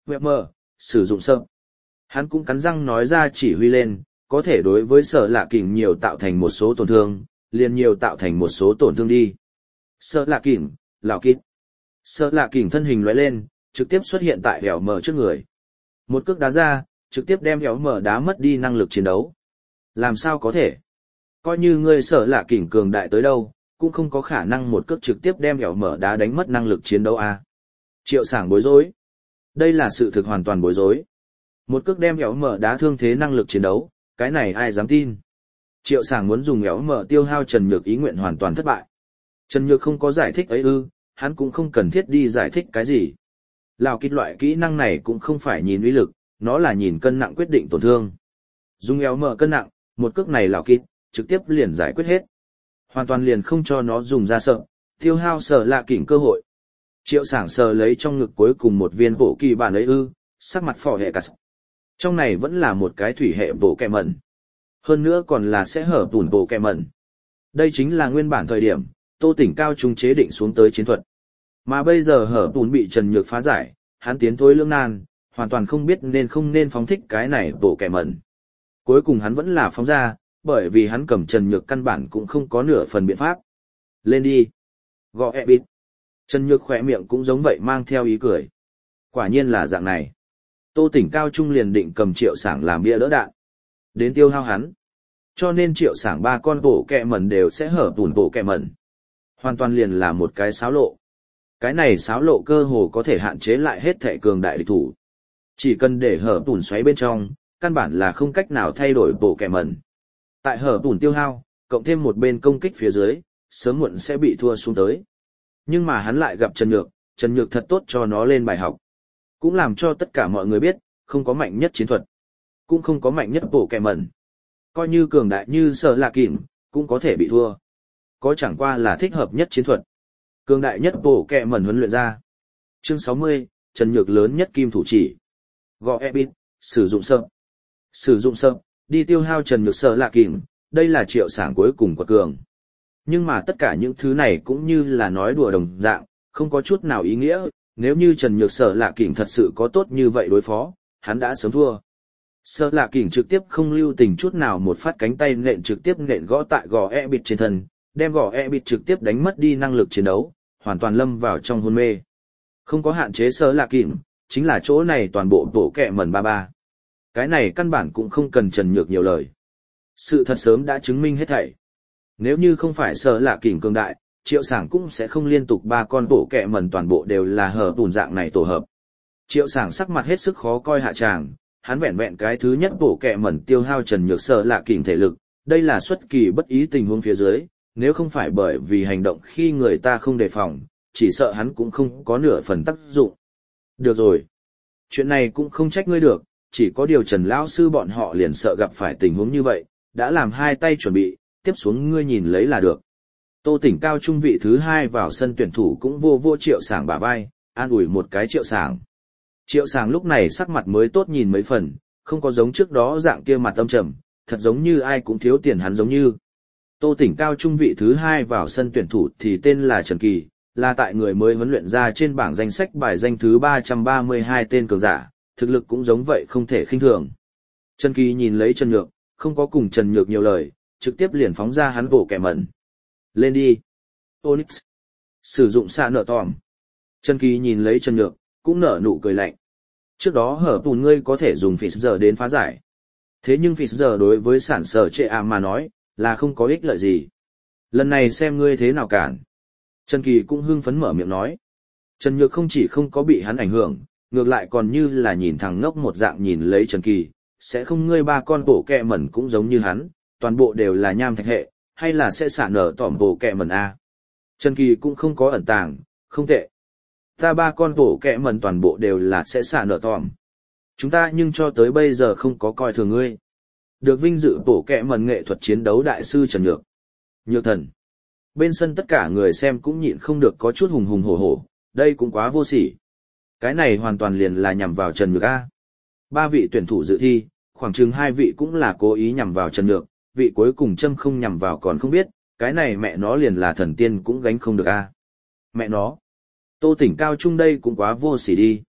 Weber, sử dụng sợ. Hắn cũng cắn răng nói ra chỉ huy lên, có thể đối với Sở Lạ Kỉnh nhiều tạo thành một số tổn thương, liền nhiều tạo thành một số tổn thương đi. Sở Lạ Kỉnh, lão kít. Sở Lạ Kỉnh thân hình lóe lên, trực tiếp xuất hiện tại hẻo mở trước người. Một cước đá ra, trực tiếp đem hẻo mở đá mất đi năng lực chiến đấu. Làm sao có thể? Coi như ngươi Sở Lạ Kỉnh cường đại tới đâu, cũng không có khả năng một cước trực tiếp đem hẻo mở đá đánh mất năng lực chiến đấu à. Triệu Sảng bối rối. Đây là sự thực hoàn toàn bối rối. Một cước đem hẻo mở đá thương thế năng lực chiến đấu, cái này ai dám tin. Triệu Sảng muốn dùng hẻo mở tiêu hao Trần Nhược ý nguyện hoàn toàn thất bại. Trần Nhược không có giải thích ấy ư, hắn cũng không cần thiết đi giải thích cái gì. Lão kích loại kỹ năng này cũng không phải nhìn uy lực, nó là nhìn cân nặng quyết định tổn thương. Dùng hẻo mở cân nặng, một cước này lão kích trực tiếp liền giải quyết hết. Hoàn toàn liền không cho nó dùng ra sợ, tiêu hao Sở Lạ Kỉnh cơ hội. Triệu Sảng sờ lấy trong ngực cuối cùng một viên bộ kỳ bản ấy ư, sắc mặt phò hệ cắt. Trong này vẫn là một cái thủy hệ bộ kẹ mẩn. Hơn nữa còn là sẽ hở tủn bộ kẹ mẩn. Đây chính là nguyên bản thời điểm, Tô Tỉnh cao trung chế định xuống tới chiến thuật. Mà bây giờ hở tủn bị Trần Nhược phá giải, hắn tiến thối lưỡng nan, hoàn toàn không biết nên không nên phóng thích cái này bộ kẹ mẩn. Cuối cùng hắn vẫn là phóng ra, bởi vì hắn cầm Trần Nhược căn bản cũng không có nửa phần biện pháp. Lên đi. Gõ e bít. Trần Nhược khỏe miệng cũng giống vậy mang theo ý cười. Quả nhiên là dạng này. Tô Tỉnh cao trung liền định cầm Triệu Sảng làm bia đỡ đạn. Đến tiêu hao hắn. Cho nên Triệu Sảng ba con bộ kẹ mẩn đều sẽ hở tủn bộ kẹ mẩn. Hoàn toàn liền là một cái xáo lộ. Cái này xáo lộ cơ hồ có thể hạn chế lại hết thể cường đại địch thủ. Chỉ cần để hở tủn xoáy bên trong, căn bản là không cách nào thay đổi bộ kẹ mẩn. Tại hở tủn tiêu hao, cộng thêm một bên công kích phía dưới, sớm muộn sẽ bị thua xuống tới. Nhưng mà hắn lại gặp Trần Nhược thật tốt cho nó lên bài học. Cũng làm cho tất cả mọi người biết, không có mạnh nhất chiến thuật, cũng không có mạnh nhất bộ kẹ mẩn. Coi như cường đại như Sở Lạ Kỉnh, cũng có thể bị thua. Có chẳng qua là thích hợp nhất chiến thuật. Cường đại nhất bộ kẹ mẩn huấn luyện ra. Chương 60, Trần Nhược lớn nhất kim thủ chỉ. Gõ Ebit, sử dụng sợ. Sử dụng sợ, đi tiêu hao Trần Nhược Sở Lạ Kỉnh, đây là Triệu Sảng cuối cùng của cường. Nhưng mà tất cả những thứ này cũng như là nói đùa đồng dạng, không có chút nào ý nghĩa, nếu như Trần Nhược Sở Lạ Kỉnh thật sự có tốt như vậy đối phó, hắn đã sớm thua. Sở Lạ Kỉnh trực tiếp không lưu tình chút nào một phát cánh tay nện trực tiếp nện gõ tại gò e bịt trên thân, đem gò e bịt trực tiếp đánh mất đi năng lực chiến đấu, hoàn toàn lâm vào trong hôn mê. Không có hạn chế Sở Lạ Kỉnh, chính là chỗ này toàn bộ bộ kẹ mẩn ba. Cái này căn bản cũng không cần Trần Nhược nhiều lời. Sự thật sớm đã chứng minh hết thảy. Nếu như không phải Sở Lạ Kỉnh cường đại, Triệu Sảng cũng sẽ không liên tục ba con bộ kẹ mẩn toàn bộ đều là hở tủn dạng này tổ hợp. Triệu Sảng sắc mặt hết sức khó coi hạ tràng, hắn vẹn vẹn cái thứ nhất bộ kẹ mẩn tiêu hao Trần Nhược Sở Lạ Kỉnh thể lực, đây là xuất kỳ bất ý tình huống phía dưới, nếu không phải bởi vì hành động khi người ta không đề phòng, chỉ sợ hắn cũng không có nửa phần tác dụng. Được rồi. Chuyện này cũng không trách ngươi được, chỉ có điều Trần lão sư bọn họ liền sợ gặp phải tình huống như vậy, đã làm hai tay chuẩn bị, tiếp xuống ngươi nhìn lấy là được. Tô Tỉnh cao trung vị thứ 2 vào sân tuyển thủ cũng vô Triệu Sảng bả vai, an ủi một cái Triệu Sảng. Triệu Sảng lúc này sắc mặt mới tốt nhìn mấy phần, không có giống trước đó dạng kia mặt âm trầm, thật giống như ai cũng thiếu tiền hắn giống như. Tô Tỉnh cao trung vị thứ 2 vào sân tuyển thủ thì tên là Trần Kỳ, là tại người mới huấn luyện ra trên bảng danh sách bài danh thứ 332 tên cường giả, thực lực cũng giống vậy không thể khinh thường. Trần Kỳ nhìn lấy Trần Nhược, không có cùng Trần Nhược nhiều lời, trực tiếp liền phóng ra hắn bộ kẻ mẩn. Lên đi. Onyx. Sử dụng xạ nợ tòm. Trần Kỳ nhìn lấy Trần Nhược, cũng nở nụ cười lạnh. Trước đó hở tùn ngươi có thể dùng phỉ giờ đến phá giải. Thế nhưng phỉ giờ đối với sản sở trệ mà nói, là không có ích lợi gì. Lần này xem ngươi thế nào cản. Trần Kỳ cũng hưng phấn mở miệng nói. Trần Nhược không chỉ không có bị hắn ảnh hưởng, ngược lại còn như là nhìn thằng ngốc một dạng nhìn lấy Trần Kỳ, sẽ không ngươi ba con bộ kẹ mẩn cũng giống như hắn, toàn bộ đều là nham thạch hệ, hay là sẽ xả nở tỏm bộ kẹ mẩn A. Trần Kỳ cũng không có ẩn tàng, không tệ. Ta ba con bộ kẹ mẩn toàn bộ đều là sẽ xả nở tỏm. Chúng ta nhưng cho tới bây giờ không có coi thường ngươi. Được vinh dự bộ kẹ mẩn nghệ thuật chiến đấu đại sư Trần Nhược. Nhược thần. Bên sân tất cả người xem cũng nhịn không được có chút hùng hùng hổ hổ, đây cũng quá vô sỉ. Cái này hoàn toàn liền là nhằm vào Trần Nhược A. 3 vị tuyển thủ dự thi, khoảng chừng 2 vị cũng là cố ý nhằm vào Trần Nhược, vị cuối cùng châm không nhằm vào còn không biết, cái này mẹ nó liền là thần tiên cũng gánh không được A. Mẹ nó. Tô Tỉnh cao trung đây cũng quá vô sỉ đi.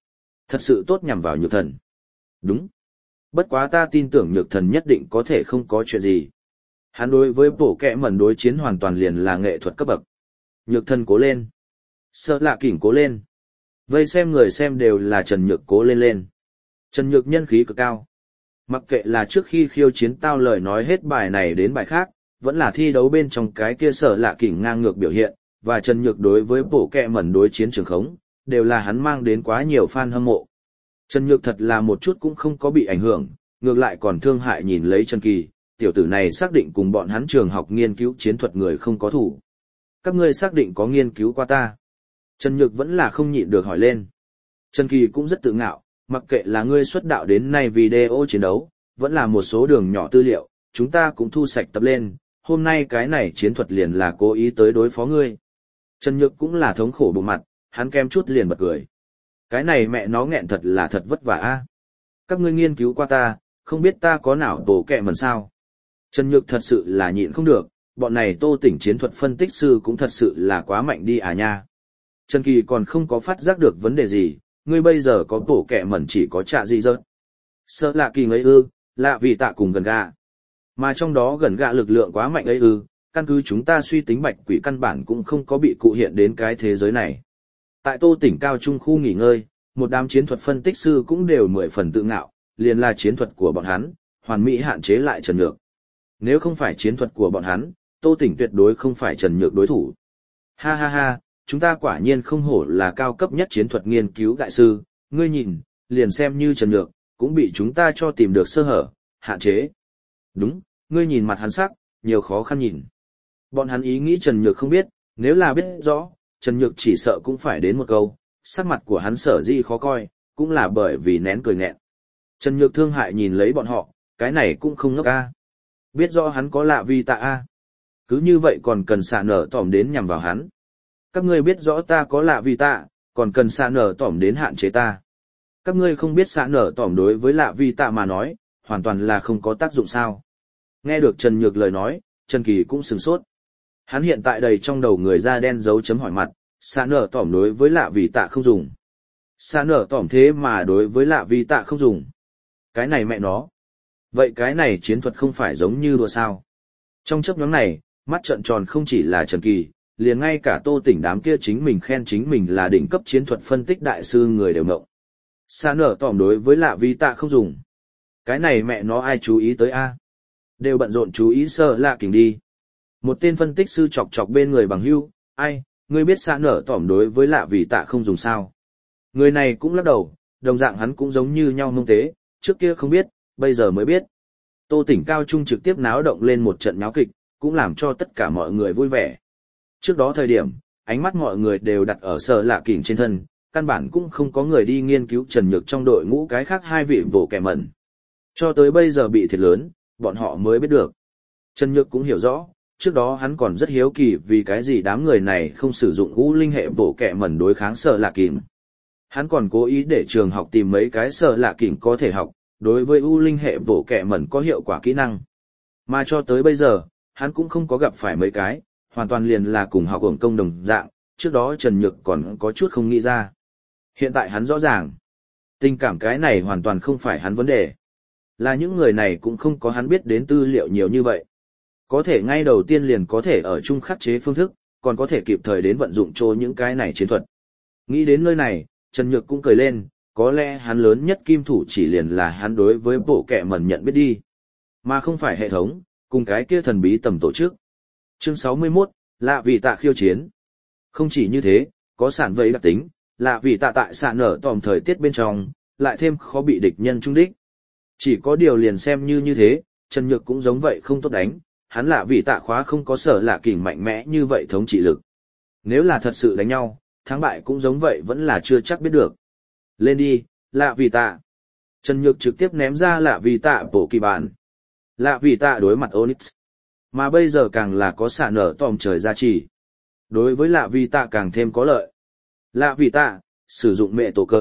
Thật sự tốt nhằm vào nhược thần. Đúng. Bất quá ta tin tưởng nhược thần nhất định có thể không có chuyện gì. Hắn đối với bộ kẹ mẩn đối chiến hoàn toàn liền là nghệ thuật cấp bậc. Nhược thần cố lên. Sợ lạ kỉnh cố lên. Vây xem người xem đều là Trần Nhược cố lên lên. Trần Nhược nhân khí cực cao. Mặc kệ là trước khi khiêu chiến tao lời nói hết bài này đến bài khác, vẫn là thi đấu bên trong cái kia sở lạ kỉnh ngang ngược biểu hiện, và Trần Nhược đối với bộ kẹ mẩn đối chiến trường khống, đều là hắn mang đến quá nhiều fan hâm mộ. Trần Nhược thật là một chút cũng không có bị ảnh hưởng, ngược lại còn thương hại nhìn lấy Trần Kỳ, tiểu tử này xác định cùng bọn hắn trường học nghiên cứu chiến thuật người không có thủ. Các ngươi xác định có nghiên cứu qua ta. Trần Nhược vẫn là không nhịn được hỏi lên. Trần Kỳ cũng rất tự ngạo, mặc kệ là ngươi xuất đạo đến nay video chiến đấu, vẫn là một số đường nhỏ tư liệu, chúng ta cũng thu sạch tập lên, hôm nay cái này chiến thuật liền là cố ý tới đối phó ngươi. Trần Nhược cũng là thống khổ bụng mặt, hắn kem chút liền bật cười. Cái này mẹ nó nghẹn thật là thật vất vả a. Các ngươi nghiên cứu qua ta, không biết ta có nào bổ kẹ mần sao. Trần Nhược thật sự là nhịn không được, bọn này Tô Tỉnh chiến thuật phân tích sư cũng thật sự là quá mạnh đi à nha. Trần Kỳ còn không có phát giác được vấn đề gì, ngươi bây giờ có bổ kẹ mẩn chỉ có trạ gì rớt. Sợ lạ kỳ ấy ư, lạ vì tạ cùng gần gạ. Mà trong đó gần gạ lực lượng quá mạnh ấy ư, căn cứ chúng ta suy tính bạch quỷ căn bản cũng không có bị cụ hiện đến cái thế giới này. Tại Tô Tỉnh cao trung khu nghỉ ngơi, một đám chiến thuật phân tích sư cũng đều 10 phần tự ngạo, liền là chiến thuật của bọn hắn, hoàn mỹ hạn chế lại Trần Nhược. Nếu không phải chiến thuật của bọn hắn, Tô Tỉnh tuyệt đối không phải Trần Nhược đối thủ. Ha ha ha, chúng ta quả nhiên không hổ là cao cấp nhất chiến thuật nghiên cứu đại sư, ngươi nhìn, liền xem như Trần Nhược, cũng bị chúng ta cho tìm được sơ hở, hạn chế. Đúng, ngươi nhìn mặt hắn sắc, nhiều khó khăn nhìn. Bọn hắn ý nghĩ Trần Nhược không biết, nếu là biết rõ, Trần Nhược chỉ sợ cũng phải đến một câu, sắc mặt của hắn sở dĩ khó coi, cũng là bởi vì nén cười nghẹn. Trần Nhược thương hại nhìn lấy bọn họ, cái này cũng không ngốc a. Biết rõ hắn có lạ vì tạ a. Cứ như vậy còn cần xạ nở tỏm đến nhằm vào hắn. Các ngươi biết rõ ta có lạ vì tạ, còn cần xạ nở tỏm đến hạn chế ta. Các ngươi không biết xạ nở tỏm đối với lạ vì tạ mà nói, hoàn toàn là không có tác dụng sao. Nghe được Trần Nhược lời nói, Trần Kỳ cũng sửng sốt. Hắn hiện tại đầy trong đầu người da đen dấu chấm hỏi mặt, xạ nở tỏm đối với lạ vì tạ không dùng. Xạ nở tỏm thế mà đối với lạ vì tạ không dùng. Cái này mẹ nó. Vậy cái này chiến thuật không phải giống như đùa sao. Trong chấp nhóm này, mắt trợn tròn không chỉ là Trần Kỳ, liền ngay cả Tô Tỉnh đám kia chính mình khen chính mình là đỉnh cấp chiến thuật phân tích đại sư người đều ngộng. Xạ nở tỏm đối với lạ vì tạ không dùng. Cái này mẹ nó ai chú ý tới a? Đều bận rộn chú ý sợ lạ kỉnh đi. Một tên phân tích sư chọc chọc bên người bằng hưu, ai, ngươi biết xạ nở tỏm đối với lạ vì tạ không dùng sao. Người này cũng lắc đầu, đồng dạng hắn cũng giống như nhau mông tế, trước kia không biết, bây giờ mới biết. Tô Tỉnh cao trung trực tiếp náo động lên một trận náo kịch, cũng làm cho tất cả mọi người vui vẻ. Trước đó thời điểm, ánh mắt mọi người đều đặt ở sợ lạ kỉnh trên thân, căn bản cũng không có người đi nghiên cứu Trần Nhược trong đội ngũ cái khác hai vị vỗ kẻ mẩn. Cho tới bây giờ bị thiệt lớn, bọn họ mới biết được. Trần Nhược cũng hiểu rõ, trước đó hắn còn rất hiếu kỳ vì cái gì đám người này không sử dụng u linh hệ vỗ kẻ mẩn đối kháng sợ lạ kỉnh. Hắn còn cố ý để trường học tìm mấy cái sợ lạ kỉnh có thể học, đối với u linh hệ vỗ kẻ mẩn có hiệu quả kỹ năng. Mà cho tới bây giờ, hắn cũng không có gặp phải mấy cái, hoàn toàn liền là cùng học hưởng công đồng dạng, trước đó Trần Nhược còn có chút không nghĩ ra. Hiện tại hắn rõ ràng, tình cảm cái này hoàn toàn không phải hắn vấn đề. Là những người này cũng không có hắn biết đến tư liệu nhiều như vậy. Có thể ngay đầu tiên liền có thể ở chung khắc chế phương thức, còn có thể kịp thời đến vận dụng cho những cái này chiến thuật. Nghĩ đến nơi này, Trần Nhược cũng cười lên, có lẽ hắn lớn nhất kim thủ chỉ liền là hắn đối với bộ kẹ mẩn nhận biết đi. Mà không phải hệ thống, cùng cái kia thần bí tầm tổ chức. Chương 61, lạ vì tạ khiêu chiến. Không chỉ như thế, có sản vây đặc tính, lạ vì tạ tại sạn nở tòm thời tiết bên trong, lại thêm khó bị địch nhân trung đích. Chỉ có điều liền xem như thế, Trần Nhược cũng giống vậy không tốt đánh, hắn lạ vì tạ khóa không có sở lạ kỉnh mạnh mẽ như vậy thống trị lực. Nếu là thật sự đánh nhau, thắng bại cũng giống vậy vẫn là chưa chắc biết được. Lên đi, lạ vì tạ. Trần Nhược trực tiếp ném ra lạ vì tạ bổ kỳ bản. Lạ vì tạ đối mặt Onyx. Mà bây giờ càng là có xạ nở tòm trời gia trì. Đối với lạ vì tạ càng thêm có lợi. Lạ vì tạ, sử dụng mẹ tổ cỡ.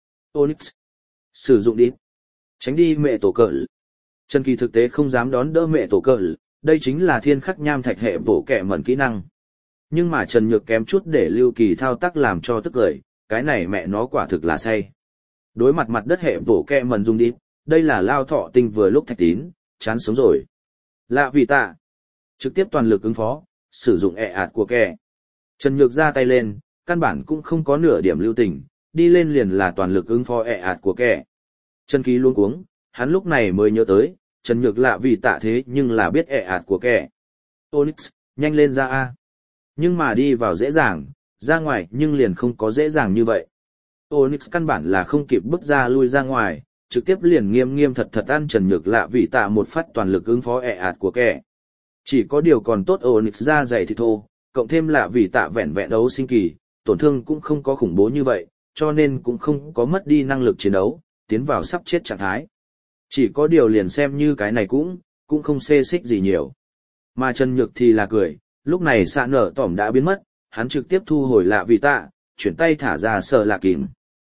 Onyx. Sử dụng đi. Tránh đi mẹ tổ cỡ. Trần Kỳ thực tế không dám đón đỡ mẹ tổ cỡ, đây chính là thiên khắc nham thạch hệ bổ kẻ mẩn kỹ năng. Nhưng mà Trần Nhược kém chút để Lưu Kỳ thao tác làm cho tức cười, cái này mẹ nó quả thực là say. Đối mặt mặt đất hệ bổ kẹ mần dùng đi, đây là lao thọ tinh vừa lúc thạch tín, chán sống rồi. Lạ vì tạ. Trực tiếp toàn lực ứng phó, sử dụng ạt của kẹ. Trần Nhược ra tay lên, căn bản cũng không có nửa điểm lưu tình, đi lên liền là toàn lực ứng phó ạt của kẹ. Trần Kỳ luôn cuống, hắn lúc này mới nhớ tới, Trần Nhược lạ vì tạ thế nhưng là biết ạt của kẹ. Onyx, nhanh lên ra A. Nhưng mà đi vào dễ dàng, ra ngoài nhưng liền không có dễ dàng như vậy. Onyx căn bản là không kịp bước ra lui ra ngoài, trực tiếp liền nghiêm nghiêm thật thật ăn Trần Nhược lạ vì tạ một phát toàn lực ứng phó ạt của kẹ. Chỉ có điều còn tốt Onyx ra dày thì thô, cộng thêm lạ vì tạ vẹn vẹn đấu sinh kỳ, tổn thương cũng không có khủng bố như vậy, cho nên cũng không có mất đi năng lực chiến đấu, tiến vào sắp chết trạng thái. Chỉ có điều liền xem như cái này cũng không xê xích gì nhiều. Mà Trần Nhược thì là cười, lúc này xạ nở tỏm đã biến mất, hắn trực tiếp thu hồi lạ vì tạ, chuyển tay thả ra sợ lạ kìm.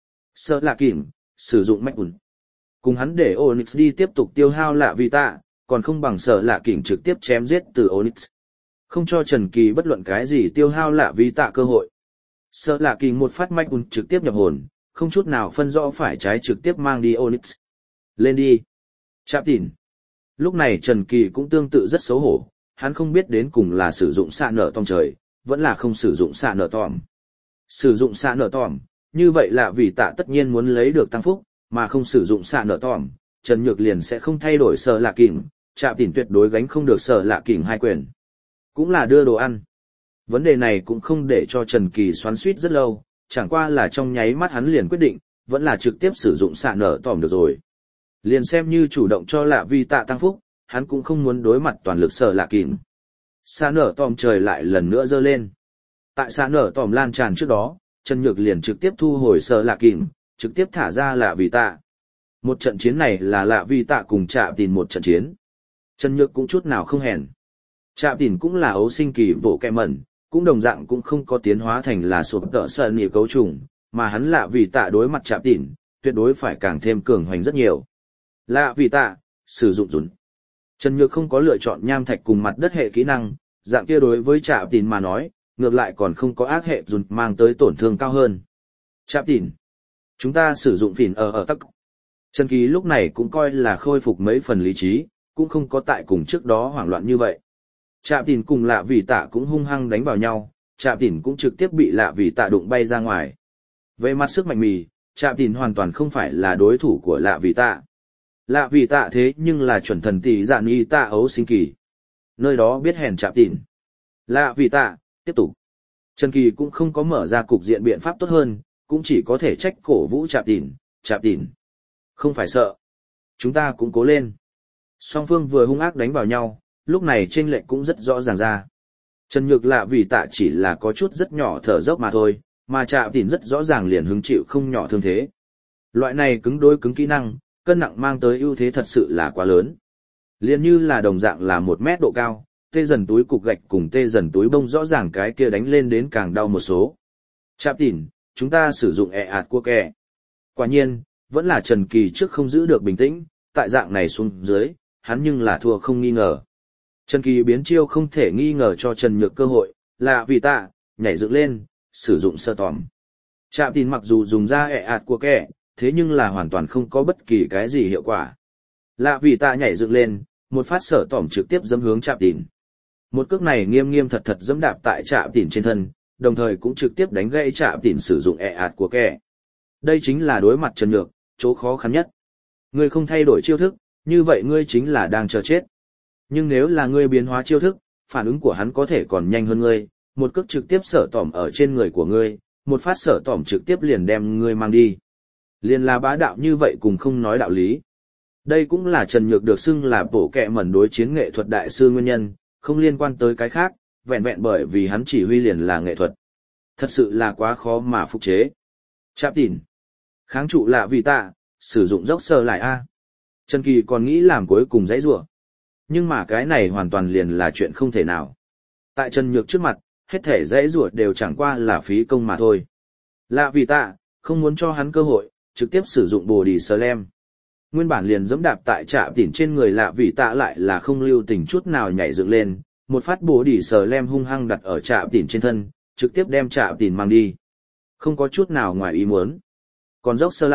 Sợ lạ kìm, sử dụng mách ủn. Cùng hắn để Onyx đi tiếp tục tiêu hao lạ vì tạ, còn không bằng sợ lạ kìm trực tiếp chém giết từ Onyx. Không cho Trần Kỳ bất luận cái gì tiêu hao lạ vì tạ cơ hội. Sợ lạ kìm một phát mách ủn trực tiếp nhập hồn, không chút nào phân rõ phải trái trực tiếp mang đi Onyx. Lên đi. Chạm đỉnh. Lúc này Trần Kỳ cũng tương tự rất xấu hổ, hắn không biết đến cùng là sử dụng xạ nở tòm trời, vẫn là không sử dụng xạ nở tòm. Sử dụng xạ nở tòm, như vậy là vì tạ tất nhiên muốn lấy được tăng phúc, mà không sử dụng xạ nở tòm, Trần Nhược liền sẽ không thay đổi sở lạ kỉnh, chạm đỉnh tuyệt đối gánh không được sở lạ kỉnh hai quyền. Cũng là đưa đồ ăn. Vấn đề này cũng không để cho Trần Kỳ xoắn xuýt rất lâu, chẳng qua là trong nháy mắt hắn liền quyết định, vẫn là trực tiếp sử dụng xạ nở tòm được rồi. Liền xem như chủ động cho lạ vì tạ tăng phúc, hắn cũng không muốn đối mặt toàn lực sở lạ kìm. Xạ nở tòm trời lại lần nữa dơ lên. Tại xạ nở tòm lan tràn trước đó, Trần Nhược liền trực tiếp thu hồi sở lạ kìm, trực tiếp thả ra lạ vì tạ. Một trận chiến này là lạ vì tạ cùng Trạm Tìn một trận chiến. Trần Nhược cũng chút nào không hèn. Trạm Tìn cũng là ấu sinh kỳ bộ kẹ mẩn, cũng đồng dạng cũng không có tiến hóa thành là sụp tợ sợ nhị cấu trùng, mà hắn lạ vì tạ đối mặt Trạm Tìn, tuyệt đối phải càng thêm cường hoành rất nhiều. Lạ vì tạ, sử dụng dùn. Trần Nhược không có lựa chọn nham thạch cùng mặt đất hệ kỹ năng, dạng kia đối với Trạm Tìn mà nói, ngược lại còn không có ác hệ dùn mang tới tổn thương cao hơn. Trạm Tìn, chúng ta sử dụng phìn ở tắc. Trần Kỳ lúc này cũng coi là khôi phục mấy phần lý trí, cũng không có tại cùng trước đó hoảng loạn như vậy. Trạm Tìn cùng lạ vì tạ cũng hung hăng đánh vào nhau, Trạm Tìn cũng trực tiếp bị lạ vì tạ đụng bay ra ngoài. Về mặt sức mạnh mì, Trạm Tìn hoàn toàn không phải là đối thủ của lạ vì tạ. Lạ vì tạ thế nhưng là chuẩn thần tỷ dạn y tạ ấu sinh kỳ. Nơi đó biết hèn Trạm Tìn. Lạ vì tạ, tiếp tục. Trần Kỳ cũng không có mở ra cục diện biện pháp tốt hơn, cũng chỉ có thể trách cổ vũ Trạm Tìn. Trạm Tìn, không phải sợ. Chúng ta cũng cố lên. Song phương vừa hung ác đánh vào nhau, lúc này chênh lệch cũng rất rõ ràng ra. Trần Nhược lạ vì tạ chỉ là có chút rất nhỏ thở dốc mà thôi, mà Trạm Tìn rất rõ ràng liền hứng chịu không nhỏ thương thế. Loại này cứng đối cứng kỹ năng, cân nặng mang tới ưu thế thật sự là quá lớn. Liền như là đồng dạng là 1 mét độ cao, tê dần túi cục gạch cùng tê dần túi bông rõ ràng cái kia đánh lên đến càng đau một số. Trạm Tìn, chúng ta sử dụng ạt của kẻ. Quả nhiên, vẫn là Trần Kỳ trước không giữ được bình tĩnh, tại dạng này xuống dưới, hắn nhưng là thua không nghi ngờ. Trần Kỳ biến chiêu không thể nghi ngờ cho Trần Nhược cơ hội, là vì tạ, nhảy dựng lên, sử dụng sơ tòm. Trạm Tìn mặc dù dùng ra ạt của kẻ, thế nhưng là hoàn toàn không có bất kỳ cái gì hiệu quả. Lạ vì tạ nhảy dựng lên, một phát sở tỏm trực tiếp dẫm hướng Trạm Tìn. Một cước này nghiêm nghiêm thật thật dẫm đạp tại Trạm Tìn trên thân, đồng thời cũng trực tiếp đánh gãy Trạm Tìn sử dụng ạt của kẻ. Đây chính là đối mặt Trần Nhược, chỗ khó khăn nhất. Ngươi không thay đổi chiêu thức, như vậy ngươi chính là đang chờ chết. Nhưng nếu là ngươi biến hóa chiêu thức, phản ứng của hắn có thể còn nhanh hơn ngươi, một cước trực tiếp sở tỏm ở trên người của ngươi, một phát sở tỏm trực tiếp liền đem ngươi mang đi. Liền là bá đạo như vậy cùng không nói đạo lý. Đây cũng là Trần Nhược được xưng là bổ kẹ mẩn đối chiến nghệ thuật đại sư nguyên nhân, không liên quan tới cái khác, vẹn vẹn bởi vì hắn chỉ huy liền là nghệ thuật. Thật sự là quá khó mà phục chế. Trạm Tìn, kháng trụ lạ vì tạ, sử dụng dốc sơ lại A. Trần Kỳ còn nghĩ làm cuối cùng dãy rủa, nhưng mà cái này hoàn toàn liền là chuyện không thể nào. Tại Trần Nhược trước mặt, hết thể dãy rủa đều chẳng qua là phí công mà thôi. Lạ vì tạ, không muốn cho hắn cơ hội, trực tiếp sử dụng bồ đi sờ lem. Nguyên bản liền dẫm đạp tại Trạm Tìn trên người lạ vì tạ lại là không lưu tình chút nào nhảy dựng lên, một phát bồ đi sờ lem hung hăng đặt ở Trạm Tìn trên thân, trực tiếp đem Trạm Tìn mang đi. Không có chút nào ngoài ý muốn. Còn dốc sơ lại,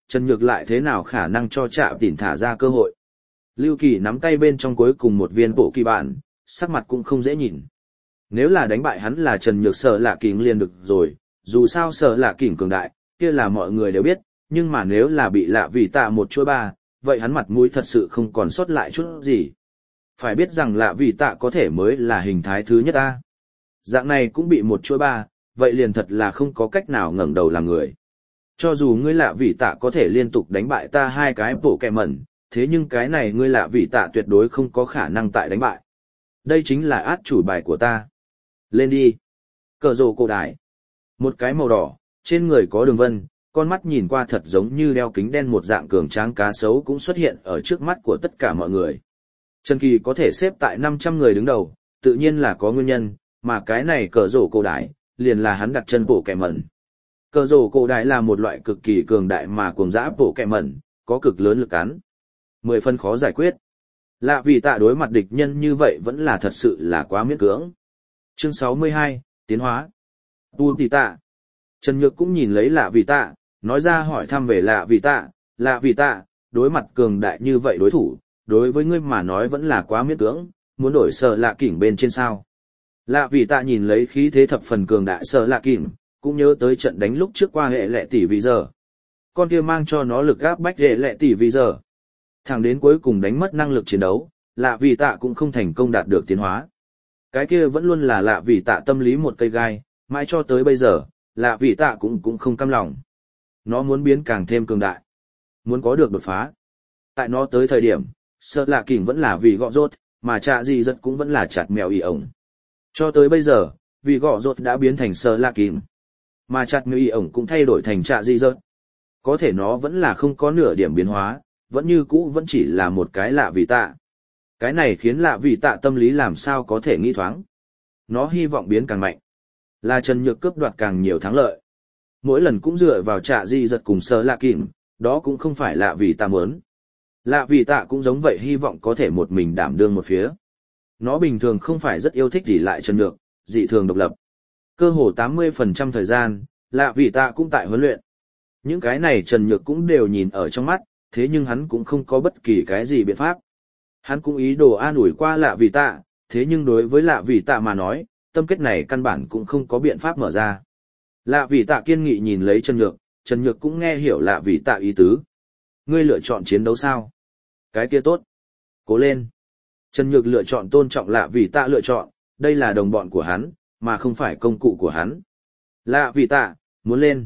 Trần Nhược lại thế nào khả năng cho Trạm Tỉn thả ra cơ hội. Lưu Kỳ nắm tay bên trong cuối cùng một viên bộ kỳ bản, sắc mặt cũng không dễ nhìn. Nếu là đánh bại hắn là Trần Nhược Sở Lạ Kình liền được rồi, dù sao Sở Lạ Kình cường đại, kia là mọi người đều biết, nhưng mà nếu là bị Lạ Vì Tạ một chuỗi ba, vậy hắn mặt mũi thật sự không còn sót lại chút gì. Phải biết rằng Lạ Vì Tạ có thể mới là hình thái thứ nhất ta. Dạng này cũng bị một chuỗi ba, vậy liền thật là không có cách nào ngẩng đầu làm người. Cho dù ngươi Lạ Vì Tạ có thể liên tục đánh bại ta hai cái bộ kẹ mẩn, thế nhưng cái này ngươi Lạ Vì Tạ tuyệt đối không có khả năng tại đánh bại. Đây chính là át chủ bài của ta. Lên đi. Cờ rồ cổ đại. Một cái màu đỏ, trên người có đường vân, con mắt nhìn qua thật giống như đeo kính đen một dạng cường tráng cá sấu cũng xuất hiện ở trước mắt của tất cả mọi người. Trần Kỳ có thể xếp tại 500 người đứng đầu, tự nhiên là có nguyên nhân, mà cái này cờ rổ cổ đại, liền là hắn đặt chân bộ kẻ mẩn. Cờ rổ cổ đại là một loại cực kỳ cường đại mà cuồng dã bộ kẻ mẩn, có cực lớn lực cắn. 10 phân khó giải quyết. Lạ Vì Tạ đối mặt địch nhân như vậy vẫn là thật sự là quá miễn cưỡng. Chương 62, Tiến hóa. Tu Tỷ Tạ. Trần Nhược cũng nhìn lấy Lạ Vì Tạ, nói ra hỏi thăm về Lạ Vì Tạ. Lạ Vì Tạ, đối mặt cường đại như vậy đối thủ, đối với ngươi mà nói vẫn là quá miễn cưỡng, muốn đổi Sở Lạ Kình bên trên sao. Lạ Vì Tạ nhìn lấy khí thế thập phần cường đại Sở Lạ Kình, cũng nhớ tới trận đánh lúc trước qua hệ lệ tỷ vì giờ. Con kia mang cho nó lực áp bách hệ lệ tỷ vì giờ. Thẳng đến cuối cùng đánh mất năng lực chiến đấu, Lạ Vì Tạ cũng không thành công đạt được tiến hóa. Cái kia vẫn luôn là Lạ Vì Tạ tâm lý một cây gai, mãi cho tới bây giờ, Lạ Vì Tạ cũng không cam lòng. Nó muốn biến càng thêm cường đại, muốn có được đột phá. Tại nó tới thời điểm, Sở Lạ Kình vẫn là vì gọ rốt, mà Trạ Dị Dật cũng vẫn là chặt mèo ỉ ổng. Cho tới bây giờ, vì gọ rốt đã biến thành Sở Lạ Kình, mà chặt mèo ỉ ổng cũng thay đổi thành Trạ Dị Dật. Có thể nó vẫn là không có nửa điểm biến hóa, vẫn như cũ vẫn chỉ là một cái Lạ Vì Tạ. Cái này khiến Lạ Vì Tạ tâm lý làm sao có thể nghĩ thoáng. Nó hy vọng biến càng mạnh, là Trần Nhược cướp đoạt càng nhiều thắng lợi. Mỗi lần cũng dựa vào Trạ Dị Dật cùng Sở Lạ Kình, đó cũng không phải Lạ Vì Tạ muốn. Lạ Vì Tạ cũng giống vậy hy vọng có thể một mình đảm đương một phía. Nó bình thường không phải rất yêu thích ỷ lại Trần Nhược, dị thường độc lập. Cơ hồ 80% thời gian, Lạ Vì Tạ cũng tại huấn luyện. Những cái này Trần Nhược cũng đều nhìn ở trong mắt, thế nhưng hắn cũng không có bất kỳ cái gì biện pháp. Hắn cũng ý đồ an ủi qua Lạ Vì Tạ, thế nhưng đối với Lạ Vì Tạ mà nói, tâm kết này căn bản cũng không có biện pháp mở ra. Lạ Vì Tạ kiên nghị nhìn lấy Trần Nhược cũng nghe hiểu Lạ Vì Tạ ý tứ. Ngươi lựa chọn chiến đấu sao? Cái kia tốt. Cố lên. Trần Nhược lựa chọn tôn trọng Lạ Vì Tạ lựa chọn, đây là đồng bọn của hắn, mà không phải công cụ của hắn. Lạ Vì Tạ, muốn lên.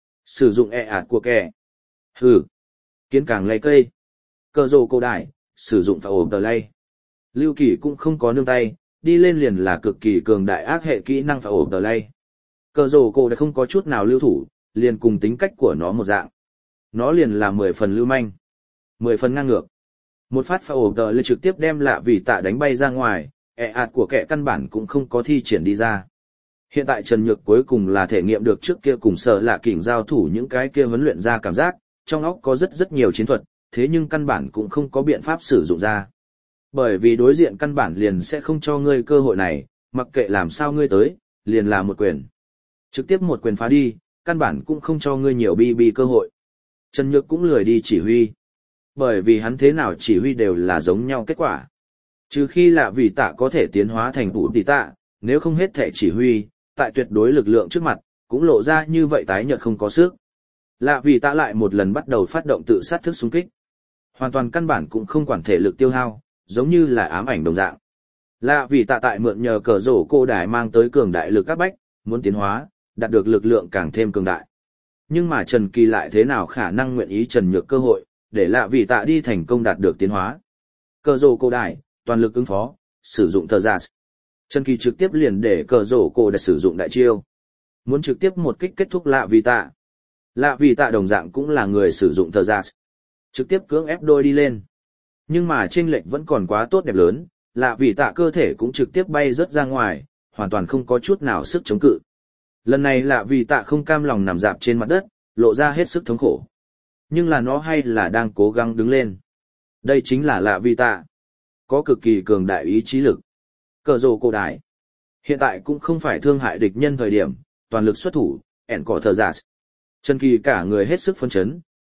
Sử dụng ạt của kẻ. Hừ. Kiến càng lấy cây. Cờ rồ cổ đại, sử dụng phải ổn tờ lay. Lưu Kỳ cũng không có nương tay, đi lên liền là cực kỳ cường đại ác hệ kỹ năng phải ổn tờ lay. Cờ rồ cổ đại không có chút nào lưu thủ, liền cùng tính cách của nó một dạng. Nó liền là 10 phần lưu manh, 10 phần ngang ngược. Một phát phải ổn tờ lay trực tiếp đem Lạ Vì Tạ đánh bay ra ngoài, ạt của kẻ căn bản cũng không có thi triển đi ra. Hiện tại Trần Nhược cuối cùng là thể nghiệm được trước kia cùng Sở Lạ Kình giao thủ những cái kia huấn luyện ra cảm giác, trong óc có rất nhiều chiến thuật, thế nhưng căn bản cũng không có biện pháp sử dụng ra. Bởi vì đối diện căn bản liền sẽ không cho ngươi cơ hội này, mặc kệ làm sao ngươi tới, liền là một quyền. Trực tiếp một quyền phá đi, căn bản cũng không cho ngươi nhiều bi cơ hội. Trần Nhược cũng lười đi chỉ huy. Bởi vì hắn thế nào chỉ huy đều là giống nhau kết quả. Trừ khi Lạ Vì Tạ có thể tiến hóa thành Tu Tỷ Tạ, nếu không hết thể chỉ huy, tại tuyệt đối lực lượng trước mặt, cũng lộ ra như vậy tái nhợt không có sức. Lạ Vì Tạ lại một lần bắt đầu phát động tự sát thức xung kích. Hoàn toàn căn bản cũng không quản thể lực tiêu hao, giống như là ám ảnh đồng dạng. Lạ Vì Tạ tại mượn nhờ cờ rổ cô đài mang tới cường đại lực các bách, muốn tiến hóa, đạt được lực lượng càng thêm cường đại. Nhưng mà Trần Kỳ lại thế nào khả năng nguyện ý Trần Nhược cơ hội, để Lạ Vì Tạ đi thành công đạt được tiến hóa. Cờ rổ cô đài, toàn lực ứng phó, sử dụng thờ giả. Trần Kỳ trực tiếp liền để cờ rổ cô đài sử dụng đại chiêu. Muốn trực tiếp một kích kết thúc Lạ Vì Tạ. Lạ Vì Tạ đồng dạng cũng là người sử dụng thờ giả. Trực tiếp cưỡng ép đôi đi lên. Nhưng mà chênh lệch vẫn còn quá tốt đẹp lớn, Lạ Vì Tạ cơ thể cũng trực tiếp bay rớt ra ngoài, hoàn toàn không có chút nào sức chống cự. Lần này Lạ Vì Tạ không cam lòng nằm dạp trên mặt đất, lộ ra hết sức thống khổ. Nhưng là nó hay là đang cố gắng đứng lên. Đây chính là Lạ Vì Tạ. Có cực kỳ cường đại ý chí lực. Cờ rồ cổ đại. Hiện tại cũng không phải thương hại địch nhân thời điểm, toàn lực xuất thủ, ẻn cỏ thờ giả. Trần Kỳ cả người hết sức phấn chấn,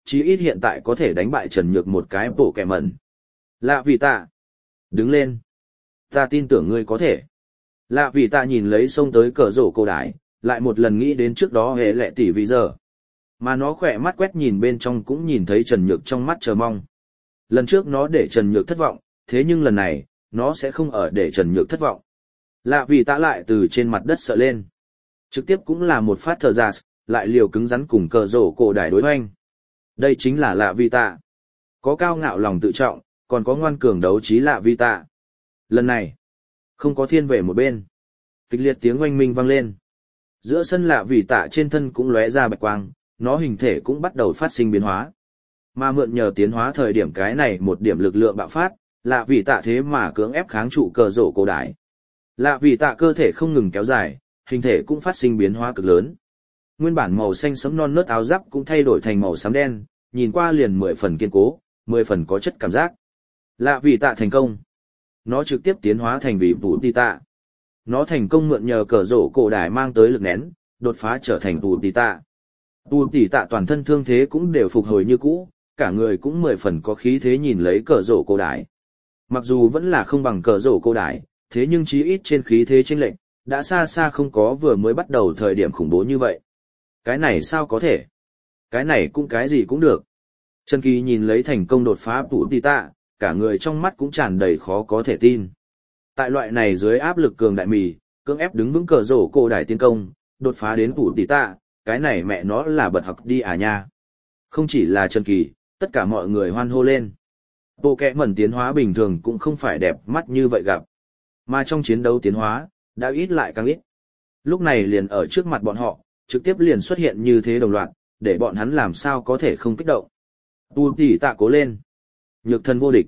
chí ít hiện tại có thể đánh bại Trần Nhược một cái bộ kẻ mẩn. Lạ vì tạ. Đứng lên. Ta tin tưởng ngươi có thể. Lạ vì tạ nhìn lấy xông tới cờ rổ cổ đái, lại một lần nghĩ đến trước đó hệ lệ tỷ vì giờ. Mà nó khỏe mắt quét nhìn bên trong cũng nhìn thấy Trần Nhược trong mắt chờ mong. Lần trước nó để Trần Nhược thất vọng, thế nhưng lần này, nó sẽ không ở để Trần Nhược thất vọng. Lạ vì tạ lại từ trên mặt đất sợ lên. Trực tiếp cũng là một phát thờ giả, lại liều cứng rắn cùng cờ rổ cổ đái đối hoanh. Đây chính là lạ vì tạ. Có cao ngạo lòng tự trọng, còn có ngoan cường đấu trí lạ vì tạ. Lần này, không có thiên về một bên. Kịch liệt tiếng oanh minh vang lên. Giữa sân lạ vì tạ trên thân cũng lóe ra bạch quang, nó hình thể cũng bắt đầu phát sinh biến hóa. Mà mượn nhờ tiến hóa thời điểm cái này một điểm lực lượng bạo phát, lạ vì tạ thế mà cưỡng ép kháng trụ cờ rổ cổ đái. Lạ vì tạ cơ thể không ngừng kéo dài, hình thể cũng phát sinh biến hóa cực lớn. Nguyên bản màu xanh sẫm non nớt áo giáp cũng thay đổi thành màu xám đen, nhìn qua liền 10 phần kiên cố, 10 phần có chất cảm giác. Lạ vì tạ thành công. Nó trực tiếp tiến hóa thành vị vũ tì tạ. Nó thành công mượn nhờ cờ rổ cổ đái mang tới lực nén, đột phá trở thành vũ tì tạ. Vũ tì tạ toàn thân thương thế cũng đều phục hồi như cũ, cả người cũng 10 phần có khí thế nhìn lấy cờ rổ cổ đái. Mặc dù vẫn là không bằng cờ rổ cổ đái, thế nhưng chí ít trên khí thế chênh lệch, đã xa xa không có vừa mới bắt đầu thời điểm khủng bố như vậy. Cái này sao có thể? Cái này cũng cái gì cũng được. Trần Kỳ nhìn lấy thành công đột phá vũ tì tạ, cả người trong mắt cũng tràn đầy khó có thể tin. Tại loại này dưới áp lực cường đại mì, cưỡng ép đứng vững cờ rổ cổ đái tiến công, đột phá đến vũ tì tạ, cái này mẹ nó là bật học đi à nha. Không chỉ là Trần Kỳ, tất cả mọi người hoan hô lên. Bộ kẹ mẩn tiến hóa bình thường cũng không phải đẹp mắt như vậy gặp. Mà trong chiến đấu tiến hóa, đã ít lại càng ít. Lúc này liền ở trước mặt bọn họ, trực tiếp liền xuất hiện như thế đồng loạt, để bọn hắn làm sao có thể không kích động. Tu tỷ tạ cố lên. Nhược thân vô địch.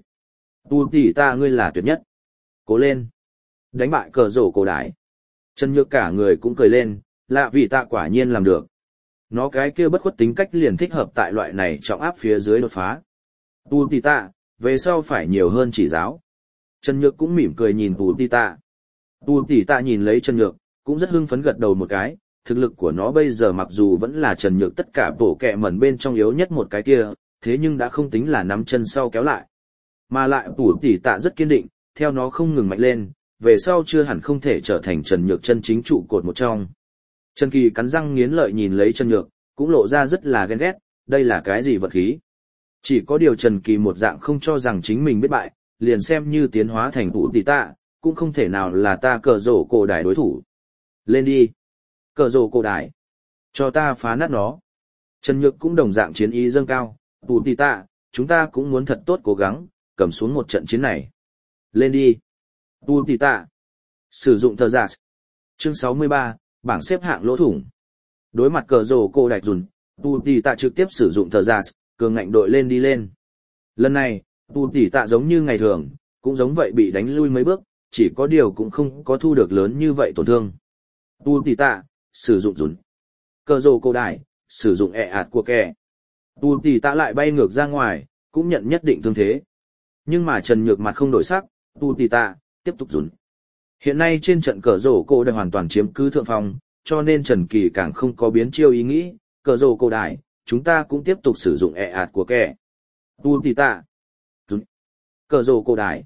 Tu tỷ tạ ngươi là tuyệt nhất. Cố lên. Đánh bại cờ rổ cổ đái. Trần Nhược cả người cũng cười lên, lạ vì tạ quả nhiên làm được. Nó cái kia bất khuất tính cách liền thích hợp tại loại này trọng áp phía dưới đột phá. Tu tỷ tạ, về sau phải nhiều hơn chỉ giáo. Trần Nhược cũng mỉm cười nhìn Tu tỷ tạ. Tu tỷ tạ nhìn lấy Trần Nhược, cũng rất hưng phấn gật đầu một cái, thực lực của nó bây giờ mặc dù vẫn là Trần Nhược tất cả bổ kẹ mẩn bên trong yếu nhất một cái kia, thế nhưng đã không tính là nắm chân sau kéo lại. Mà lại Tu tỷ tạ rất kiên định, theo nó không ngừng mạnh lên, về sau chưa hẳn không thể trở thành Trần Nhược chân chính trụ cột một trong. Trần Kỳ cắn răng nghiến lợi nhìn lấy Trần Nhược, cũng lộ ra rất là ghen ghét, đây là cái gì vật khí. Chỉ có điều Trần Kỳ một dạng không cho rằng chính mình biết bại, liền xem như tiến hóa thành vũ tỷ tạ, cũng không thể nào là ta cờ rổ cổ đái đối thủ. Lên đi. Cờ rổ cổ đái. Cho ta phá nát nó. Trần Nhược cũng đồng dạng chiến ý dâng cao, vũ tỷ tạ, chúng ta cũng muốn thật tốt cố gắng, cầm xuống một trận chiến này. Lên đi. Vũ tỷ tạ. Sử dụng thờ giả. Chương 63, bảng xếp hạng lỗ thủng. Đối mặt cờ rổ cổ đái dùn, vũ tỷ tạ trực tiếp sử dụng thờ giả, cường ngạnh đội lên đi lên. Lần này, vũ tỷ tạ giống như ngày thường, cũng giống vậy bị đánh lui mấy bước, chỉ có điều cũng không có thu được lớn như vậy tổn thương. Tu tỷ tạ, sử dụng dùn. Cờ rổ cổ đái, sử dụng ạt của kẻ. Tu tỷ tạ lại bay ngược ra ngoài, cũng nhận nhất định thương thế. Nhưng mà Trần Nhược mặt không đổi sắc, tu tỷ tạ, tiếp tục dùn. Hiện nay trên trận cờ rổ cổ đái hoàn toàn chiếm cứ thượng phong, cho nên Trần Kỳ càng không có biến chiêu ý nghĩ, cờ rổ cổ đái, chúng ta cũng tiếp tục sử dụng ạt của kẻ. Tu tỷ tạ, dùn. Cờ rổ cổ đái,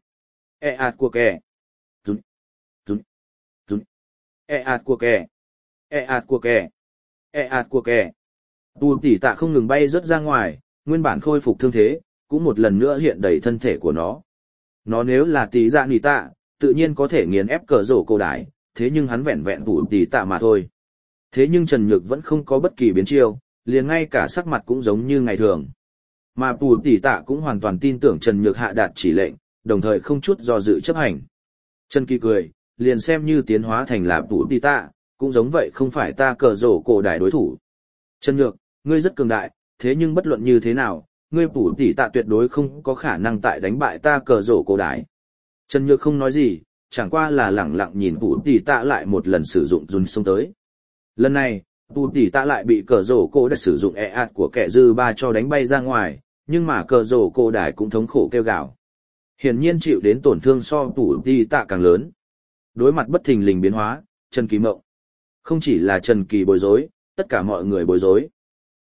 ạt của kẻ. Ạt của kẻ, ạt của kẻ, ạt của kẻ. Tu tỷ tạ không ngừng bay rớt ra ngoài, nguyên bản khôi phục thương thế, cũng một lần nữa hiện đầy thân thể của nó. Nó nếu là tí dạ nỉ tạ, tự nhiên có thể nghiền ép cờ rổ cổ đái, thế nhưng hắn vẹn vẹn tu tỷ tạ mà thôi. Thế nhưng Trần Nhược vẫn không có bất kỳ biến chiêu, liền ngay cả sắc mặt cũng giống như ngày thường. Mà tu tỷ tạ cũng hoàn toàn tin tưởng Trần Nhược hạ đạt chỉ lệnh, đồng thời không chút do dự chấp hành. Trần Kỳ cười, liền xem như tiến hóa thành là vũ tỷ tạ, cũng giống vậy không phải ta cờ rổ cổ đái đối thủ. Trần Nhược, ngươi rất cường đại, thế nhưng bất luận như thế nào, ngươi vũ tỷ tạ tuyệt đối không có khả năng tại đánh bại ta cờ rổ cổ đái. Trần Nhược không nói gì, chẳng qua là lẳng lặng nhìn vũ tỷ tạ lại một lần sử dụng dùn xông tới. Lần này, vũ tỷ tạ lại bị cờ rổ cổ đái sử dụng ạt của kẻ dư ba cho đánh bay ra ngoài, nhưng mà cờ rổ cổ đái cũng thống khổ kêu gào. Hiển nhiên chịu đến tổn thương so vũ tỷ tạ càng lớn. Đối mặt bất thình lình biến hóa, Trần Kỳ mộng. Không chỉ là Trần Kỳ bối rối, tất cả mọi người bối rối.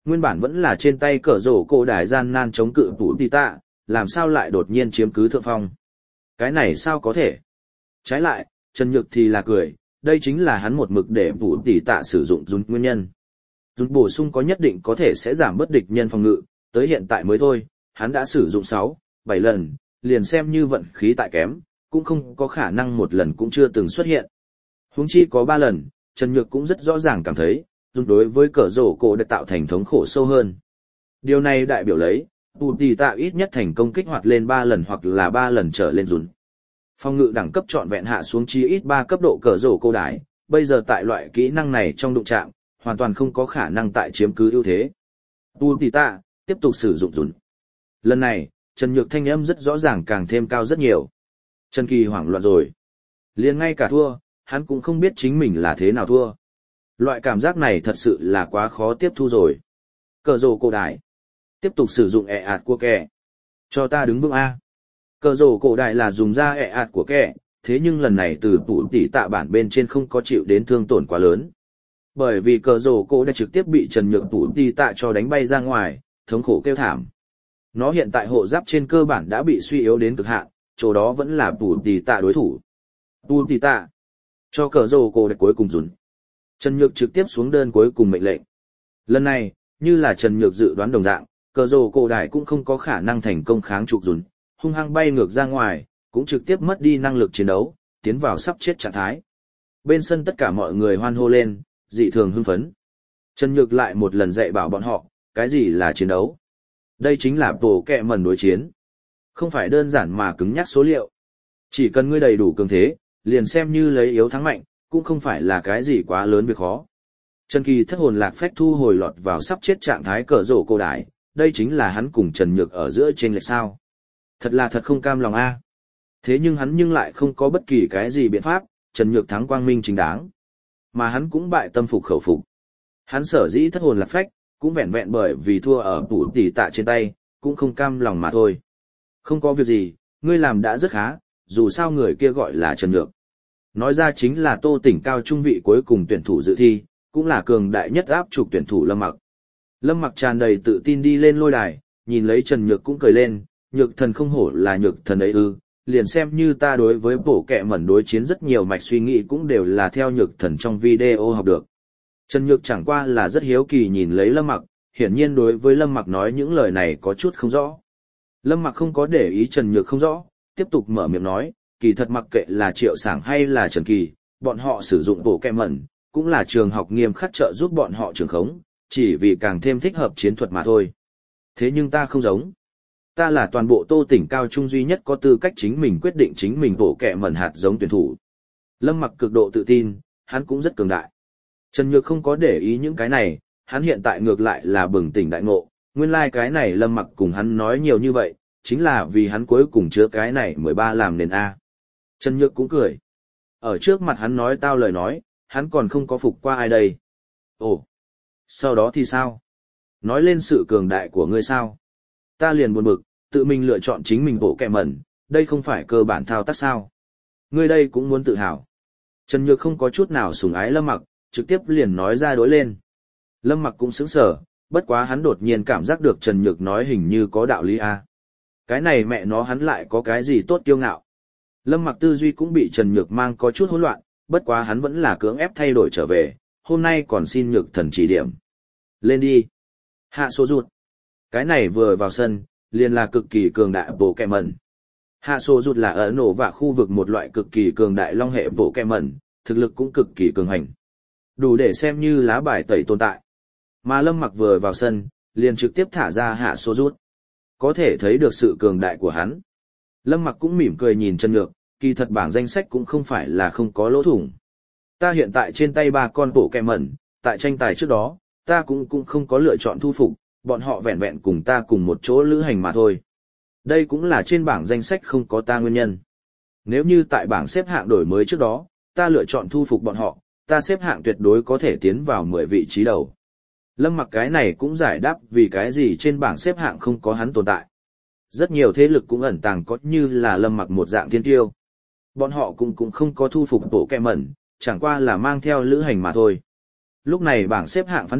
Nguyên bản vẫn là trên tay cờ rổ cổ đại gian nan chống cự Phủ Tỷ Tạ, làm sao lại đột nhiên chiếm cứ thượng phong. Cái này sao có thể? Trái lại, Trần Nhược thì là cười, đây chính là hắn một mực để Phủ Tỷ Tạ sử dụng dùn nguyên nhân. Dùn bổ sung có nhất định có thể sẽ giảm bớt địch nhân phòng ngự, tới hiện tại mới thôi, hắn đã sử dụng 6, 7 lần, liền xem như vận khí tại kém, cũng không có khả năng một lần cũng chưa từng xuất hiện. Huống chi có 3 lần, Trần Nhược cũng rất rõ ràng cảm thấy, dùn đối với cờ rổ cổ đã tạo thành thống khổ sâu hơn. Điều này đại biểu lấy, Phủ Tỷ Tạ ít nhất thành công kích hoạt lên 3 lần hoặc là 3 lần trở lên dùn. Phòng ngự đẳng cấp trọn vẹn hạ xuống chí ít 3 cấp độ cờ rổ cổ đái, bây giờ tại loại kỹ năng này trong đụng chạm, hoàn toàn không có khả năng tại chiếm cứ ưu thế. Phủ Tỷ Tạ tiếp tục sử dụng dùn. Lần này, Trần Nhược thanh âm rất rõ ràng càng thêm cao rất nhiều. Trần Kỳ hoảng loạn rồi. Liền ngay cả thua, hắn cũng không biết chính mình là thế nào thua. Loại cảm giác này thật sự là quá khó tiếp thu rồi. Cờ rổ cổ đại. Tiếp tục sử dụng ạt của kẻ. Cho ta đứng vững A. Cờ rổ cổ đại là dùng ra ạt của kẻ, thế nhưng lần này từ Phủ Tỷ Tạ bản bên trên không có chịu đến thương tổn quá lớn. Bởi vì cờ rổ cổ đã trực tiếp bị Trần Nhược Phủ Tỷ Tạ cho đánh bay ra ngoài, thống khổ kêu thảm. Nó hiện tại hộ giáp trên cơ bản đã bị suy yếu đến cực hạn, chỗ đó vẫn là Phủ Tỷ Tạ đối thủ. Phủ Tỷ Tạ. Cho cờ rổ cổ đại cuối cùng dùn. Trần Nhược trực tiếp xuống đơn cuối cùng mệnh lệnh. Lần này, như là Trần Nhược dự đoán đồng dạng, cờ rổ cổ đại cũng không có khả năng thành công kháng trụ dùn, hung hăng bay ngược ra ngoài, cũng trực tiếp mất đi năng lực chiến đấu, tiến vào sắp chết trạng thái. Bên sân tất cả mọi người hoan hô lên, dị thường hưng phấn. Trần Nhược lại một lần dạy bảo bọn họ, cái gì là chiến đấu. Đây chính là bộ kẹ mẩn đối chiến. Không phải đơn giản mà cứng nhắc số liệu. Chỉ cần ngươi đầy đủ cường thế, liền xem như lấy yếu thắng mạnh, cũng không phải là cái gì quá lớn việc khó. Trần Kỳ thất hồn lạc phách thu hồi lọt vào sắp chết trạng thái cờ rổ cổ đại, đây chính là hắn cùng Trần Nhược ở giữa chênh lệch sao. Thật là thật không cam lòng a. Thế nhưng hắn nhưng lại không có bất kỳ cái gì biện pháp, Trần Nhược thắng quang minh chính đáng. Mà hắn cũng bại tâm phục khẩu phục. Hắn sở dĩ thất hồn lạc phách, cũng vẹn vẹn bởi vì thua ở Phủ Tỷ Tạ trên tay, cũng không cam lòng mà thôi. Không có việc gì, ngươi làm đã rất khá, dù sao người kia gọi là Trần Nhược. Nói ra chính là Tô Tỉnh cao trung vị cuối cùng tuyển thủ dự thi, cũng là cường đại nhất áp trục tuyển thủ Lâm Mặc. Lâm Mặc tràn đầy tự tin đi lên lôi đài, nhìn lấy Trần Nhược cũng cười lên, Nhược thần không hổ là Nhược thần ấy ư, liền xem như ta đối với bộ kẹ mẩn đối chiến rất nhiều mạch suy nghĩ cũng đều là theo Nhược thần trong video học được. Trần Nhược chẳng qua là rất hiếu kỳ nhìn lấy Lâm Mặc, hiển nhiên đối với Lâm Mặc nói những lời này có chút không rõ. Lâm Mặc không có để ý Trần Nhược không rõ, tiếp tục mở miệng nói, kỳ thật mặc kệ là Triệu Sảng hay là Trần Kỳ, bọn họ sử dụng bộ kẹ mẩn, cũng là trường học nghiêm khắc trợ giúp bọn họ trường khống, chỉ vì càng thêm thích hợp chiến thuật mà thôi. Thế nhưng ta không giống. Ta là toàn bộ Tô Tỉnh cao trung duy nhất có tư cách chính mình quyết định chính mình bộ kẹ mẩn hạt giống tuyển thủ. Lâm Mặc cực độ tự tin, hắn cũng rất cường đại. Trần Nhược không có để ý những cái này, hắn hiện tại ngược lại là bừng tỉnh đại ngộ, nguyên lai cái này Lâm Mặc cùng hắn nói nhiều như vậy, chính là vì hắn cuối cùng chứa cái này 13 làm nền A. Trần Nhược cũng cười. Ở trước mặt hắn nói tao lời nói, hắn còn không có phục qua ai đây. Ồ, sau đó thì sao? Nói lên sự cường đại của ngươi sao? Ta liền buồn bực, tự mình lựa chọn chính mình bộ kẹ mẩn, đây không phải cơ bản thao tác sao? Ngươi đây cũng muốn tự hào. Trần Nhược không có chút nào sủng ái Lâm Mặc, trực tiếp liền nói ra đối lên. Lâm Mặc cũng sững sờ, bất quá hắn đột nhiên cảm giác được Trần Nhược nói hình như có đạo lý a. Cái này mẹ nó hắn lại có cái gì tốt kiêu ngạo. Lâm Mặc tư duy cũng bị Trần Nhược mang có chút hỗn loạn, bất quá hắn vẫn là cưỡng ép thay đổi trở về, hôm nay còn xin Nhược thần chỉ điểm. Lên đi. Hạ số rụt. Cái này vừa vào sân, liền là cực kỳ cường đại bộ kẹ mẩn. Hạ số rụt là ở nổ và khu vực một loại cực kỳ cường đại long hệ bộ kẹ mẩn, thực lực cũng cực kỳ cường hành. Đủ để xem như lá bài tẩy tồn tại. Mà Lâm Mặc vừa vào sân, liền trực tiếp thả ra hạ số rút. Có thể thấy được sự cường đại của hắn. Lâm Mặc cũng mỉm cười nhìn Trần Nhược, kỳ thật bảng danh sách cũng không phải là không có lỗ thủng. Ta hiện tại trên tay 3 con bộ kẹ mẩn, tại tranh tài trước đó, ta cũng không có lựa chọn thu phục, bọn họ vẹn vẹn cùng ta cùng một chỗ lữ hành mà thôi. Đây cũng là trên bảng danh sách không có ta nguyên nhân. Nếu như tại bảng xếp hạng đổi mới trước đó, ta lựa chọn thu phục bọn họ, ta xếp hạng tuyệt đối có thể tiến vào 10 vị trí đầu. Lâm Mặc cái này cũng giải đáp vì cái gì trên bảng xếp hạng không có hắn tồn tại. Rất nhiều thế lực cũng ẩn tàng có như là Lâm Mặc một dạng thiên tiêu. Bọn họ cũng không có thu phục bộ kẹ mẩn, chẳng qua là mang theo lữ hành mà thôi. Lúc này bảng xếp hạng phán định,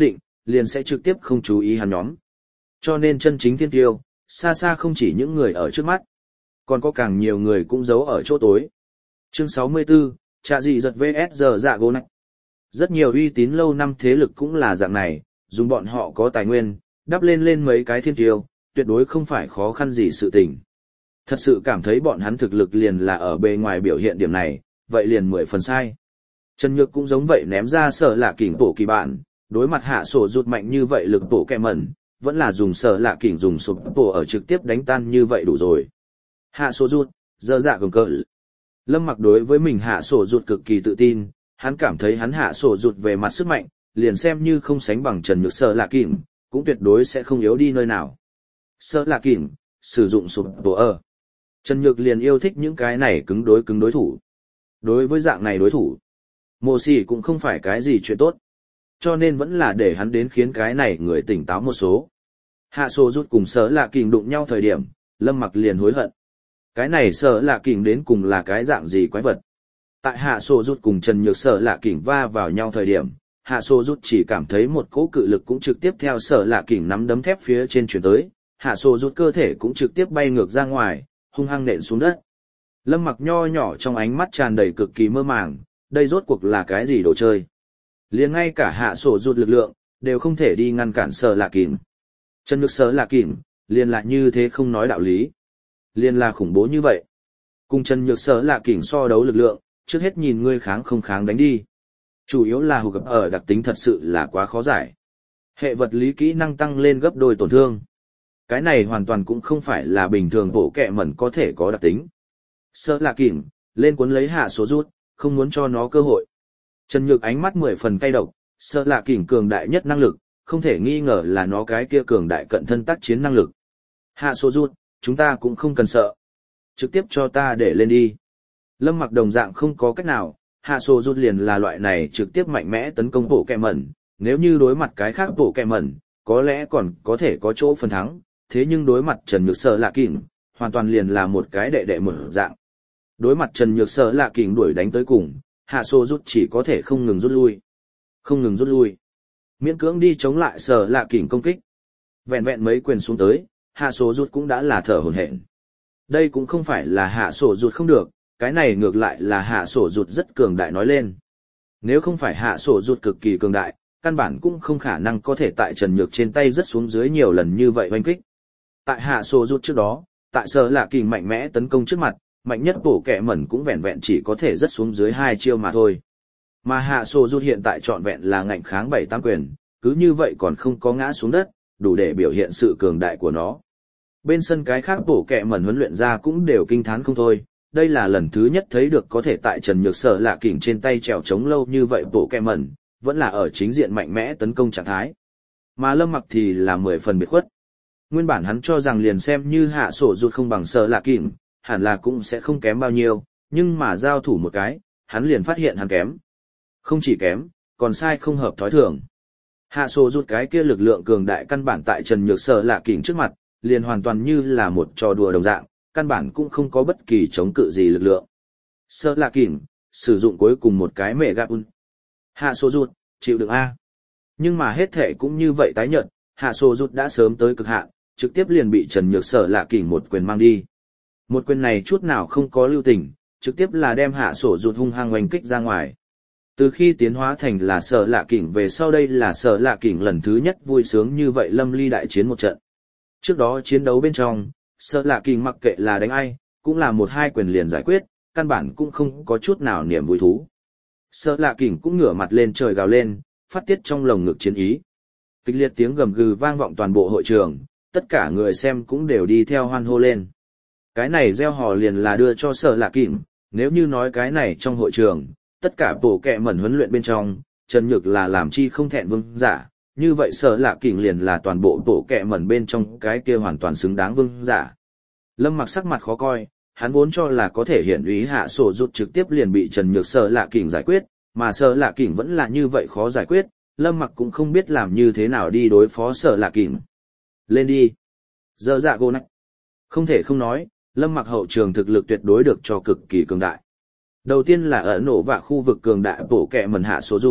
liền sẽ trực tiếp không chú ý hắn nhóm. Cho nên chân chính thiên tiêu, xa xa không chỉ những người ở trước mắt, còn có càng nhiều người cũng giấu ở chỗ tối. Chương 64, Trạ dị giật vs giờ dạ gỗ nạch. Rất nhiều uy tín lâu năm thế lực cũng là dạng này, dùng bọn họ có tài nguyên, đắp lên mấy cái thiên tiêu, tuyệt đối không phải khó khăn gì sự tình. Thật sự cảm thấy bọn hắn thực lực liền là ở bề ngoài biểu hiện điểm này, vậy liền 10 phần sai. Trần Nhược cũng giống vậy ném ra sở lạ kỉnh bổ kỳ bản, đối mặt hạ sổ rụt mạnh như vậy lực bổ kẹ mẩn, vẫn là dùng sở lạ kỉnh dùng sụp bổ ở trực tiếp đánh tan như vậy đủ rồi. Hạ sổ rụt, dơ dạ gồng cỡ. Lâm Mặc đối với mình hạ sổ rụt cực kỳ tự tin, hắn cảm thấy hắn hạ sổ rụt về mặt sức mạnh, liền xem như không sánh bằng Trần Nhược sở lạ kỉnh, cũng tuyệt đối sẽ không yếu đi nơi nào. Sở lạ kỉnh, sử dụng sụp bổ ở. Trần Nhược liền yêu thích những cái này cứng đối thủ. Đối với dạng này đối thủ, Mộ Sĩ cũng không phải cái gì chuyện tốt. Cho nên vẫn là để hắn đến khiến cái này người tỉnh táo một số. Hạ sổ rút cùng sở lạ kình đụng nhau thời điểm, Lâm Mặc liền hối hận. Cái này sở lạ kình đến cùng là cái dạng gì quái vật. Tại hạ sổ rút cùng Trần Nhược sở lạ kình va vào nhau thời điểm, hạ sổ rút chỉ cảm thấy một cỗ cự lực cũng trực tiếp theo sở lạ kình nắm đấm thép phía trên chuyển tới, hạ sổ rút cơ thể cũng trực tiếp bay ngược ra ngoài, hung hăng nện xuống đất. Lâm Mặc nho nhỏ trong ánh mắt tràn đầy cực kỳ mơ màng, đây rốt cuộc là cái gì đồ chơi. Liền ngay cả hạ sổ rụt lực lượng, đều không thể đi ngăn cản sở lạ kìm. Trần Nhược sở lạ kìm, liền là như thế không nói đạo lý. Liền là khủng bố như vậy. Cùng Trần Nhược sở lạ kìm so đấu lực lượng, trước hết nhìn ngươi kháng không kháng đánh đi. Chủ yếu là hụt gặp ở đặc tính thật sự là quá khó giải. Hệ vật lý kỹ năng tăng lên gấp đôi tổn thương. Cái này hoàn toàn cũng không phải là bình thường bộ kẹ mẩn có thể có đặc tính. Sở lạ kìm, lên cuốn lấy hạ sổ rút, không muốn cho nó cơ hội. Trần Nhược ánh mắt 10 phần cay độc, sở lạ kỉnh cường đại nhất năng lực, không thể nghi ngờ là nó cái kia cường đại cận thân tác chiến năng lực. Hạ sổ rút, chúng ta cũng không cần sợ. Trực tiếp cho ta để lên đi. Lâm Mặc đồng dạng không có cách nào, hạ sổ rút liền là loại này trực tiếp mạnh mẽ tấn công bộ kẹ mẩn, nếu như đối mặt cái khác bộ kẹ mẩn, có lẽ còn có thể có chỗ phần thắng, thế nhưng đối mặt Trần Nhược sở lạ kỉnh, hoàn toàn liền là một cái đệ một dạng. Đối mặt Trần Nhược sở lạ kỉnh đuổi đánh tới cùng, hạ sổ rút chỉ có thể không ngừng rút lui. Không ngừng rút lui. Miễn cưỡng đi chống lại sở lạ kỉnh công kích. Vẹn vẹn mấy quyền xuống tới, hạ sổ rút cũng đã là thở hổn hển. Đây cũng không phải là hạ sổ rút không được, cái này ngược lại là hạ sổ rút rất cường đại nói lên. Nếu không phải hạ sổ rút cực kỳ cường đại, căn bản cũng không khả năng có thể tại Trần Nhược trên tay rất xuống dưới nhiều lần như vậy oanh kích. Tại hạ sổ rút trước đó, tại sở lạ kỉnh mạnh mẽ tấn công trước mặt, mạnh nhất bổ kẹ mẩn cũng vẹn vẹn chỉ có thể rất xuống dưới 2 chiêu mà thôi. Mà hạ sổ rút hiện tại trọn vẹn là ngạnh kháng 7-8 quyền, cứ như vậy còn không có ngã xuống đất, đủ để biểu hiện sự cường đại của nó. Bên sân cái khác bổ kẹ mẩn huấn luyện ra cũng đều kinh thán không thôi, đây là lần thứ nhất thấy được có thể tại Trần Nhược sở lạ kỉnh trên tay trèo chống lâu như vậy bổ kẹ mẩn, vẫn là ở chính diện mạnh mẽ tấn công trạng thái. Mà Lâm Mặc thì là 10 phần biệt khuất. Nguyên bản hắn cho rằng liền xem như hạ sổ rút không bằng sở lạ kỉnh, hẳn là cũng sẽ không kém bao nhiêu, nhưng mà giao thủ một cái, hắn liền phát hiện hắn kém. Không chỉ kém, còn sai không hợp thói thường. Hạ sổ rút cái kia lực lượng cường đại căn bản tại Trần Nhược sở lạ kỉnh trước mặt, liền hoàn toàn như là một trò đùa đồng dạng, căn bản cũng không có bất kỳ chống cự gì lực lượng. Sở lạ kỉnh, sử dụng cuối cùng một cái mẹ gạp un. Hạ sổ rút, chịu đựng A. Nhưng mà hết thể cũng như vậy tái nhận, hạ sổ rút đã sớm tới cực hạn, trực tiếp liền bị Trần Nhược sở lạ kỉnh một quyền mang đi. Một quyền này chút nào không có lưu tình, trực tiếp là đem hạ sổ rụt hung hăng oanh kích ra ngoài. Từ khi tiến hóa thành là sở lạ kỉnh về sau đây là sở lạ kỉnh lần thứ nhất vui sướng như vậy lâm ly đại chiến một trận. Trước đó chiến đấu bên trong, sở lạ kỉnh mặc kệ là đánh ai, cũng là 1-2 quyền liền giải quyết, căn bản cũng không có chút nào niềm vui thú. Sở lạ kỉnh cũng ngửa mặt lên trời gào lên, phát tiết trong lồng ngực chiến ý. Kịch liệt tiếng gầm gừ vang vọng toàn bộ hội trường, tất cả người xem cũng đều đi theo hoan hô lên. Cái này gieo hò liền là đưa cho sở lạ kỉnh, nếu như nói cái này trong hội trường, tất cả bộ kẹ mẩn huấn luyện bên trong, Trần Nhược là làm chi không thẹn vương giả, như vậy sở lạ kỉnh liền là toàn bộ bộ kẹ mẩn bên trong cái kia hoàn toàn xứng đáng vương giả. Lâm Mặc sắc mặt khó coi, hắn vốn cho là có thể hiển úy hạ sổ rút trực tiếp liền bị Trần Nhược sở lạ kỉnh giải quyết, mà sở lạ kỉnh vẫn là như vậy khó giải quyết, Lâm Mặc cũng không biết làm như thế nào đi đối phó sở lạ kỉnh. Lên đi. Giờ dạ gô nách. Không thể không nói, Lâm Mặc hậu trường thực lực tuyệt đối được cho cực kỳ cường đại. Đầu tiên là ở nổ và khu vực cường đại bổ kẹ mẩn hạ số rút,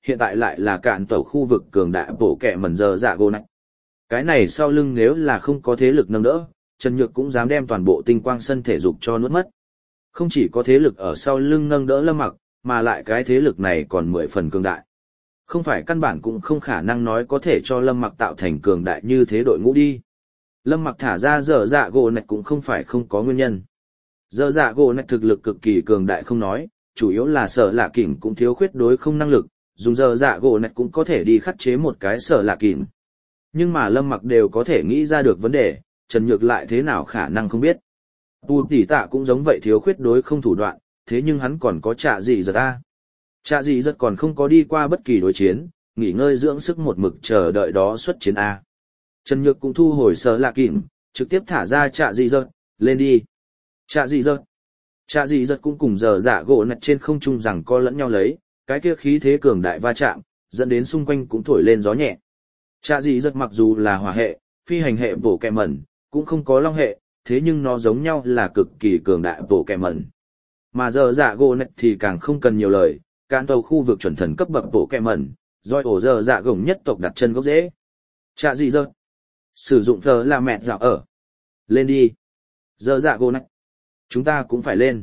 hiện tại lại là cạn tàu khu vực cường đại bộ kẹ mẩn giờ dạ gỗ này. Cái này sau lưng nếu là không có thế lực nâng đỡ, Trần Nhược cũng dám đem toàn bộ tinh quang sân thể dục cho nuốt mất. Không chỉ có thế lực ở sau lưng nâng đỡ Lâm Mặc, mà lại cái thế lực này còn 10 phần cường đại. Không phải căn bản cũng không khả năng nói có thể cho Lâm Mặc tạo thành cường đại như thế đội ngũ đi. Lâm Mặc thả ra giờ dạ gỗ này cũng không phải không có nguyên nhân. Giờ dạ gỗ này thực lực cực kỳ cường đại không nói, chủ yếu là Sở Lạ Kình cũng thiếu khuyết đối không năng lực, dùng giờ dạ gỗ này cũng có thể đi khắc chế một cái Sở Lạ Kình. Nhưng mà Lâm Mặc đều có thể nghĩ ra được vấn đề, Trần Nhược lại thế nào khả năng không biết. Tu Tỷ Tạ cũng giống vậy thiếu khuyết đối không thủ đoạn, thế nhưng hắn còn có Trạ Dị Giật a. Trạ Dị Giật còn không có đi qua bất kỳ đối chiến, nghỉ ngơi dưỡng sức một mực chờ đợi đó xuất chiến a. Trần Nhược cũng thu hồi Sở Lạ Kình, trực tiếp thả ra Trạ Dị Giật, lên đi. Trạ Dị Giật. Trạ Dị Giật cũng cùng giờ dạ gỗ nạch trên không trung rằng co lẫn nhau lấy, cái kia khí thế cường đại va chạm, dẫn đến xung quanh cũng thổi lên gió nhẹ. Trạ Dị Giật mặc dù là hỏa hệ, phi hành hệ bổ kẹ mẩn, cũng không có long hệ, thế nhưng nó giống nhau là cực kỳ cường đại bổ kẹ mẩn. Mà giờ dạ gỗ nạch thì càng không cần nhiều lời, cạn tàu khu vực chuẩn thần cấp bậc bổ kẹ mẩn, doi ổ giờ dạ gồng nhất tộc đặt chân gốc rễ. Trạ Dị Giật. Sử dụng thờ là mẹ dạo ở. Lên đi. Giờ dạ gỗ nạch. Chúng ta cũng phải lên.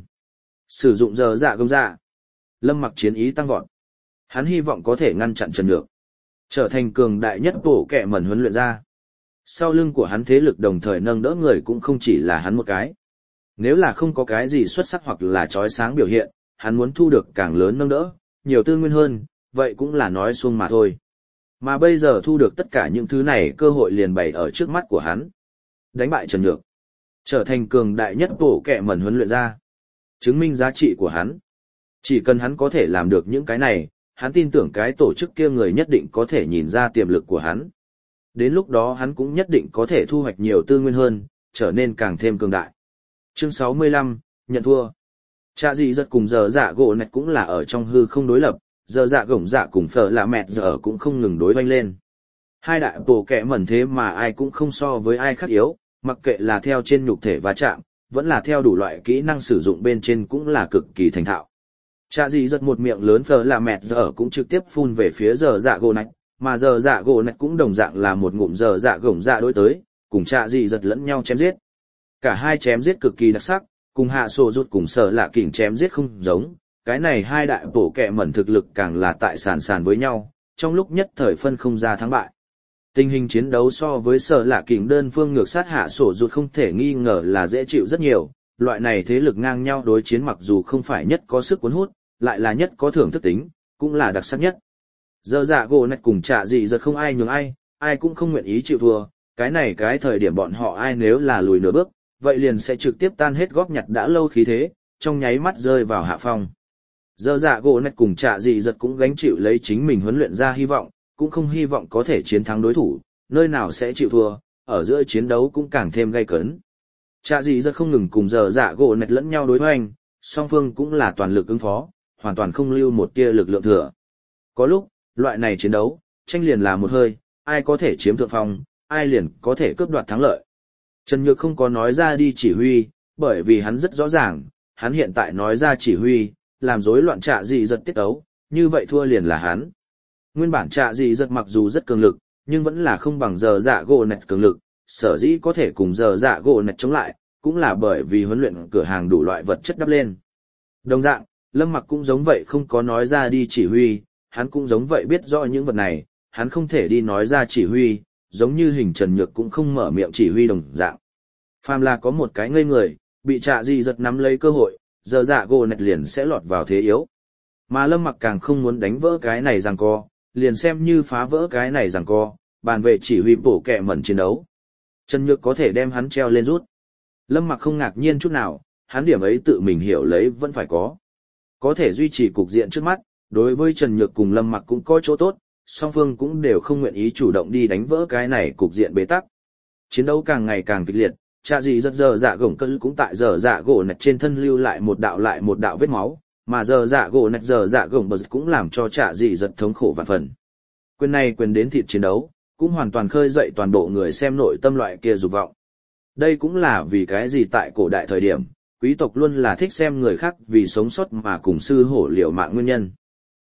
Sử dụng giờ dạ gồng dạ. Lâm Mặc chiến ý tăng vọt. Hắn hy vọng có thể ngăn chặn Trần Nhược, trở thành cường đại nhất bổ kẹ mẩn huấn luyện ra. Sau lưng của hắn thế lực đồng thời nâng đỡ người cũng không chỉ là hắn một cái. Nếu là không có cái gì xuất sắc hoặc là chói sáng biểu hiện, hắn muốn thu được càng lớn nâng đỡ, nhiều tư nguyên hơn, vậy cũng là nói xuông mà thôi. Mà bây giờ thu được tất cả những thứ này cơ hội liền bày ở trước mắt của hắn. Đánh bại Trần Nhược, trở thành cường đại nhất bổ kẹ mẩn huấn luyện ra. Chứng minh giá trị của hắn. Chỉ cần hắn có thể làm được những cái này, hắn tin tưởng cái tổ chức kia người nhất định có thể nhìn ra tiềm lực của hắn. Đến lúc đó hắn cũng nhất định có thể thu hoạch nhiều tư nguyên hơn, trở nên càng thêm cường đại. Chương 65, nhận thua. Trạ Dị Giật cùng giờ dạ gỗ nạch cũng là ở trong hư không đối lập, giờ dạ gổng dạ cùng phở là mẹt giờ cũng không ngừng đối oanh lên. Hai đại bổ kẹ mẩn thế mà ai cũng không so với ai khác yếu, mặc kệ là theo trên nhục thể va chạm, vẫn là theo đủ loại kỹ năng sử dụng bên trên cũng là cực kỳ thành thạo. Trạ Dị Giật một miệng lớn phở là mẹt giờ cũng trực tiếp phun về phía giờ dạ gỗ nạch, mà giờ dạ gỗ nạch cũng đồng dạng là một ngụm giờ dạ gổng dạ đối tới, cùng Trạ Dị Giật lẫn nhau chém giết. Cả hai chém giết cực kỳ đặc sắc, cùng hạ sổ rút cùng Sở Lạ Kình chém giết không giống, cái này hai đại bổ kẹ mẩn thực lực càng là tại sàn với nhau, trong lúc nhất thời phân không ra thắng bại. Tình hình chiến đấu so với Sở Lạ Kình đơn phương ngược sát hạ sổ rút không thể nghi ngờ là dễ chịu rất nhiều, loại này thế lực ngang nhau đối chiến mặc dù không phải nhất có sức cuốn hút, lại là nhất có thưởng thức tính, cũng là đặc sắc nhất. Giờ dạ gỗ nạch cùng Trạ Dị Giật không ai nhường ai, ai cũng không nguyện ý chịu thua, cái thời điểm bọn họ ai nếu là lùi nửa bước, vậy liền sẽ trực tiếp tan hết góp nhặt đã lâu khí thế, trong nháy mắt rơi vào hạ phong. Giờ dạ gỗ nạch cùng Trạ Dị Giật cũng gánh chịu lấy chính mình huấn luyện ra hy vọng, cũng không hy vọng có thể chiến thắng đối thủ, nơi nào sẽ chịu thua, ở giữa chiến đấu cũng càng thêm gay cấn. Trạ Dị Giật không ngừng cùng giờ dạ gỗ nạch lẫn nhau đối hoành, song phương cũng là toàn lực ứng phó, hoàn toàn không lưu một tia lực lượng thừa. Có lúc, loại này chiến đấu, tranh liền là một hơi, ai có thể chiếm thượng phong, ai liền có thể cướp đoạt thắng lợi. Trần Nhược không có nói ra đi chỉ huy, bởi vì hắn rất rõ ràng, hắn hiện tại nói ra chỉ huy, làm rối loạn Trạ Dị Giật tiết ấu, như vậy thua liền là hắn. Nguyên bản Trạ Dị Giật mặc dù rất cường lực, nhưng vẫn là không bằng giờ dạ gỗ nạch cường lực, sở dĩ có thể cùng giờ dạ gỗ nạch chống lại, cũng là bởi vì huấn luyện cửa hàng đủ loại vật chất đắp lên. Đồng dạng, Lâm Mặc cũng giống vậy không có nói ra đi chỉ huy, hắn cũng giống vậy biết rõ những vật này, hắn không thể đi nói ra chỉ huy, giống như Hình Trần Nhược cũng không mở miệng chỉ huy đồng dạng. Phàm là có một cái ngây người, bị Trạ Dị Giật nắm lấy cơ hội, giờ dạ gỗ nạch liền sẽ lọt vào thế yếu. Mà Lâm Mặc càng không muốn đánh vỡ cái này giằng co, liền xem như phá vỡ cái này giằng co, bàn về chỉ huy bổ kẹ mẩn chiến đấu. Trần Nhược có thể đem hắn treo lên rút. Lâm Mặc không ngạc nhiên chút nào, hắn điểm ấy tự mình hiểu lấy vẫn phải có. Có thể duy trì cục diện trước mắt, đối với Trần Nhược cùng Lâm Mặc cũng có chỗ tốt, song phương cũng đều không nguyện ý chủ động đi đánh vỡ cái này cục diện bế tắc. Chiến đấu càng ngày càng kịch liệt, Trạ Dị Giật giờ dạ gổng cân cũng tại giờ dạ gỗ nạch trên thân lưu lại một đạo vết máu, mà giờ dạ gỗ nạch giờ dạ gổng bật cũng làm cho Trạ Dị Giật thống khổ vạn phần. Quyền này quyền đến thịt chiến đấu, cũng hoàn toàn khơi dậy toàn bộ người xem nội tâm loại kia dục vọng. Đây cũng là vì cái gì tại cổ đại thời điểm, quý tộc luôn là thích xem người khác vì sống sót mà cùng sư hổ liều mạng nguyên nhân.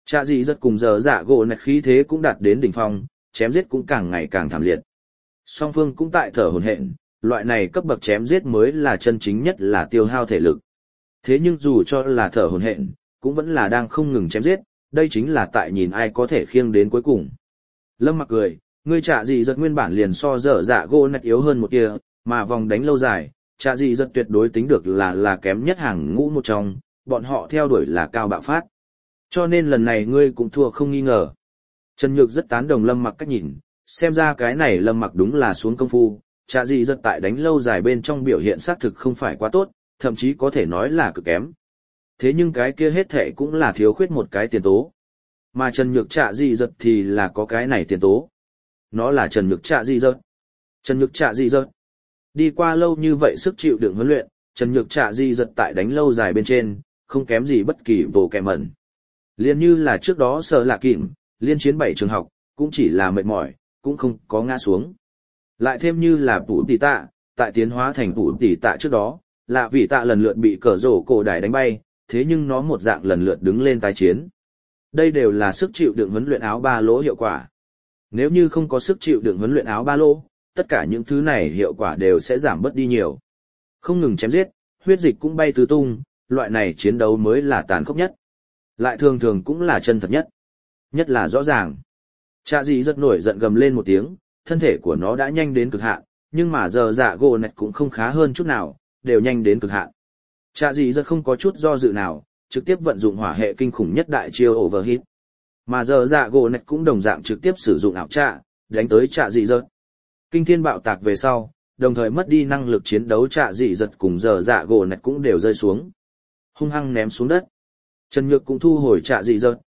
Trạ dị giật cùng giờ dạ gỗ nạch khí thế cũng đạt đến đỉnh phong, chém giết cũng càng ngày càng thảm liệt. Song phương cũng tại thở hổn hển, loại này cấp bậc chém giết mới là chân chính nhất là tiêu hao thể lực. Thế nhưng dù cho là thở hổn hển, cũng vẫn là đang không ngừng chém giết, đây chính là tại nhìn ai có thể khiêng đến cuối cùng. Lâm Mặc cười, ngươi Trạ dị giật nguyên bản liền so dở dạ gỗ nạch yếu hơn một kia, mà vòng đánh lâu dài, Trạ dị giật tuyệt đối tính được là kém nhất hàng ngũ một trong, bọn họ theo đuổi là cao bạo phát. Cho nên lần này ngươi cũng thua không nghi ngờ. Trần Nhược rất tán đồng Lâm Mặc cách nhìn, xem ra cái này Lâm Mặc đúng là xuống công phu, Trạ dị giật tại đánh lâu dài bên trong biểu hiện xác thực không phải quá tốt, thậm chí có thể nói là cực kém. Thế nhưng cái kia hết thệ cũng là thiếu khuyết một cái tiền tố. Mà Trần Nhược Trạ dị giật thì là có cái này tiền tố. Nó là Trần Nhược Trạ dị giật. Trần Nhược Trạ dị giật. Đi qua lâu như vậy sức chịu đựng huấn luyện, Trần Nhược Trạ dị giật tại đánh lâu dài bên trên, không kém gì bất kỳ bộ kẻ mẩn. Liên như là trước đó Sở Lạ Kỉnh, liên chiến 7 trường học, cũng chỉ là mệt mỏi, cũng không có ngã xuống. Lại thêm như là Phủ Tỷ Tạ, tại tiến hóa thành Phủ Tỷ Tạ trước đó, Lạ Vĩ Tạ lần lượt bị cờ rổ cổ đài đánh bay, thế nhưng nó một dạng lần lượt đứng lên tái chiến. Đây đều là sức chịu đựng huấn luyện áo ba lỗ hiệu quả. Nếu như không có sức chịu đựng huấn luyện áo ba lỗ, tất cả những thứ này hiệu quả đều sẽ giảm bớt đi nhiều. Không ngừng chém giết, huyết dịch cũng bay tứ tung, loại này chiến đấu mới là tàn khốc nhất. Lại thường thường cũng là chân thật nhất. Nhất là rõ ràng. Trạ dị rất nổi giận gầm lên một tiếng, thân thể của nó đã nhanh đến cực hạn, nhưng mà giờ dạ gỗ nạch cũng không khá hơn chút nào, đều nhanh đến cực hạn. Trạ dị rất không có chút do dự nào, trực tiếp vận dụng hỏa hệ kinh khủng nhất đại chiêu overheat. Mà giờ dạ gỗ nạch cũng đồng dạng trực tiếp sử dụng ảo trạ, đánh tới Trạ dị giật. Kinh thiên bạo tạc về sau, đồng thời mất đi năng lực chiến đấu Trạ dị giật cùng giờ dạ gỗ nạch cũng đều rơi xuống. Hung hăng ném xuống đất. Trần Nhược cũng thu hồi Trạ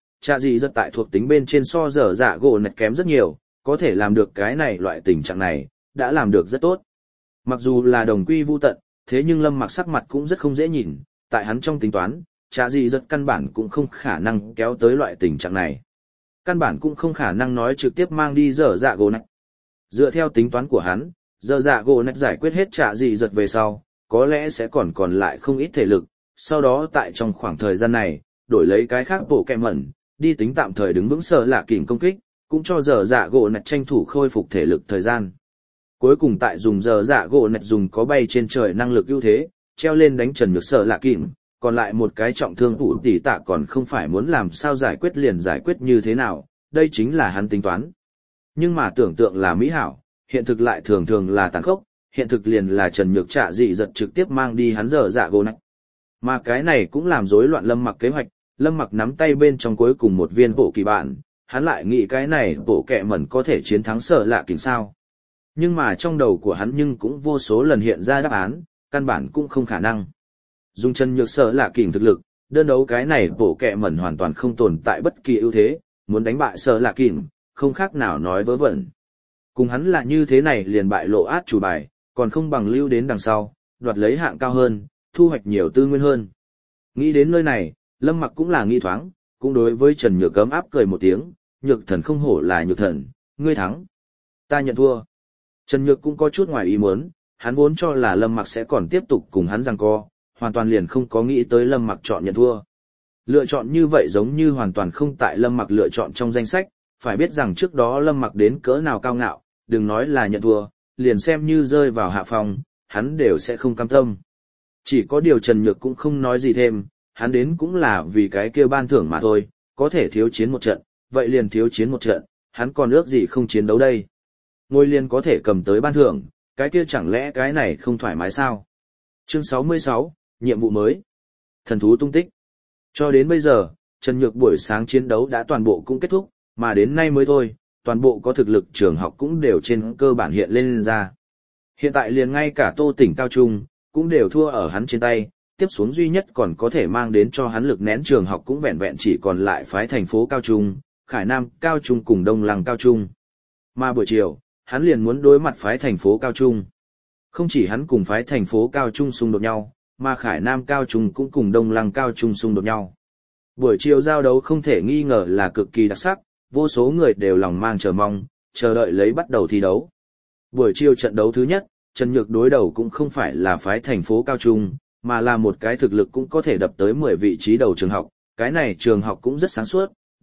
dị giật tại thuộc tính bên trên so giờ dạ gỗ nạch kém rất nhiều, có thể làm được cái này loại tình trạng này, đã làm được rất tốt. Mặc dù là đồng quy vu tận, thế nhưng Lâm Mặc sắc mặt cũng rất không dễ nhìn, tại hắn trong tính toán, Trạ dị giật căn bản cũng không khả năng kéo tới loại tình trạng này. Căn bản cũng không khả năng nói trực tiếp mang đi giờ dạ gỗ nạch. Dựa theo tính toán của hắn, giờ dạ gỗ nạch giải quyết hết Trạ dị giật về sau, có lẽ sẽ còn lại không ít thể lực, sau đó tại trong khoảng thời gian này, đổi lấy cái khác bộ kẹ mẩn, đi tính tạm thời đứng vững Sở Lạ Kỉnh công kích, cũng cho giờ dạ gỗ nạch tranh thủ khôi phục thể lực thời gian. Cuối cùng tại dùng giờ dạ gỗ nạch dùng có bay trên trời năng lực ưu thế, treo lên đánh Trần Nhược Sở Lạ Kỉnh, còn lại một cái trọng thương Phủ Tỷ Tạ còn không phải muốn làm sao giải quyết liền giải quyết như thế nào, đây chính là hắn tính toán. Nhưng mà tưởng tượng là mỹ hảo, hiện thực lại thường thường là tàn khốc, hiện thực liền là Trần Nhược Trạ dị giật trực tiếp mang đi hắn giờ dạ gỗ nạch. Mà cái này cũng làm rối loạn Lâm Mặc kế hoạch, Lâm Mặc nắm tay bên trong cuối cùng một viên bộ kỳ bản, hắn lại nghĩ cái này bộ kẹ mẩn có thể chiến thắng Sở Lạ Kỉnh sao. Nhưng mà trong đầu của hắn nhưng cũng vô số lần hiện ra đáp án, căn bản cũng không khả năng. Dùng Trần Nhược Sở Lạ Kỉnh thực lực, đơn đấu cái này bộ kẹ mẩn hoàn toàn không tồn tại bất kỳ ưu thế, muốn đánh bại Sở Lạ Kỉnh, không khác nào nói vớ vẩn. Cùng hắn là như thế này liền bại lộ át chủ bài, còn không bằng lưu đến đằng sau, đoạt lấy hạng cao hơn, thu hoạch nhiều tư nguyên hơn. Nghĩ đến nơi này, Lâm Mặc cũng là nghi thoáng, cũng đối với Trần Nhược ấm áp cười một tiếng, Nhược thần không hổ là Nhược thần, ngươi thắng. Ta nhận thua. Trần Nhược cũng có chút ngoài ý muốn, hắn vốn cho là Lâm Mặc sẽ còn tiếp tục cùng hắn giằng co, hoàn toàn liền không có nghĩ tới Lâm Mặc chọn nhận thua. Lựa chọn như vậy giống như hoàn toàn không tại Lâm Mặc lựa chọn trong danh sách, phải biết rằng trước đó Lâm Mặc đến cỡ nào cao ngạo, đừng nói là nhận thua, liền xem như rơi vào hạ phòng, hắn đều sẽ không cam tâm. Chỉ có điều Trần Nhược cũng không nói gì thêm, hắn đến cũng là vì cái kia ban thưởng mà thôi, có thể thiếu chiến một trận, vậy liền thiếu chiến một trận, hắn còn ước gì không chiến đấu đây. Ngôi liền có thể cầm tới ban thưởng, cái kia chẳng lẽ cái này không thoải mái sao? Chương 66, nhiệm vụ mới. Thần thú tung tích. Cho đến bây giờ, Trần Nhược buổi sáng chiến đấu đã toàn bộ cũng kết thúc, mà đến nay mới thôi, toàn bộ có thực lực trường học cũng đều trên cơ bản hiện lên ra. Hiện tại liền ngay cả Tô Tỉnh cao trung, cũng đều thua ở hắn trên tay, tiếp xuống duy nhất còn có thể mang đến cho hắn lực nén trường học cũng vẹn vẹn chỉ còn lại phái thành phố cao trung, Khải Nam cao trung cùng Đông Lăng cao trung. Mà buổi chiều, hắn liền muốn đối mặt phái thành phố cao trung. Không chỉ hắn cùng phái thành phố cao trung xung đột nhau, mà Khải Nam cao trung cũng cùng Đông Lăng cao trung xung đột nhau. Buổi chiều giao đấu không thể nghi ngờ là cực kỳ đặc sắc, vô số người đều lòng mang chờ mong, chờ đợi lấy bắt đầu thi đấu. Buổi chiều trận đấu thứ nhất, Trần Nhược đối đầu cũng không phải là phái thành phố cao trung, mà là một cái thực lực cũng có thể đập tới 10 vị trí đầu trường học, cái này trường học cũng rất sáng suốt,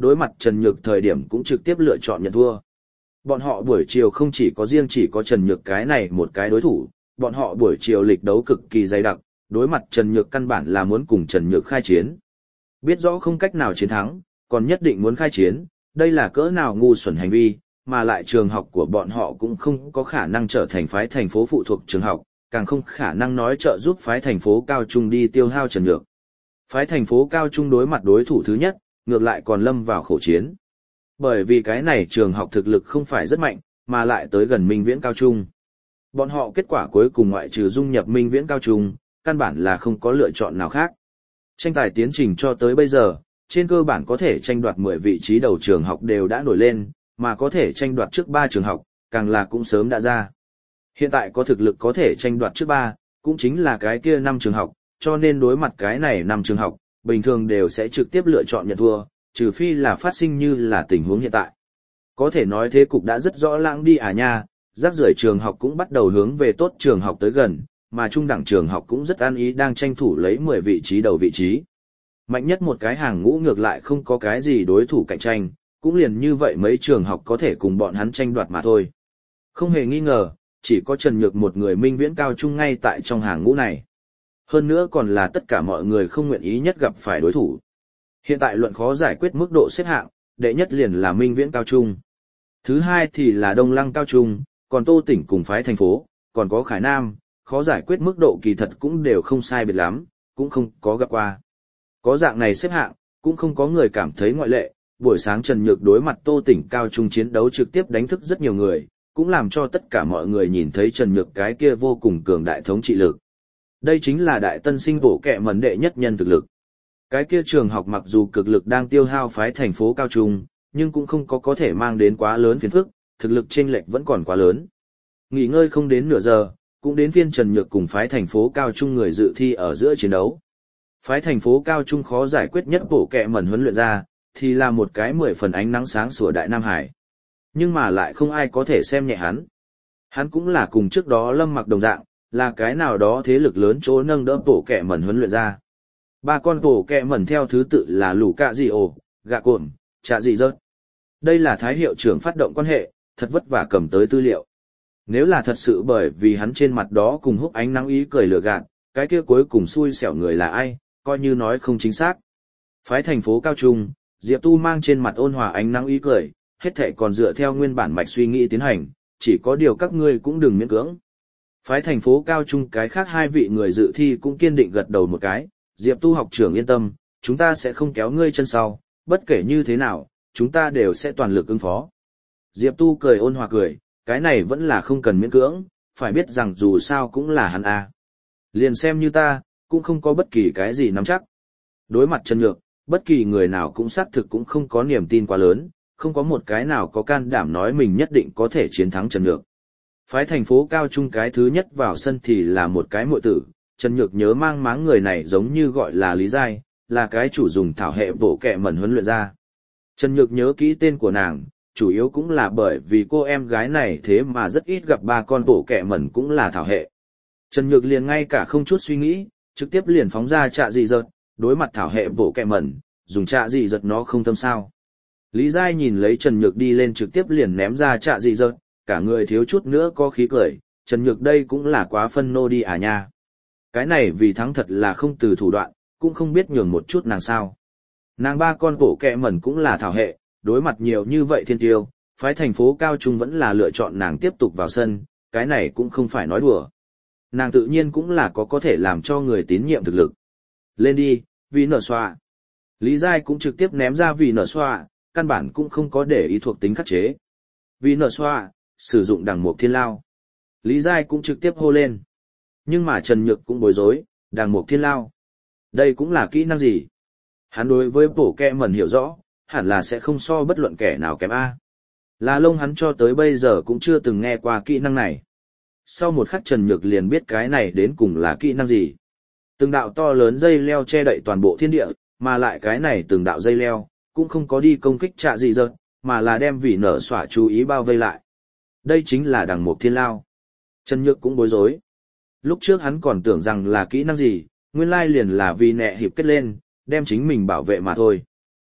đối mặt Trần Nhược thời điểm cũng trực tiếp lựa chọn nhận thua. Bọn họ buổi chiều không chỉ có Trần Nhược cái này một cái đối thủ, bọn họ buổi chiều lịch đấu cực kỳ dày đặc, đối mặt Trần Nhược căn bản là muốn cùng Trần Nhược khai chiến. Biết rõ không cách nào chiến thắng, còn nhất định muốn khai chiến, đây là cỡ nào ngu xuẩn hành vi, mà lại trường học của bọn họ cũng không có khả năng trở thành phái thành phố phụ thuộc trường học, càng không khả năng nói trợ giúp phái thành phố cao trung đi tiêu hao Trần Nhược. Phái thành phố cao trung đối mặt đối thủ thứ nhất, ngược lại còn lâm vào khổ chiến. Bởi vì cái này trường học thực lực không phải rất mạnh, mà lại tới gần Minh Viễn cao trung. Bọn họ kết quả cuối cùng ngoại trừ dung nhập Minh Viễn cao trung, căn bản là không có lựa chọn nào khác. Tranh tài tiến trình cho tới bây giờ, trên cơ bản có thể tranh đoạt 10 vị trí đầu trường học đều đã nổi lên, mà có thể tranh đoạt trước 3 trường học, càng là cũng sớm đã ra. Hiện tại có thực lực có thể tranh đoạt trước 3, cũng chính là cái kia 5 trường học, cho nên đối mặt cái này 5 trường học, bình thường đều sẽ trực tiếp lựa chọn nhận thua, trừ phi là phát sinh như là tình huống hiện tại. Có thể nói thế cục đã rất rõ lãng đi à nha, rác rưởi trường học cũng bắt đầu hướng về tốt trường học tới gần, mà trung đẳng trường học cũng rất an ý đang tranh thủ lấy 10 vị trí đầu vị trí. Mạnh nhất một cái hàng ngũ ngược lại không có cái gì đối thủ cạnh tranh, cũng liền như vậy mấy trường học có thể cùng bọn hắn tranh đoạt mà thôi. Không hề nghi ngờ, chỉ có Trần Nhược một người Minh Viễn cao trung ngay tại trong hàng ngũ này. Hơn nữa còn là tất cả mọi người không nguyện ý nhất gặp phải đối thủ. Hiện tại luận khó giải quyết mức độ xếp hạng, đệ nhất liền là Minh Viễn cao trung. Thứ hai thì là Đông Lăng cao trung, còn Tô Tỉnh cùng phái thành phố, còn có Khải Nam, khó giải quyết mức độ kỳ thật cũng đều không sai biệt lắm, cũng không có gặp qua. Có dạng này xếp hạng, cũng không có người cảm thấy ngoại lệ, buổi sáng Trần Nhược đối mặt Tô Tỉnh cao trung chiến đấu trực tiếp đánh thức rất nhiều người, cũng làm cho tất cả mọi người nhìn thấy Trần Nhược cái kia vô cùng cường đại thống trị lực. Đây chính là đại tân sinh bổ kẹ mẩn đệ nhất nhân thực lực. Cái kia trường học mặc dù cực lực đang tiêu hao phái thành phố cao trung, nhưng cũng không có thể mang đến quá lớn phiền phức, thực lực chênh lệch vẫn còn quá lớn. Nghỉ ngơi không đến nửa giờ, cũng đến phiên Trần Nhược cùng phái thành phố cao trung người dự thi ở giữa chiến đấu. Phái thành phố cao trung khó giải quyết nhất bổ kẹ mẩn huấn luyện ra, thì là một cái 10 phần ánh nắng sáng sủa đại Nam Hải. Nhưng mà lại không ai có thể xem nhẹ hắn. Hắn cũng là cùng trước đó Lâm Mặc đồng dạng, là cái nào đó thế lực lớn chỗ nâng đỡ bổ kẹ mẩn huấn luyện ra. 3 con bổ kẹ mẩn theo thứ tự là Lũ Cạ Dị Ổ, Gạ Cồn, Trạ Dị Rớt. Đây là Thái hiệu trưởng phát động quan hệ, thật vất vả cầm tới tư liệu. Nếu là thật sự bởi vì hắn trên mặt đó cùng húc ánh nắng ý cười lừa gạt, cái kia cuối cùng xui xẻo người là ai, coi như nói không chính xác. Phái thành phố cao trung, Diệp Tu mang trên mặt ôn hòa ánh nắng ý cười, hết thảy còn dựa theo nguyên bản mạch suy nghĩ tiến hành, chỉ có điều các ngươi cũng đừng miễn cưỡng. Phái thành phố cao trung cái khác 2 vị người dự thi cũng kiên định gật đầu một cái, Diệp Tu học trưởng yên tâm, chúng ta sẽ không kéo ngươi chân sau, bất kể như thế nào, chúng ta đều sẽ toàn lực ứng phó. Diệp Tu cười ôn hòa cười, cái này vẫn là không cần miễn cưỡng, phải biết rằng dù sao cũng là hắn a. Liền xem như ta, cũng không có bất kỳ cái gì nắm chắc. Đối mặt Trần Nhược, bất kỳ người nào cũng xác thực cũng không có niềm tin quá lớn, không có một cái nào có can đảm nói mình nhất định có thể chiến thắng Trần Nhược. Phái thành phố cao trung cái thứ nhất vào sân thì là một cái muội tử, Trần Nhược nhớ mang máng người này giống như gọi là Lý Giai, là cái chủ dùng thảo hệ bổ kẹ mẩn huấn luyện ra. Trần Nhược nhớ kỹ tên của nàng, chủ yếu cũng là bởi vì cô em gái này thế mà rất ít gặp 3 con bổ kẹ mẩn cũng là thảo hệ. Trần Nhược liền ngay cả không chút suy nghĩ, trực tiếp liền phóng ra Trạ Dị Rớt, đối mặt thảo hệ bổ kẹ mẩn, dùng Trạ Dị Rớt nó không tâm sao. Lý Giai nhìn lấy Trần Nhược đi lên trực tiếp liền ném ra Trạ Dị Rớt, cả người thiếu chút nữa có khí cười, Trần Nhược đây cũng là quá phân nô đi à nha. Cái này vì thắng thật là không từ thủ đoạn, cũng không biết nhường một chút nàng sao. Nàng 3 con bổ kẹ mẩn cũng là thảo hệ, đối mặt nhiều như vậy thiên tiêu, phái thành phố cao trung vẫn là lựa chọn nàng tiếp tục vào sân, cái này cũng không phải nói đùa. Nàng tự nhiên cũng là có thể làm cho người tín nhiệm thực lực. Lên đi, vì nở xoa. Lý Giai cũng trực tiếp ném ra vì nở xoa, căn bản cũng không có để ý thuộc tính khắc chế. Vì nở xoa, sử dụng đằng mục thiên lao. Lý Giai cũng trực tiếp hô lên. Nhưng mà Trần Nhược cũng bối rối, đằng mục thiên lao. Đây cũng là kỹ năng gì? Hắn đối với bổ kẹ mẩn hiểu rõ, hẳn là sẽ không so bất luận kẻ nào kém A. Là lông hắn cho tới bây giờ cũng chưa từng nghe qua kỹ năng này. Sau một khắc Trần Nhược liền biết cái này đến cùng là kỹ năng gì. Từng đạo to lớn dây leo che đậy toàn bộ thiên địa, mà lại cái này từng đạo dây leo, cũng không có đi công kích Trạ Dị Rớt, mà là đem vì nở xỏa chú ý bao vây lại. Đây chính là đằng mục thiên lao. Trần Nhược cũng bối rối. Lúc trước hắn còn tưởng rằng là kỹ năng gì, nguyên lai liền là vì nẹ hiệp kết lên, đem chính mình bảo vệ mà thôi.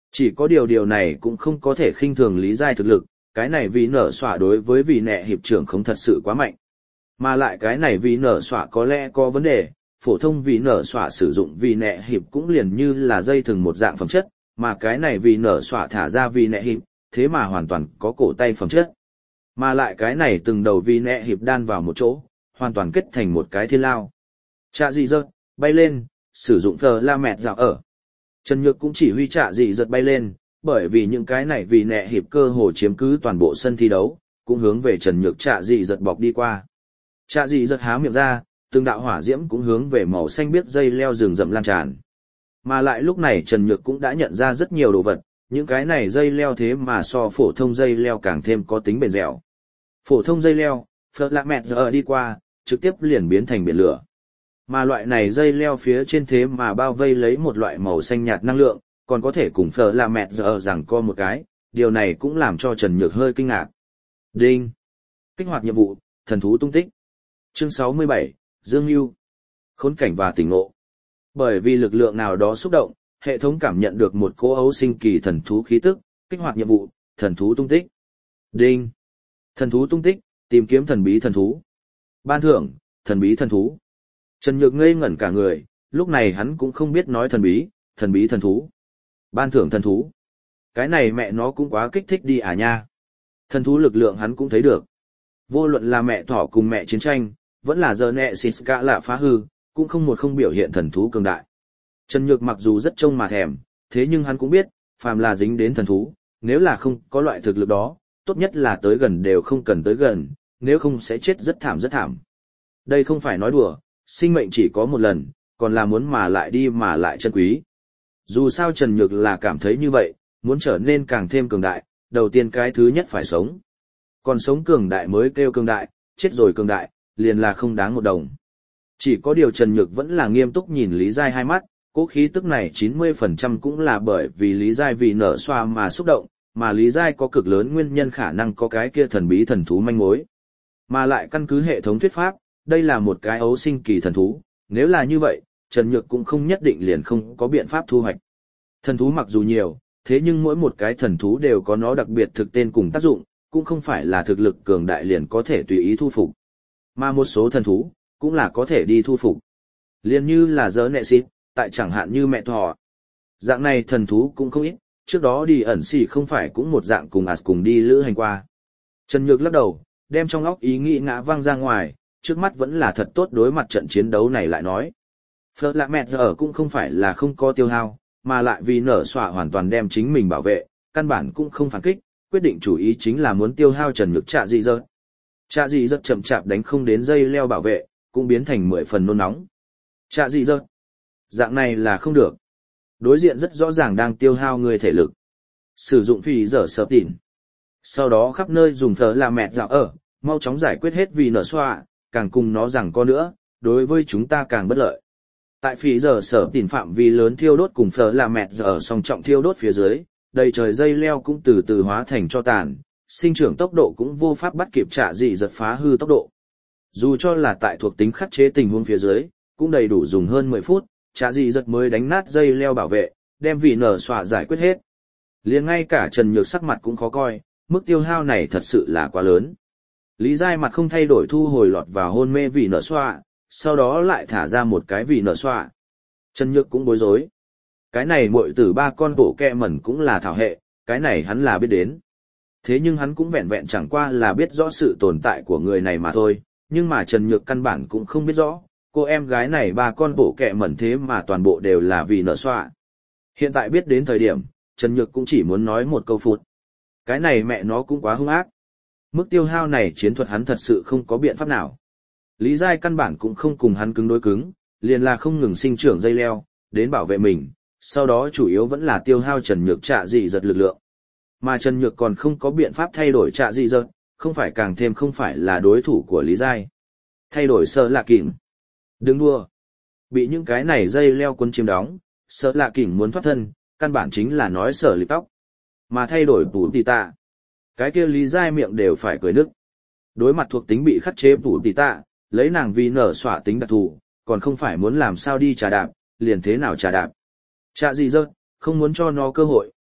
Chỉ có điều này cũng không có thể khinh thường Lý Giai thực lực, cái này vì nở xỏa đối với vì nẹ hiệp trưởng không thật sự quá mạnh. Mà lại cái này vì nở xỏa có lẽ có vấn đề, phổ thông vì nở xỏa sử dụng vì nẹ hiệp cũng liền như là dây thừng một dạng phẩm chất, mà cái này vì nở xỏa thả ra vì nẹ hiệp, thế mà hoàn toàn có cổ tay phẩm chất. Mà lại cái này từng đầu vì nẹ hiệp đan vào một chỗ, hoàn toàn kết thành một cái thiên lao. Trạ dị giật, bay lên, sử dụng thờ la mẹt dạo ở. Trần Nhược cũng chỉ huy trạ dị giật bay lên, bởi vì những cái này vì nẹ hiệp cơ hồ chiếm cứ toàn bộ sân thi đấu, cũng hướng về Trần Nhược trạ dị giật bọc đi qua. Trạ dị giật há miệng ra, từng đạo hỏa diễm cũng hướng về màu xanh biếc dây leo rừng rậm lan tràn. Mà lại lúc này Trần Nhược cũng đã nhận ra rất nhiều đồ vật, những cái này dây leo thế mà so phổ thông dây leo càng thêm có tính bền dẻo. Phổ thông dây leo, phật lạ mẹt giờ đi qua, trực tiếp liền biến thành biển lửa. Mà loại này dây leo phía trên thế mà bao vây lấy một loại màu xanh nhạt năng lượng, còn có thể cùng phở là mẹt giờ rằng co một cái, điều này cũng làm cho Trần Nhược hơi kinh ngạc. Đinh! Kích hoạt nhiệm vụ, thần thú tung tích. Chương 67, Dương Nhu. Khốn cảnh và tỉnh ngộ. Bởi vì lực lượng nào đó xúc động, hệ thống cảm nhận được một cỗ ấu sinh kỳ thần thú khí tức, kích hoạt nhiệm vụ, thần thú tung tích. Đinh! Thần thú tung tích, tìm kiếm thần bí thần thú. Ban thưởng, thần bí thần thú. Trần Nhược ngây ngẩn cả người, lúc này hắn cũng không biết nói thần bí thần thú. Ban thưởng thần thú. Cái này mẹ nó cũng quá kích thích đi à nha. Thần thú lực lượng hắn cũng thấy được. Vô luận là mẹ thỏ cùng mẹ chiến tranh, vẫn là giờ nẹ xịt cả lạ phá hư, cũng không biểu hiện thần thú cường đại. Trần Nhược mặc dù rất trông mà thèm, thế nhưng hắn cũng biết, phàm là dính đến thần thú, nếu là không có loại thực lực đó, tốt nhất là tới gần đều không cần tới gần, nếu không sẽ chết rất thảm rất thảm. Đây không phải nói đùa, sinh mệnh chỉ có một lần, còn là muốn mà lại đi mà lại chân quý. Dù sao Trần Nhược là cảm thấy như vậy, muốn trở nên càng thêm cường đại, đầu tiên cái thứ nhất phải sống. Còn sống cường đại mới kêu cường đại, chết rồi cường đại, liền là không đáng một đồng. Chỉ có điều Trần Nhược vẫn là nghiêm túc nhìn Lý Giai hai mắt, cố khí tức này 90% cũng là bởi vì Lý Giai vì nở xoa mà xúc động, mà Lý Giai có cực lớn nguyên nhân khả năng có cái kia thần bí thần thú manh mối. Mà lại căn cứ hệ thống thuyết pháp, đây là một cái ấu sinh kỳ thần thú, nếu là như vậy, Trần Nhược cũng không nhất định liền không có biện pháp thu hoạch. Thần thú mặc dù nhiều, thế nhưng mỗi một cái thần thú đều có nó đặc biệt thực tên cùng tác dụng, cũng không phải là thực lực cường đại liền có thể tùy ý thu phục. Mà một số thần thú, cũng là có thể đi thu phục. Liền như là giớ nẹ xịt, tại chẳng hạn như mẹ thỏ. Dạng này thần thú cũng không ít, trước đó đi ẩn xỉ không phải cũng một dạng cùng cùng đi lữ hành qua. Trần Nhược lắc đầu, đem trong óc ý nghĩ ngã văng ra ngoài, trước mắt vẫn là thật tốt đối mặt trận chiến đấu này lại nói. Phật lạ mẹt giờ cũng không phải là không có tiêu hao, mà lại vì nở xỏa hoàn toàn đem chính mình bảo vệ, căn bản cũng không phản kích, quyết định chủ ý chính là muốn tiêu hao Trần Nhược trạ dị dợt. Trạ dị dợt chậm chạp đánh không đến dây leo bảo vệ, cũng biến thành 10 phần nôn nóng. Trạ dị dợt. Dạng này là không được. Đối diện rất rõ ràng đang tiêu hao người thể lực. Sử dụng phì dở sợ tỉn. Sau đó khắp nơi dùng thờ là mẹt dạo ở, mau chóng giải quyết hết vì nở xoa, càng cùng nó rằng có nữa, đối với chúng ta càng bất lợi. Tại phì dở sở tỉn phạm vi lớn thiêu đốt cùng thờ là mẹt dở song trọng thiêu đốt phía dưới, đầy trời dây leo cũng từ từ hóa thành cho tàn, sinh trưởng tốc độ cũng vô pháp bắt kịp trả dị giật phá hư tốc độ. Dù cho là tại thuộc tính khắc chế tình huống phía dưới, cũng đầy đủ dùng hơn 10 phút, trả dị giật mới đánh nát dây leo bảo vệ, đem vì nở xoa giải quyết hết. Liền ngay cả Trần Nhược sắc mặt cũng khó coi, mức tiêu hao này thật sự là quá lớn. Lý Giai mặt không thay đổi thu hồi lọt vào hôn mê vì nở xoa, sau đó lại thả ra một cái vì nở xoa. Trần Nhược cũng bối rối. Cái này muội tử ba con bổ kẹ mẩn cũng là thảo hệ, cái này hắn là biết đến. Thế nhưng hắn cũng vẹn vẹn chẳng qua là biết rõ sự tồn tại của người này mà thôi, nhưng mà Trần Nhược căn bản cũng không biết rõ, cô em gái này ba con bổ kẹ mẩn thế mà toàn bộ đều là vì nở xoa. Hiện tại biết đến thời điểm, Trần Nhược cũng chỉ muốn nói một câu phụt. Cái này mẹ nó cũng quá hung ác. Mức tiêu hao này chiến thuật hắn thật sự không có biện pháp nào. Lý Giai căn bản cũng không cùng hắn cứng đối cứng, liền là không ngừng sinh trưởng dây leo, đến bảo vệ mình, sau đó chủ yếu vẫn là tiêu hao Trần Nhược trạ dị giật lực lượng. Mà Trần Nhược còn không có biện pháp thay đổi trạ dị giật, không phải càng thêm không phải là đối thủ của Lý Giai. Thay đổi sợ lạ kỉnh. Đừng đua. Bị những cái này dây leo cuốn chiếm đóng, sợ lạ kỉnh muốn thoát thân, căn bản chính là nói sở lịp tóc. Mà thay đổi Phủ Tì Tạ. Cái kia Lý Giai miệng đều phải cười nức. Đối mặt thuộc tính bị khắc chế Phủ Tì Tạ, lấy nàng vì nở xỏa tính đặc thù, còn không phải muốn làm sao đi trà đạp, liền thế nào trà đạp. Trạ dị dợt, không muốn cho nó cơ hội,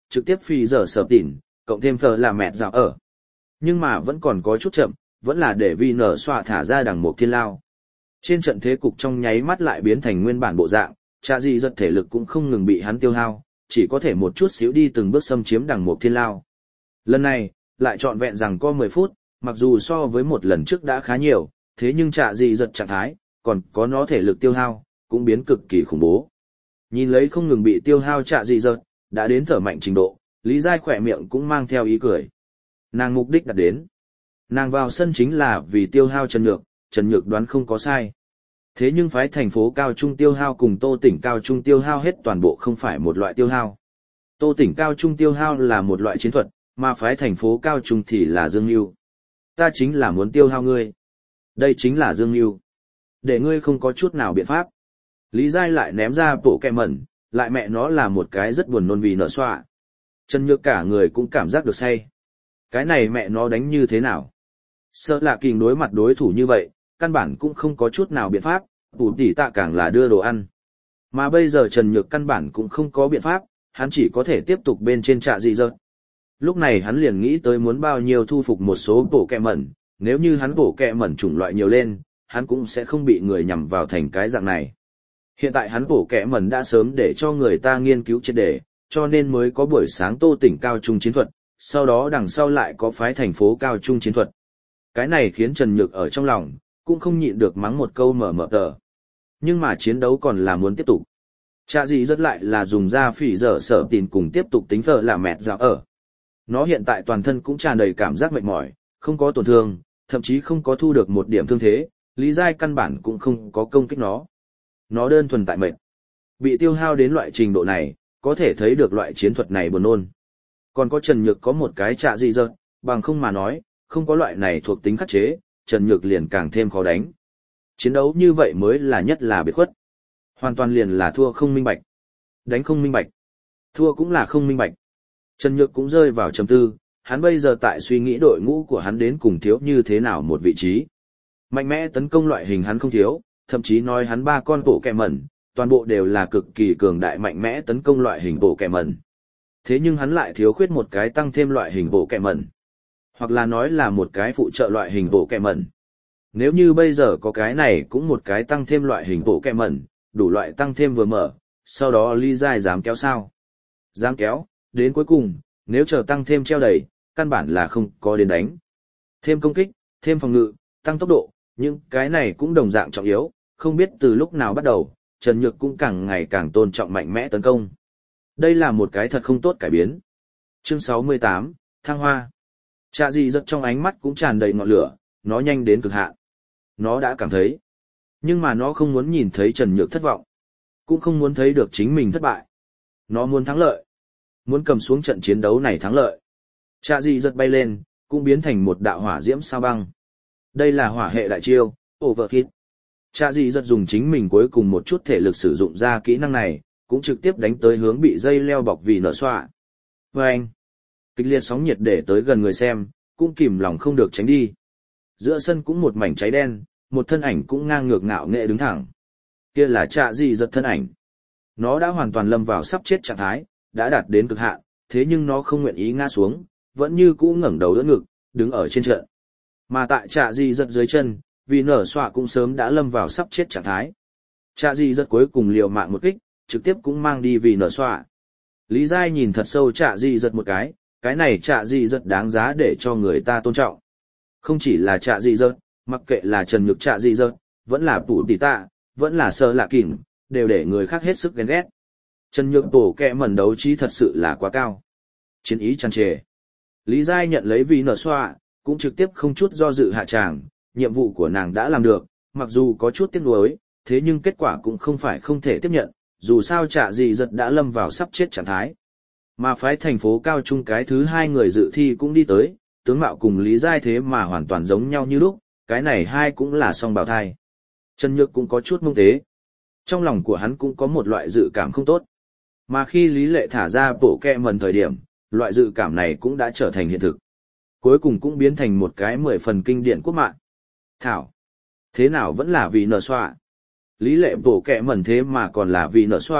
trực tiếp phi giờ sở tỉn, cộng thêm phở là mẹt dạo ở. Nhưng mà vẫn còn có chút chậm, vẫn là để vì nở xoa thả ra đằng một thiên lao. Trên trận thế cục trong nháy mắt lại biến thành nguyên bản bộ dạng, Trạ Dị Dật thể lực cũng không ngừng bị hắn tiêu hao, chỉ có thể một chút xíu đi từng bước xâm chiếm đằng một thiên lao. Lần này, lại trọn vẹn rằng có 10 phút, mặc dù so với một lần trước đã khá nhiều, thế nhưng Trạ Dị Dật trạng thái, còn có nó thể lực tiêu hao, cũng biến cực kỳ khủng bố. Nhìn lấy không ngừng bị tiêu hao Trạ Dị Dật, đã đến thở mạnh trình độ, Lý Giai khỏe miệng cũng mang theo ý cười. Nàng mục đích đạt đến. Nàng vào sân chính là vì tiêu hao Trần Nhược đoán không có sai. Thế nhưng phái thành phố cao trung tiêu hao cùng Tô tỉnh cao trung tiêu hao hết toàn bộ không phải một loại tiêu hao. Tô tỉnh cao trung tiêu hao là một loại chiến thuật, mà phái thành phố cao trung thì là dương mưu. Ta chính là muốn tiêu hao ngươi. Đây chính là dương mưu. Để ngươi không có chút nào biện pháp. Lý Giai lại ném ra bộ kẹ mẩn, lại mẹ nó là một cái rất buồn nôn vì nở xoa. Trần Nhược cả người cũng cảm giác được say. Cái này mẹ nó đánh như thế nào? Sợ là kình đối mặt đối thủ như vậy, căn bản cũng không có chút nào biện pháp, tủ tỉ tạ càng là đưa đồ ăn. Mà bây giờ Trần Nhược căn bản cũng không có biện pháp, hắn chỉ có thể tiếp tục bên trên Trạ Dị Dật. Lúc này hắn liền nghĩ tới muốn bao nhiêu thu phục một số bộ kẹ mẩn, nếu như hắn bộ kẹ mẩn chủng loại nhiều lên, hắn cũng sẽ không bị người nhằm vào thành cái dạng này. Hiện tại hắn bộ kẹ mẩn đã sớm để cho người ta nghiên cứu triệt để, cho nên mới có buổi sáng Tô tỉnh cao trung chiến thuật, sau đó đằng sau lại có phái thành phố cao trung chiến thuật. Cái này khiến Trần Nhược ở trong lòng, cũng không nhịn được mắng một câu mở tờ. Nhưng mà chiến đấu còn là muốn tiếp tục. Trạ Dị Dật lại là dùng ra phỉ dở sở tìn cùng tiếp tục tính phở là mẹt dạo ở. Nó hiện tại toàn thân cũng tràn đầy cảm giác mệt mỏi, không có tổn thương, thậm chí không có thu được một điểm thương thế, Lý Giai căn bản cũng không có công kích nó. Nó đơn thuần tại mệt. Bị tiêu hao đến loại trình độ này, có thể thấy được loại chiến thuật này buồn nôn. Còn có Trần Nhược có một cái Trạ Dị Dật, bằng không mà nói, không có loại này thuộc tính khắc chế, Trần Nhược liền càng thêm khó đánh. Chiến đấu như vậy mới là nhất là biệt khuất. Hoàn toàn liền là thua không minh bạch. Đánh không minh bạch. Thua cũng là không minh bạch. Trần Nhược cũng rơi vào trầm tư, hắn bây giờ tại suy nghĩ đội ngũ của hắn đến cùng thiếu như thế nào một vị trí. Mạnh mẽ tấn công loại hình hắn không thiếu, thậm chí nói hắn 3 con bộ kẹ mẩn, toàn bộ đều là cực kỳ cường đại mạnh mẽ tấn công loại hình bộ kẹ mẩn. Thế nhưng hắn lại thiếu khuyết một cái tăng thêm loại hình bộ kẹ mẩn. Hoặc là nói là một cái phụ trợ loại hình bộ kẹ mẩn. Nếu như bây giờ có cái này cũng một cái tăng thêm loại hình bộ kẹ mẩn, đủ loại tăng thêm vừa mở, sau đó Lý Giai dám kéo sao? Dám kéo, đến cuối cùng, nếu chờ tăng thêm treo đầy, căn bản là không có đến đánh. Thêm công kích, thêm phòng ngự, tăng tốc độ, những cái này cũng đồng dạng trọng yếu, không biết từ lúc nào bắt đầu, Trần Nhược cũng càng ngày càng tôn trọng mạnh mẽ tấn công. Đây là một cái thật không tốt cải biến. Chương 68, Thăng Hoa. Trạ Dị Dật trong ánh mắt cũng tràn đầy ngọn lửa, nó nhanh đến cực hạn. Nó đã cảm thấy. Nhưng mà nó không muốn nhìn thấy Trần Nhược thất vọng. Cũng không muốn thấy được chính mình thất bại. Nó muốn thắng lợi. Muốn cầm xuống trận chiến đấu này thắng lợi. Trạ Dị Dật bay lên, cũng biến thành một đạo hỏa diễm sao băng. Đây là hỏa hệ đại chiêu, Overhit. Trạ Dị Dật dùng chính mình cuối cùng một chút thể lực sử dụng ra kỹ năng này, cũng trực tiếp đánh tới hướng bị dây leo bọc vì nở xoa. Vâng! Kịch liệt sóng nhiệt để tới gần người xem, cũng kìm lòng không được tránh đi. Giữa sân cũng một mảnh cháy đen, một thân ảnh cũng ngang ngược ngạo nghệ đứng thẳng. Kia là Trạ Dị Dật thân ảnh. Nó đã hoàn toàn lâm vào sắp chết trạng thái, đã đạt đến cực hạn, thế nhưng nó không nguyện ý ngã xuống, vẫn như cũ ngẩng đầu đỡ ngực, đứng ở trên trận. Mà tại Trạ Dị Dật dưới chân, vì nở xoa cũng sớm đã lâm vào sắp chết trạng thái. Trạ Dị Dật cuối cùng liều mạng một kích, trực tiếp cũng mang đi vì nở xoa. Lý Giai nhìn thật sâu Trạ Dị Dật một cái này Trạ Dị Dật đáng giá để cho người ta tôn trọng. Không chỉ là Trạ Dị Dật, mặc kệ là Trần Nhược Trạ Dị Dật, vẫn là Tủ Tỷ Tạ, vẫn là Sơ Lạ Kình, đều để người khác hết sức ghen ghét. Trần Nhược tổ kẹ mẩn đấu trí thật sự là quá cao. Chiến ý tràn trề. Lý Giai nhận lấy vì nở xoa, cũng trực tiếp không chút do dự hạ tràng, nhiệm vụ của nàng đã làm được, mặc dù có chút tiếc nuối, thế nhưng kết quả cũng không phải không thể tiếp nhận, dù sao Trạ Dị Dật đã lâm vào sắp chết trạng thái. Mà phái thành phố cao trung cái thứ 2 người dự thi cũng đi tới, tướng mạo cùng Lý Giai thế mà hoàn toàn giống nhau như lúc, cái này hai cũng là song bào thai. Trần Nhược cũng có chút mông tế. Trong lòng của hắn cũng có một loại dự cảm không tốt. Mà khi Lý Lệ thả ra bộ kẹ mẩn thời điểm, loại dự cảm này cũng đã trở thành hiện thực. Cuối cùng cũng biến thành một cái 10 phần kinh điển quốc mạng. Thảo. Thế nào vẫn là vì nở xoa. Lý Lệ bộ kẹ mẩn thế mà còn là vì nở xoa,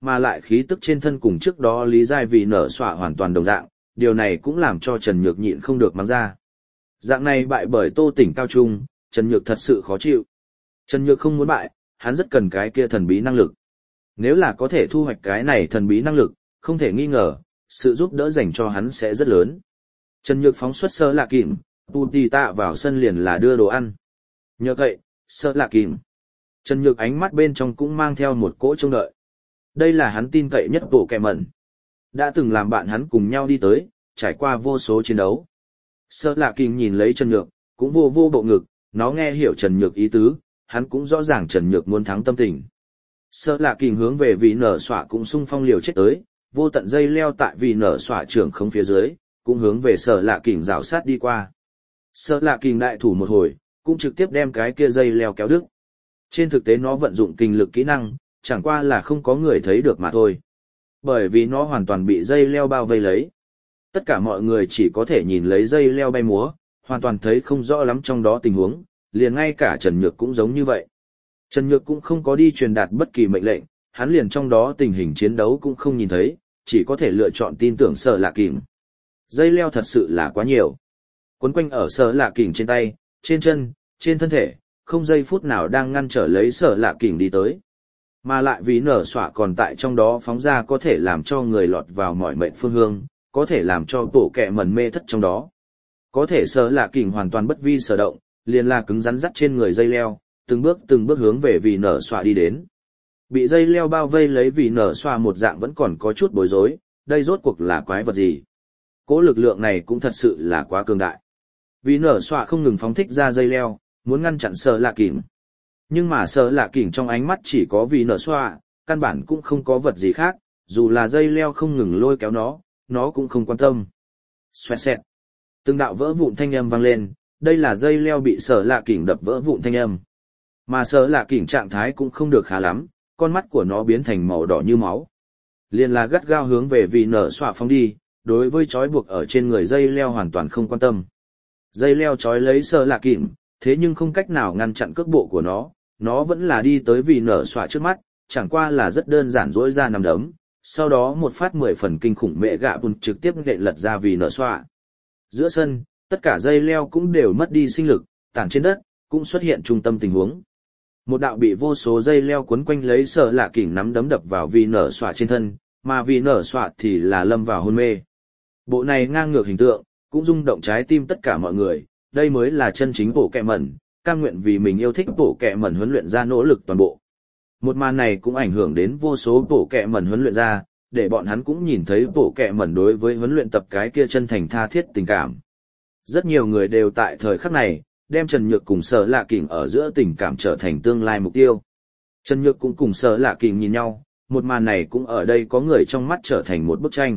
mà lại khí tức trên thân cùng trước đó Lý Giai vì nở xỏa hoàn toàn đồng dạng, điều này cũng làm cho Trần Nhược nhịn không được mắng ra. Dạng này bại bởi Tô Tỉnh cao trung, Trần Nhược thật sự khó chịu. Trần Nhược không muốn bại, hắn rất cần cái kia thần bí năng lực. Nếu là có thể thu hoạch cái này thần bí năng lực, không thể nghi ngờ, sự giúp đỡ dành cho hắn sẽ rất lớn. Trần Nhược phóng xuất Sơ Lạ Kìm, tu tì tạ vào sân liền là đưa đồ ăn. Nhờ vậy, Sơ Lạ Kìm. Trần Nhược ánh mắt bên trong cũng mang theo một cỗ trông đợi. Đây là hắn tin cậy nhất bộ kẹ mẩn. Đã từng làm bạn hắn cùng nhau đi tới, trải qua vô số chiến đấu. Sơ Lạ Kìm nhìn lấy Trần Nhược, cũng vô vô bộ ngực, nó nghe hiểu Trần Nhược ý tứ, hắn cũng rõ ràng Trần Nhược muốn thắng tâm tình. Sơ Lạ Kìm hướng về vị nở xỏa cũng xung phong liều chết tới, vô tận dây leo tại vị nở xỏa trưởng không phía dưới, cũng hướng về Sơ Lạ Kìm rào sát đi qua. Sơ Lạ Kìm đại thủ một hồi, cũng trực tiếp đem cái kia dây leo kéo đứt. Trên thực tế nó vận dụng kinh lực kỹ năng, chẳng qua là không có người thấy được mà thôi. Bởi vì nó hoàn toàn bị dây leo bao vây lấy. Tất cả mọi người chỉ có thể nhìn lấy dây leo bay múa, hoàn toàn thấy không rõ lắm trong đó tình huống, liền ngay cả Trần Nhược cũng giống như vậy. Trần Nhược cũng không có đi truyền đạt bất kỳ mệnh lệnh, hắn liền trong đó tình hình chiến đấu cũng không nhìn thấy, chỉ có thể lựa chọn tin tưởng Sở Lạ Kình. Dây leo thật sự là quá nhiều. Quấn quanh ở Sở Lạ Kình trên tay, trên chân, trên thân thể, không giây phút nào đang ngăn trở lấy Sở Lạ Kình đi tới. Mà lại vì nở xỏa còn tại trong đó phóng ra có thể làm cho người lọt vào mọi mệnh phương hướng, có thể làm cho bộ kẹ mẩn mê thất trong đó. Có thể Sở Lạ Kình hoàn toàn bất vi sở động, liền là cứng rắn dắt trên người dây leo, từng bước hướng về vì nở xòa đi đến. Bị dây leo bao vây lấy vì nở xòa một dạng vẫn còn có chút bối rối, đây rốt cuộc là quái vật gì. Cỗ lực lượng này cũng thật sự là quá cường đại. Vì nở xòa không ngừng phóng thích ra dây leo, muốn ngăn chặn Sở Lạ Kình. Nhưng mà Sở Lạ Kình trong ánh mắt chỉ có vì nở xòa, căn bản cũng không có vật gì khác, dù là dây leo không ngừng lôi kéo nó cũng không quan tâm. Xoẹt xẹt. Từng đạo vỡ vụn thanh âm vang lên, đây là dây leo bị Sở Lạ Kình đập vỡ vụn thanh âm. Mà Sở Lạ Kình trạng thái cũng không được khá lắm, con mắt của nó biến thành màu đỏ như máu. Liền là gắt gao hướng về vì nở xòa phóng đi, đối với trói buộc ở trên người dây leo hoàn toàn không quan tâm. Dây leo trói lấy Sở Lạ Kình, thế nhưng không cách nào ngăn chặn cước bộ của nó vẫn là đi tới vì nở xòa trước mắt, chẳng qua là rất đơn giản duỗi ra nằm đấm, sau đó một phát 10 phần kinh khủng mẹ gạ bùn trực tiếp nện lật ra vì nở xòa. Giữa sân, tất cả dây leo cũng đều mất đi sinh lực, tản trên đất, cũng xuất hiện trung tâm tình huống. Một đạo bị vô số dây leo quấn quanh lấy Sở Lạ Kình nắm đấm đập vào vì nở xòa trên thân, mà vì nở xòa thì là lâm vào hôn mê. Bộ này ngang ngược hình tượng, cũng rung động trái tim tất cả mọi người, đây mới là chân chính bộ kẹ mẩn, cam nguyện vì mình yêu thích bộ kẹ mẩn huấn luyện ra nỗ lực toàn bộ. Một màn này cũng ảnh hưởng đến vô số bộ kẹ mẩn huấn luyện ra, để bọn hắn cũng nhìn thấy bộ kẹ mẩn đối với huấn luyện tập cái kia chân thành tha thiết tình cảm. Rất nhiều người đều tại thời khắc này, đem Trần Nhược cùng Sở Lạ Kình ở giữa tình cảm trở thành tương lai mục tiêu. Trần Nhược cũng cùng Sở Lạ Kình nhìn nhau, một màn này cũng ở đây có người trong mắt trở thành một bức tranh.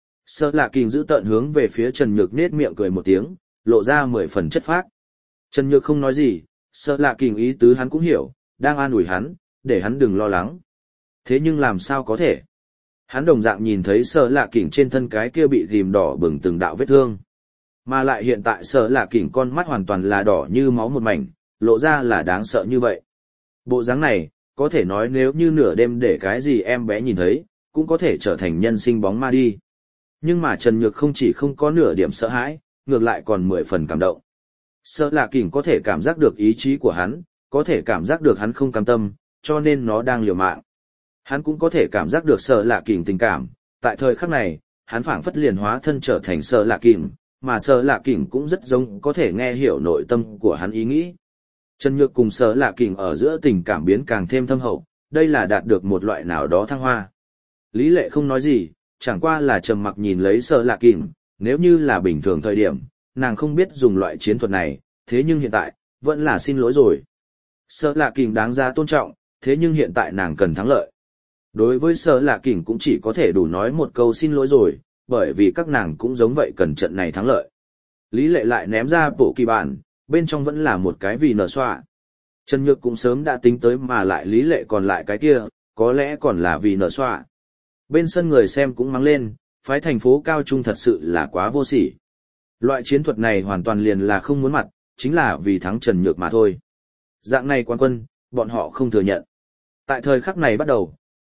Sở Lạ Kình giữ tợn hướng về phía Trần Nhược nết miệng cười một tiếng, lộ ra 10 phần chất phác. Trần Nhược không nói gì, Sở Lạ Kình ý tứ hắn cũng hiểu, đang an ủi hắn, để hắn đừng lo lắng. Thế nhưng làm sao có thể? Hắn đồng dạng nhìn thấy Sở Lạ Kình trên thân cái kia bị ghim đỏ bừng từng đạo vết thương. Mà lại hiện tại Sở Lạ Kình con mắt hoàn toàn là đỏ như máu một mảnh, lộ ra là đáng sợ như vậy. Bộ dáng này, có thể nói nếu như nửa đêm để cái gì em bé nhìn thấy, cũng có thể trở thành nhân sinh bóng ma đi. Nhưng mà Trần Nhược không chỉ không có nửa điểm sợ hãi, ngược lại còn 10 phần cảm động. Sở Lạ Kình có thể cảm giác được ý chí của hắn, có thể cảm giác được hắn không cam tâm, cho nên nó đang liều mạng. Hắn cũng có thể cảm giác được Sở Lạ Kình tình cảm, tại thời khắc này, hắn phảng phất liền hóa thân trở thành Sở Lạ Kình, mà Sở Lạ Kình cũng rất giống có thể nghe hiểu nội tâm của hắn ý nghĩ. Trần Nhược cùng Sở Lạ Kình ở giữa tình cảm biến càng thêm thâm hậu, đây là đạt được một loại nào đó thăng hoa. Lý Lệ không nói gì, chẳng qua là trầm mặc nhìn lấy Sở Lạ Kình, nếu như là bình thường thời điểm, nàng không biết dùng loại chiến thuật này, thế nhưng hiện tại, vẫn là xin lỗi rồi. Sở Lạ Kình đáng ra tôn trọng, thế nhưng hiện tại nàng cần thắng lợi. Đối với Sở Lạ Kình cũng chỉ có thể đủ nói một câu xin lỗi rồi, bởi vì các nàng cũng giống vậy cần trận này thắng lợi. Lý Lệ lại ném ra bộ kỳ bản, bên trong vẫn là một cái vì nở xoa. Trần Nhược cũng sớm đã tính tới mà lại Lý Lệ còn lại cái kia, có lẽ còn là vì nở xoa. Bên sân người xem cũng mắng lên, phái thành phố cao trung thật sự là quá vô sỉ. Loại chiến thuật này hoàn toàn liền là không muốn mặt, chính là vì thắng Trần Nhược mà thôi. Dạng này quán quân, bọn họ không thừa nhận. Tại thời khắc này bắt đầu,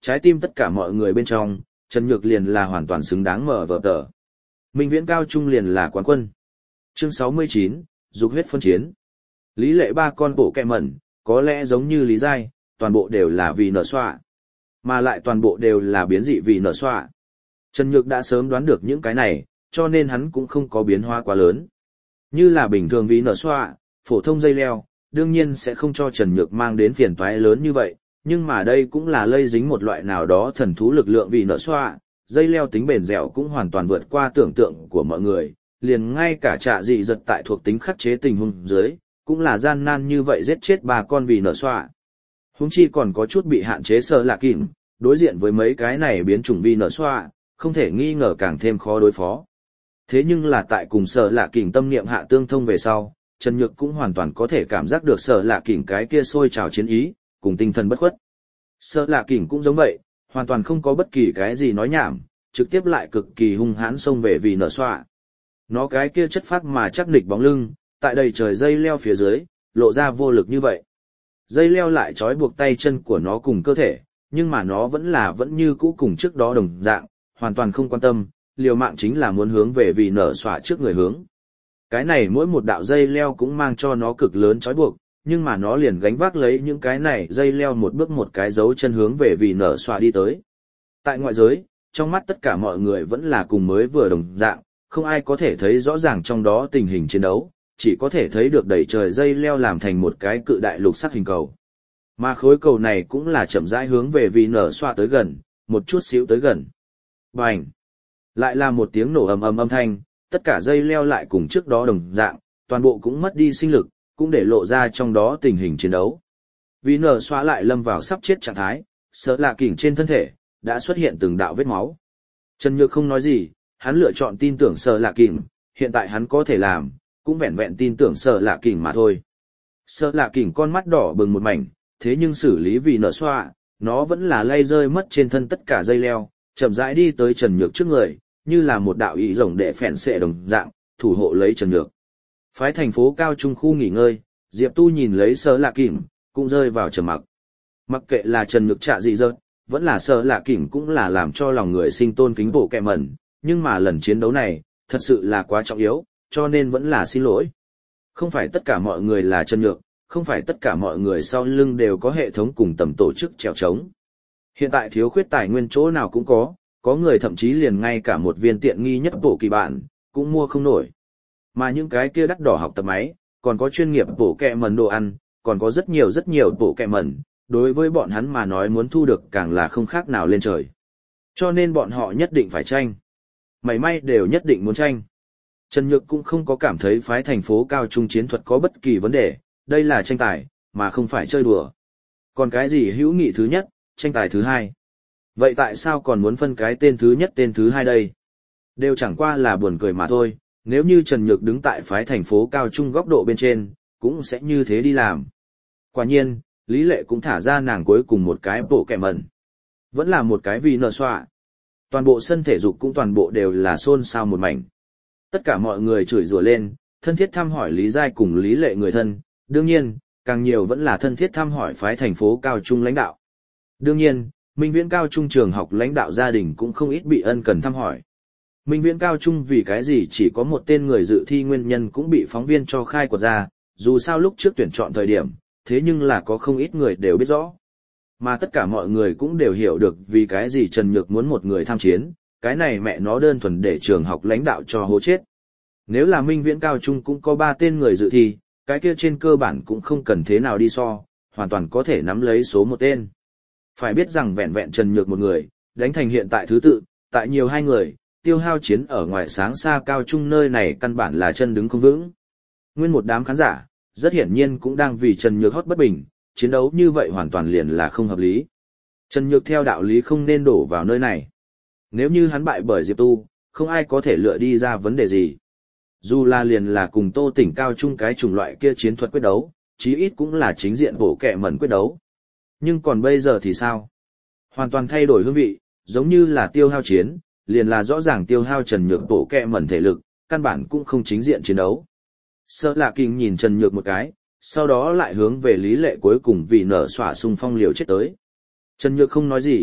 Trái tim tất cả mọi người bên trong, Trần Nhược liền là hoàn toàn xứng đáng mở vở tờ. Minh Viễn Cao Trung liền là quán quân. Chương 69, dục huyết phân chiến. Lý Lệ ba con bộ kẹ mẩn, có lẽ giống như Lý Giai, toàn bộ đều là vì nở xoạ. Mà lại toàn bộ đều là biến dị vì nở xoạ. Trần Nhược đã sớm đoán được những cái này, cho nên hắn cũng không có biến hóa quá lớn. Như là bình thường vì nở xoạ, phổ thông dây leo, đương nhiên sẽ không cho Trần Nhược mang đến phiền toái lớn như vậy, nhưng mà đây cũng là lây dính một loại nào đó thần thú lực lượng vì nở xoạ, dây leo tính bền dẻo cũng hoàn toàn vượt qua tưởng tượng của mọi người, liền ngay cả trạ dị giật tại thuộc tính khắc chế tình huống dưới, cũng là gian nan như vậy giết chết 3 con vì nở xoạ. Huống chi còn có chút bị hạn chế Sở Lạ Kình, đối diện với mấy cái này biến chủng vì nở xoạ, không thể nghi ngờ càng thêm khó đối phó. Thế nhưng là tại cùng Sở Lạ Kình tâm niệm hạ tương thông về sau, Trần Nhược cũng hoàn toàn có thể cảm giác được Sở Lạ Kình cái kia sôi trào chiến ý, cùng tinh thần bất khuất. Sở Lạ Kình cũng giống vậy, hoàn toàn không có bất kỳ cái gì nói nhảm, trực tiếp lại cực kỳ hung hãn xông về vì nở xoạ. Nó cái kia chất phác mà chắc nịch bóng lưng, tại đầy trời dây leo phía dưới, lộ ra vô lực như vậy. Dây leo lại trói buộc tay chân của nó cùng cơ thể, nhưng mà nó vẫn như cũ cùng trước đó đồng dạng, hoàn toàn không quan tâm, liều mạng chính là muốn hướng về vì nở xoạ trước người hướng. Cái này mỗi một đạo dây leo cũng mang cho nó cực lớn trói buộc, nhưng mà nó liền gánh vác lấy những cái này dây leo một bước một cái dấu chân hướng về vì nở xoạ đi tới. Tại ngoại giới, trong mắt tất cả mọi người vẫn là cùng mới vừa đồng dạng, không ai có thể thấy rõ ràng trong đó tình hình chiến đấu, chỉ có thể thấy được đầy trời dây leo làm thành một cái cự đại lục sắc hình cầu. Mà khối cầu này cũng là chậm rãi hướng về vì nở xoa tới gần, một chút xíu tới gần. Bành! Lại là một tiếng nổ ầm ầm âm thanh, tất cả dây leo lại cùng trước đó đồng dạng, toàn bộ cũng mất đi sinh lực, cũng để lộ ra trong đó tình hình chiến đấu. Vì nở xoa lại lâm vào sắp chết trạng thái, Sở Lạ Kình trên thân thể đã xuất hiện từng đạo vết máu. Trần Nhược không nói gì, hắn lựa chọn tin tưởng Sở Lạ Kình, hiện tại hắn có thể làm, cũng vẹn vẹn tin tưởng Sở Lạ Kình mà thôi. Sở Lạ Kình con mắt đỏ bừng một mảnh, thế nhưng xử lý vì nở xoa, nó vẫn là lay rơi mất trên thân tất cả dây leo, chậm rãi đi tới Trần Nhược trước người, như là một đạo ý rồng đệ phèn xệ đồng dạng, thủ hộ lấy Trần Nhược. Phái thành phố cao trung khu nghỉ ngơi, Diệp Tu nhìn lấy Sở Lạ Kình, cũng rơi vào trầm mặc. Mặc kệ là Trần Nhược trạ gì rớt, vẫn là Sở Lạ Kình cũng là làm cho lòng người sinh tôn kính bộ kẹ mẩn, nhưng mà lần chiến đấu này, thật sự là quá trọng yếu, cho nên vẫn là xin lỗi. Không phải tất cả mọi người là Trần Nhược, không phải tất cả mọi người sau lưng đều có hệ thống cùng tầm tổ chức trèo trống. Hiện tại thiếu khuyết tài nguyên chỗ nào cũng có người thậm chí liền ngay cả một viên tiện nghi nhất bộ kỳ bản, cũng mua không nổi. Mà những cái kia đắt đỏ học tập máy, còn có chuyên nghiệp bộ kẹ mẩn đồ ăn, còn có rất nhiều bộ kẹ mẩn, đối với bọn hắn mà nói muốn thu được càng là không khác nào lên trời. Cho nên bọn họ nhất định phải tranh. Mảy may đều nhất định muốn tranh. Trần Nhược cũng không có cảm thấy phái thành phố cao trung chiến thuật có bất kỳ vấn đề, đây là tranh tài, mà không phải chơi đùa. Còn cái gì hữu nghị thứ nhất, tranh tài thứ hai. Vậy tại sao còn muốn phân cái tên thứ nhất tên thứ hai đây? Đều chẳng qua là buồn cười mà thôi, nếu như Trần Nhược đứng tại phái thành phố cao trung góc độ bên trên, cũng sẽ như thế đi làm. Quả nhiên, Lý Lệ cũng thả ra nàng cuối cùng một cái bộ kẹ mẩn. Vẫn là một cái vì nở xoa. Toàn bộ sân thể dục cũng toàn bộ đều là xôn xao một mảnh. Tất cả mọi người chửi rủa lên, thân thiết thăm hỏi Lý Giai cùng Lý Lệ người thân, đương nhiên, càng nhiều vẫn là thân thiết thăm hỏi phái thành phố cao trung lãnh đạo. Đương nhiên, Minh Viễn cao trung trường học lãnh đạo gia đình cũng không ít bị ân cần thăm hỏi. Minh Viễn cao trung vì cái gì chỉ có một tên người dự thi nguyên nhân cũng bị phóng viên cho khai quật ra, dù sao lúc trước tuyển chọn thời điểm, thế nhưng là có không ít người đều biết rõ. Mà tất cả mọi người cũng đều hiểu được vì cái gì Trần Nhược muốn một người tham chiến, cái này mẹ nó đơn thuần để trường học lãnh đạo cho hố chết. Nếu là Minh Viễn cao trung cũng có 3 tên người dự thi, cái kia trên cơ bản cũng không cần thế nào đi so, hoàn toàn có thể nắm lấy số 1 tên. Phải biết rằng vẹn vẹn Trần Nhược một người, đánh thành hiện tại thứ tự, tại nhiều 2 người, tiêu hao chiến ở ngoài sáng xa cao trung nơi này căn bản là chân đứng không vững. Nguyên một đám khán giả, rất hiển nhiên cũng đang vì Trần Nhược hót bất bình, chiến đấu như vậy hoàn toàn liền là không hợp lý. Trần Nhược theo đạo lý không nên đổ vào nơi này. Nếu như hắn bại bởi Diệp Tu, không ai có thể lựa đi ra vấn đề gì. Dù là liền là cùng Tô Tỉnh cao trung cái chủng loại kia chiến thuật quyết đấu, chí ít cũng là chính diện bổ kẹ mẩn quyết đấu. Nhưng còn bây giờ thì sao? Hoàn toàn thay đổi hương vị, giống như là tiêu hao chiến, liền là rõ ràng tiêu hao Trần Nhược bổ kẹ mẩn thể lực, căn bản cũng không chính diện chiến đấu. Sở Lạ Kình nhìn Trần Nhược một cái, sau đó lại hướng về Lý Lệ cuối cùng vì nở xỏa xung phong liều chết tới. Trần Nhược không nói gì,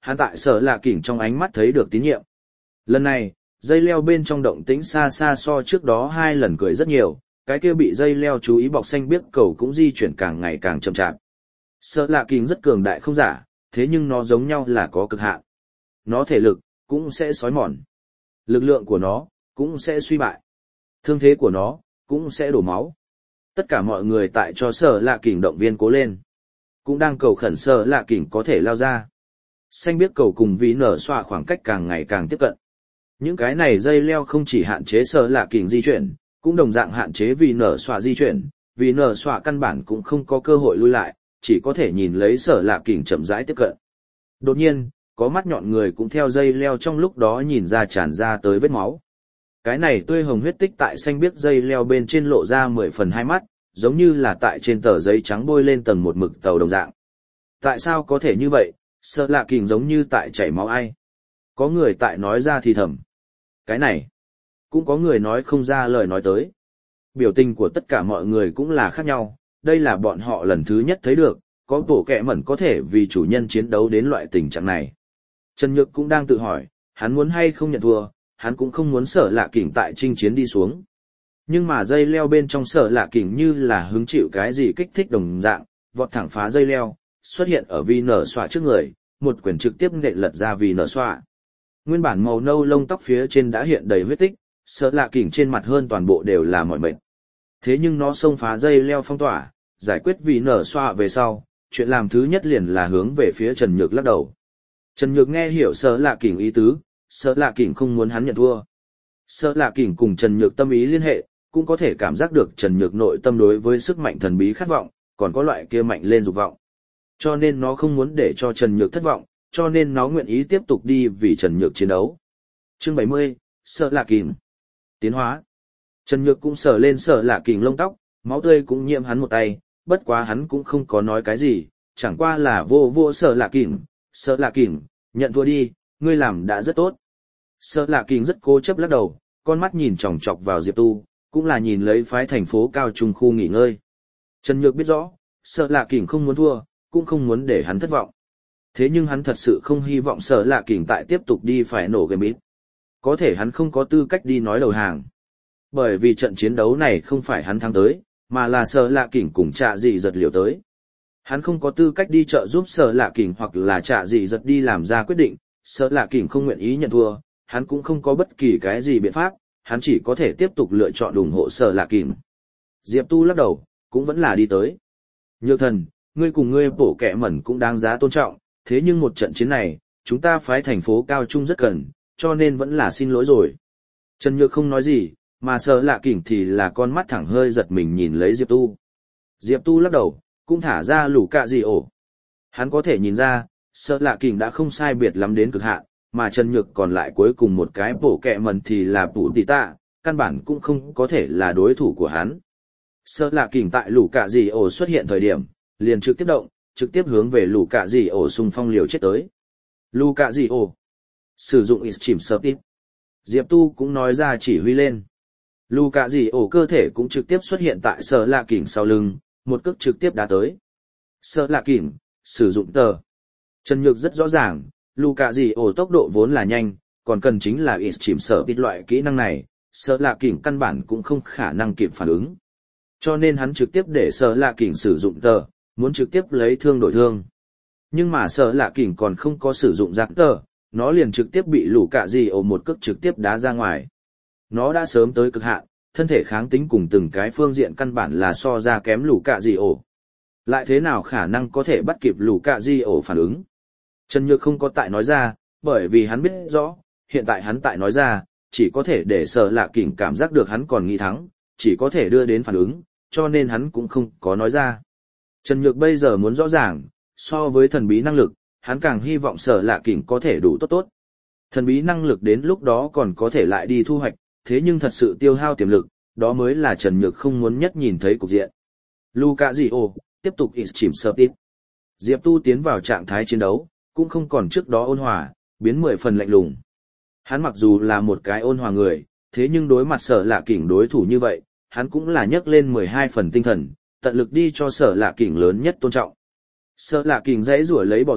Hắn tại Sở Lạ Kỉnh trong ánh mắt thấy được tín nhiệm. Lần này, dây leo bên trong động tĩnh xa xa so trước đó 2 lần cười rất nhiều, cái kia bị dây leo chú ý bọc xanh biếc cầu cũng di chuyển càng ngày càng chậm chạp. Sở Lạ Kỉnh rất cường đại không giả, thế nhưng nó giống nhau là có cực hạn. Nó thể lực cũng sẽ xói mòn. Lực lượng của nó cũng sẽ suy bại. Thương thế của nó cũng sẽ đổ máu. Tất cả mọi người tại cho Sở Lạ Kỉnh động viên cố lên, cũng đang cầu khẩn Sở Lạ Kỉnh có thể lao ra. Xanh biếc cầu cùng vì nở xoa khoảng cách càng ngày càng tiếp cận. Những cái này dây leo không chỉ hạn chế Sở Lạ Kỉnh di chuyển, cũng đồng dạng hạn chế vì nở xoa di chuyển, vì nở xoa căn bản cũng không có cơ hội lui lại, chỉ có thể nhìn lấy Sở Lạ Kỉnh chậm rãi tiếp cận. Đột nhiên, có mắt nhọn người cũng theo dây leo trong lúc đó nhìn ra tràn ra tới vết máu. Cái này tươi hồng huyết tích tại xanh biếc dây leo bên trên lộ ra 10 phần 2 mắt, giống như là tại trên tờ giấy trắng bôi lên tầng một mực tàu đồng dạng. Tại sao có thể như vậy? Sở Lạ Kỉnh giống như tại chảy máu ai. Có người tại nói ra thì thầm. Cái này, cũng có người nói không ra lời nói tới. Biểu tình của tất cả mọi người cũng là khác nhau, đây là bọn họ lần thứ nhất thấy được, có bộ kẹ mẩn có thể vì chủ nhân chiến đấu đến loại tình trạng này. Trần Nhược cũng đang tự hỏi, hắn muốn hay không nhận thua, hắn cũng không muốn Sở Lạ Kỉnh tại chinh chiến đi xuống. Nhưng mà dây leo bên trong Sở Lạ Kỉnh như là hứng chịu cái gì kích thích đồng dạng, vọt thẳng phá dây leo, xuất hiện ở vi nở xoa trước người, một quyền trực tiếp nện lật ra vì nở xoa. Nguyên bản màu nâu lông tóc phía trên đã hiện đầy huyết tích, Sở Lạ Kỉnh trên mặt hơn toàn bộ đều là mỏi mệt. Thế nhưng nó xông phá dây leo phong tỏa, giải quyết vì nở xoa về sau, chuyện làm thứ nhất liền là hướng về phía Trần Nhược lắc đầu. Trần Nhược nghe hiểu Sở Lạ Kỉnh ý tứ, Sở Lạ Kỉnh không muốn hắn nhận thua. Sở Lạ Kỉnh cùng Trần Nhược tâm ý liên hệ, cũng có thể cảm giác được Trần Nhược nội tâm đối với sức mạnh thần bí khát vọng, còn có loại kia mạnh lên dục vọng. Cho nên nó không muốn để cho Trần Nhược thất vọng, cho nên nó nguyện ý tiếp tục đi vì Trần Nhược chiến đấu. Chương 70, Sở Lạ Kỉnh. Tiến hóa. Trần Nhược cũng sờ lên Sở Lạ Kỉnh lông tóc, máu tươi cũng nhiễm hắn một tay, bất quá hắn cũng không có nói cái gì, chẳng qua là vô Sở Lạ Kỉnh. Sở Lạ Kỉnh, nhận thua đi, ngươi làm đã rất tốt. Sở Lạ Kỉnh rất cố chấp lắc đầu, con mắt nhìn chòng chọc vào Diệp Tu, cũng là nhìn lấy phái thành phố cao trung khu nghỉ ngơi. Trần Nhược biết rõ, Sở Lạ Kỉnh không muốn thua, cũng không muốn để hắn thất vọng. Thế nhưng hắn thật sự không hy vọng Sở Lạ Kỉnh tại tiếp tục đi phải nổ game ít. Có thể hắn không có tư cách đi nói đầu hàng. Bởi vì trận chiến đấu này không phải hắn thắng tới, mà là Sở Lạ Kỉnh cùng Trạ Dị Giật liều tới. Hắn không có tư cách đi trợ giúp Sở Lạ Kỉnh hoặc là Trạ Dị Giật đi làm ra quyết định, Sở Lạ Kỉnh không nguyện ý nhận thua, hắn cũng không có bất kỳ cái gì biện pháp, hắn chỉ có thể tiếp tục lựa chọn ủng hộ Sở Lạ Kỉnh. Diệp Tu lắc đầu, cũng vẫn là đi tới. Nhược thần, ngươi cùng ngươi bổ kẹ mẩn cũng đáng giá tôn trọng, thế nhưng một trận chiến này, chúng ta phái thành phố cao trung rất cần, cho nên vẫn là xin lỗi rồi. Trần Nhược không nói gì, mà Sở Lạ Kỉnh thì là con mắt thẳng hơi giật mình nhìn lấy Diệp Tu. Diệp Tu lắc đầu, cũng thả ra lũ cạ gì ổ. Hắn có thể nhìn ra, Sở Lạ Kỉnh đã không sai biệt lắm đến cực hạn, mà Trần Nhược còn lại cuối cùng một cái bổ kẹ mẩn thì là Bù Tì Tạ, căn bản cũng không có thể là đối thủ của hắn. Sở Lạ Kỉnh tại lũ cạ gì ổ xuất hiện thời điểm, liền trực tiếp động, trực tiếp hướng về lũ cạ gì ổ xung phong liều chết tới. Lũ cạ gì ổ, sử dụng Extreme Speed. Diệp Tu cũng nói ra chỉ huy lên. Lũ cạ gì ổ cơ thể cũng trực tiếp xuất hiện tại Sở Lạ Kỉnh sau lưng, một cước trực tiếp đá tới. Sở Lạ Kỉnh, sử dụng tờ. Trần Nhược rất rõ ràng, lũ cạ gì ổ tốc độ vốn là nhanh, còn cần chính là Extreme Speed loại kỹ năng này, Sở Lạ Kỉnh căn bản cũng không khả năng kịp phản ứng. Cho nên hắn trực tiếp để Sở Lạ Kỉnh sử dụng tờ, muốn trực tiếp lấy thương đổi thương. Nhưng mà Sở Lạ Kỉnh còn không có sử dụng giáp tờ, nó liền trực tiếp bị lũ cạ gì ổ một cước trực tiếp đá ra ngoài. Nó đã sớm tới cực hạn, thân thể kháng tính cùng từng cái phương diện căn bản là so ra kém lũ cạ gì ổ. Lại thế nào khả năng có thể bắt kịp lũ cạ gì ổ phản ứng? Trần Nhược không có tại nói ra, bởi vì hắn biết rõ, hiện tại hắn tại nói ra, chỉ có thể để Sở Lạ Kỉnh cảm giác được hắn còn nghĩ thắng, chỉ có thể đưa đến phản ứng, cho nên hắn cũng không có nói ra. Trần Nhược bây giờ muốn rõ ràng, so với thần bí năng lực, hắn càng hy vọng Sở Lạ Kỉnh có thể đủ tốt. Thần bí năng lực đến lúc đó còn có thể lại đi thu hoạch, thế nhưng thật sự tiêu hao tiềm lực, đó mới là Trần Nhược không muốn nhất nhìn thấy cục diện. Luka Dio, tiếp tục Extreme Speed. Diệp Tu tiến vào trạng thái chiến đấu, cũng không còn trước đó ôn hòa, biến 10 phần lạnh lùng. Hắn mặc dù là một cái ôn hòa người, thế nhưng đối mặt Sở Lạ Kỉnh đối thủ như vậy, hắn cũng là nhấc lên 12 phần tinh thần, tận lực đi cho Sở Lạ Kỉnh lớn nhất tôn trọng. Sở Lạ Kỉnh dãy rủa lấy bò dậy,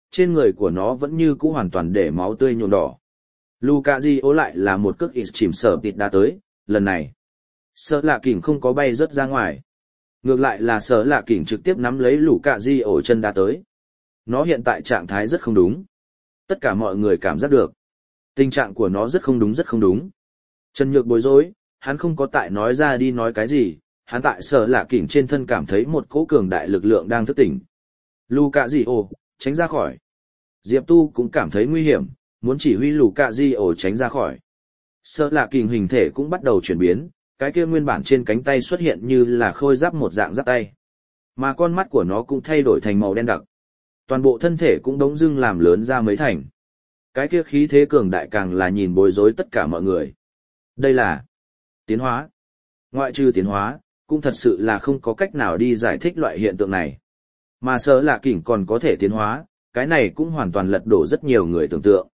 trên người của nó vẫn như cũ hoàn toàn để máu tươi nhuộm đỏ. Luka Dio lại là một cước ít chìm sở tịt đã tới, lần này. Sở Lạ Kình không có bay rớt ra ngoài. Ngược lại là Sở Lạ Kình trực tiếp nắm lấy Luka Dio chân đã tới. Nó hiện tại trạng thái rất không đúng. Tất cả mọi người cảm giác được. Tình trạng của nó rất không đúng rất không đúng. Trần Nhược bối rối, hắn không có tại nói ra đi nói cái gì, hắn tại Sở Lạ Kình trên thân cảm thấy một cỗ cường đại lực lượng đang thức tỉnh. Luka Dio, tránh ra khỏi. Diệp Tu cũng cảm thấy nguy hiểm, muốn chỉ huy Luka Dio tránh ra khỏi. Sở Lạ Kình hình thể cũng bắt đầu chuyển biến, cái kia nguyên bản trên cánh tay xuất hiện như là khôi giáp một dạng giáp tay. Mà con mắt của nó cũng thay đổi thành màu đen đặc. Toàn bộ thân thể cũng đống dưng làm lớn ra mấy thành. Cái kia khí thế cường đại càng là nhìn bối rối tất cả mọi người. Đây là tiến hóa. Ngoại trừ tiến hóa, cũng thật sự là không có cách nào đi giải thích loại hiện tượng này. Mà Sở Lạ Kình còn có thể tiến hóa, cái này cũng hoàn toàn lật đổ rất nhiều người tưởng tượng.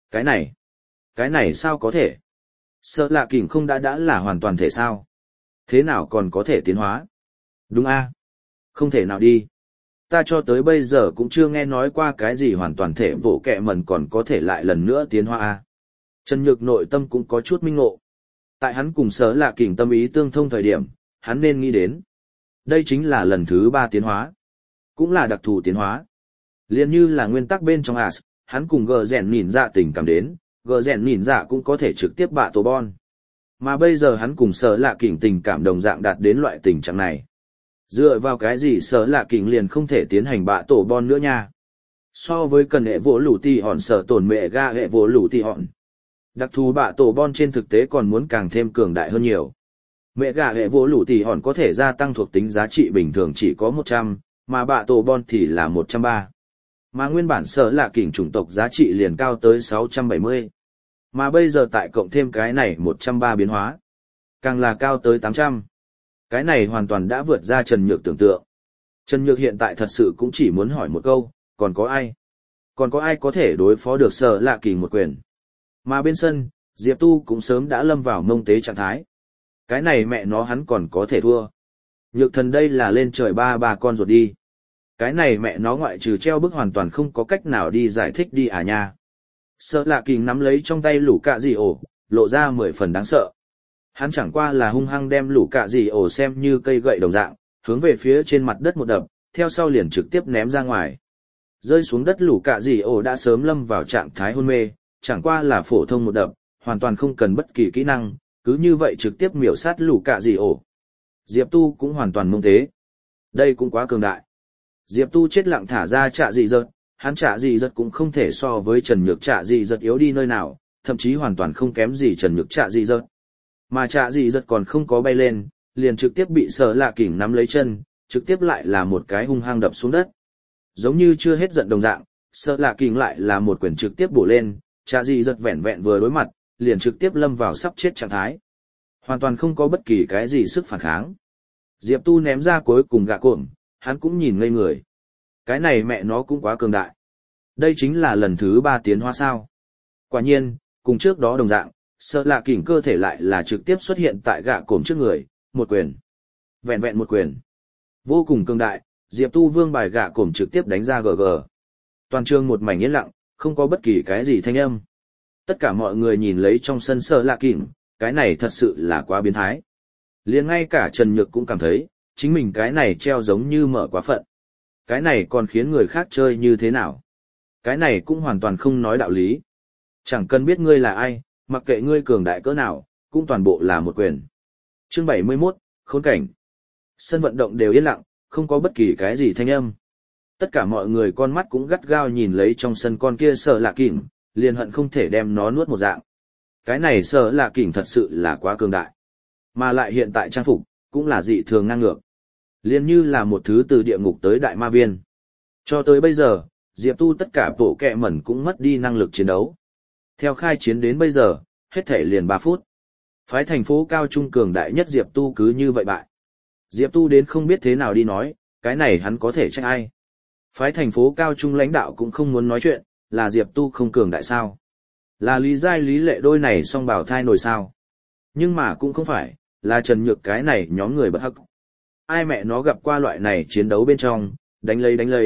Cái này sao có thể? Sở Lạ Kình không đã là hoàn toàn thể sao? Thế nào còn có thể tiến hóa? Đúng a? Không thể nào đi. Ta cho tới bây giờ cũng chưa nghe nói qua cái gì hoàn toàn thể bộ kẹ mẩn còn có thể lại lần nữa tiến hóa a. Trần Nhược nội tâm cũng có chút minh ngộ. Tại hắn cùng Sở Lạ Kình tâm ý tương thông thời điểm, hắn nên nghĩ đến. Đây chính là lần thứ 3 tiến hóa. Cũng là đặc thù tiến hóa. Liên như là nguyên tắc bên trong As, hắn cùng gờ rèn nhìn dạ tình cảm đến, gờ rèn nhìn dạ cũng có thể trực tiếp bạ tổ bon. Mà bây giờ hắn cùng Sở Lạ Kình tình cảm đồng dạng đạt đến loại tình trạng này. Dựa vào cái gì Sở Lạ Kình liền không thể tiến hành bạ tổ bon nữa nha. So với cần hệ vỗ lũ tì hòn sở tổn mẹ ga hệ vỗ lũ tì hòn. Đặc thù bạ tổ bon trên thực tế còn muốn càng thêm cường đại hơn nhiều. Mẹ gà hệ vỗ lũ tì hòn có thể gia tăng thuộc tính giá trị bình thường chỉ có 100, mà bạ tổ bon thì là 130. Mà nguyên bản Sở Lạ Kình chủng tộc giá trị liền cao tới 670. Mà bây giờ tại cộng thêm cái này 130 biến hóa. Càng là cao tới 800. Cái này hoàn toàn đã vượt ra Trần Nhược tưởng tượng. Trần Nhược hiện tại thật sự cũng chỉ muốn hỏi một câu, còn có ai? Còn có ai có thể đối phó được Sở Lạ Kình một quyền? Mà bên sân, Diệp Tu cũng sớm đã lâm vào mông tế trạng thái. Cái này mẹ nó hắn còn có thể thua. Nhược thần đây là lên trời ba con ruột đi. Cái này mẹ nó ngoại trừ treo bức hoàn toàn không có cách nào đi giải thích đi à nha. Sở Lạ Kình nắm lấy trong tay Luka Dio, lộ ra 10 phần đáng sợ. Hắn chẳng qua là hung hăng đem Luka Dio xem như cây gậy đồng dạng, hướng về phía trên mặt đất một đập, theo sau liền trực tiếp ném ra ngoài. Rơi xuống đất Luka Dio đã sớm lâm vào trạng thái hôn mê, chẳng qua là phổ thông một đập, hoàn toàn không cần bất kỳ kỹ năng, cứ như vậy trực tiếp miểu sát Luka Dio. Diệp Tu cũng hoàn toàn mông tế. Đây cũng quá cường đại. Diệp Tu chết lặng thả ra Trạ Dị Dật, hắn Trạ Dị Dật cũng không thể so với Trần Nhược Trạ Dị Dật yếu đi nơi nào, thậm chí hoàn toàn không kém gì Trần Nhược Trạ Dị Dật. Mà Trạ Dị Dật còn không có bay lên, liền trực tiếp bị Sở Lạ Kình nắm lấy chân, trực tiếp lại là một cái hung hăng đập xuống đất. Giống như chưa hết giận đồng dạng, Sở Lạ Kình lại là một quyền trực tiếp bổ lên, Trạ Dị Dật vẹn vẹn vừa đối mặt, liền trực tiếp lâm vào sắp chết trạng thái. Hoàn toàn không có bất kỳ cái gì sức phản kháng. Diệp Tu ném ra cuối cùng gạ cộm, hắn cũng nhìn ngây người. Cái này mẹ nó cũng quá cường đại. Đây chính là lần thứ 3 tiến hóa sao. Quả nhiên, cùng trước đó đồng dạng, Sở Lạ Kình cơ thể lại là trực tiếp xuất hiện tại gạ cộm trước người, một quyền. Vẹn vẹn một quyền. Vô cùng cường đại, Diệp Tu vương bài gạ cộm trực tiếp đánh ra GG. Toàn trường một mảnh yên lặng, không có bất kỳ cái gì thanh âm. Tất cả mọi người nhìn lấy trong sân Sở Lạ Kình, cái này thật sự là quá biến thái. Liền ngay cả Trần Nhược cũng cảm thấy, chính mình cái này treo giống như mở quá phận. Cái này còn khiến người khác chơi như thế nào? Cái này cũng hoàn toàn không nói đạo lý. Chẳng cần biết ngươi là ai, mặc kệ ngươi cường đại cỡ nào, cũng toàn bộ là một quyền. Chương 71, khốn cảnh. Sân vận động đều yên lặng, không có bất kỳ cái gì thanh âm. Tất cả mọi người con mắt cũng gắt gao nhìn lấy trong sân con kia Sở Lạ Kình, liền hận không thể đem nó nuốt một dạng. Cái này Sở Lạ Kình thật sự là quá cường đại. Mà lại hiện tại trang phục, cũng là dị thường ngang ngược. Liên như là một thứ từ địa ngục tới đại ma viên. Cho tới bây giờ, Diệp Tu tất cả bộ kẹ mẩn cũng mất đi năng lực chiến đấu. Theo khai chiến đến bây giờ, hết thể liền 3 phút. Phái thành phố cao trung cường đại nhất Diệp Tu cứ như vậy bại. Diệp Tu đến không biết thế nào đi nói, cái này hắn có thể trách ai. Phái thành phố cao trung lãnh đạo cũng không muốn nói chuyện, là Diệp Tu không cường đại sao. Là Lý Giai Lý Lệ đôi này song bảo thai nổi sao. Nhưng mà cũng không phải, là Trần Nhược cái này nhóm người bất hắc. Ai mẹ nó gặp qua loại này chiến đấu bên trong, đánh lấy,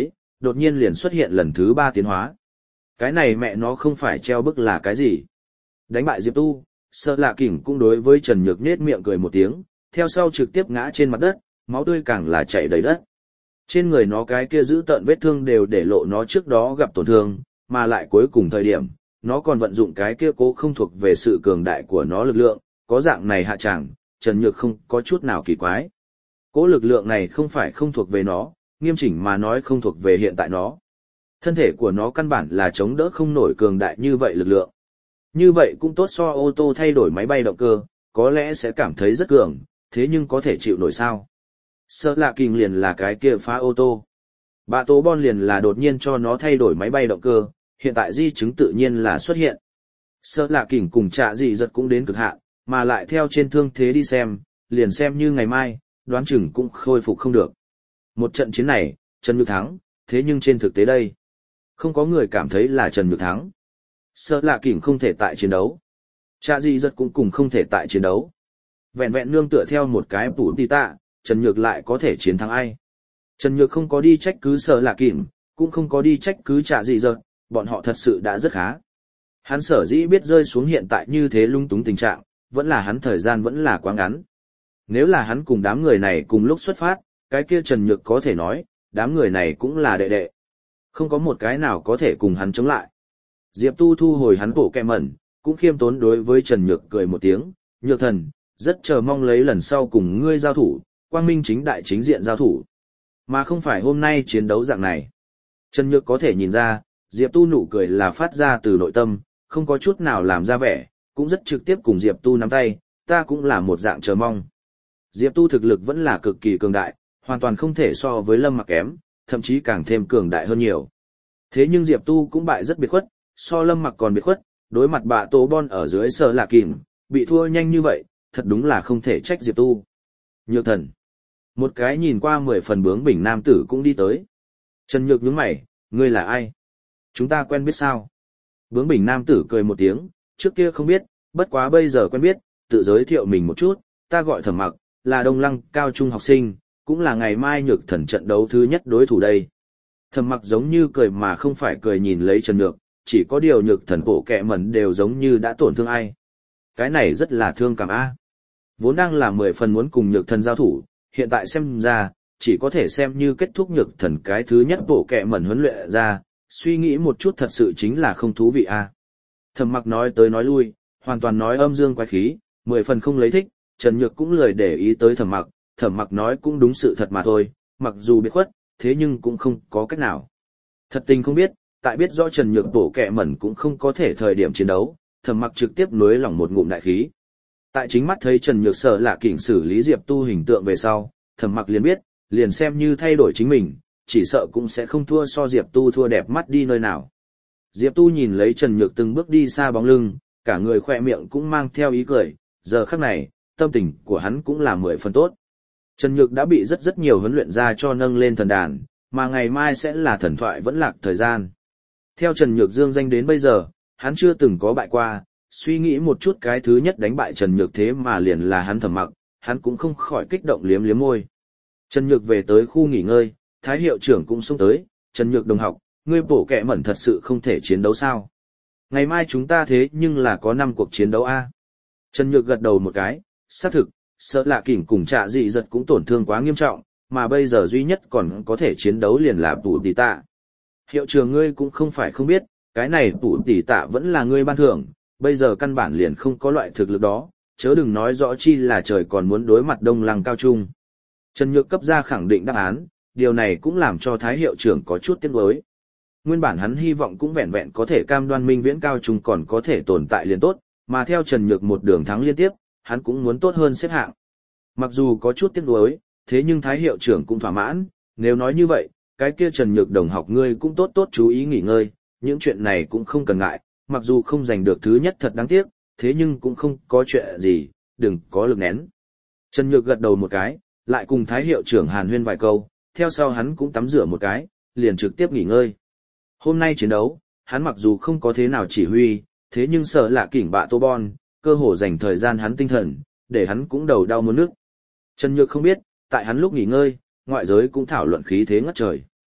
đột nhiên liền xuất hiện lần thứ 3 tiến hóa. Cái này mẹ nó không phải treo bức là cái gì? Đánh bại Diệp Tu, Sở Lạ Kỉnh cũng đối với Trần Nhược nhếch miệng cười một tiếng, theo sau trực tiếp ngã trên mặt đất, máu tươi càng là chảy đầy đất. Trên người nó cái kia giữ tợn vết thương đều để lộ nó trước đó gặp tổn thương, mà lại cuối cùng thời điểm, nó còn vận dụng cái kia cố không thuộc về sự cường đại của nó lực lượng, có dạng này hạ tràng, Trần Nhược không có chút nào kỳ quái. Cố lực lượng này không phải không thuộc về nó, nghiêm chỉnh mà nói không thuộc về hiện tại nó. Thân thể của nó căn bản là chống đỡ không nổi cường đại như vậy lực lượng. Như vậy cũng tốt so ô tô thay đổi máy bay động cơ, có lẽ sẽ cảm thấy rất cường, thế nhưng có thể chịu nổi sao? Sở Lạ Kình liền là cái kia phá ô tô. Bạ Tố Bon liền là đột nhiên cho nó thay đổi máy bay động cơ, hiện tại di chứng tự nhiên là xuất hiện. Sở Lạ Kình cùng Trạ Dị Giật cũng đến cực hạn, mà lại theo trên thương thế đi xem, liền xem như ngày mai, đoán chừng cũng khôi phục không được. Một trận chiến này, Trần Nhược thắng, thế nhưng trên thực tế đây, không có người cảm thấy là Trần Nhược thắng. Sở Lạ Kình không thể tại chiến đấu. Trạ Dị Giật cũng cùng không thể tại chiến đấu. Vẹn vẹn nương tựa theo một cái phủ tì tạ, Trần Nhược lại có thể chiến thắng ai. Trần Nhược không có đi trách cứ Sở Lạ Kình, cũng không có đi trách cứ Trạ Dị Giật, bọn họ thật sự đã rất khá. Hắn sở dĩ biết rơi xuống hiện tại như thế lung túng tình trạng, vẫn là hắn thời gian vẫn là quá ngắn. Nếu là hắn cùng đám người này cùng lúc xuất phát, cái kia Trần Nhược có thể nói, đám người này cũng là đệ đệ. Không có một cái nào có thể cùng hắn chống lại. Diệp Tu thu hồi hắn bộ kẹ mẩn, cũng khiêm tốn đối với Trần Nhược cười một tiếng, Nhược thần, rất chờ mong lấy lần sau cùng ngươi giao thủ, quang minh chính đại chính diện giao thủ. Mà không phải hôm nay chiến đấu dạng này. Trần Nhược có thể nhìn ra, Diệp Tu nụ cười là phát ra từ nội tâm, không có chút nào làm ra vẻ, cũng rất trực tiếp cùng Diệp Tu nắm tay, ta cũng là một dạng chờ mong. Diệp Tu thực lực vẫn là cực kỳ cường đại, hoàn toàn không thể so với Lâm Mặc kém, thậm chí càng thêm cường đại hơn nhiều. Thế nhưng Diệp Tu cũng bại rất biệt khuất, so Lâm Mặc còn biệt khuất, đối mặt Bạ Tố Bon ở dưới Sở Lạ Kình, bị thua nhanh như vậy, thật đúng là không thể trách Diệp Tu. Nhược thần. Một cái nhìn qua 10 phần bướng bỉnh nam tử cũng đi tới. Trần Nhược nhướng mày, ngươi là ai? Chúng ta quen biết sao? Bướng bỉnh nam tử cười một tiếng, trước kia không biết, bất quá bây giờ quen biết, tự giới thiệu mình một chút, ta gọi Thẩm Mặc, là Đông Lăng cao trung học sinh, cũng là ngày mai Nhược thần trận đấu thứ nhất đối thủ đây. Thẩm Mặc giống như cười mà không phải cười nhìn lấy Trần Nhược, chỉ có điều Nhược thần bộ kẹ mẩn đều giống như đã tổn thương ai. Cái này rất là thương cảm a. Vốn đang là 10 phần muốn cùng Nhược thần giao thủ, hiện tại xem ra, chỉ có thể xem như kết thúc Nhược thần cái thứ nhất bộ kẹ mẩn huấn luyện ra, suy nghĩ một chút thật sự chính là không thú vị a. Thẩm Mặc nói tới nói lui, hoàn toàn nói âm dương quái khí, 10 phần không lấy thích, Trần Nhược cũng lười để ý tới Thẩm Mặc, Thẩm Mặc nói cũng đúng sự thật mà thôi, mặc dù biệt khuất, thế nhưng cũng không có cách nào. Thật tình không biết, tại biết rõ Trần Nhược bộ kẹ mẩn cũng không có thể thời điểm chiến đấu, Thẩm Mặc trực tiếp nuối lòng một ngụm đại khí. Tại chính mắt thấy Trần Nhược Sở Lạ Kình xử lý Diệp Tu hình tượng về sau, Thẩm Mặc liền biết, liền xem như thay đổi chính mình, chỉ sợ cũng sẽ không thua so Diệp Tu thua đẹp mắt đi nơi nào. Diệp Tu nhìn lấy Trần Nhược từng bước đi xa bóng lưng, cả người khoe miệng cũng mang theo ý cười, giờ khắc này, tâm tình của hắn cũng là 10 phần tốt. Trần Nhược đã bị rất nhiều huấn luyện ra cho nâng lên thần đàn, mà ngày mai sẽ là thần thoại vẫn lạc thời gian. Theo Trần Nhược dương danh đến bây giờ, hắn chưa từng có bại qua, suy nghĩ một chút cái thứ nhất đánh bại Trần Nhược thế mà liền là hắn Thẩm Mặc, hắn cũng không khỏi kích động liếm liếm môi. Trần Nhược về tới khu nghỉ ngơi, Thái hiệu trưởng cũng xông tới, Trần Nhược đồng học, ngươi bổ kẹ mẩn thật sự không thể chiến đấu sao? Ngày mai chúng ta thế nhưng là có 5 cuộc chiến đấu a. Trần Nhược gật đầu một cái, xác thực, Sở Lạ Kình cùng Trạ Dị Giật cũng tổn thương quá nghiêm trọng, mà bây giờ duy nhất còn có thể chiến đấu liền là Tủ Tỷ Tạ. Hiệu trưởng ngươi cũng không phải không biết, cái này Tủ Tỷ Tạ vẫn là ngươi ban thưởng, bây giờ căn bản liền không có loại thực lực đó, chớ đừng nói rõ chi là trời còn muốn đối mặt Đông Lăng cao trung. Trần Nhược cấp ra khẳng định đáp án, điều này cũng làm cho Thái hiệu trưởng có chút tiếc nuối. Nguyên bản hắn hy vọng cũng vẹn vẹn có thể cam đoan Minh Viễn cao trung còn có thể tồn tại liền tốt, mà theo Trần Nhược một đường thắng liên tiếp, hắn cũng muốn tốt hơn xếp hạng. Mặc dù có chút tiếc nuối, thế nhưng Thái hiệu trưởng cũng thỏa mãn, nếu nói như vậy, cái kia Trần Nhược đồng học ngươi cũng tốt tốt chú ý nghỉ ngơi, những chuyện này cũng không cần ngại, mặc dù không giành được thứ nhất thật đáng tiếc, thế nhưng cũng không có chuyện gì, đừng có lực nén. Trần Nhược gật đầu một cái, lại cùng Thái hiệu trưởng hàn huyên vài câu, theo sau hắn cũng tắm rửa một cái, liền trực tiếp nghỉ ngơi. Hôm nay chiến đấu, hắn mặc dù không có thế nào chỉ huy, thế nhưng Sở Lạ Kình Bạ Tô Bon, cơ hồ dành thời gian hắn tinh thần, để hắn cũng đầu đau muốn nước. Trần Nhược không biết, tại hắn lúc nghỉ ngơi, ngoại giới cũng thảo luận khí thế ngất trời.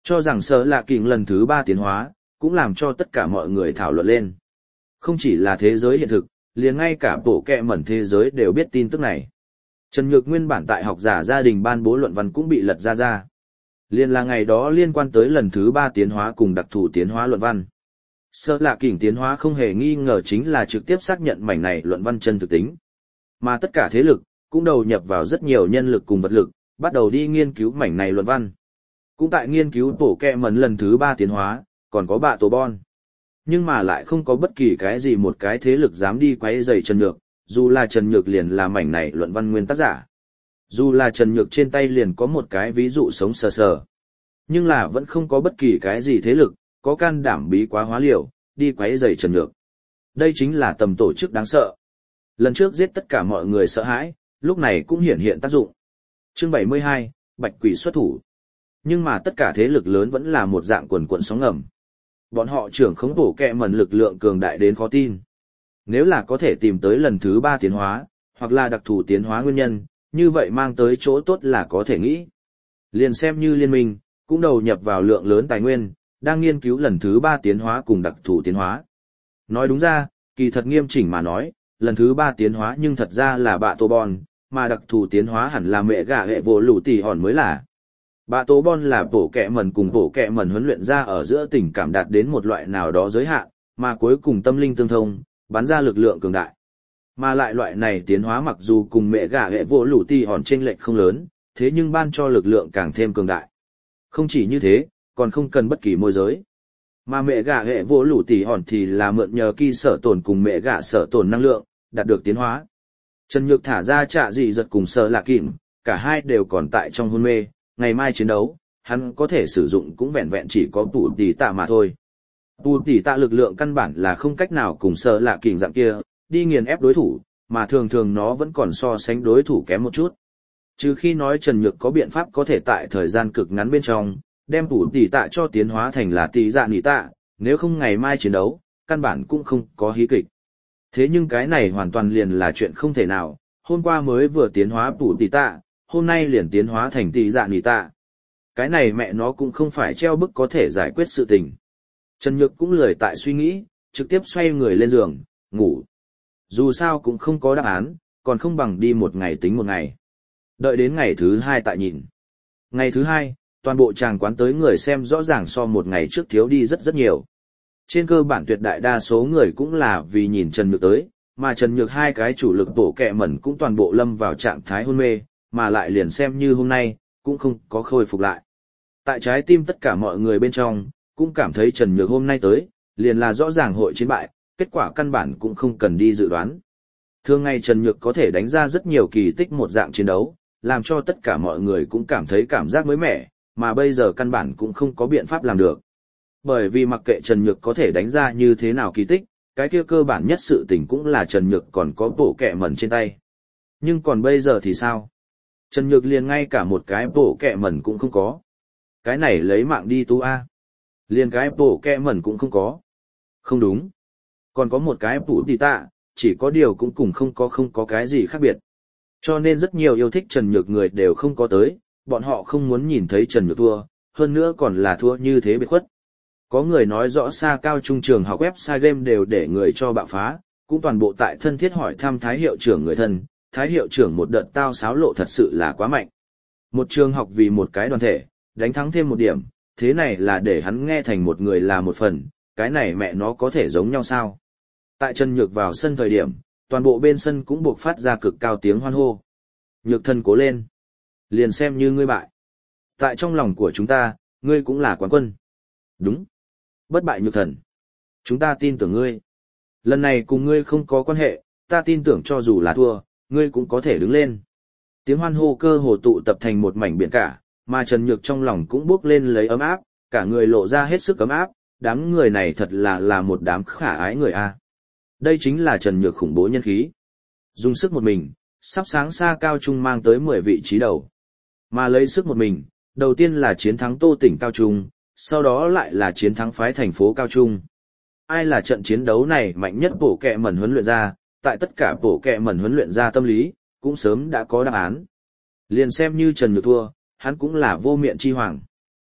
Cho rằng Sở Lạ Kình lần thứ 3 tiến hóa, cũng làm cho tất cả mọi người thảo luận lên. Không chỉ là thế giới hiện thực, liền ngay cả bộ kẹ mẩn thế giới đều biết tin tức này. Trần Nhược nguyên bản tại học giả gia đình ban bố luận văn cũng bị lật ra. Liên là ngày đó liên quan tới lần thứ 3 tiến hóa cùng đặc thù tiến hóa luận văn. Sở Lạ Kình tiến hóa không hề nghi ngờ chính là trực tiếp xác nhận mảnh này luận văn chân thực tính. Mà tất cả thế lực, cũng đầu nhập vào rất nhiều nhân lực cùng vật lực, bắt đầu đi nghiên cứu mảnh này luận văn. Cũng tại nghiên cứu bộ kẹ mẩn lần thứ 3 tiến hóa, còn có bạ tổ bon. Nhưng mà lại không có bất kỳ cái gì một cái thế lực dám đi quấy rầy Trần Nhược, dù là Trần Nhược liền là mảnh này luận văn nguyên tác giả. Dù là Trần Nhược trên tay liền có một cái ví dụ sống sờ sờ. Nhưng là vẫn không có bất kỳ cái gì thế lực, có can đảm bí quá hóa liều, đi quấy rầy Trần Nhược. Đây chính là tầm tổ chức đáng sợ. Lần trước giết tất cả mọi người sợ hãi, lúc này cũng hiển hiện tác dụng. Chương 72, Bạch Quỷ xuất thủ. Nhưng mà tất cả thế lực lớn vẫn là một dạng quần quần sóng ngầm. Bọn họ trưởng khống bổ kẹ mẩn lực lượng cường đại đến khó tin. Nếu là có thể tìm tới lần thứ 3 tiến hóa, hoặc là đặc thù tiến hóa nguyên nhân, như vậy mang tới chỗ tốt là có thể nghĩ. Liền xem như liên minh, cũng đầu nhập vào lượng lớn tài nguyên, đang nghiên cứu lần thứ 3 tiến hóa cùng đặc thù tiến hóa. Nói đúng ra, kỳ thật nghiêm chỉnh mà nói, lần thứ 3 tiến hóa nhưng thật ra là bạ tổ bon, mà đặc thù tiến hóa hẳn là mẹ gà hệ vô lũ tỷ hòn mới là. Bạ tổ bon là bổ kẹ mẩn cùng bổ kẹ mẩn huấn luyện ra ở giữa tình cảm đạt đến một loại nào đó giới hạn, mà cuối cùng tâm linh tương thông, bắn ra lực lượng cường đại. Mà lại loại này tiến hóa mặc dù cùng mẹ gà hệ vô lũ tỷ hòn chênh lệch không lớn, thế nhưng ban cho lực lượng càng thêm cường đại. Không chỉ như thế, còn không cần bất kỳ môi giới. Mà mẹ gà hệ vô lũ tỷ hòn thì là mượn nhờ kỳ sở tổn cùng mẹ gà sở tổn năng lượng, đạt được tiến hóa. Trần Nhược thả ra Trạ Dị Giật cùng Sở Lạ Kình, cả hai đều còn tại trong hôn mê, ngày mai chiến đấu, hắn có thể sử dụng cũng vẹn vẹn chỉ có tụ tỷ tạ mà thôi. Tụ tỷ tạ lực lượng căn bản là không cách nào cùng Sở Lạ Kình dạng kia, đi nghiền ép đối thủ, mà thường thường nó vẫn còn so sánh đối thủ kém một chút. Trừ khi nói Trần Nhược có biện pháp có thể tại thời gian cực ngắn bên trong, đem tụ tỷ tạ cho tiến hóa thành là tỷ dạ nỉ tạ, nếu không ngày mai chiến đấu, căn bản cũng không có hí kịch. Thế nhưng cái này hoàn toàn liền là chuyện không thể nào, hôm qua mới vừa tiến hóa tụ tỷ tạ, hôm nay liền tiến hóa thành tỷ dạ nỉ tạ. Cái này mẹ nó cũng không phải treo bức có thể giải quyết sự tình. Trần Nhược cũng lười tại suy nghĩ, trực tiếp xoay người lên giường, ngủ. Dù sao cũng không có đáp án, còn không bằng đi một ngày tính một ngày. Đợi đến ngày thứ 2 tại nhìn. Ngày thứ 2, toàn bộ tràng quán tới người xem rõ ràng so một ngày trước thiếu đi rất rất nhiều. Trên cơ bản tuyệt đại đa số người cũng là vì nhìn Trần Nhược tới, mà Trần Nhược hai cái chủ lực bổ kẹ mẩn cũng toàn bộ lâm vào trạng thái hôn mê, mà lại liền xem như hôm nay, cũng không có khôi phục lại. Tại trái tim tất cả mọi người bên trong, cũng cảm thấy Trần Nhược hôm nay tới, liền là rõ ràng hội chiến bại, kết quả căn bản cũng không cần đi dự đoán. Thường ngày Trần Nhược có thể đánh ra rất nhiều kỳ tích một dạng chiến đấu, làm cho tất cả mọi người cũng cảm thấy cảm giác mới mẻ, mà bây giờ căn bản cũng không có biện pháp làm được. Bởi vì mặc kệ Trần Nhược có thể đánh ra như thế nào kỳ tích, cái kia cơ bản nhất sự tình cũng là Trần Nhược còn có bộ kẹ mẩn trên tay. Nhưng còn bây giờ thì sao? Trần Nhược liền ngay cả một cái bộ kẹ mẩn cũng không có. Cái này lấy mạng đi tu A. Liền cái bộ kẹ mẩn cũng không có. Không đúng. Còn có một cái phủ tỷ tạ, chỉ có điều cũng cùng không có cái gì khác biệt. Cho nên rất nhiều yêu thích Trần Nhược người đều không có tới, bọn họ không muốn nhìn thấy Trần Nhược thua, hơn nữa còn là thua như thế biệt khuất. Có người nói rõ xa cao trung trường học website game đều để người cho bạo phá, cũng toàn bộ tại thân thiết hỏi thăm Thái hiệu trưởng người thân, Thái hiệu trưởng một đợt tao xáo lộ thật sự là quá mạnh. Một trường học vì một cái đoàn thể, đánh thắng thêm một điểm, thế này là để hắn nghe thành một người là một phần, cái này mẹ nó có thể giống nhau sao? Tại Trần Nhược vào sân thời điểm, toàn bộ bên sân cũng buộc phát ra cực cao tiếng hoan hô. Nhược thân cố lên. Liền xem như ngươi bại. Tại trong lòng của chúng ta, ngươi cũng là quán quân. Đúng. Bất bại Nhược thần. Chúng ta tin tưởng ngươi. Lần này cùng ngươi không có quan hệ, ta tin tưởng cho dù là thua, ngươi cũng có thể đứng lên. Tiếng hoan hô cơ hồ tụ tập thành một mảnh biển cả, mà Trần Nhược trong lòng cũng bốc lên lấy ấm áp, cả người lộ ra hết sức ấm áp, đám người này thật là một đám khả ái người a. Đây chính là Trần Nhược khủng bố nhân khí. Dùng sức một mình, sắp sáng xa cao trung mang tới 10 vị trí đầu. Mà lấy sức một mình, đầu tiên là chiến thắng Tô tỉnh cao trung, sau đó lại là chiến thắng phái thành phố cao trung. Ai là trận chiến đấu này mạnh nhất bổ kẹ mẩn huấn luyện ra, tại tất cả bổ kẹ mẩn huấn luyện ra tâm lý, cũng sớm đã có đáp án. Liền xem như Trần Nhược thua, hắn cũng là vô miệng chi hoàng.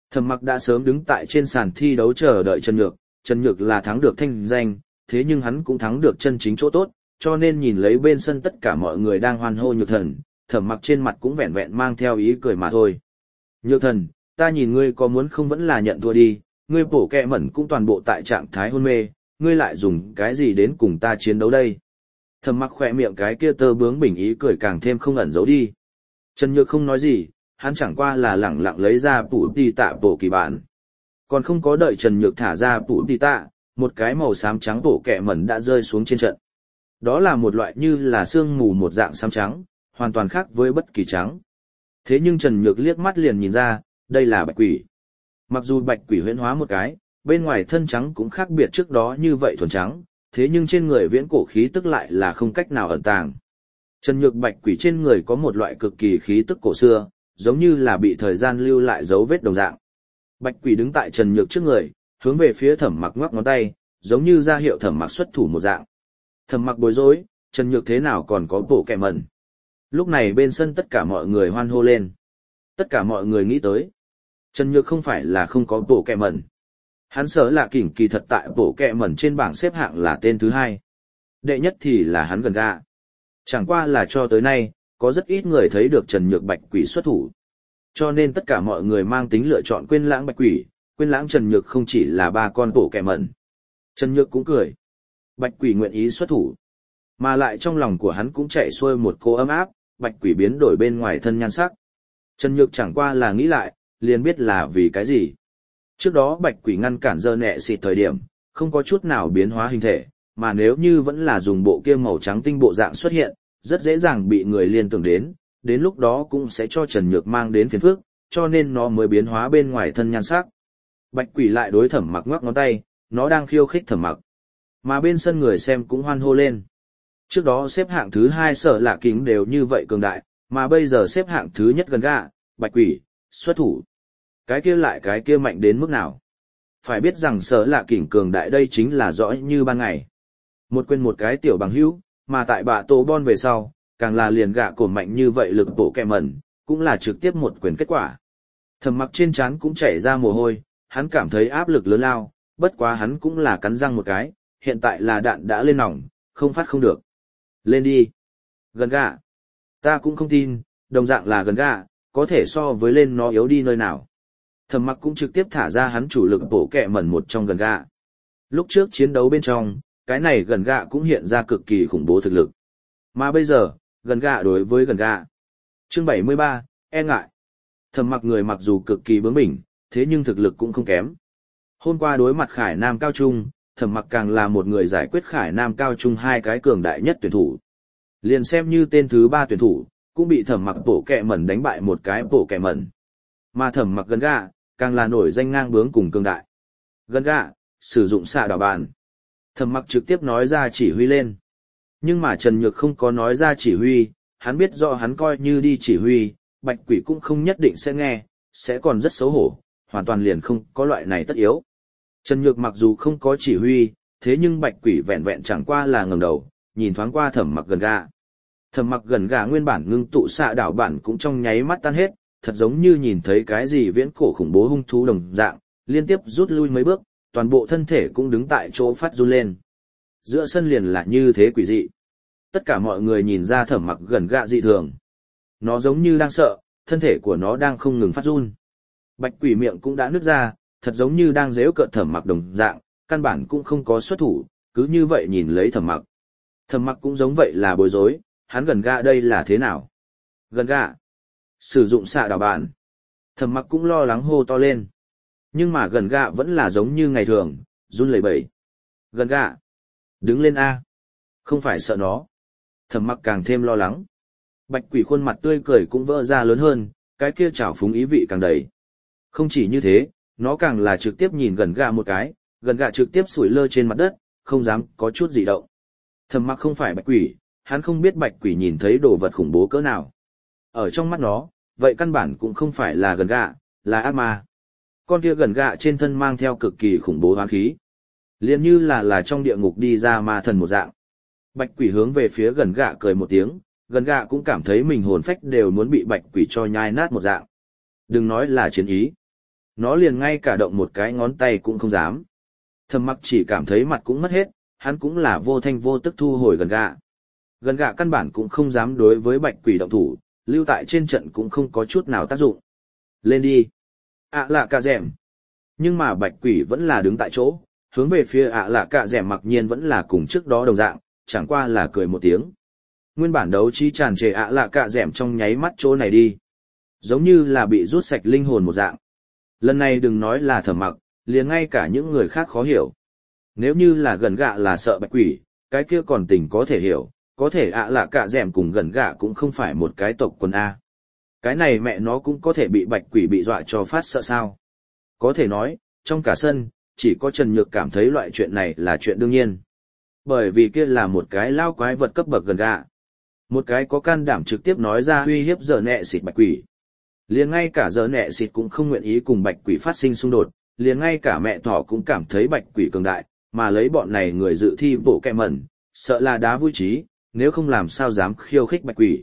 Thẩm Mặc đã sớm đứng tại trên sàn thi đấu chờ đợi Trần Nhược là thắng được thanh danh, thế nhưng hắn cũng thắng được chân chính chỗ tốt, cho nên nhìn lấy bên sân tất cả mọi người đang hoan hô Nhược Thần, Thẩm Mặc trên mặt cũng vẹn vẹn mang theo ý cười mà thôi. Nhược Thần, ta nhìn ngươi có muốn không vẫn là nhận thua đi, ngươi bổ kẹ mẩn cũng toàn bộ tại trạng thái hôn mê, ngươi lại dùng cái gì đến cùng ta chiến đấu đây? Thẩm Mặc khỏe miệng cái kia tơ bướng bình ý cười càng thêm không ẩn giấu đi. Trần Nhược không nói gì, hắn chẳng qua là lẳng lặng lấy ra phủ tì tạ bổ kỳ bản. Còn không có đợi Trần Nhược thả ra phủ tì tạ, một cái màu xám trắng bổ kẹ mẩn đã rơi xuống trên trận. Đó là một loại như là sương mù một dạng xám trắng, hoàn toàn khác với bất kỳ trắng. Thế nhưng Trần Nhược liếc mắt liền nhìn ra, đây là bạch quỷ. Mặc dù bạch quỷ huyễn hóa một cái, bên ngoài thân trắng cũng khác biệt trước đó như vậy thuần trắng, thế nhưng trên người viễn cổ khí tức lại là không cách nào ẩn tàng. Trần Nhược bạch quỷ trên người có một loại cực kỳ khí tức cổ xưa, giống như là bị thời gian lưu lại dấu vết đồng dạng. Bạch quỷ đứng tại Trần Nhược trước người, hướng về phía Thẩm Mặc ngoắc ngón tay, giống như ra hiệu Thẩm Mặc xuất thủ một dạng. Thẩm Mặc bối rối, Trần Nhược thế nào còn có bộ kẹ mẩn. Lúc này bên sân tất cả mọi người hoan hô lên. Tất cả mọi người nghĩ tới. Trần Nhược không phải là không có bộ kẹ mẩn. Hắn sở là kỉnh kỳ thật tại bộ kẹ mẩn trên bảng xếp hạng là tên thứ 2. Đệ nhất thì là hắn gần gà. Chẳng qua là cho tới nay, có rất ít người thấy được Trần Nhược bạch quỷ xuất thủ. Cho nên tất cả mọi người mang tính lựa chọn quên lãng bạch quỷ, quên lãng Trần Nhược không chỉ là 3 con bộ kẹ mẩn. Trần Nhược cũng cười. Bạch quỷ nguyện ý xuất thủ. Mà lại trong lòng của hắn cũng chạy xuôi một cô ấm áp, bạch quỷ biến đổi bên ngoài thân nhan sắc. Trần Nhược chẳng qua là nghĩ lại, liền biết là vì cái gì. Trước đó bạch quỷ ngăn cản dơ nẹ xịt thời điểm, không có chút nào biến hóa hình thể, mà nếu như vẫn là dùng bộ kia màu trắng tinh bộ dạng xuất hiện, rất dễ dàng bị người liên tưởng đến lúc đó cũng sẽ cho Trần Nhược mang đến phiền phức, cho nên nó mới biến hóa bên ngoài thân nhan sắc. Bạch quỷ lại đối Thẩm Mặc ngoắc ngón tay, nó đang khiêu khích Thẩm Mặc. Mà bên sân người xem cũng hoan hô lên. Trước đó xếp hạng thứ 2 sở lạ kính đều như vậy cường đại, mà bây giờ xếp hạng thứ nhất gần gà, bạch quỷ, xuất thủ. Cái kia mạnh đến mức nào? Phải biết rằng sở lạ kính cường đại đây chính là rõ như ban ngày. Một quên một cái tiểu bằng hữu, mà tại bạ tổ bon về sau, càng là liền gạ cổ mạnh như vậy lực bộ kẹ mẩn, cũng là trực tiếp một quyền kết quả. Thẩm Mặc trên trán cũng chảy ra mồ hôi, hắn cảm thấy áp lực lớn lao, bất quá hắn cũng là cắn răng một cái, hiện tại là đạn đã lên nòng, không phát không được. Lên đi. Gần gạ. Ta cũng không tin, đồng dạng là gần gạ, có thể so với lên nó yếu đi nơi nào. Thẩm Mặc cũng trực tiếp thả ra hắn chủ lực bổ kẹ mẩn một trong gần gạ. Lúc trước chiến đấu bên trong, cái này gần gạ cũng hiện ra cực kỳ khủng bố thực lực. Mà bây giờ, gần gạ đối với gần gạ. Chương 73, e ngại. Thẩm Mặc người mặc dù cực kỳ bướng bỉnh, thế nhưng thực lực cũng không kém. Hôm qua đối mặt Khải Nam Cao Trung, Thẩm Mặc càng là một người giải quyết Khải Nam Cao Trung 2 cái cường đại nhất tuyển thủ. Liền xem như tên thứ 3 tuyển thủ, cũng bị Thẩm Mặc bổ kẹ mẩn đánh bại một cái bổ kẹ mẩn. Mà Thẩm Mặc gần gạ, càng là nổi danh ngang bướng cùng cường đại. Gần gạ, sử dụng xạ đảo bàn. Thẩm Mặc trực tiếp nói ra chỉ huy lên. Nhưng mà Trần Nhược không có nói ra chỉ huy, hắn biết rõ hắn coi như đi chỉ huy, bạch quỷ cũng không nhất định sẽ nghe, sẽ còn rất xấu hổ, hoàn toàn liền không có loại này tất yếu. Trần Nhược mặc dù không có chỉ huy, thế nhưng bạch quỷ vẹn vẹn chẳng qua là ngẩng đầu, nhìn thoáng qua Thẩm Mặc gần gà. Thẩm Mặc gần gà nguyên bản ngưng tụ xạ đảo bản cũng trong nháy mắt tan hết, thật giống như nhìn thấy cái gì viễn cổ khủng bố hung thú đồng dạng, liên tiếp rút lui mấy bước, toàn bộ thân thể cũng đứng tại chỗ phát run lên. Giữa sân liền là như thế quỷ dị. Tất cả mọi người nhìn ra Thẩm Mặc gần gạ dị thường. Nó giống như đang sợ, thân thể của nó đang không ngừng phát run. Bạch quỷ miệng cũng đã nứt ra, thật giống như đang giễu cợt Thẩm Mặc đồng dạng, căn bản cũng không có xuất thủ, cứ như vậy nhìn lấy Thẩm Mặc. Thẩm Mặc cũng giống vậy là bối rối, hắn gần gạ đây là thế nào? Gần gạ. Sử dụng xạ đảo bàn. Thẩm Mặc cũng lo lắng hô to lên. Nhưng mà gần gạ vẫn là giống như ngày thường, run lẩy bẩy. Gần gạ. Đứng lên A. Không phải sợ nó. Thẩm Mặc càng thêm lo lắng. Bạch quỷ khuôn mặt tươi cười cũng vỡ ra lớn hơn, cái kia trào phúng ý vị càng đầy. Không chỉ như thế, nó càng là trực tiếp nhìn gần gạ một cái, gần gạ trực tiếp sủi lơ trên mặt đất, không dám có chút gì động. Thẩm Mặc không phải bạch quỷ, hắn không biết bạch quỷ nhìn thấy đồ vật khủng bố cỡ nào. Ở trong mắt nó, vậy căn bản cũng không phải là gần gạ, là ác ma. Con kia gần gạ trên thân mang theo cực kỳ khủng bố hoán khí. Liền như là trong địa ngục đi ra ma thần một dạng. Bạch quỷ hướng về phía gần gạ cười một tiếng, gần gạ cũng cảm thấy mình hồn phách đều muốn bị bạch quỷ cho nhai nát một dạng. Đừng nói là chiến ý. nó liền ngay cả động một cái ngón tay cũng không dám. Thẩm Mặc chỉ cảm thấy mặt cũng mất hết, hắn cũng là vô thanh vô tức thu hồi gần gạ. Gần gạ căn bản cũng không dám đối với bạch quỷ động thủ, lưu tại trên trận cũng không có chút nào tác dụng. Lên đi. Lạ cạ dẻm. Nhưng mà bạch quỷ vẫn là đứng tại chỗ, hướng về phía lạ cạ dẻm mặc nhiên vẫn là cùng trước đó đồng dạng, chẳng qua là cười một tiếng. Nguyên bản đấu trí tràn trề lạ cạ dẻm trong nháy mắt chỗ này đi. Giống như là bị rút sạch linh hồn một dạng. Lần này đừng nói là Thẩm Mặc, liền ngay cả những người khác khó hiểu. Nếu như là gần gạ là sợ bạch quỷ, cái kia còn tình có thể hiểu, có thể lạ cạ dẻm cùng gần gạ cũng không phải một cái tộc quần A. Cái này mẹ nó cũng có thể bị bạch quỷ bị dọa cho phát sợ sao. Có thể nói, trong cả sân, chỉ có Trần Nhược cảm thấy loại chuyện này là chuyện đương nhiên. Bởi vì kia là một cái lao quái vật cấp bậc gần gạ. Một cái có can đảm trực tiếp nói ra uy hiếp giờ nẹ xịt bạch quỷ. Liền ngay cả giờ nẹ xịt cũng không nguyện ý cùng bạch quỷ phát sinh xung đột, liền ngay cả mẹ thỏ cũng cảm thấy bạch quỷ cường đại, mà lấy bọn này người dự thi bộ kẹ mẩn, sợ là đá vui trí, nếu không làm sao dám khiêu khích bạch quỷ.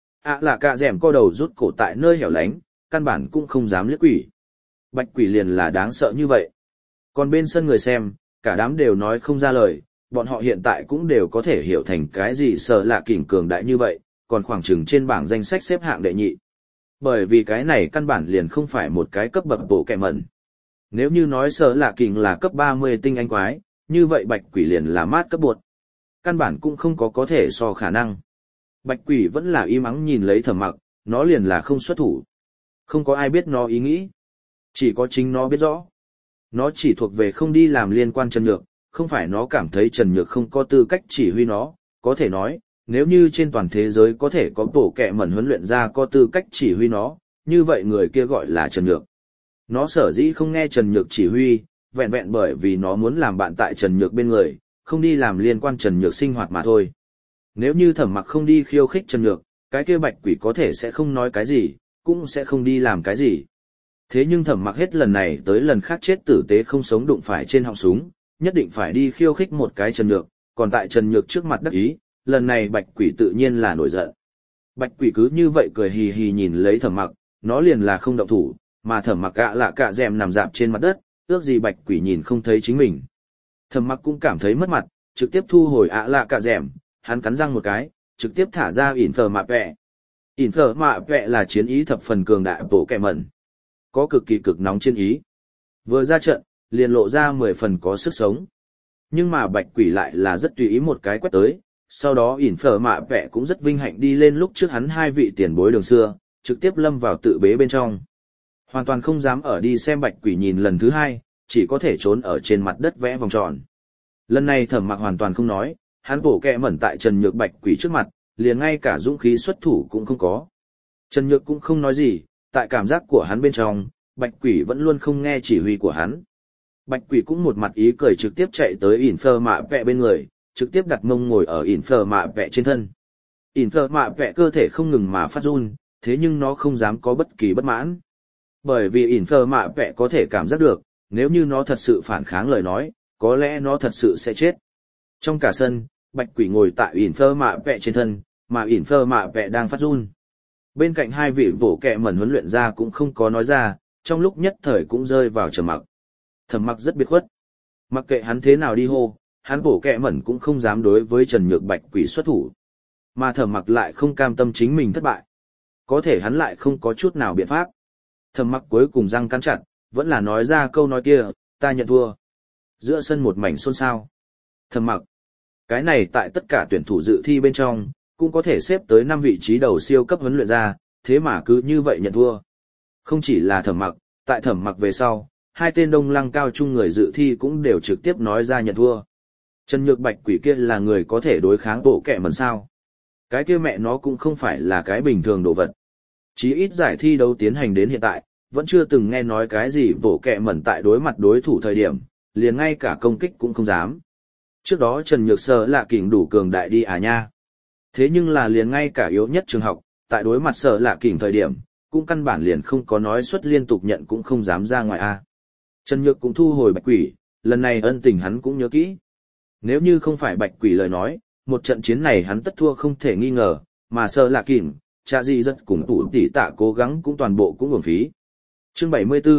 Là cạ dẻm co đầu rút cổ tại nơi hẻo lánh, căn bản cũng không dám liếc quỷ. Bạch quỷ liền là đáng sợ như vậy. Còn bên sân người xem, cả đám đều nói không ra lời, bọn họ hiện tại cũng đều có thể hiểu thành cái gì sợ lạ kỉnh cường đại như vậy, còn khoảng chừng trên bảng danh sách xếp hạng đệ nhị. Bởi vì cái này căn bản liền không phải một cái cấp bậc bộ kẹ mẩn. Nếu như nói sợ lạ kỉnh là cấp 30 tinh anh quái, như vậy bạch quỷ liền là mát cấp bột. Căn bản cũng không có thể so khả năng. Bạch quỷ vẫn là im ắng nhìn lấy Thẩm Mặc, nó liền là không xuất thủ. Không có ai biết nó ý nghĩ. Chỉ có chính nó biết rõ. Nó chỉ thuộc về không đi làm liên quan Trần Nhược, không phải nó cảm thấy Trần Nhược không có tư cách chỉ huy nó, có thể nói, nếu như trên toàn thế giới có thể có bộ kẹ mẩn huấn luyện ra có tư cách chỉ huy nó, như vậy người kia gọi là Trần Nhược. Nó sở dĩ không nghe Trần Nhược chỉ huy, vẹn vẹn bởi vì nó muốn làm bạn tại Trần Nhược bên người, không đi làm liên quan Trần Nhược sinh hoạt mà thôi. Nếu như Thẩm Mặc không đi khiêu khích Trần Nhược, cái kia bạch quỷ có thể sẽ không nói cái gì, cũng sẽ không đi làm cái gì. Thế nhưng Thẩm Mặc hết lần này tới lần khác chết tử tế không sống đụng phải trên họng súng, nhất định phải đi khiêu khích một cái Trần Nhược, còn tại Trần Nhược trước mặt đắc ý, lần này bạch quỷ tự nhiên là nổi giận. Bạch quỷ cứ như vậy cười hì hì nhìn lấy Thẩm Mặc, nó liền là không động thủ, mà Thẩm Mặc lạ cạ dẻm nằm dạp trên mặt đất, ước gì bạch quỷ nhìn không thấy chính mình. Thẩm Mặc cũng cảm thấy mất mặt, trực tiếp thu hồi lạ cạ dẻm, hắn cắn răng một cái, trực tiếp thả ra ỉn phở mạ vẹ. Ỉn phở mạ vẹ là chiến ý thập phần cường đại bộ kẹ mẩn, có cực kỳ cực nóng chiến ý. Vừa ra trận, liền lộ ra 10 phần có sức sống. Nhưng mà bạch quỷ lại là rất tùy ý một cái quét tới, sau đó ỉn phở mạ vẹ cũng rất vinh hạnh đi lên lúc trước hắn hai vị tiền bối đường xưa, trực tiếp lâm vào tự bế bên trong. Hoàn toàn không dám ở đi xem bạch quỷ nhìn lần thứ hai, chỉ có thể trốn ở trên mặt đất vẽ vòng tròn. Lần này Thẩm Mặc hoàn toàn không nói, hắn bổ kẹ mẩn tại Trần Nhược bạch quỷ trước mặt, liền ngay cả dũng khí xuất thủ cũng không có. Trần Nhược cũng không nói gì, tại cảm giác của hắn bên trong, bạch quỷ vẫn luôn không nghe chỉ huy của hắn. Bạch quỷ cũng một mặt ý cười trực tiếp chạy tới ỉn phơ mạ vẹ bên người, trực tiếp đặt mông ngồi ở ỉn phơ mạ vẹ trên thân. Ỉn phơ mạ vẹ cơ thể không ngừng mà phát run, thế nhưng nó không dám có bất kỳ bất mãn. Bởi vì ỉn phơ mạ vẹ có thể cảm giác được, nếu như nó thật sự phản kháng lời nói, có lẽ nó thật sự sẽ chết. Trong cả sân, bạch quỷ ngồi tại ỉn phơ mạ vẹ trên thân, mà ỉn phơ mạ vẹ đang phát run. Bên cạnh hai vị bổ kẹ mẩn huấn luyện ra cũng không có nói ra, trong lúc nhất thời cũng rơi vào trầm mặc. Thẩm Mặc rất biệt khuất. Mặc kệ hắn thế nào đi hô, hắn bổ kẹ mẩn cũng không dám đối với Trần Nhược bạch quỷ xuất thủ. Mà Thẩm Mặc lại không cam tâm chính mình thất bại. Có thể hắn lại không có chút nào biện pháp. Thẩm Mặc cuối cùng răng cắn chặt, vẫn là nói ra câu nói kia, ta nhận thua. Giữa sân một mảnh xôn xao. Thẩm Mặc, cái này tại tất cả tuyển thủ dự thi bên trong, cũng có thể xếp tới 5 vị trí đầu siêu cấp huấn luyện ra, thế mà cứ như vậy nhận thua. Không chỉ là Thẩm Mặc, tại Thẩm Mặc về sau, hai tên Đông Lăng cao trung người dự thi cũng đều trực tiếp nói ra nhận thua. Trần Nhược bạch quỷ kia là người có thể đối kháng bộ kẹ mẩn sao? Cái kia mẹ nó cũng không phải là cái bình thường đồ vật. Chí ít giải thi đấu tiến hành đến hiện tại, vẫn chưa từng nghe nói cái gì bộ kẹ mẩn tại đối mặt đối thủ thời điểm, liền ngay cả công kích cũng không dám. Trước đó Trần Nhược Sở là kình đủ cường đại đi à nha. Thế nhưng là liền ngay cả yếu nhất trường học, tại đối mặt Sở là kình thời điểm, cũng căn bản liền không có nói suất liên tục nhận cũng không dám ra ngoài a. Trần Nhược cũng thu hồi bạch quỷ, lần này ân tình hắn cũng nhớ kỹ. Nếu như không phải bạch quỷ lời nói, một trận chiến này hắn tất thua không thể nghi ngờ, mà Sở là kình, cha gì rất cùng tủ tỷ tạ cố gắng cũng toàn bộ cũng uổng phí. Chương 74,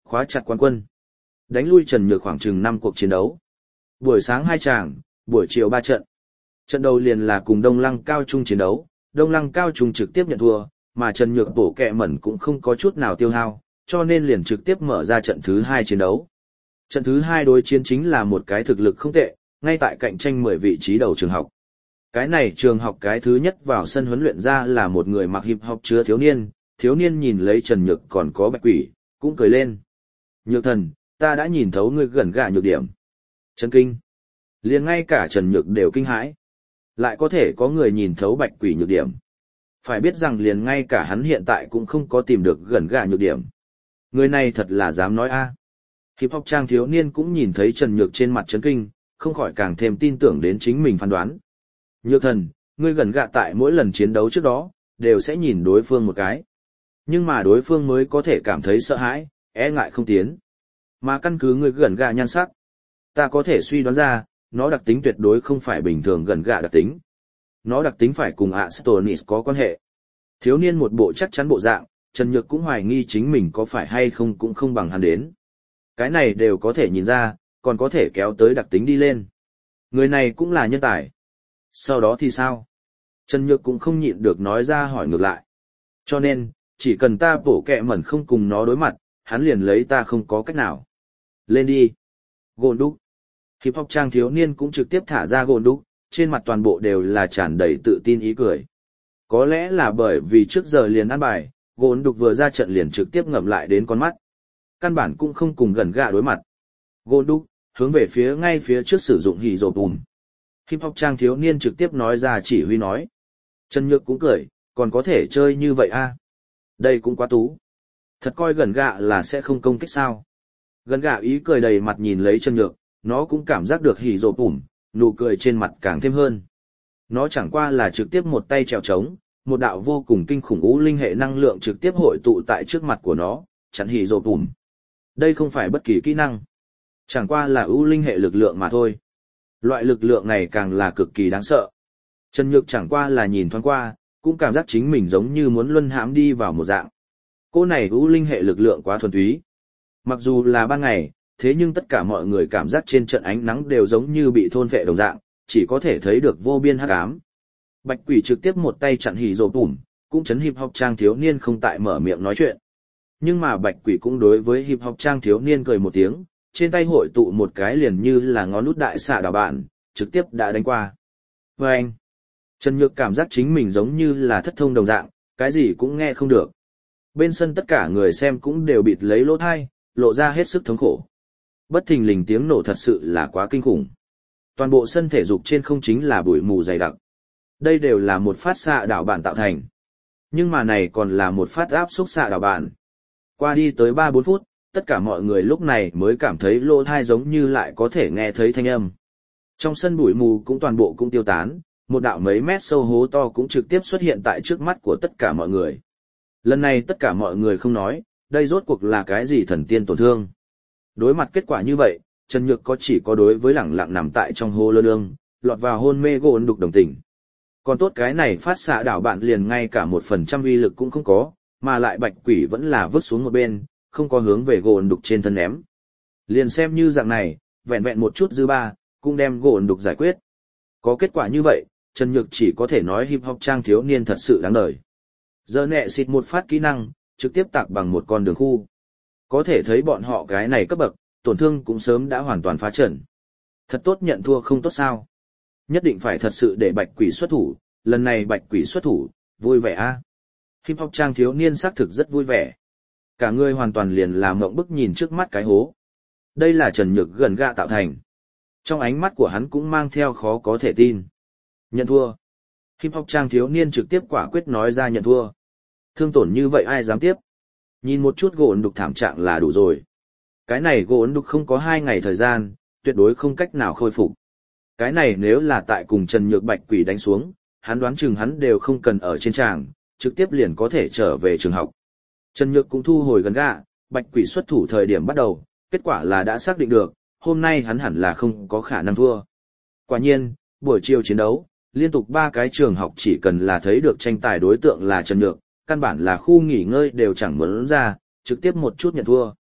khóa chặt quán quân. Đánh lui Trần Nhược khoảng chừng 5 cuộc chiến đấu. Buổi sáng 2 tràng, buổi chiều 3 trận. Trận đầu liền là cùng Đông Lăng Cao Trung chiến đấu, Đông Lăng Cao Trung trực tiếp nhận thua, mà Trần Nhược bổ kẹ mẩn cũng không có chút nào tiêu hao, cho nên liền trực tiếp mở ra trận thứ 2 chiến đấu. Trận thứ 2 đối chiến chính là một cái thực lực không tệ, ngay tại cạnh tranh 10 vị trí đầu trường học. Cái này trường học cái thứ nhất vào sân huấn luyện ra là một người mặc hip hop chứa thiếu niên nhìn lấy Trần Nhược còn có Bạch Quỷ, cũng cười lên. Nhược thần, ta đã nhìn thấu ngươi gần gà nhược điểm. Chấn kinh. Liền ngay cả Trần Nhược đều kinh hãi. Lại có thể có người nhìn thấu Bạch Quỷ nhược điểm. Phải biết rằng liền ngay cả hắn hiện tại cũng không có tìm được gần gà nhược điểm. Người này thật là dám nói a. Hip hop trang thiếu niên cũng nhìn thấy Trần Nhược trên mặt chấn kinh, không khỏi càng thêm tin tưởng đến chính mình phán đoán. Nhược thần, ngươi gần gạ tại mỗi lần chiến đấu trước đó, đều sẽ nhìn đối phương một cái. Nhưng mà đối phương mới có thể cảm thấy sợ hãi, e ngại không tiến. Mà căn cứ ngươi gần gạ nhan sắc, ta có thể suy đoán ra, nó đặc tính tuyệt đối không phải bình thường gần gạ đặc tính. Nó đặc tính phải cùng Astonis có quan hệ. Thiếu niên một bộ chắc chắn bộ dạng, Trần Nhược cũng hoài nghi chính mình có phải hay không cũng không bằng hắn đến. Cái này đều có thể nhìn ra, còn có thể kéo tới đặc tính đi lên. Người này cũng là nhân tài. Sau đó thì sao? Trần Nhược cũng không nhịn được nói ra hỏi ngược lại. Cho nên, chỉ cần ta bổ kẹ mẩn không cùng nó đối mặt, hắn liền lấy ta không có cách nào. Lên đi. Gồn đúc. Hip hop trang thiếu niên cũng trực tiếp thả ra gồn đúc, trên mặt toàn bộ đều là tràn đầy tự tin ý cười. Có lẽ là bởi vì trước giờ liền ăn bài, gồn đúc vừa ra trận liền trực tiếp ngậm lại đến con mắt. Căn bản cũng không cùng gần gạ đối mặt. Gồn đúc, hướng về phía ngay phía trước sử dụng hì rồ bùm. Hip hop trang thiếu niên trực tiếp nói ra chỉ huy nói. Trần Nhược cũng cười, còn có thể chơi như vậy a? Đây cũng quá tú. Thật coi gần gạ là sẽ không công kích sao. Gần gạ ý cười đầy mặt nhìn lấy Trần Nhược, nó cũng cảm giác được hỉ rồ bùm, nụ cười trên mặt càng thêm hơn. Nó chẳng qua là trực tiếp một tay trèo trống, một đạo vô cùng kinh khủng ú linh hệ năng lượng trực tiếp hội tụ tại trước mặt của nó, chặn hỉ rồ bùm. Đây không phải bất kỳ kỹ năng. Chẳng qua là ưu linh hệ lực lượng mà thôi. Loại lực lượng này càng là cực kỳ đáng sợ. Trần Nhược chẳng qua là nhìn thoáng qua, cũng cảm giác chính mình giống như muốn luân hãm đi vào một dạng. Cô này ưu linh hệ lực lượng quá thuần túy. Mặc dù là ban ngày, thế nhưng tất cả mọi người cảm giác trên trận ánh nắng đều giống như bị thôn phệ đồng dạng, chỉ có thể thấy được vô biên hắc ám. Bạch Quỷ trực tiếp một tay chặn hỉ rồ bùm, cũng chấn hip hop trang thiếu niên không tại mở miệng nói chuyện. Nhưng mà Bạch Quỷ cũng đối với hip hop trang thiếu niên cười một tiếng, trên tay hội tụ một cái liền như là ngón nút đại xạ đảo bạn, trực tiếp đã đánh qua. Và anh, Trần Nhược cảm giác chính mình giống như là thất thông đồng dạng, cái gì cũng nghe không được. Bên sân tất cả người xem cũng đều bịt lấy lỗ thai, lộ ra hết sức thống khổ. Bất thình lình tiếng nổ thật sự là quá kinh khủng. Toàn bộ sân thể dục trên không chính là bụi mù dày đặc. Đây đều là một phát xạ đảo bản tạo thành. Nhưng mà này còn là một phát áp xúc xạ đảo bản. Qua đi tới 3-4 phút, tất cả mọi người lúc này mới cảm thấy lỗ thai giống như lại có thể nghe thấy thanh âm. Trong sân bụi mù cũng toàn bộ cũng tiêu tán, một đạo mấy mét sâu hố to cũng trực tiếp xuất hiện tại trước mắt của tất cả mọi người. Lần này tất cả mọi người không nói, đây rốt cuộc là cái gì thần tiên tổn thương. Đối mặt kết quả như vậy, Trần Nhược chỉ có đối với lẳng lặng nằm tại trong hố lơ lương, lọt vào hôn mê gồn đục đồng tình. Còn tốt cái này phát xạ đảo bạn liền ngay cả 1% uy lực cũng không có, mà lại Bạch Quỷ vẫn là vứt xuống một bên, không có hướng về gồn đục trên thân ném. Liền xem như dạng này, vẹn vẹn một chút dư ba, cũng đem gồn đục giải quyết. Có kết quả như vậy, Trần Nhược chỉ có thể nói hip hop trang thiếu niên thật sự đáng đời. Giờ nẹ xịt một phát kỹ năng, trực tiếp tạc bằng một con đường khu. Có thể thấy bọn họ cái này cấp bậc, tổn thương cũng sớm đã hoàn toàn phá trận. Thật tốt nhận thua không tốt sao. Nhất định phải thật sự để Bạch Quỷ xuất thủ, lần này Bạch Quỷ xuất thủ, vui vẻ a. Hip hop trang thiếu niên xác thực rất vui vẻ. Cả người hoàn toàn liền làm ngộng bức nhìn trước mắt cái hố. Đây là Trần Nhược gần gạ tạo thành. Trong ánh mắt của hắn cũng mang theo khó có thể tin. Nhận thua. Hip hop trang thiếu niên trực tiếp quả quyết nói ra nhận thua. Thương tổn như vậy ai dám tiếp. Nhìn một chút gỗ đục thảm trạng là đủ rồi. Cái này gỗ đục không có 2 ngày thời gian, tuyệt đối không cách nào khôi phục. Cái này nếu là tại cùng Trần Nhược Bạch Quỷ đánh xuống, hắn đoán chừng hắn đều không cần ở trên tràng, trực tiếp liền có thể trở về trường học. Trần Nhược cũng thu hồi gần gạ, Bạch Quỷ xuất thủ thời điểm bắt đầu, kết quả là đã xác định được, hôm nay hắn hẳn là không có khả năng thua. Quả nhiên, buổi chiều chiến đấu, liên tục 3 cái trường học chỉ cần là thấy được tranh tài đối tượng là Trần Nhược, căn bản là khu nghỉ ngơi đều chẳng muốn ra, trực tiếp một chút nhận thua.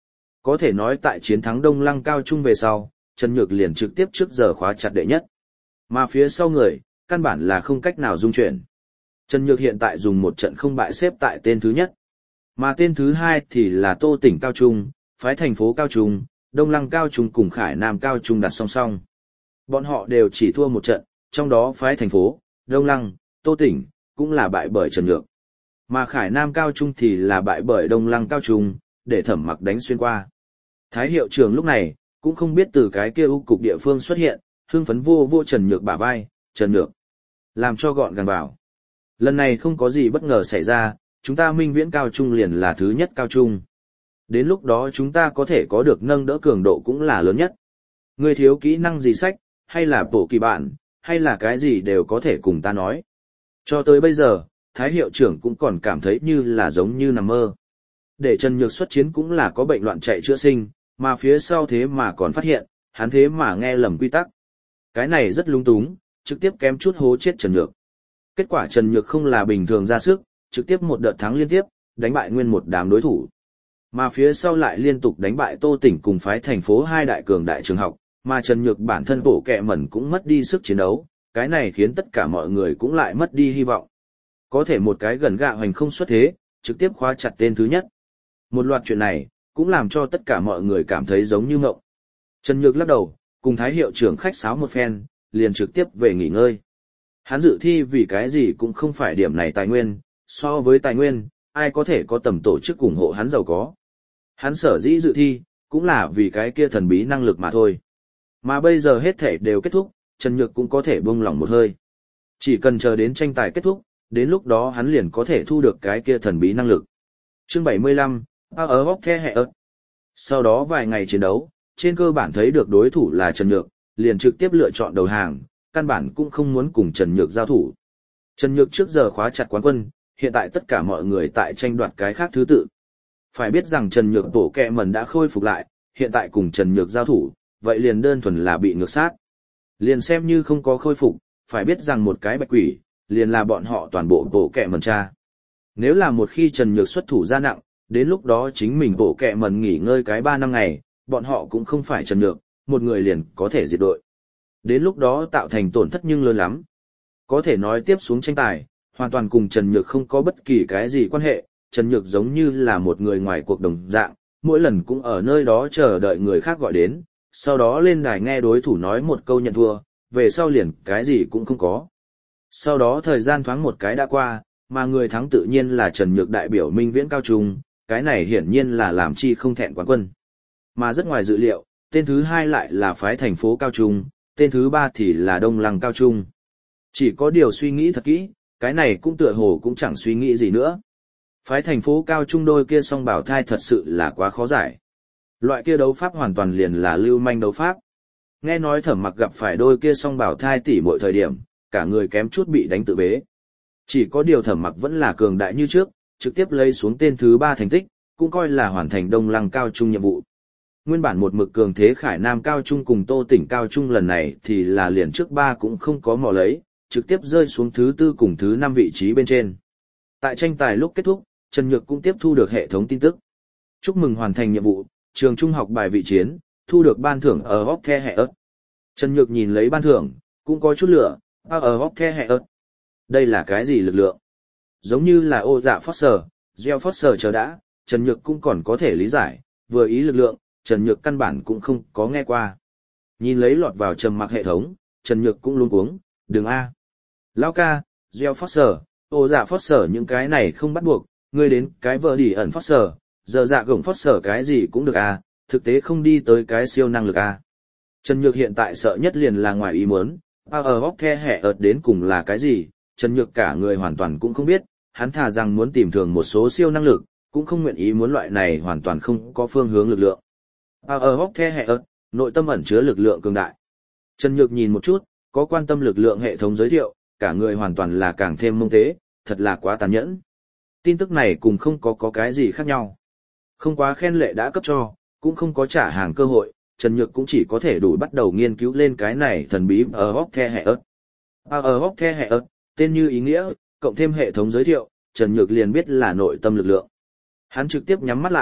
Có thể nói tại chiến thắng Đông Lăng Cao Trung về sau, Trần Nhược liền trực tiếp trước giờ khóa chặt đệ nhất. Mà phía sau người, căn bản là không cách nào dung chuyển. Trần Nhược hiện tại dùng một trận không bại xếp tại tên thứ nhất. Mà tên thứ hai thì là Tô Tỉnh Cao Trung, phái thành phố Cao Trung, Đông Lăng Cao Trung cùng Khải Nam Cao Trung đặt song song. Bọn họ đều chỉ thua một trận, trong đó phái thành phố, Đông Lăng, Tô Tỉnh, cũng là bại bởi Trần Nhược. Mà Khải Nam Cao Trung thì là bại bởi Đông Lăng Cao Trung, để Thẩm Mặc đánh xuyên qua. Thái hiệu trưởng lúc này, cũng không biết từ cái kia ưu cục địa phương xuất hiện, hưng phấn vô Trần Nhược bả vai, Trần Nhược. Làm cho gọn gàng vào. Lần này không có gì bất ngờ xảy ra, chúng ta Minh Viễn Cao Trung liền là thứ nhất Cao Trung. Đến lúc đó chúng ta có thể có được nâng đỡ cường độ cũng là lớn nhất. Người thiếu kỹ năng gì sách, hay là bổ kỳ bản, hay là cái gì đều có thể cùng ta nói. Cho tới bây giờ, Thái hiệu trưởng cũng còn cảm thấy như là giống như nằm mơ. Để Trần Nhược xuất chiến cũng là có bệnh loạn chạy chữa sinh, mà phía sau thế mà còn phát hiện, hắn thế mà nghe lầm quy tắc. Cái này rất lung túng, trực tiếp kém chút hố chết Trần Nhược. Kết quả Trần Nhược không là bình thường ra sức, trực tiếp một đợt thắng liên tiếp, đánh bại nguyên một đám đối thủ. Mà phía sau lại liên tục đánh bại Tô Tỉnh cùng phái thành phố hai đại cường đại trường học, mà Trần Nhược bản thân bổ kẹ mẩn cũng mất đi sức chiến đấu, cái này khiến tất cả mọi người cũng lại mất đi hy vọng. Có thể một cái gần gạ hoành không xuất thế, trực tiếp khóa chặt tên thứ nhất. Một loạt chuyện này, cũng làm cho tất cả mọi người cảm thấy giống như mộng. Trần Nhược lắc đầu, cùng Thái hiệu trưởng khách sáo một phen, liền trực tiếp về nghỉ ngơi. Hắn dự thi vì cái gì cũng không phải điểm này tài nguyên, so với tài nguyên, ai có thể có tầm tổ chức ủng hộ hắn giàu có. Hắn sở dĩ dự thi, cũng là vì cái kia thần bí năng lực mà thôi. Mà bây giờ hết thể đều kết thúc, Trần Nhược cũng có thể buông lỏng một hơi. Chỉ cần chờ đến tranh tài kết thúc, đến lúc đó hắn liền có thể thu được cái kia thần bí năng lực. Chương 75, ở góc the hệ ớt. Sau đó vài ngày chiến đấu, trên cơ bản thấy được đối thủ là Trần Nhược, liền trực tiếp lựa chọn đầu hàng, căn bản cũng không muốn cùng Trần Nhược giao thủ. Trần Nhược trước giờ khóa chặt quán quân, hiện tại tất cả mọi người tại tranh đoạt cái khác thứ tự. Phải biết rằng Trần Nhược bổ kẹ mẩn đã khôi phục lại, hiện tại cùng Trần Nhược giao thủ, vậy liền đơn thuần là bị ngược sát. Liền xem như không có khôi phục, phải biết rằng một cái bạch quỷ, liền là bọn họ toàn bộ bổ kẹ mẩn cha. Nếu là một khi Trần Nhược xuất thủ ra nặng, đến lúc đó chính mình bổ kẹ mẩn nghỉ ngơi cái 3 năm ngày, bọn họ cũng không phải Trần Nhược, một người liền có thể diệt đội. Đến lúc đó tạo thành tổn thất nhưng lớn lắm. Có thể nói tiếp xuống tranh tài, hoàn toàn cùng Trần Nhược không có bất kỳ cái gì quan hệ, Trần Nhược giống như là một người ngoài cuộc đồng dạng, mỗi lần cũng ở nơi đó chờ đợi người khác gọi đến, sau đó lên đài nghe đối thủ nói một câu nhận thua, về sau liền cái gì cũng không có. Sau đó thời gian thoáng một cái đã qua, mà người thắng tự nhiên là Trần Nhược đại biểu Minh Viễn Cao Trung, cái này hiển nhiên là làm chi không thẹn quán quân. Mà rất ngoài dự liệu, tên thứ hai lại là phái thành phố Cao Trung, tên thứ ba thì là Đông Lăng Cao Trung. Chỉ có điều suy nghĩ thật kỹ, cái này cũng tựa hồ cũng chẳng suy nghĩ gì nữa. Phái thành phố Cao Trung đôi kia song bảo thai thật sự là quá khó giải. Loại kia đấu pháp hoàn toàn liền là lưu manh đấu pháp. Nghe nói Thẩm Mặc gặp phải đôi kia song bảo thai tỷ mọi thời điểm, cả người kém chút bị đánh tự bế. Chỉ có điều Thẩm Mặc vẫn là cường đại như trước, trực tiếp lấy xuống tên thứ 3 thành tích, cũng coi là hoàn thành Đông Lăng Cao Trung nhiệm vụ. Nguyên bản một mực cường thế Khải Nam Cao Trung cùng Tô Tỉnh Cao Trung lần này thì là liền trước 3 cũng không có mò lấy, trực tiếp rơi xuống thứ 4 cùng thứ 5 vị trí bên trên. Tại tranh tài lúc kết thúc, Trần Nhược cũng tiếp thu được hệ thống tin tức. Chúc mừng hoàn thành nhiệm vụ, trường trung học bài vị chiến, thu được ban thưởng ở góc the hệ ớt. Trần Nhược nhìn lấy ban thưởng, cũng có chút lửa, ở góc the hệ ớt. Đây là cái gì lực lượng? Giống như là ô dạ Foster, Geo Foster chờ đã, Trần Nhược cũng còn có thể lý giải, vừa ý lực lượng, Trần Nhược căn bản cũng không có nghe qua. Nhìn lấy lọt vào trầm mặc hệ thống, Trần Nhược cũng luống cuống, đừng A. Lao ca, Geo Foster, ô dạ Foster những cái này không bắt buộc, ngươi đến cái vợ đỉ ẩn Foster, giờ dạ gồng Foster cái gì cũng được A, thực tế không đi tới cái siêu năng lực A. Trần Nhược hiện tại sợ nhất liền là ngoài ý muốn, ở góc the hệ ợt đến cùng là cái gì, Trần Nhược cả người hoàn toàn cũng không biết, hắn thà rằng muốn tìm thường một số siêu năng lực, cũng không nguyện ý muốn loại này hoàn toàn không có phương hướng lực lượng. Ở góc the hệ ợt, nội tâm ẩn chứa lực lượng cường đại. Trần Nhược nhìn một chút, có quan tâm lực lượng hệ thống giới thiệu, cả người hoàn toàn là càng thêm mông tế, thật là quá tàn nhẫn. Tin tức này cùng không có cái gì khác nhau. Không quá khen lệ đã cấp cho, cũng không có trả hàng cơ hội, Trần Nhược cũng chỉ có thể đủ bắt đầu nghiên cứu lên cái này thần bí ở góc the hệ ớt. Ở góc the hệ ớt, tên như ý nghĩa, cộng thêm hệ thống giới thiệu, Trần Nhược liền biết là nội tâm lực lượng. Hắn trực tiếp nhắm mắt lại,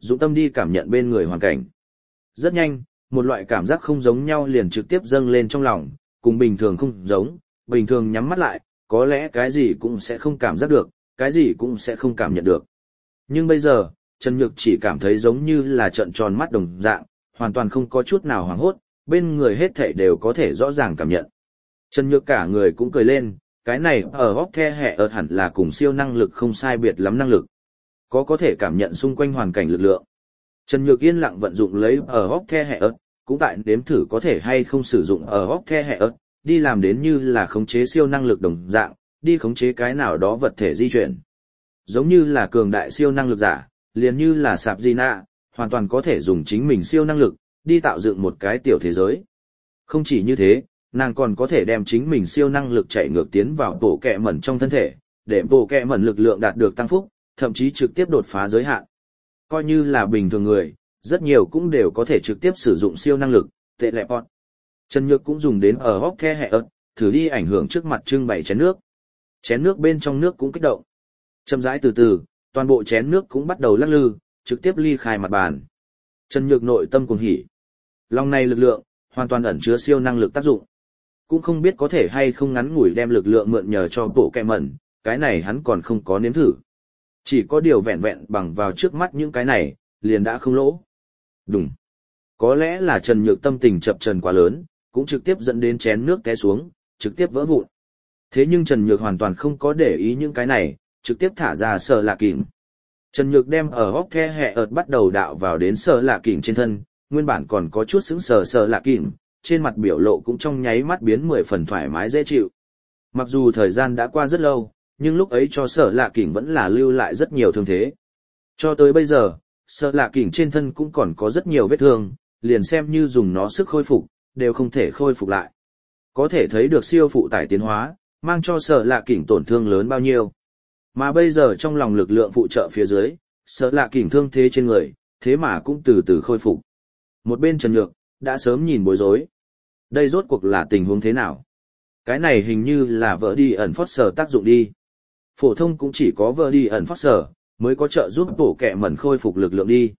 dụng tâm đi cảm nhận bên người hoàn cảnh. Rất nhanh, một loại cảm giác không giống nhau liền trực tiếp dâng lên trong lòng, cùng bình thường không giống, bình thường nhắm mắt lại, có lẽ cái gì cũng sẽ không cảm giác được, cái gì cũng sẽ không cảm nhận được. Nhưng bây giờ, Trần Nhược chỉ cảm thấy giống như là trợn tròn mắt đồng dạng, hoàn toàn không có chút nào hoảng hốt, bên người hết thảy đều có thể rõ ràng cảm nhận. Trần Nhược cả người cũng cười lên, cái này ở góc the hẹ ợt hẳn là cùng siêu năng lực không sai biệt lắm năng lực. Có thể cảm nhận xung quanh hoàn cảnh lực lượng. Trần Nhược yên lặng vận dụng lấy ở góc the hẹ ợt, cũng tại đếm thử có thể hay không sử dụng ở góc the hẹ ợt, đi làm đến như là khống chế siêu năng lực đồng dạng, đi khống chế cái nào đó vật thể di chuyển. Giống như là cường đại siêu năng lực giả, liền như là Sạp Gina, hoàn toàn có thể dùng chính mình siêu năng lực, đi tạo dựng một cái tiểu thế giới. Không chỉ như thế, nàng còn có thể đem chính mình siêu năng lực chạy ngược tiến vào bộ kẹ mẩn trong thân thể, để bộ kẹ mẩn lực lượng đạt được tăng phúc, thậm chí trực tiếp đột phá giới hạn. Coi như là bình thường người, rất nhiều cũng đều có thể trực tiếp sử dụng siêu năng lực, teleport. Trần Nhược cũng dùng đến ở góc the hẹ ợt, thử đi ảnh hưởng trước mặt trưng bày chén nước. Chén nước bên trong nước cũng kích động. Chậm rãi từ từ, toàn bộ chén nước cũng bắt đầu lắc lư, trực tiếp ly khai mặt bàn. Trần Nhược nội tâm cuồng hỉ. Lòng này lực lượng, hoàn toàn ẩn chứa siêu năng lực tác dụng. Cũng không biết có thể hay không ngắn ngủi đem lực lượng mượn nhờ cho bộ kẹ mẩn, cái này hắn còn không có nếm thử. Chỉ có điều vẹn vẹn bằng vào trước mắt những cái này, liền đã không lỗ. Đúng. Có lẽ là Trần Nhược tâm tình chập chờn quá lớn, cũng trực tiếp dẫn đến chén nước té xuống, trực tiếp vỡ vụn. Thế nhưng Trần Nhược hoàn toàn không có để ý những cái này, trực tiếp thả ra Sở Lạ Kình. Trần Nhược đem ở góc the hẹ ợt bắt đầu đạo vào đến Sở Lạ Kình trên thân, nguyên bản còn có chút sững sờ Sở Lạ Kình, trên mặt biểu lộ cũng trong nháy mắt biến 10 phần thoải mái dễ chịu. Mặc dù thời gian đã qua rất lâu, nhưng lúc ấy cho Sở Lạ Kình vẫn là lưu lại rất nhiều thương thế. Cho tới bây giờ, Sở Lạ Kình trên thân cũng còn có rất nhiều vết thương, liền xem như dùng nó sức khôi phục, đều không thể khôi phục lại. Có thể thấy được siêu phụ tải tiến hóa, mang cho Sở Lạ Kình tổn thương lớn bao nhiêu. Mà bây giờ trong lòng lực lượng phụ trợ phía dưới, Sở Lạ Kình thương thế trên người, thế mà cũng từ từ khôi phục. Một bên Trần Nhược, đã sớm nhìn bối rối. Đây rốt cuộc là tình huống thế nào? Cái này hình như là vợ đi ẩn phót sở tác dụng đi. Phổ thông cũng chỉ có vợ đi ẩn phót sở, mới có trợ giúp bổ kẹ mẩn khôi phục lực lượng đi.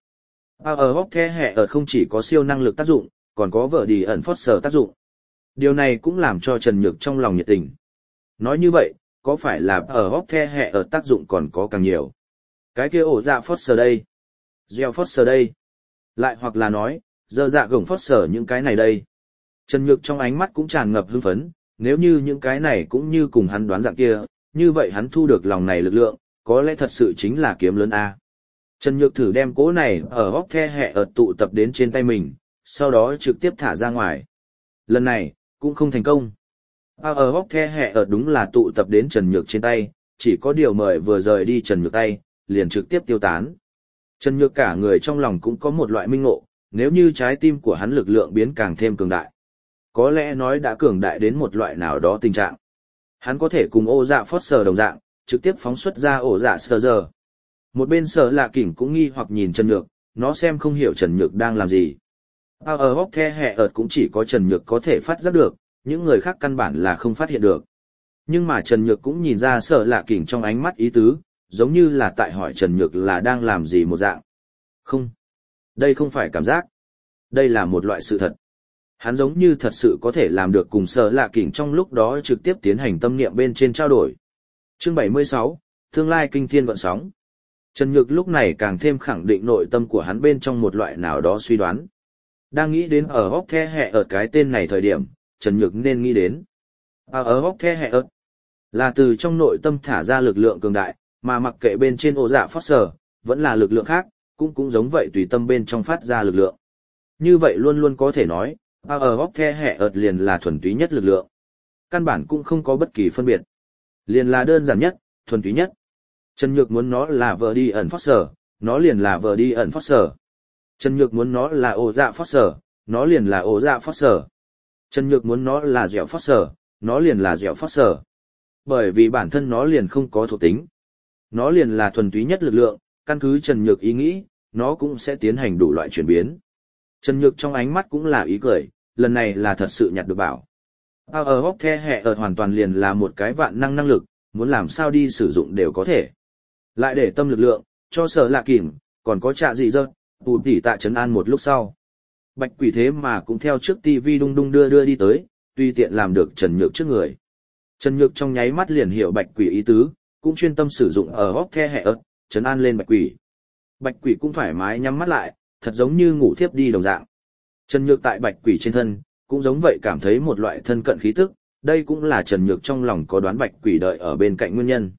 Ở góc the hẹ ợt không chỉ có siêu năng lực tác dụng, còn có vợ đi ẩn phót sở tác dụng. Điều này cũng làm cho Trần Nhược trong lòng nhiệt tình. Nói như vậy, có phải là ở góc the hẹ ợt tác dụng còn có càng nhiều? Cái kia ổ dạ phót sở đây, gieo phót sở đây, lại hoặc là nói, giờ dạ gồng phót sở những cái này đây. Trần Nhược trong ánh mắt cũng tràn ngập hưng phấn, nếu như những cái này cũng như cùng hắn đoán dạng kia, như vậy hắn thu được lòng này lực lượng, có lẽ thật sự chính là kiếm lớn A. Trần Nhược thử đem cỗ này ở góc the hẹ ợt tụ tập đến trên tay mình, sau đó trực tiếp thả ra ngoài. Lần này, cũng không thành công. Ở góc the hẹ ợt đúng là tụ tập đến Trần Nhược trên tay, chỉ có điều mời vừa rời đi Trần Nhược tay, liền trực tiếp tiêu tán. Trần Nhược cả người trong lòng cũng có một loại minh ngộ, nếu như trái tim của hắn lực lượng biến càng thêm cường đại. Có lẽ nói đã cường đại đến một loại nào đó tình trạng. Hắn có thể cùng ô dạ phót sờ đồng dạng, trực tiếp phóng xuất ra ổ dạ sờ giờ. Một bên Sở Lạ Kình cũng nghi hoặc nhìn Trần Nhược, nó xem không hiểu Trần Nhược đang làm gì. Ở góc the hẹ ợt cũng chỉ có Trần Nhược có thể phát giác được, những người khác căn bản là không phát hiện được. Nhưng mà Trần Nhược cũng nhìn ra Sở Lạ Kình trong ánh mắt ý tứ, giống như là tại hỏi Trần Nhược là đang làm gì một dạng. Không. Đây không phải cảm giác. Đây là một loại sự thật. Hắn giống như thật sự có thể làm được cùng Sở Lạ Kình trong lúc đó trực tiếp tiến hành tâm niệm bên trên trao đổi. Chương 76, tương lai kinh thiên gợn sóng. Trần Nhược lúc này càng thêm khẳng định nội tâm của hắn bên trong một loại nào đó suy đoán. Đang nghĩ đến ở góc the hẹ ợt cái tên này thời điểm, Trần Nhược nên nghĩ đến. Ở góc the hẹ ợt là từ trong nội tâm thả ra lực lượng cường đại, mà mặc kệ bên trên ổ dạ phót sở, vẫn là lực lượng khác, cũng giống vậy tùy tâm bên trong phát ra lực lượng. Như vậy luôn luôn có thể nói, ở góc the hẹ ợt liền là thuần túy nhất lực lượng. Căn bản cũng không có bất kỳ phân biệt. Liền là đơn giản nhất, thuần túy nhất. Trần Nhược muốn nó là vợ đi ẩn phót sở, nó liền là vợ đi ẩn phót sở. Trần Nhược muốn nó là ổ dạ phót sở, nó liền là ổ dạ phót sở. Trần Nhược muốn nó là dẻo phót sở, nó liền là dẻo phót sở. Bởi vì bản thân nó liền không có thuộc tính. Nó liền là thuần túy nhất lực lượng, căn cứ Trần Nhược ý nghĩ, nó cũng sẽ tiến hành đủ loại chuyển biến. Trần Nhược trong ánh mắt cũng là ý cười, lần này là thật sự nhặt được bảo. Ở góc the hẹ ợt hoàn toàn liền là một cái vạn năng năng lực, muốn làm sao đi sử dụng đều có thể. Lại để tâm lực lượng, cho Sở Lạ Kình, còn có trạ dị dơ, tù tỉ tạ trấn an một lúc sau. Bạch quỷ thế mà cũng theo trước tivi đung đung đưa đưa đi tới, tùy tiện làm được Trần Nhược trước người. Trần Nhược trong nháy mắt liền hiểu bạch quỷ ý tứ, cũng chuyên tâm sử dụng ở hốc the hẹ ớt, trấn an lên bạch quỷ. Bạch quỷ cũng thoải mái nhắm mắt lại, thật giống như ngủ thiếp đi đồng dạng. Trần Nhược tại bạch quỷ trên thân, cũng giống vậy cảm thấy một loại thân cận khí tức, đây cũng là Trần Nhược trong lòng có đoán bạch quỷ đợi ở bên cạnh nguyên nhân.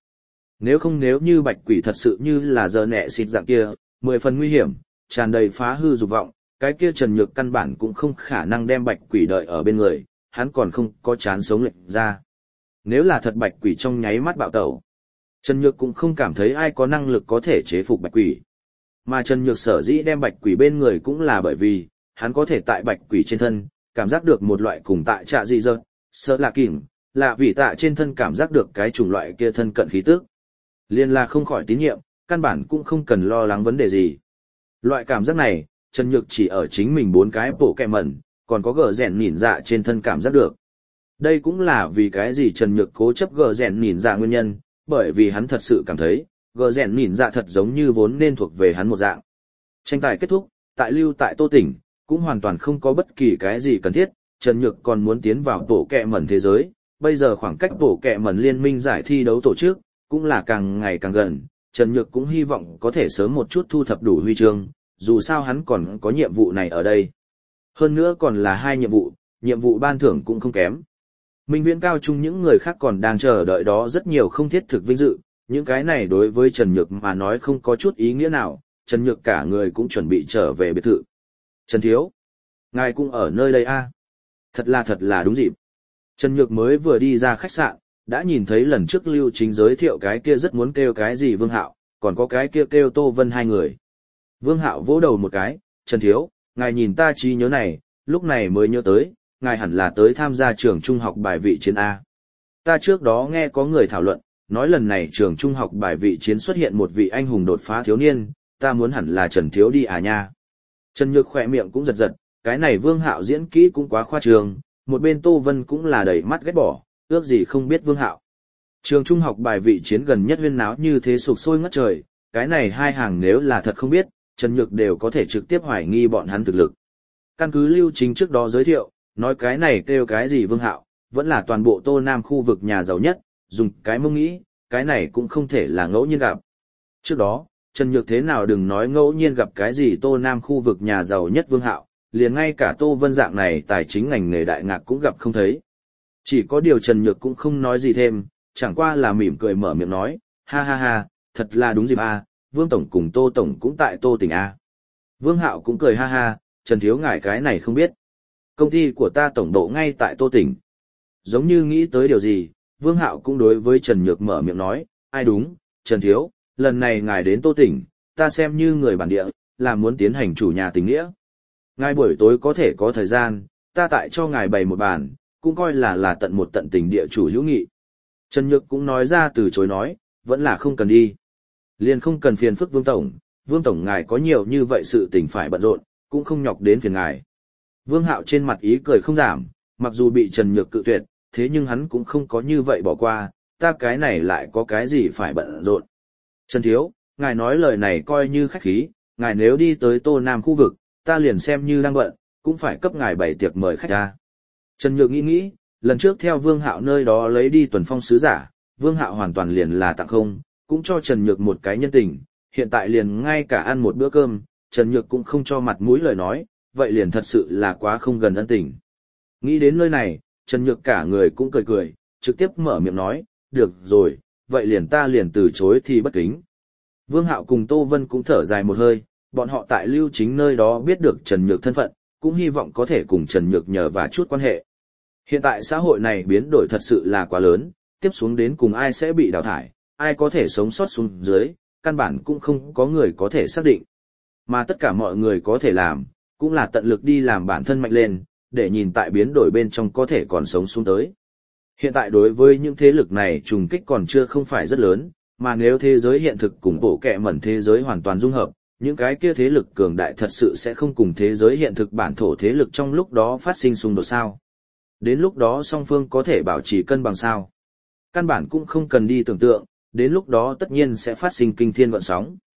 Nếu như bạch quỷ thật sự như là giờ nẹ xịt dạng kia, 10 phần nguy hiểm, tràn đầy phá hư dục vọng, cái kia Trần Nhược căn bản cũng không khả năng đem bạch quỷ đợi ở bên người, hắn còn không có chán sống lệnh ra. Nếu là thật bạch quỷ trong nháy mắt bạo tẩu, Trần Nhược cũng không cảm thấy ai có năng lực có thể chế phục bạch quỷ. Mà Trần Nhược sở dĩ đem bạch quỷ bên người cũng là bởi vì, hắn có thể tại bạch quỷ trên thân, cảm giác được một loại cùng tại trạ dị dơ, sợ là kỉnh, là vì tạ trên thân cảm giác được cái chủng loại kia thân cận khí tức. Liên là không khỏi tín nhiệm, căn bản cũng không cần lo lắng vấn đề gì. Loại cảm giác này, Trần Nhược chỉ ở chính mình 4 cái bộ kẹ mẩn, còn có gờ rèn nhìn dạ trên thân cảm giác được. Đây cũng là vì cái gì Trần Nhược cố chấp gờ rèn nhìn dạ nguyên nhân, bởi vì hắn thật sự cảm thấy, gờ rèn nhìn dạ thật giống như vốn nên thuộc về hắn một dạng. Tranh tài kết thúc, tại lưu tại Tô Tỉnh, cũng hoàn toàn không có bất kỳ cái gì cần thiết, Trần Nhược còn muốn tiến vào bộ kẹ mẩn thế giới, bây giờ khoảng cách bộ kẹ mẩn liên minh giải thi đấu tổ chức, cũng là càng ngày càng gần, Trần Nhược cũng hy vọng có thể sớm một chút thu thập đủ huy chương, dù sao hắn còn có nhiệm vụ này ở đây. Hơn nữa còn là 2 nhiệm vụ ban thưởng cũng không kém. Minh Viễn cao trung những người khác còn đang chờ đợi đó rất nhiều không thiết thực vinh dự, những cái này đối với Trần Nhược mà nói không có chút ý nghĩa nào, Trần Nhược cả người cũng chuẩn bị trở về biệt thự. Trần Thiếu, ngài cũng ở nơi đây a? Thật là đúng dịp. Trần Nhược mới vừa đi ra khách sạn, đã nhìn thấy lần trước Lưu Chính giới thiệu cái kia rất muốn kêu cái gì Vương Hạo, còn có cái kia kêu Tô Vân 2 người. Vương Hạo vỗ đầu một cái, Trần Thiếu, ngài nhìn ta trí nhớ này, lúc này mới nhớ tới, ngài hẳn là tới tham gia trường trung học bài vị chiến A. Ta trước đó nghe có người thảo luận, nói lần này trường trung học bài vị chiến xuất hiện một vị anh hùng đột phá thiếu niên, ta muốn hẳn là Trần Thiếu đi à nha. Trần Nhược khỏe miệng cũng giật giật, cái này Vương Hạo diễn kỹ cũng quá khoa trương, một bên Tô Vân cũng là đầy mắt ghét bỏ, ước gì không biết Vương Hạo. Trường trung học bài vị chiến gần nhất huyên náo như thế sục sôi ngất trời, cái này 2 hàng nếu là thật không biết, Trần Nhược đều có thể trực tiếp hoài nghi bọn hắn thực lực. Căn cứ Lưu Chính trước đó giới thiệu, nói cái này kêu cái gì Vương Hạo, vẫn là toàn bộ Tô Nam khu vực nhà giàu nhất, dùng cái mông nghĩ, cái này cũng không thể là ngẫu nhiên gặp. Trước đó, Trần Nhược thế nào đừng nói ngẫu nhiên gặp cái gì Tô Nam khu vực nhà giàu nhất Vương Hạo, liền ngay cả Tô Vân dạng này tài chính ngành nghề đại ngạc cũng gặp không thấy. Chỉ có điều Trần Nhược cũng không nói gì thêm, chẳng qua là mỉm cười mở miệng nói, ha ha ha, thật là đúng dịp a, Vương Tổng cùng Tô Tổng cũng tại Tô Tỉnh a. Vương Hạo cũng cười ha ha, Trần Thiếu ngài cái này không biết. Công ty của ta tổng độ ngay tại Tô Tỉnh. Giống như nghĩ tới điều gì, Vương Hạo cũng đối với Trần Nhược mở miệng nói, ai đúng, Trần Thiếu, lần này ngài đến Tô Tỉnh, ta xem như người bản địa, là muốn tiến hành chủ nhà tình nghĩa. Ngài buổi tối có thể có thời gian, ta tại cho ngài bày một bàn, cũng coi là tận một tận tình địa chủ hữu nghị. Trần Nhược cũng nói ra từ chối nói, vẫn là không cần đi. Liền không cần phiền phức Vương Tổng ngài có nhiều như vậy sự tình phải bận rộn, cũng không nhọc đến phiền ngài. Vương Hạo trên mặt ý cười không giảm, mặc dù bị Trần Nhược cự tuyệt, thế nhưng hắn cũng không có như vậy bỏ qua, ta cái này lại có cái gì phải bận rộn. Trần Thiếu, ngài nói lời này coi như khách khí, ngài nếu đi tới Tô Nam khu vực, ta liền xem như đang bận, cũng phải cấp ngài bày tiệc mời khách ra. Trần Nhược nghĩ, lần trước theo Vương Hạo nơi đó lấy đi tuần phong sứ giả, Vương Hạo hoàn toàn liền là tặng không, cũng cho Trần Nhược một cái nhân tình, hiện tại liền ngay cả ăn một bữa cơm, Trần Nhược cũng không cho mặt mũi lời nói, vậy liền thật sự là quá không gần ân tình. Nghĩ đến nơi này, Trần Nhược cả người cũng cười cười, trực tiếp mở miệng nói, được rồi, vậy liền ta liền từ chối thì bất kính. Vương Hạo cùng Tô Vân cũng thở dài một hơi, bọn họ tại Lưu Chính nơi đó biết được Trần Nhược thân phận, cũng hy vọng có thể cùng Trần Nhược nhờ và chút quan hệ. Hiện tại xã hội này biến đổi thật sự là quá lớn, tiếp xuống đến cùng ai sẽ bị đào thải, ai có thể sống sót xuống dưới, căn bản cũng không có người có thể xác định. Mà tất cả mọi người có thể làm, cũng là tận lực đi làm bản thân mạnh lên, để nhìn tại biến đổi bên trong có thể còn sống xuống tới. Hiện tại đối với những thế lực này trùng kích còn chưa không phải rất lớn, mà nếu thế giới hiện thực cùng bộ kẹ mẩn thế giới hoàn toàn dung hợp, những cái kia thế lực cường đại thật sự sẽ không cùng thế giới hiện thực bản thổ thế lực trong lúc đó phát sinh xung đột sao. Đến lúc đó song phương có thể bảo trì cân bằng sao. Căn bản cũng không cần đi tưởng tượng, đến lúc đó tất nhiên sẽ phát sinh kinh thiên vận sóng.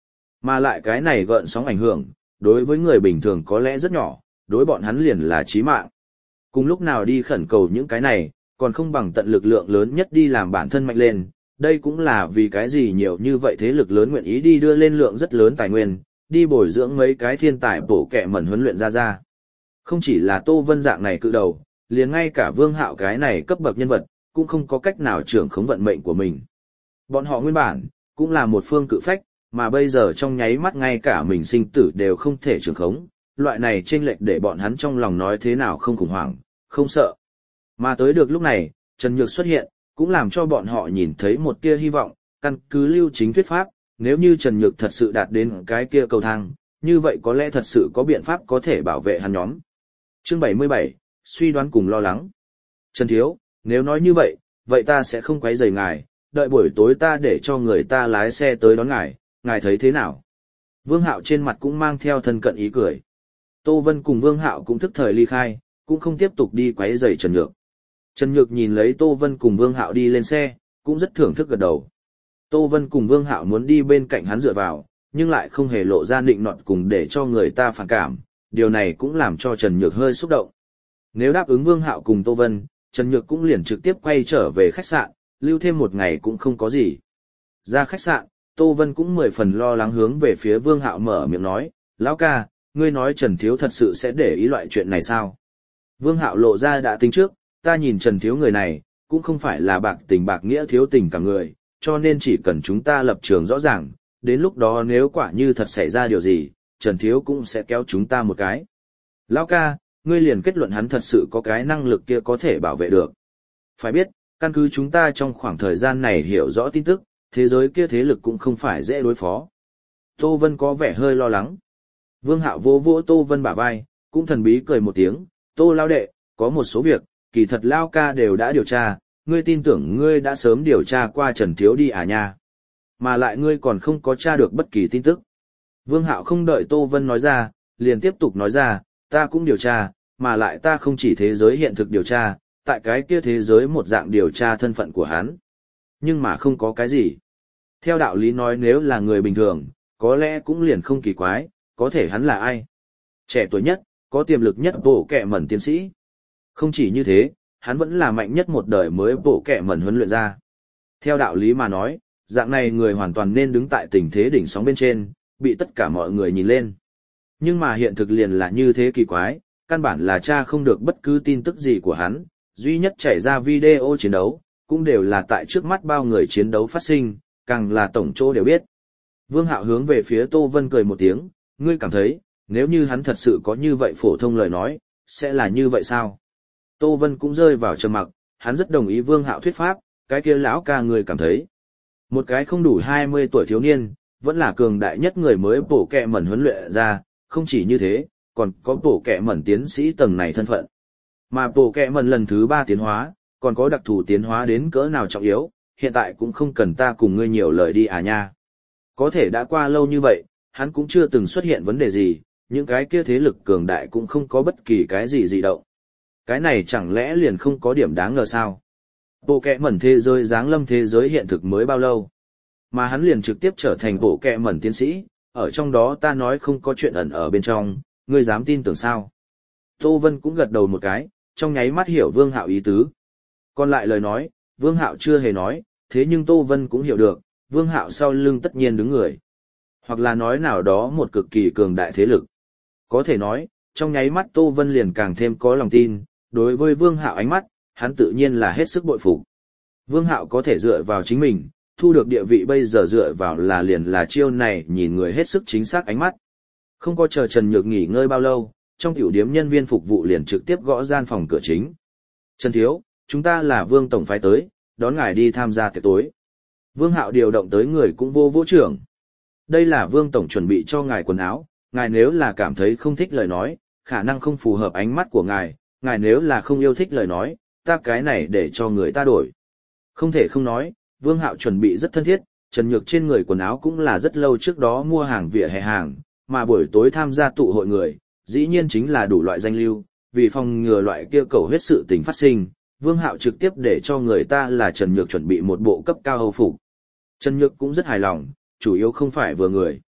Mà lại cái này gợn sóng ảnh hưởng, đối với người bình thường có lẽ rất nhỏ, đối bọn hắn liền là chí mạng. Cùng lúc nào đi khẩn cầu những cái này, còn không bằng tận lực lượng lớn nhất đi làm bản thân mạnh lên, đây cũng là vì cái gì nhiều như vậy thế lực lớn nguyện ý đi đưa lên lượng rất lớn tài nguyên, đi bồi dưỡng mấy cái thiên tài bổ kẹ mẩn huấn luyện ra. Không chỉ là Tô Vân dạng này cự đầu, liền ngay cả Vương Hạo cái này cấp bậc nhân vật, cũng không có cách nào trưởng khống vận mệnh của mình. Bọn họ nguyên bản, cũng là một phương cự phách, mà bây giờ trong nháy mắt ngay cả mình sinh tử đều không thể trưởng khống, loại này chênh lệch để bọn hắn trong lòng nói thế nào không khủng hoảng, không sợ. Mà tới được lúc này, Trần Nhược xuất hiện, cũng làm cho bọn họ nhìn thấy một tia hy vọng, căn cứ Lưu Chính thuyết pháp, nếu như Trần Nhược thật sự đạt đến cái kia cầu thang, như vậy có lẽ thật sự có biện pháp có thể bảo vệ hắn nhóm. Chương 77, suy đoán cùng lo lắng. Trần Thiếu, nếu nói như vậy, vậy ta sẽ không quấy rầy ngài, đợi buổi tối ta để cho người ta lái xe tới đón ngài thấy thế nào? Vương Hạo trên mặt cũng mang theo thân cận ý cười. Tô Vân cùng Vương Hạo cũng thức thời ly khai, cũng không tiếp tục đi quấy rầy Trần Nhược. Trần Nhược nhìn lấy Tô Vân cùng Vương Hạo đi lên xe, cũng rất thưởng thức gật đầu. Tô Vân cùng Vương Hạo muốn đi bên cạnh hắn dựa vào, nhưng lại không hề lộ ra nịnh nọt cùng để cho người ta phản cảm, điều này cũng làm cho Trần Nhược hơi xúc động. Nếu đáp ứng Vương Hạo cùng Tô Vân, Trần Nhược cũng liền trực tiếp quay trở về khách sạn, lưu thêm một ngày cũng không có gì. Ra khách sạn, Tô Vân cũng 10 phần lo lắng hướng về phía Vương Hạo mở miệng nói, lão ca, ngươi nói Trần Thiếu thật sự sẽ để ý loại chuyện này sao? Vương Hạo lộ ra đã tính trước, ta nhìn Trần Thiếu người này, cũng không phải là bạc tình bạc nghĩa thiếu tình cả người, cho nên chỉ cần chúng ta lập trường rõ ràng, đến lúc đó nếu quả như thật xảy ra điều gì, Trần Thiếu cũng sẽ kéo chúng ta một cái. Lão ca, ngươi liền kết luận hắn thật sự có cái năng lực kia có thể bảo vệ được. Phải biết, căn cứ chúng ta trong khoảng thời gian này hiểu rõ tin tức, thế giới kia thế lực cũng không phải dễ đối phó. Tô Vân có vẻ hơi lo lắng. Vương Hạo vỗ vỗ Tô Vân bả vai, cũng thần bí cười một tiếng, Tô lao đệ, có một số việc, kỳ thật Lao ca đều đã điều tra, ngươi tin tưởng ngươi đã sớm điều tra qua Trần Thiếu đi à nha. Mà lại ngươi còn không có tra được bất kỳ tin tức. Vương Hạo không đợi Tô Vân nói ra, liền tiếp tục nói ra, ta cũng điều tra, mà lại ta không chỉ thế giới hiện thực điều tra, tại cái kia thế giới một dạng điều tra thân phận của hắn. Nhưng mà không có cái gì. Theo đạo lý nói nếu là người bình thường, có lẽ cũng liền không kỳ quái, có thể hắn là ai? Trẻ tuổi nhất, có tiềm lực nhất bộ kệ mẩn tiến sĩ. Không chỉ như thế, hắn vẫn là mạnh nhất một đời mới bộ kệ mẩn huấn luyện ra. Theo đạo lý mà nói, dạng này người hoàn toàn nên đứng tại tình thế đỉnh sóng bên trên, bị tất cả mọi người nhìn lên. Nhưng mà hiện thực liền là như thế kỳ quái, căn bản là tra không được bất cứ tin tức gì của hắn, duy nhất chảy ra video chiến đấu, cũng đều là tại trước mắt bao người chiến đấu phát sinh, càng là tổng chỗ đều biết. Vương Hạo hướng về phía Tô Vân cười một tiếng, ngươi cảm thấy, nếu như hắn thật sự có như vậy phổ thông lời nói, sẽ là như vậy sao? Tô Vân cũng rơi vào trầm mặc, hắn rất đồng ý Vương Hạo thuyết pháp, cái kia lão ca người cảm thấy. Một cái không đủ 20 tuổi thiếu niên, vẫn là cường đại nhất người mới bổ kẹ mẩn huấn luyện ra, không chỉ như thế, còn có bổ kẹ mẩn tiến sĩ tầng này thân phận. Mà bổ kẹ mẩn lần thứ 3 tiến hóa, còn có đặc thù tiến hóa đến cỡ nào trọng yếu, hiện tại cũng không cần ta cùng ngươi nhiều lời đi à nha. Có thể đã qua lâu như vậy, hắn cũng chưa từng xuất hiện vấn đề gì, những cái kia thế lực cường đại cũng không có bất kỳ cái gì dị động. Cái này chẳng lẽ liền không có điểm đáng ngờ sao? Bộ kẹ mẩn thế giới giáng lâm thế giới hiện thực mới bao lâu? Mà hắn liền trực tiếp trở thành bộ kẹ mẩn tiến sĩ, ở trong đó ta nói không có chuyện ẩn ở bên trong, ngươi dám tin tưởng sao? Tô Vân cũng gật đầu một cái, trong nháy mắt hiểu Vương Hạo ý tứ. Còn lại lời nói, Vương Hạo chưa hề nói, thế nhưng Tô Vân cũng hiểu được, Vương Hạo sau lưng tất nhiên đứng người. Hoặc là nói nào đó một cực kỳ cường đại thế lực. Có thể nói, trong nháy mắt Tô Vân liền càng thêm có lòng tin, đối với Vương Hạo ánh mắt, hắn tự nhiên là hết sức bội phục. Vương Hạo có thể dựa vào chính mình, thu được địa vị bây giờ dựa vào là liền là chiêu này nhìn người hết sức chính xác ánh mắt. Không có chờ Trần Nhược nghỉ ngơi bao lâu, trong tiểu điếm nhân viên phục vụ liền trực tiếp gõ gian phòng cửa chính. Trần Thiếu, chúng ta là Vương Tổng phái tới, đón ngài đi tham gia tiệc tối. Vương Hạo điều động tới người cũng vô trưởng. Đây là Vương Tổng chuẩn bị cho ngài quần áo, ngài nếu là cảm thấy không thích lời nói, khả năng không phù hợp ánh mắt của ngài nếu là không yêu thích lời nói, ta cái này để cho người ta đổi. Không thể không nói, Vương Hạo chuẩn bị rất thân thiết, Trần Nhược trên người quần áo cũng là rất lâu trước đó mua hàng vỉa hè hàng, mà buổi tối tham gia tụ hội người, dĩ nhiên chính là đủ loại danh lưu, vì phòng ngừa loại kia cầu huyết sự tình phát sinh, Vương Hạo trực tiếp để cho người ta là Trần Nhược chuẩn bị một bộ cấp cao hầu phục. Trần Nhược cũng rất hài lòng, chủ yếu không phải vừa người.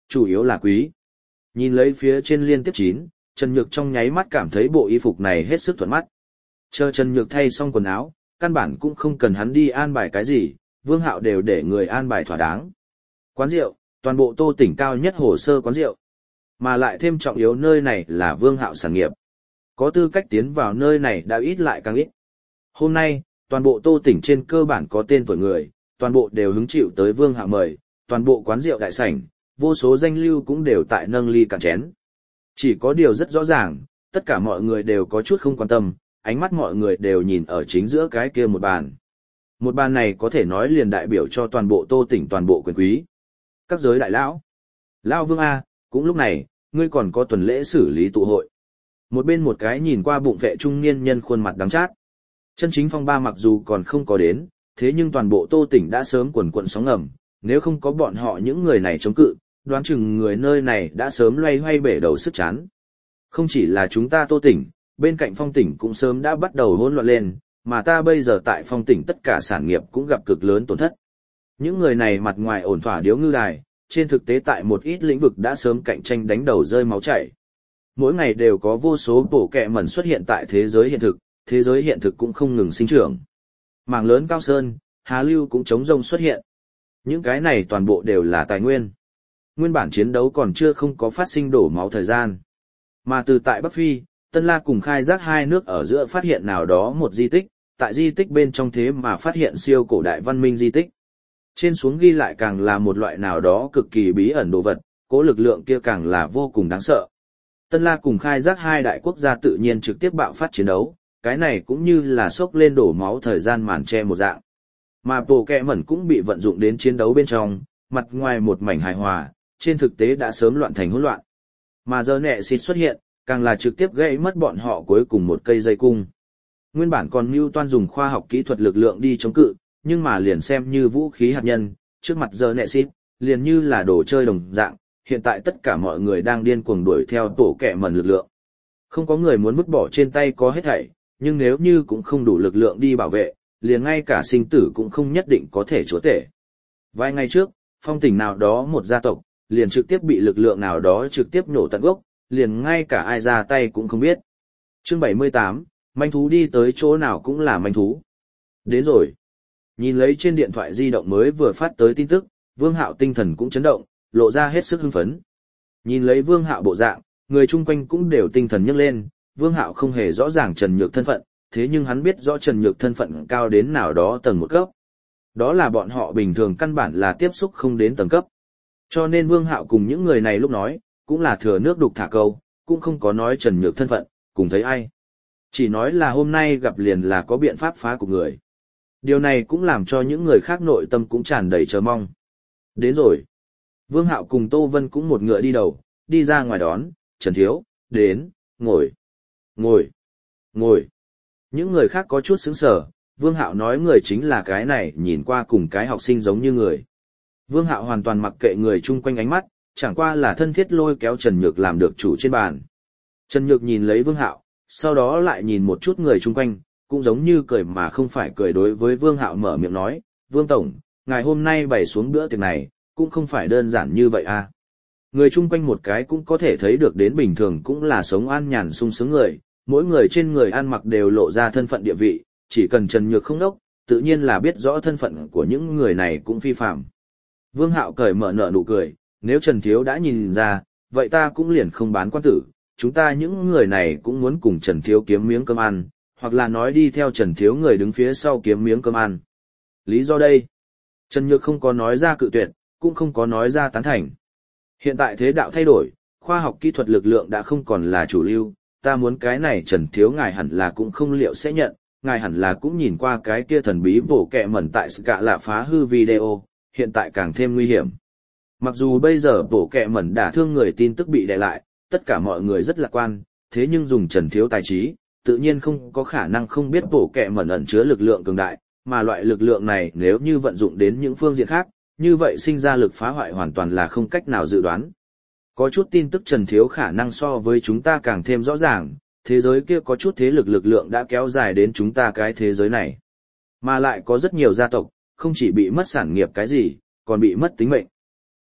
chủ yếu là quý. Nhìn lấy phía trên liên tiếp 9, Trần Nhược trong nháy mắt cảm thấy bộ y phục này hết sức thuận mắt. Chờ Trần Nhược thay xong quần áo, căn bản cũng không cần hắn đi an bài cái gì, Vương Hạo đều để người an bài thỏa đáng. Quán rượu, toàn bộ Tô tỉnh cao nhất hồ sơ quán rượu. Mà lại thêm trọng yếu nơi này là Vương Hạo sản nghiệp. Có tư cách tiến vào nơi này đã ít lại càng ít. Hôm nay, toàn bộ Tô tỉnh trên cơ bản có tên tuổi người, toàn bộ đều hứng chịu tới Vương Hạo mời, toàn bộ quán rượu đại sảnh, vô số danh lưu cũng đều tại nâng ly cạn chén. Chỉ có điều rất rõ ràng, tất cả mọi người đều có chút không quan tâm, ánh mắt mọi người đều nhìn ở chính giữa cái kia một bàn. Một bàn này có thể nói liền đại biểu cho toàn bộ Tô tỉnh toàn bộ quyền quý. Các giới đại lão. Lão Vương A, cũng lúc này, ngươi còn có tuần lễ xử lý tụ hội. Một bên một cái nhìn qua bụng vệ trung niên nhân khuôn mặt đắng chát. Chân chính phong ba mặc dù còn không có đến, thế nhưng toàn bộ Tô tỉnh đã sớm quần quận sóng ngầm, nếu không có bọn họ những người này chống cự, đoán chừng người nơi này đã sớm loay hoay bể đầu sức chán. Không chỉ là chúng ta Tô tỉnh, bên cạnh Phong tỉnh cũng sớm đã bắt đầu hỗn loạn lên, mà ta bây giờ tại Phong tỉnh tất cả sản nghiệp cũng gặp cực lớn tổn thất. Những người này mặt ngoài ổn thỏa điếu ngư đài, trên thực tế tại một ít lĩnh vực đã sớm cạnh tranh đánh đầu rơi máu chảy. Mỗi ngày đều có vô số bộ kẹ mẩn xuất hiện tại thế giới hiện thực, thế giới hiện thực cũng không ngừng sinh trưởng. Mảng lớn Cao Sơn, Hà Lưu cũng chống rông xuất hiện. Những cái này toàn bộ đều là tài nguyên. Nguyên bản chiến đấu còn chưa không có phát sinh đổ máu thời gian. Mà từ tại Bắc Phi, Tân La cùng Khai Giác hai nước ở giữa phát hiện nào đó một di tích, tại di tích bên trong thế mà phát hiện siêu cổ đại văn minh di tích. Trên xuống ghi lại càng là một loại nào đó cực kỳ bí ẩn đồ vật, cố lực lượng kia càng là vô cùng đáng sợ. Tân La cùng Khai Giác hai đại quốc gia tự nhiên trực tiếp bạo phát chiến đấu, cái này cũng như là sốc lên đổ máu thời gian màn che một dạng. Mà bộ kẹ mẩn cũng bị vận dụng đến chiến đấu bên trong, mặt ngoài một mảnh hài hòa, trên thực tế đã sớm loạn thành hỗn loạn. Mà giờ nẹ xịt xuất hiện, càng là trực tiếp gây mất bọn họ cuối cùng một cây dây cung. Nguyên bản còn mưu toan dùng khoa học kỹ thuật lực lượng đi chống cự, nhưng mà liền xem như vũ khí hạt nhân, trước mặt giờ nẹ xịt, liền như là đồ chơi đồng dạng, hiện tại tất cả mọi người đang điên cuồng đuổi theo tổ kẹ mẩn lực lượng. Không có người muốn vứt bỏ trên tay có hết thảy, nhưng nếu như cũng không đủ lực lượng đi bảo vệ, liền ngay cả sinh tử cũng không nhất định có thể chúa tể. Vài ngày trước, Phong tỉnh nào đó một gia tộc, liền trực tiếp bị lực lượng nào đó trực tiếp nổ tận gốc, liền ngay cả ai ra tay cũng không biết. Chương 78, manh thú đi tới chỗ nào cũng là manh thú. Đến rồi. Nhìn lấy trên điện thoại di động mới vừa phát tới tin tức, Vương Hạo tinh thần cũng chấn động, lộ ra hết sức hưng phấn. Nhìn lấy Vương Hạo bộ dạng, người chung quanh cũng đều tinh thần nhấc lên, Vương Hạo không hề rõ ràng Trần Nhược thân phận, thế nhưng hắn biết rõ Trần Nhược thân phận cao đến nào đó tầng một cấp. Đó là bọn họ bình thường căn bản là tiếp xúc không đến tầng cấp. Cho nên Vương Hạo cùng những người này lúc nói, cũng là thừa nước đục thả câu, cũng không có nói Trần Nhược thân phận, cùng thấy ai. Chỉ nói là hôm nay gặp liền là có biện pháp phá của người. Điều này cũng làm cho những người khác nội tâm cũng tràn đầy chờ mong. Đến rồi. Vương Hạo cùng Tô Vân cũng một ngựa đi đầu, đi ra ngoài đón, Trần Thiếu, đến, ngồi, ngồi, ngồi. Những người khác có chút sững sờ, Vương Hạo nói người chính là cái này nhìn qua cùng cái học sinh giống như người. Vương Hạo hoàn toàn mặc kệ người chung quanh ánh mắt, chẳng qua là thân thiết lôi kéo Trần Nhược làm được chủ trên bàn. Trần Nhược nhìn lấy Vương Hạo, sau đó lại nhìn một chút người chung quanh, cũng giống như cười mà không phải cười đối với Vương Hạo mở miệng nói, Vương Tổng, ngày hôm nay bày xuống bữa tiệc này, cũng không phải đơn giản như vậy à. Người chung quanh một cái cũng có thể thấy được đến bình thường cũng là sống an nhàn sung sướng người, mỗi người trên người ăn mặc đều lộ ra thân phận địa vị, chỉ cần Trần Nhược không đốc, tự nhiên là biết rõ thân phận của những người này cũng phi phạm. Vương Hạo cởi mở nở nụ cười, nếu Trần Thiếu đã nhìn ra, vậy ta cũng liền không bán quan tử, chúng ta những người này cũng muốn cùng Trần Thiếu kiếm miếng cơm ăn, hoặc là nói đi theo Trần Thiếu người đứng phía sau kiếm miếng cơm ăn. Lý do đây? Trần Nhược không có nói ra cự tuyệt, cũng không có nói ra tán thành. Hiện tại thế đạo thay đổi, khoa học kỹ thuật lực lượng đã không còn là chủ lưu, ta muốn cái này Trần Thiếu ngài hẳn là cũng không liệu sẽ nhận, ngài hẳn là cũng nhìn qua cái kia thần bí bổ kẹ mẩn tại Ska là phá hư video, hiện tại càng thêm nguy hiểm. Mặc dù bây giờ bổ kẹ mẩn đả thương người tin tức bị đè lại, tất cả mọi người rất lạc quan, thế nhưng dùng Trần Thiếu tài trí, tự nhiên không có khả năng không biết bổ kẹ mẩn ẩn chứa lực lượng cường đại, mà loại lực lượng này nếu như vận dụng đến những phương diện khác, như vậy sinh ra lực phá hoại hoàn toàn là không cách nào dự đoán. Có chút tin tức Trần Thiếu khả năng so với chúng ta càng thêm rõ ràng, thế giới kia có chút thế lực lực lượng đã kéo dài đến chúng ta cái thế giới này. Mà lại có rất nhiều gia tộc, không chỉ bị mất sản nghiệp cái gì, còn bị mất tính mệnh.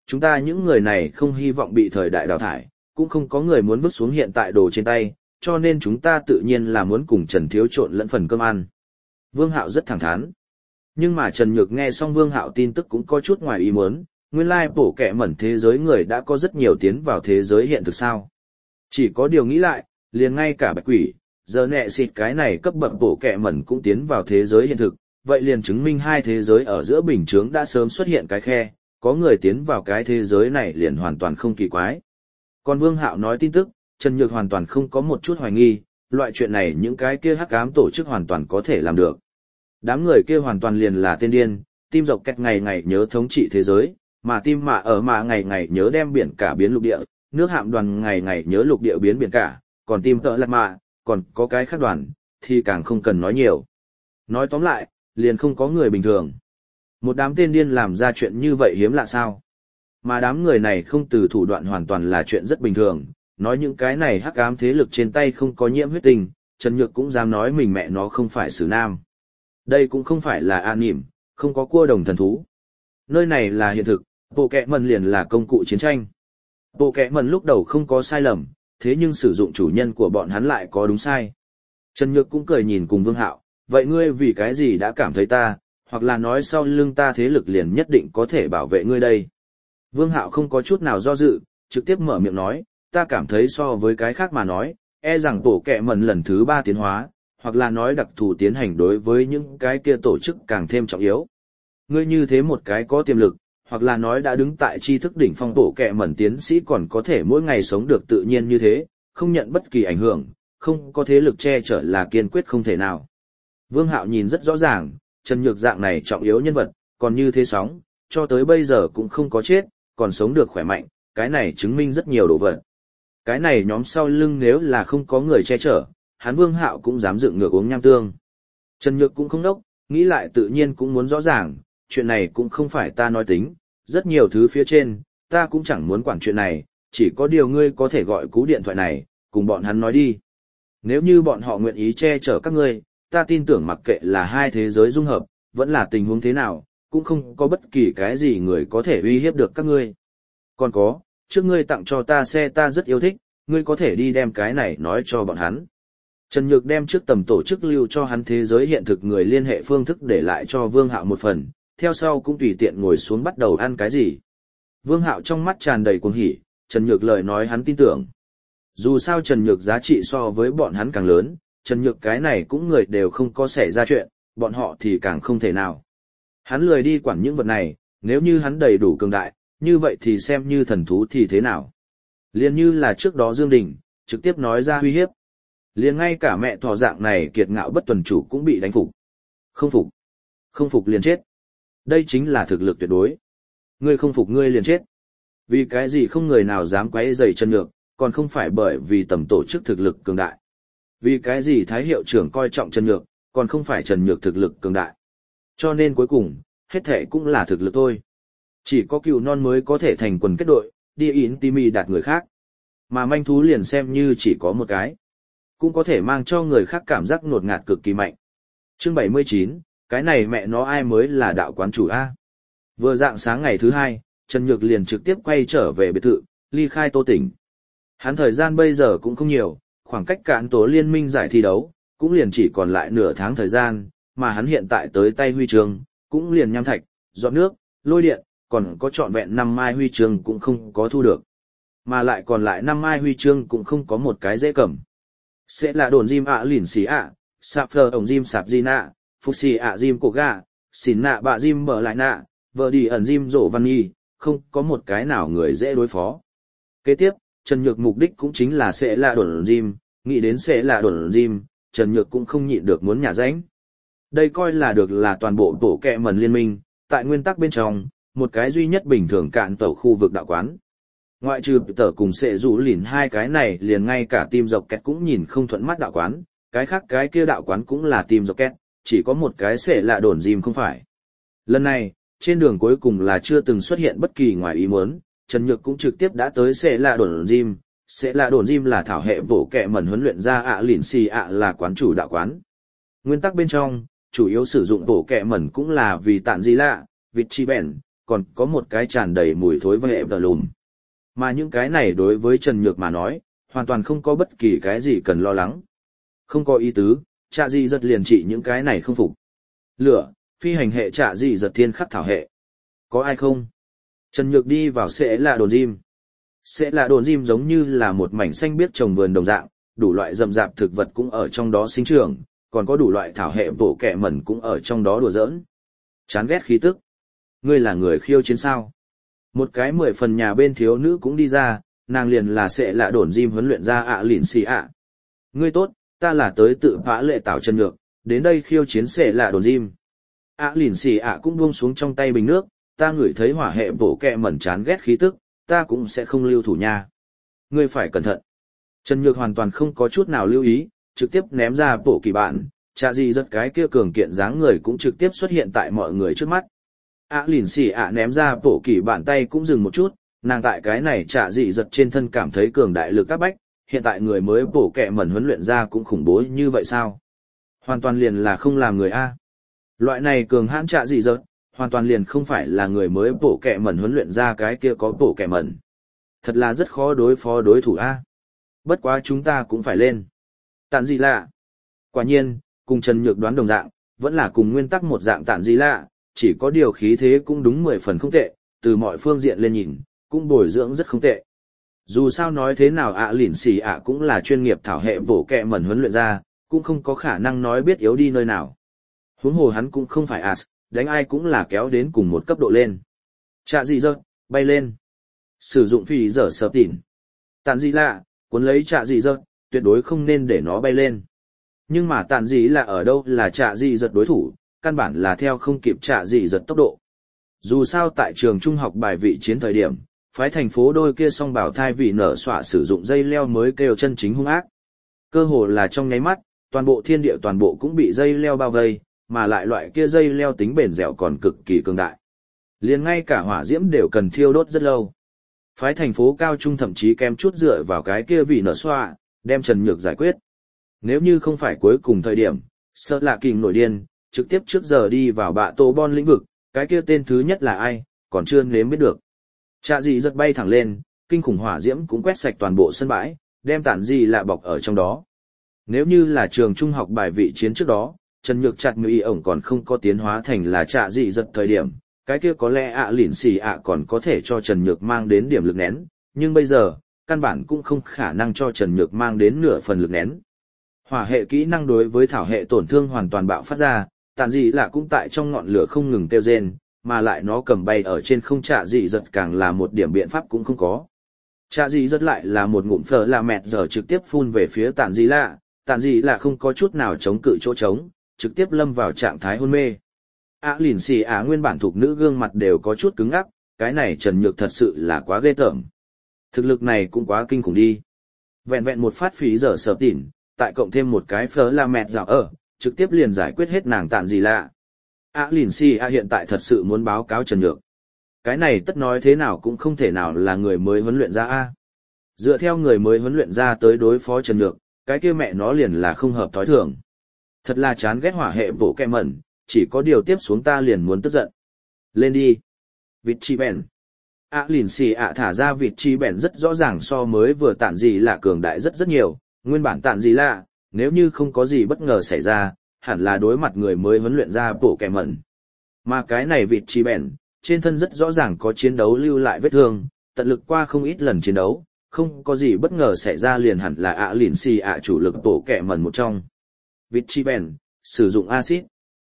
Chúng ta những người này không hy vọng bị thời đại đào thải, cũng không có người muốn vứt xuống hiện tại đồ trên tay, cho nên chúng ta tự nhiên là muốn cùng Trần Thiếu trộn lẫn phần cơm ăn. Vương Hạo rất thẳng thắn. Nhưng mà Trần Nhược nghe xong Vương Hạo tin tức cũng có chút ngoài ý muốn, nguyên lai bổ kẹ mẩn thế giới người đã có rất nhiều tiến vào thế giới hiện thực sao. Chỉ có điều nghĩ lại, liền ngay cả bạch quỷ, giờ nẹ xịt cái này cấp bậc bổ kẹ mẩn cũng tiến vào thế giới hiện thực, vậy liền chứng minh hai thế giới ở giữa bình chướng đã sớm xuất hiện cái khe, có người tiến vào cái thế giới này liền hoàn toàn không kỳ quái. Còn Vương Hạo nói tin tức, Trần Nhược hoàn toàn không có một chút hoài nghi, loại chuyện này những cái kia hắc ám tổ chức hoàn toàn có thể làm được. Đám người kia hoàn toàn liền là tên điên, tim dọc kẹt ngày ngày nhớ thống trị thế giới, mà tim mạ ở mạ ngày ngày nhớ đem biển cả biến lục địa, nước hạm đoàn ngày ngày nhớ lục địa biến biển cả, còn tim tợ lạt mạ, còn có cái khác đoàn, thì càng không cần nói nhiều. Nói tóm lại, liền không có người bình thường. Một đám tên điên làm ra chuyện như vậy hiếm lạ sao? Mà đám người này không từ thủ đoạn hoàn toàn là chuyện rất bình thường, nói những cái này hắc ám thế lực trên tay không có nhiễm huyết tình, Trần Nhược cũng dám nói mình mẹ nó không phải Sử Nam. Đây cũng không phải là an nỉm, không có cua đồng thần thú. Nơi này là hiện thực, bộ kẹ mần liền là công cụ chiến tranh. Bộ kẹ mần lúc đầu không có sai lầm, thế nhưng sử dụng chủ nhân của bọn hắn lại có đúng sai. Trần Nhược cũng cười nhìn cùng Vương Hạo, vậy ngươi vì cái gì đã cảm thấy ta, hoặc là nói sau lưng ta thế lực liền nhất định có thể bảo vệ ngươi đây. Vương Hạo không có chút nào do dự, trực tiếp mở miệng nói, ta cảm thấy so với cái khác mà nói, e rằng tổ kẹ mần lần thứ 3 tiến hóa, hoặc là nói đặc thù tiến hành đối với những cái kia tổ chức càng thêm trọng yếu. Ngươi như thế một cái có tiềm lực, hoặc là nói đã đứng tại tri thức đỉnh phong tổ kẹ mẩn tiến sĩ còn có thể mỗi ngày sống được tự nhiên như thế, không nhận bất kỳ ảnh hưởng, không có thế lực che chở là kiên quyết không thể nào. Vương Hạo nhìn rất rõ ràng, Trần Nhược dạng này trọng yếu nhân vật, còn như thế sóng, cho tới bây giờ cũng không có chết, còn sống được khỏe mạnh, cái này chứng minh rất nhiều đồ vật. Cái này nhóm sau lưng nếu là không có người che chở, hắn Vương Hạo cũng dám dựng ngược uống nham tương. Trần Nhược cũng không đốc, nghĩ lại tự nhiên cũng muốn rõ ràng, chuyện này cũng không phải ta nói tính, rất nhiều thứ phía trên, ta cũng chẳng muốn quản chuyện này, chỉ có điều ngươi có thể gọi cú điện thoại này, cùng bọn hắn nói đi. Nếu như bọn họ nguyện ý che chở các ngươi, ta tin tưởng mặc kệ là hai thế giới dung hợp, vẫn là tình huống thế nào, cũng không có bất kỳ cái gì người có thể uy hiếp được các ngươi. Còn có, trước ngươi tặng cho ta xe ta rất yêu thích, ngươi có thể đi đem cái này nói cho bọn hắn. Trần Nhược đem trước tầm tổ chức lưu cho hắn thế giới hiện thực người liên hệ phương thức để lại cho Vương Hạo một phần, theo sau cũng tùy tiện ngồi xuống bắt đầu ăn cái gì. Vương Hạo trong mắt tràn đầy cuồng hỉ, Trần Nhược lời nói hắn tin tưởng. Dù sao Trần Nhược giá trị so với bọn hắn càng lớn, Trần Nhược cái này cũng người đều không có xảy ra chuyện, bọn họ thì càng không thể nào. Hắn lười đi quản những vật này, nếu như hắn đầy đủ cường đại, như vậy thì xem như thần thú thì thế nào. Liên như là trước đó Dương Đình, trực tiếp nói ra uy hiếp. Liền ngay cả mẹ thỏ dạng này kiệt ngạo bất tuần chủ cũng bị đánh phục. Không phục. Không phục liền chết. Đây chính là thực lực tuyệt đối. Ngươi không phục ngươi liền chết. Vì cái gì không người nào dám quấy rầy Trần Nhược, còn không phải bởi vì tầm tổ chức thực lực cường đại. Vì cái gì Thái hiệu trưởng coi trọng Trần Nhược, còn không phải Trần Nhược thực lực cường đại. Cho nên cuối cùng, hết thệ cũng là thực lực thôi. Chỉ có cừu non mới có thể thành quần kết đội, đi in timi đạt người khác. Mà manh thú liền xem như chỉ có một cái. Cũng có thể mang cho người khác cảm giác ngột ngạt cực kỳ mạnh. Chương 79, cái này mẹ nó ai mới là đạo quán chủ A. Vừa dạng sáng ngày thứ 2, Trần Nhược liền trực tiếp quay trở về biệt thự, ly khai Tô Tỉnh. Hắn thời gian bây giờ cũng không nhiều, khoảng cách cạn tổ liên minh giải thi đấu, cũng liền chỉ còn lại nửa tháng thời gian, mà hắn hiện tại tới tay huy chương, cũng liền nham thạch, giọt nước, lôi điện, còn có trọn vẹn 5 mai huy chương cũng không có thu được. Mà lại còn lại 5 mai huy chương cũng không có một cái dễ cầm. Sẽ là đồn Jim ạ lỉn xí ạ, sạp phờ ổng Jim sạp di nạ, phục xì ạ Jim cổ gà, xỉn nạ bạ Jim bở lại nạ, vợ đi ẩn Jim rổ văn nghi, không có một cái nào người dễ đối phó. Kế tiếp, Trần Nhược mục đích cũng chính là sẽ là đồn Jim, nghĩ đến sẽ là đồn Jim, Trần Nhược cũng không nhịn được muốn nhả ránh. Đây coi là được là toàn bộ tổ kẹ mần liên minh, tại nguyên tắc bên trong, một cái duy nhất bình thường cạn tàu khu vực đạo quán. Ngoại trừ tờ cùng sẽ rủ lìn hai cái này liền ngay cả team dọc kẹt cũng nhìn không thuận mắt đạo quán, cái khác cái kia đạo quán cũng là team dọc kẹt, chỉ có một cái sẽ là đồn Jim không phải. Lần này, trên đường cuối cùng là chưa từng xuất hiện bất kỳ ngoài ý muốn, Trần Nhược cũng trực tiếp đã tới sẽ là đồn Jim. Sẽ là đồn Jim là thảo hệ bổ kẹ mẩn huấn luyện ra ạ lỉn xì ạ là quán chủ đạo quán. Nguyên tắc bên trong, chủ yếu sử dụng bổ kẹ mẩn cũng là vì tạn gì lạ, vịt chi bèn, còn có một cái tràn đầy mùi thối và hệ vợ lùm. Mà những cái này đối với Trần Nhược mà nói, hoàn toàn không có bất kỳ cái gì cần lo lắng. Không có ý tứ, Trạ Dị Giật liền trị những cái này không phục. Lửa, phi hành hệ Trạ Dị Giật thiên khắc thảo hệ. Có ai không? Trần Nhược đi vào sẽ là đồn diêm. Sẽ là đồn diêm giống như là một mảnh xanh biếc trồng vườn đồng dạng, đủ loại rậm rạp thực vật cũng ở trong đó sinh trưởng, còn có đủ loại thảo hệ bổ kẹ mẩn cũng ở trong đó đùa giỡn. Chán ghét khí tức. Ngươi là người khiêu chiến sao? Một cái 10 phần nhà bên thiếu nữ cũng đi ra, nàng liền là sẽ là đồn diêm huấn luyện ra ạ lìn xì ạ. Ngươi tốt, ta là tới tự phá lệ tạo Trần Nhược, đến đây khiêu chiến sẽ là đồn diêm. ạ lìn xì ạ cũng buông xuống trong tay bình nước, ta ngửi thấy hỏa hệ bổ kẹ mẩn chán ghét khí tức, ta cũng sẽ không lưu thủ nha. Ngươi phải cẩn thận. Trần Nhược hoàn toàn không có chút nào lưu ý, trực tiếp ném ra bổ kỳ bản, Trạ Dị Giật cái kia cường kiện dáng người cũng trực tiếp xuất hiện tại mọi người trước mắt. Lìn xì ạ ném ra bổ kỳ bản tay cũng dừng một chút, nàng tại cái này Trạ Dị Giật trên thân cảm thấy cường đại lực các bách, hiện tại người mới bổ kẹ mẩn huấn luyện ra cũng khủng bố như vậy sao? Hoàn toàn liền là không làm người A. Loại này cường hãn Trạ Dị Giật, hoàn toàn liền không phải là người mới bổ kẹ mẩn huấn luyện ra cái kia có bổ kẹ mẩn. Thật là rất khó đối phó đối thủ A. Bất quá chúng ta cũng phải lên. Tản Dị Lạ. Quả nhiên, cùng Trần Nhược đoán đồng dạng, vẫn là cùng nguyên tắc một dạng Tản Dị Lạ, chỉ có điều khí thế cũng đúng 10 phần không tệ, từ mọi phương diện lên nhìn, cũng bồi dưỡng rất không tệ. Dù sao nói thế nào lìn xì ạ cũng là chuyên nghiệp thảo hệ bổ kẹ mẩn huấn luyện ra, cũng không có khả năng nói biết yếu đi nơi nào. Huống hồ hắn cũng không phải đánh ai cũng là kéo đến cùng một cấp độ lên. Trạ Dị Giật, bay lên. Sử dụng phi dở sợp tỉn. Tản Dị Lạ, cuốn lấy Trạ Dị Giật, tuyệt đối không nên để nó bay lên. Nhưng mà Tản Dị Lạ ở đâu là Trạ Dị Giật đối thủ, căn bản là theo không kịp Trạ Dị Giật tốc độ. Dù sao tại trường trung học bài vị chiến thời điểm, phái thành phố đôi kia song bảo thai vị nở xọa sử dụng dây leo mới kêu chân chính hung ác. Cơ hồ là trong nháy mắt, toàn bộ thiên địa toàn bộ cũng bị dây leo bao vây, mà lại loại kia dây leo tính bền dẻo còn cực kỳ cường đại. Liền ngay cả hỏa diễm đều cần thiêu đốt rất lâu. Phái thành phố cao trung thậm chí kém chút dựa vào cái kia vị nở xoa, đem Trần Nhược giải quyết. Nếu như không phải cuối cùng thời điểm, sợ lạ kình nổi điên, trực tiếp trước giờ đi vào bạ tổ bon lĩnh vực, cái kia tên thứ nhất là ai, còn chưa nếm biết được. Trạ Dị Giật bay thẳng lên, kinh khủng hỏa diễm cũng quét sạch toàn bộ sân bãi, đem Tản Dị Lạ bọc ở trong đó. Nếu như là trường trung học bài vị chiến trước đó, Trần Nhược chặt người ổng còn không có tiến hóa thành là Trạ Dị Giật thời điểm, cái kia có lẽ lìn xì còn có thể cho Trần Nhược mang đến điểm lực nén, nhưng bây giờ, căn bản cũng không khả năng cho Trần Nhược mang đến nửa phần lực nén. Hỏa hệ kỹ năng đối với thảo hệ tổn thương hoàn toàn bạo phát ra, Tản Dị Lạ cũng tại trong ngọn lửa không ngừng kêu rên, mà lại nó cầm bay ở trên không Trạ Dị Giật càng là một điểm biện pháp cũng không có. Trạ Dị Giật lại là một ngụm phở là mẹt giờ trực tiếp phun về phía Tản Dị Lạ không có chút nào chống cự chỗ trống, trực tiếp lâm vào trạng thái hôn mê. Lìn xì nguyên bản thuộc nữ gương mặt đều có chút cứng ngắc, cái này Trần Nhược thật sự là quá ghê tởm. Thực lực này cũng quá kinh khủng đi. Vẹn vẹn một phát phí giờ sợp tỉn, tại cộng thêm một cái phở là mẹt dạo trực tiếp liền giải quyết hết nàng Tản Dị Lạ. Lìn xì hiện tại thật sự muốn báo cáo Trần Nhược. Cái này tất nói thế nào cũng không thể nào là người mới huấn luyện ra A. Dựa theo người mới huấn luyện ra tới đối phó Trần Nhược, cái kia mẹ nó liền là không hợp thói thường. Thật là chán ghét hỏa hệ bổ kẹ mẩn, chỉ có điều tiếp xuống ta liền muốn tức giận. Lên đi. Vịt chi bèn. Lìn xì thả ra vịt chi bèn rất rõ ràng so mới vừa Tản Dị Lạ cường đại rất rất nhiều, nguyên bản Tản Dị Lạ, nếu như không có gì bất ngờ xảy ra, hẳn là đối mặt người mới huấn luyện ra bổ kẹ mẩn. Mà cái này vịt chi bèn, trên thân rất rõ ràng có chiến đấu lưu lại vết thương, tận lực qua không ít lần chiến đấu, không có gì bất ngờ xảy ra liền hẳn là lìn xì chủ lực bổ kẹ mẩn một trong. Vịt chi bèn, sử dụng axit.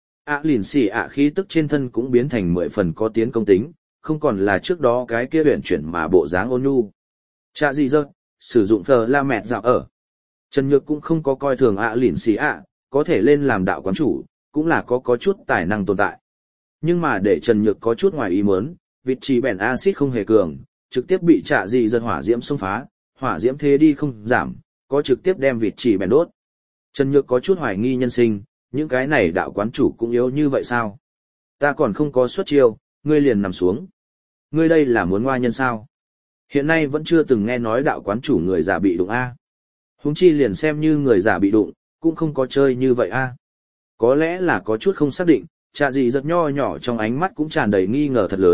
Lìn xì khí tức trên thân cũng biến thành 10 phần có tiến công tính, không còn là trước đó cái kia huyền chuyển mà bộ dáng ôn nhu. Trạ Dị Giật, sử dụng phờ la mẹt dạo Trần Nhược cũng không có coi thường lìn xì có thể lên làm đạo quán chủ, cũng là có chút tài năng tồn tại. Nhưng mà để Trần Nhược có chút ngoài ý muốn, vịt chi bèn axit không hề cường, trực tiếp bị Trạ Dị Giật hỏa diễm xông phá, hỏa diễm thế đi không giảm, có trực tiếp đem vịt chi bèn đốt. Trần Nhược có chút hoài nghi nhân sinh, những cái này đạo quán chủ cũng yếu như vậy sao? Ta còn không có xuất chiêu, ngươi liền nằm xuống. Ngươi đây là muốn ngoa nhân sao? Hiện nay vẫn chưa từng nghe nói đạo quán chủ người giả bị đụng A. Huống chi liền xem như người giả bị đụng, cũng không có chơi như vậy A. Có lẽ là có chút không xác định, Trạ Dị Giật nho nhỏ trong ánh mắt cũng tràn đầy nghi ngờ thật lớn,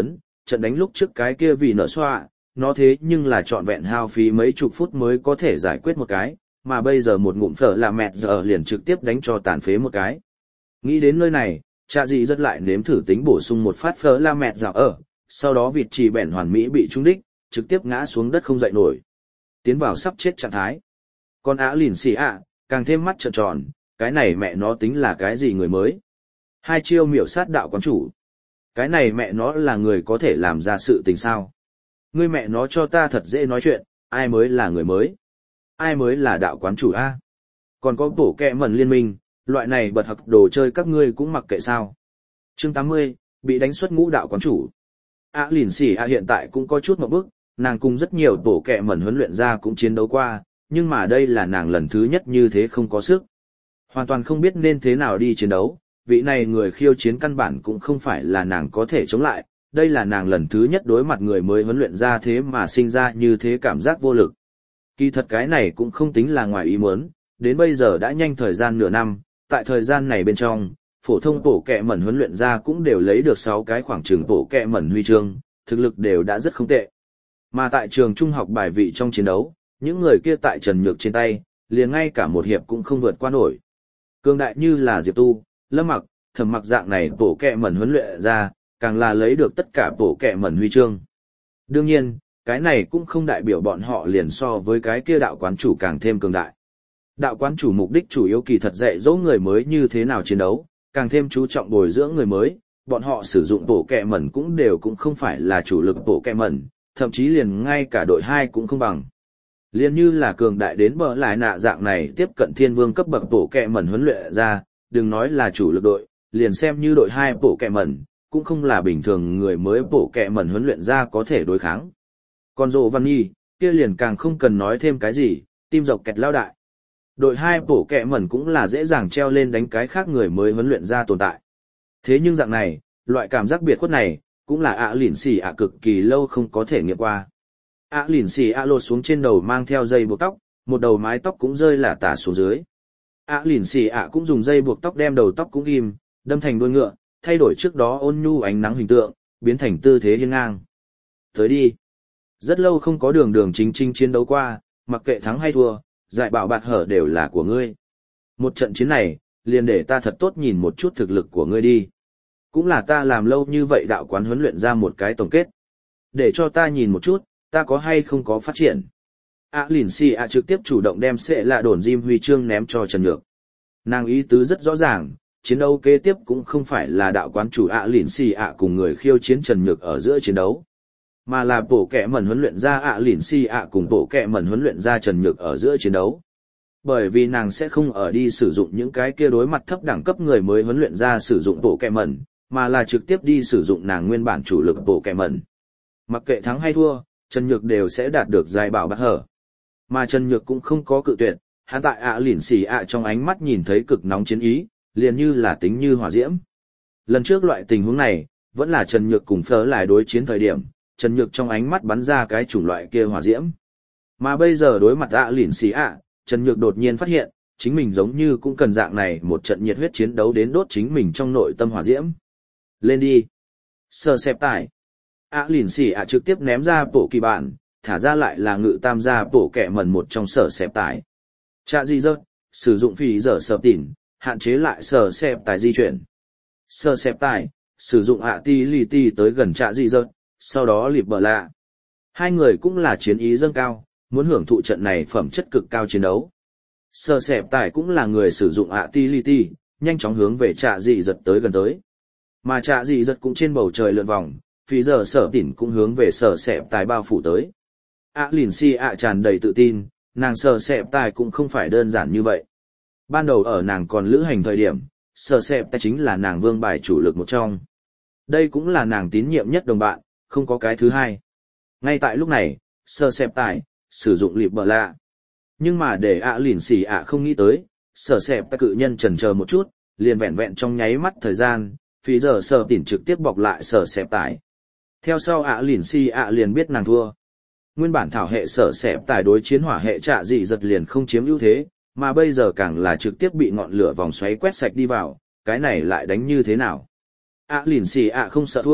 trận đánh lúc trước cái kia vì nở xoa, nó thế nhưng là trọn vẹn hao phí mấy chục phút mới có thể giải quyết một cái, mà bây giờ một ngụm phở là mẹt giờ liền trực tiếp đánh cho tàn phế một cái. Nghĩ đến nơi này, Trạ Dị rất lại nếm thử tính bổ sung một phát phở la mẹt dạo ở, sau đó vịt chỉ bẻn hoàn mỹ bị trúng đích, trực tiếp ngã xuống đất không dậy nổi. Tiến vào sắp chết trạng thái. Còn Á Lìn Xì ạ, càng thêm mắt trợn tròn, cái này mẹ nó tính là cái gì người mới? Hai chiêu miểu sát đạo quán chủ. Cái này mẹ nó là người có thể làm ra sự tình sao? Ngươi mẹ nó cho ta thật dễ nói chuyện, ai mới là người mới? Ai mới là đạo quán chủ a? Còn có bổ kẹ mẩn liên minh, loại này bật học đồ chơi các ngươi cũng mặc kệ sao? Chương 80, bị đánh xuất ngũ đạo quán chủ. Á Lìn Xì ạ hiện tại cũng có chút một bước, nàng cùng rất nhiều bổ kẹ mẩn huấn luyện ra cũng chiến đấu qua, nhưng mà đây là nàng lần thứ nhất như thế không có sức. Hoàn toàn không biết nên thế nào đi chiến đấu, vị này người khiêu chiến căn bản cũng không phải là nàng có thể chống lại, đây là nàng lần thứ nhất đối mặt người mới huấn luyện ra thế mà sinh ra như thế cảm giác vô lực. Kỳ thật cái này cũng không tính là ngoài ý muốn, đến bây giờ đã nhanh thời gian nửa năm, tại thời gian này bên trong, phổ thông bổ kẹ mẩn huấn luyện ra cũng đều lấy được 6 cái khoảng trường bổ kẹ mẩn huy chương, thực lực đều đã rất không tệ. Mà tại trường trung học bài vị trong chiến đấu, những người kia tại Trần Nhược trên tay, liền ngay cả một hiệp cũng không vượt qua nổi. Cường đại như là Diệp Tu, Lâm Mặc, Thẩm Mặc dạng này bổ kẹ mẩn huấn luyện ra, càng là lấy được tất cả bổ kẹ mẩn huy chương. Đương nhiên, cái này cũng không đại biểu bọn họ liền so với cái kia đạo quán chủ càng thêm cường đại. Đạo quán chủ mục đích chủ yếu kỳ thật dạy dỗ người mới như thế nào chiến đấu, càng thêm chú trọng bồi dưỡng người mới, bọn họ sử dụng bổ kẹ mẩn cũng đều cũng không phải là chủ lực bổ kẹ mẩn, thậm chí liền ngay cả đội 2 cũng không bằng. Liên như là cường đại đến bờ lại nạ dạng này tiếp cận thiên vương cấp bậc bổ kẹ mẩn huấn luyện ra, đừng nói là chủ lực đội, liền xem như đội 2 bổ kẹ mẩn, cũng không là bình thường người mới bổ kẹ mẩn huấn luyện ra có thể đối kháng. Còn Dỗ Văn Nhi, kia liền càng không cần nói thêm cái gì, tim dọc kẹt lao đại. Đội 2 bổ kẹ mẩn cũng là dễ dàng treo lên đánh cái khác người mới huấn luyện ra tồn tại. Thế nhưng dạng này, loại cảm giác biệt khuất này, cũng là Á Lìn Xì ạ cực kỳ lâu không có thể nghiệm qua. Á Lìn Xì ạ lột xuống trên đầu mang theo dây buộc tóc, một đầu mái tóc cũng rơi lả tả xuống dưới. Á Lìn Xì ạ cũng dùng dây buộc tóc đem đầu tóc cũng ghim, đâm thành đuôi ngựa, thay đổi trước đó ôn nhu ánh nắng hình tượng, biến thành tư thế hiên ngang. Tới đi. Rất lâu không có đường chính chiến đấu qua, mặc kệ thắng hay thua, giải bảo bạt hở đều là của ngươi. Một trận chiến này, liền để ta thật tốt nhìn một chút thực lực của ngươi đi. Cũng là ta làm lâu như vậy đạo quán huấn luyện ra một cái tổng kết. Để cho ta nhìn một chút, ta có hay không có phát triển. Á Lìn Xì ạ trực tiếp chủ động đem sẽ là đồn diêm huy chương ném cho Trần Nhược. Nàng ý tứ rất rõ ràng, chiến đấu kế tiếp cũng không phải là đạo quán chủ Á Lìn Xì ạ cùng người khiêu chiến Trần Nhược ở giữa chiến đấu, mà là bộ kẹ mẩn huấn luyện ra Á Lìn Xì ạ cùng bộ kẹ mẩn huấn luyện ra Trần Nhược ở giữa chiến đấu. Bởi vì nàng sẽ không ở đi sử dụng những cái kia đối mặt thấp đẳng cấp người mới huấn luyện ra sử dụng bộ kẹ mẩn, mà là trực tiếp đi sử dụng nàng nguyên bản chủ lực bộ kẹ mẩn. Mặc kệ thắng hay thua, Trần Nhược đều sẽ đạt được giải bảo bạt hở. Mà Trần Nhược cũng không có cự tuyệt, hắn tại Á Lìn Xì ạ trong ánh mắt nhìn thấy cực nóng chiến ý, liền như là tính như hỏa diễm. Lần trước loại tình huống này, vẫn là Trần Nhược cùng Phớ lại đối chiến thời điểm, Trần Nhược trong ánh mắt bắn ra cái chủng loại kia hỏa diễm. Mà bây giờ đối mặt Á Lìn Xì ạ, Trần Nhược đột nhiên phát hiện, chính mình giống như cũng cần dạng này một trận nhiệt huyết chiến đấu đến đốt chính mình trong nội tâm hỏa diễm. Lên đi. Sờ xẹp tải. Á Lìn Xì ạ trực tiếp ném ra bộ kỳ bản, thả ra lại là ngự tam gia bộ kẹ mẩn một trong sở xẹp tải. Trạ Dị rớt, sử dụng phí giờ sợp tỉn, hạn chế lại sở xẹp tải di chuyển. Sở xẹp tải, sử dụng ạ ti lì ti tới gần Trạ Dị rớt, sau đó lịp bờ lạ. Hai người cũng là chiến ý dâng cao, muốn hưởng thụ trận này phẩm chất cực cao chiến đấu. Sở xẹp tải cũng là người sử dụng ạ ti lì ti, nhanh chóng hướng về Trạ Dị rớt tới gần tới. Mà Trạ Dị rớt cũng trên bầu trời lượn vòng, phí giờ sở tỉn cũng hướng về sở xẹp tải bao phủ tới. Á Lìn Xì ạ tràn đầy tự tin, nàng sở xẹp tải cũng không phải đơn giản như vậy. Ban đầu ở nàng còn lữ hành thời điểm, sở xẹp tải chính là nàng vương bài chủ lực một trong. Đây cũng là nàng tín nhiệm nhất đồng bạn, không có cái thứ hai. Ngay tại lúc này, sở xẹp tải sử dụng lịp bờ lạ. Nhưng mà để Á Lìn Xì ạ không nghĩ tới, sở xẹp tải cự nhân chần chờ một chút, liền vẹn vẹn trong nháy mắt thời gian, phí giờ sở tỉn trực tiếp bọc lại sở xẹp tải. Theo sau Á Lìn Xì ạ liền biết nàng thua. Nguyên bản thảo hệ sở xẹp tải đối chiến hỏa hệ Trạ Dị rớt liền không chiếm ưu thế, mà bây giờ càng là trực tiếp bị ngọn lửa vòng xoáy quét sạch đi vào, cái này lại đánh như thế nào? Á Lìn Xì ạ không sợ thua,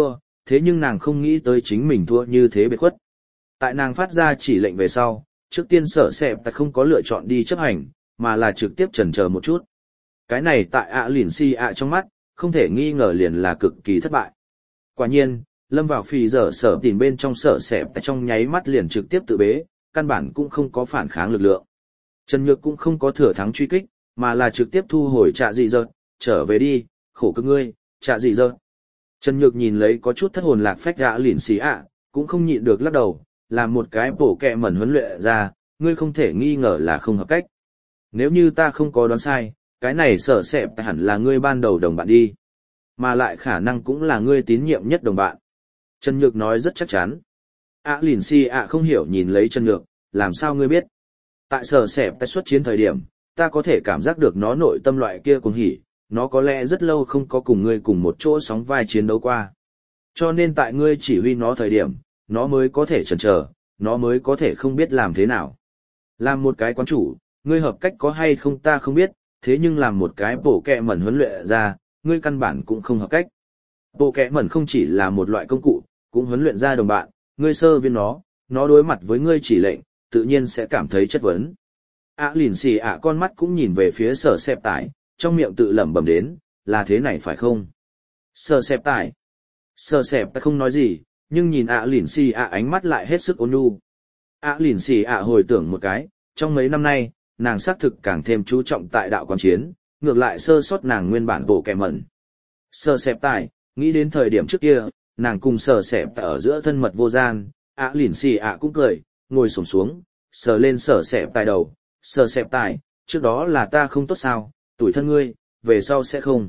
thế nhưng nàng không nghĩ tới chính mình thua như thế biệt khuất. Tại nàng phát ra chỉ lệnh về sau, trước tiên sở sẹp ta không có lựa chọn đi chấp hành, mà là trực tiếp chần chờ một chút. Cái này tại ạ lìn si ạ trong mắt, không thể nghi ngờ liền là cực kỳ thất bại. Quả nhiên, lâm vào phì dở sở tìm bên trong sở sẹp tại trong nháy mắt liền trực tiếp tự bế, căn bản cũng không có phản kháng lực lượng. Trần Nhược cũng không có thừa thắng truy kích, mà là trực tiếp thu hồi trạ dị dợt, trở về đi, khổ cực ngươi, trạ dị dợt. Trần Nhược nhìn lấy có chút thất hồn lạc phách ạ lìn xì ạ, cũng không nhịn được lắc đầu, làm một cái bổ kẹ mẩn huấn luyện ra, ngươi không thể nghi ngờ là không hợp cách. Nếu như ta không có đoán sai, cái này sở sẹp hẳn là ngươi ban đầu đồng bạn đi, mà lại khả năng cũng là ngươi tín nhiệm nhất đồng bạn. Trần Nhược nói rất chắc chắn. Lìn si ạ không hiểu nhìn lấy Trần Nhược, làm sao ngươi biết? Tại sở sẹp ta xuất chiến thời điểm, ta có thể cảm giác được nó nội tâm loại kia cuồng hỉ, nó có lẽ rất lâu không có cùng ngươi cùng một chỗ sóng vai chiến đấu qua. Cho nên tại ngươi chỉ huy nó thời điểm, nó mới có thể chần chờ, nó mới có thể không biết làm thế nào. Làm một cái quán chủ, ngươi hợp cách có hay không ta không biết, thế nhưng làm một cái bộ kẹ mẩn huấn luyện ra, ngươi căn bản cũng không hợp cách. Bộ kẹ mẩn không chỉ là một loại công cụ, cũng huấn luyện ra đồng bạn, ngươi sơ viên nó đối mặt với ngươi chỉ lệnh, tự nhiên sẽ cảm thấy chất vấn. Lìn xì ạ con mắt cũng nhìn về phía sở xẹp tải, trong miệng tự lẩm bẩm đến, là thế này phải không? Sở xẹp tải. Sở xẹp ta không nói gì, nhưng nhìn lìn xì ạ ánh mắt lại hết sức ôn nhu. Lìn xì ạ hồi tưởng một cái, trong mấy năm nay, nàng xác thực càng thêm chú trọng tại đạo quán chiến, ngược lại sơ sót nàng nguyên bản bộ kẻ mẩn. Sở xẹp tải, nghĩ đến thời điểm trước kia, nàng cùng sở xẹp ở giữa thân mật vô gian, lìn xì ạ cũng cười, ngồi xổm xuống, sờ lên sở xẹp tài đầu, sở xẹp tài, trước đó là ta không tốt sao, tủi thân ngươi, về sau sẽ không.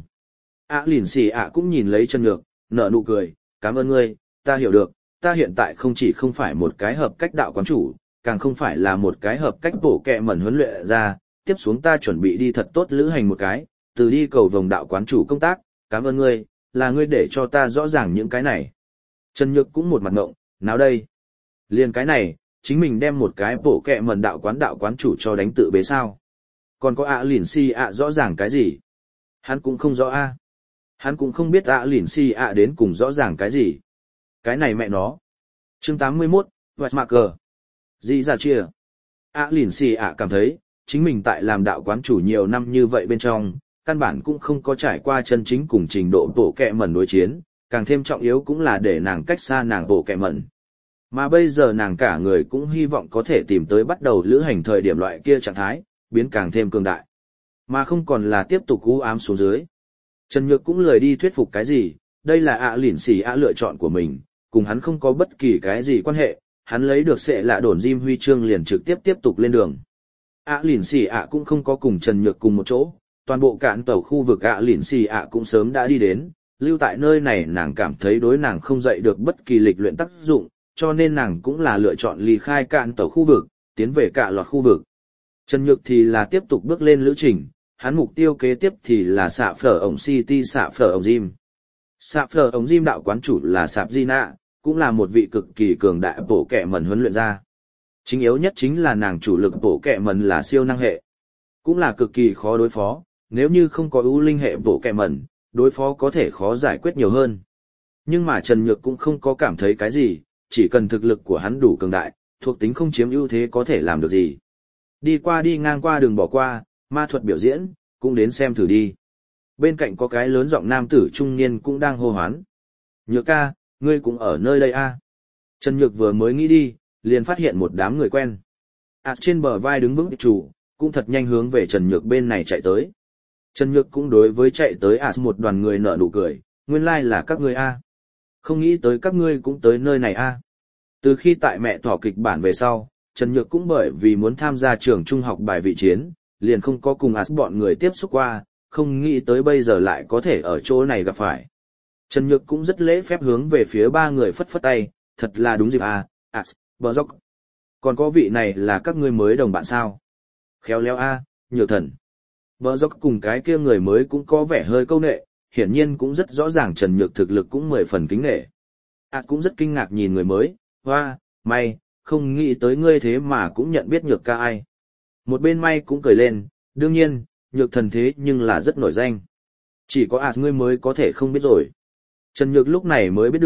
Lìn xì ạ cũng nhìn lấy Trần Nhược, nở nụ cười, cảm ơn ngươi, ta hiểu được, ta hiện tại không chỉ không phải một cái hợp cách đạo quán chủ, càng không phải là một cái hợp cách bổ kẹ mẩn huấn luyện ra, tiếp xuống ta chuẩn bị đi thật tốt lữ hành một cái, từ đi cầu vồng đạo quán chủ công tác, cảm ơn ngươi, là ngươi để cho ta rõ ràng những cái này. Trần Nhược cũng một mặt ngộng, nào đây? Liền cái này, chính mình đem một cái bổ kẹ mẩn đạo quán chủ cho đánh tự bế sao. Còn có lìn si ạ rõ ràng cái gì? Hắn cũng không rõ a. Hắn cũng không biết lìn si ạ đến cùng rõ ràng cái gì. Cái này mẹ nó. Chương 81, Weissmacher. Dị ra chia. Lìn si ạ cảm thấy, chính mình tại làm đạo quán chủ nhiều năm như vậy bên trong, căn bản cũng không có trải qua chân chính cùng trình độ bổ kẹ mẩn đối chiến, càng thêm trọng yếu cũng là để nàng cách xa nàng bổ kẹ mẩn. Mà bây giờ nàng cả người cũng hy vọng có thể tìm tới bắt đầu lữ hành thời điểm loại kia trạng thái, biến càng thêm cường đại. Mà không còn là tiếp tục u ám xuống dưới. Trần Nhược cũng lười đi thuyết phục cái gì, đây là lìn xì lựa chọn của mình, cùng hắn không có bất kỳ cái gì quan hệ, hắn lấy được sẽ là đồn diêm huy chương liền trực tiếp tục lên đường. Lìn xì cũng không có cùng Trần Nhược cùng một chỗ, toàn bộ cạn tàu khu vực lìn xì cũng sớm đã đi đến, lưu tại nơi này nàng cảm thấy đối nàng không dậy được bất kỳ lịch luyện tác dụng, cho nên nàng cũng là lựa chọn ly khai cạn tàu khu vực, tiến về cả loạt khu vực. Trần Nhược thì là tiếp tục bước lên lữ trình, hắn mục tiêu kế tiếp thì là xạ phở ổng City xạ phở ổng Jim. Xạ phở ổng Jim đạo quán chủ là Sạp Gina, cũng là một vị cực kỳ cường đại bổ kẹ mẩn huấn luyện ra. Chính yếu nhất chính là nàng chủ lực bổ kẹ mẩn là siêu năng hệ. Cũng là cực kỳ khó đối phó, nếu như không có ưu linh hệ bổ kẹ mẩn, đối phó có thể khó giải quyết nhiều hơn. Nhưng mà Trần Nhược cũng không có cảm thấy cái gì, chỉ cần thực lực của hắn đủ cường đại, thuộc tính không chiếm ưu thế có thể làm được gì. Đi ngang qua đừng bỏ qua, ma thuật biểu diễn, cũng đến xem thử đi. Bên cạnh có cái lớn giọng nam tử trung niên cũng đang hô hoán. Nhược ca, ngươi cũng ở nơi đây a? Trần Nhược vừa mới nghĩ đi, liền phát hiện một đám người quen. Trên bờ vai đứng vững chủ, cũng thật nhanh hướng về Trần Nhược bên này chạy tới. Trần Nhược cũng đối với chạy tới một đoàn người nở nụ cười, nguyên lai là các ngươi a. Không nghĩ tới các ngươi cũng tới nơi này a. Từ khi tại mẹ thỏ kịch bản về sau, Trần Nhược cũng bởi vì muốn tham gia trường trung học bài vị chiến, liền không có cùng bọn người tiếp xúc qua, không nghĩ tới bây giờ lại có thể ở chỗ này gặp phải. Trần Nhược cũng rất lễ phép hướng về phía ba người phất phất tay, thật là đúng dịp Brock. Còn có vị này là các ngươi mới đồng bạn sao? Khéo léo Nhược thần. Brock cùng cái kia người mới cũng có vẻ hơi câu nệ, hiển nhiên cũng rất rõ ràng Trần Nhược thực lực cũng 10 phần kính nể. Cũng rất kinh ngạc nhìn người mới, hoa, may, không nghĩ tới ngươi thế mà cũng nhận biết Nhược ca ai. Một bên may cũng cười lên, đương nhiên, Nhược thần thế nhưng là rất nổi danh. Chỉ có ngươi mới có thể không biết rồi. Trần Nhược lúc này mới biết được,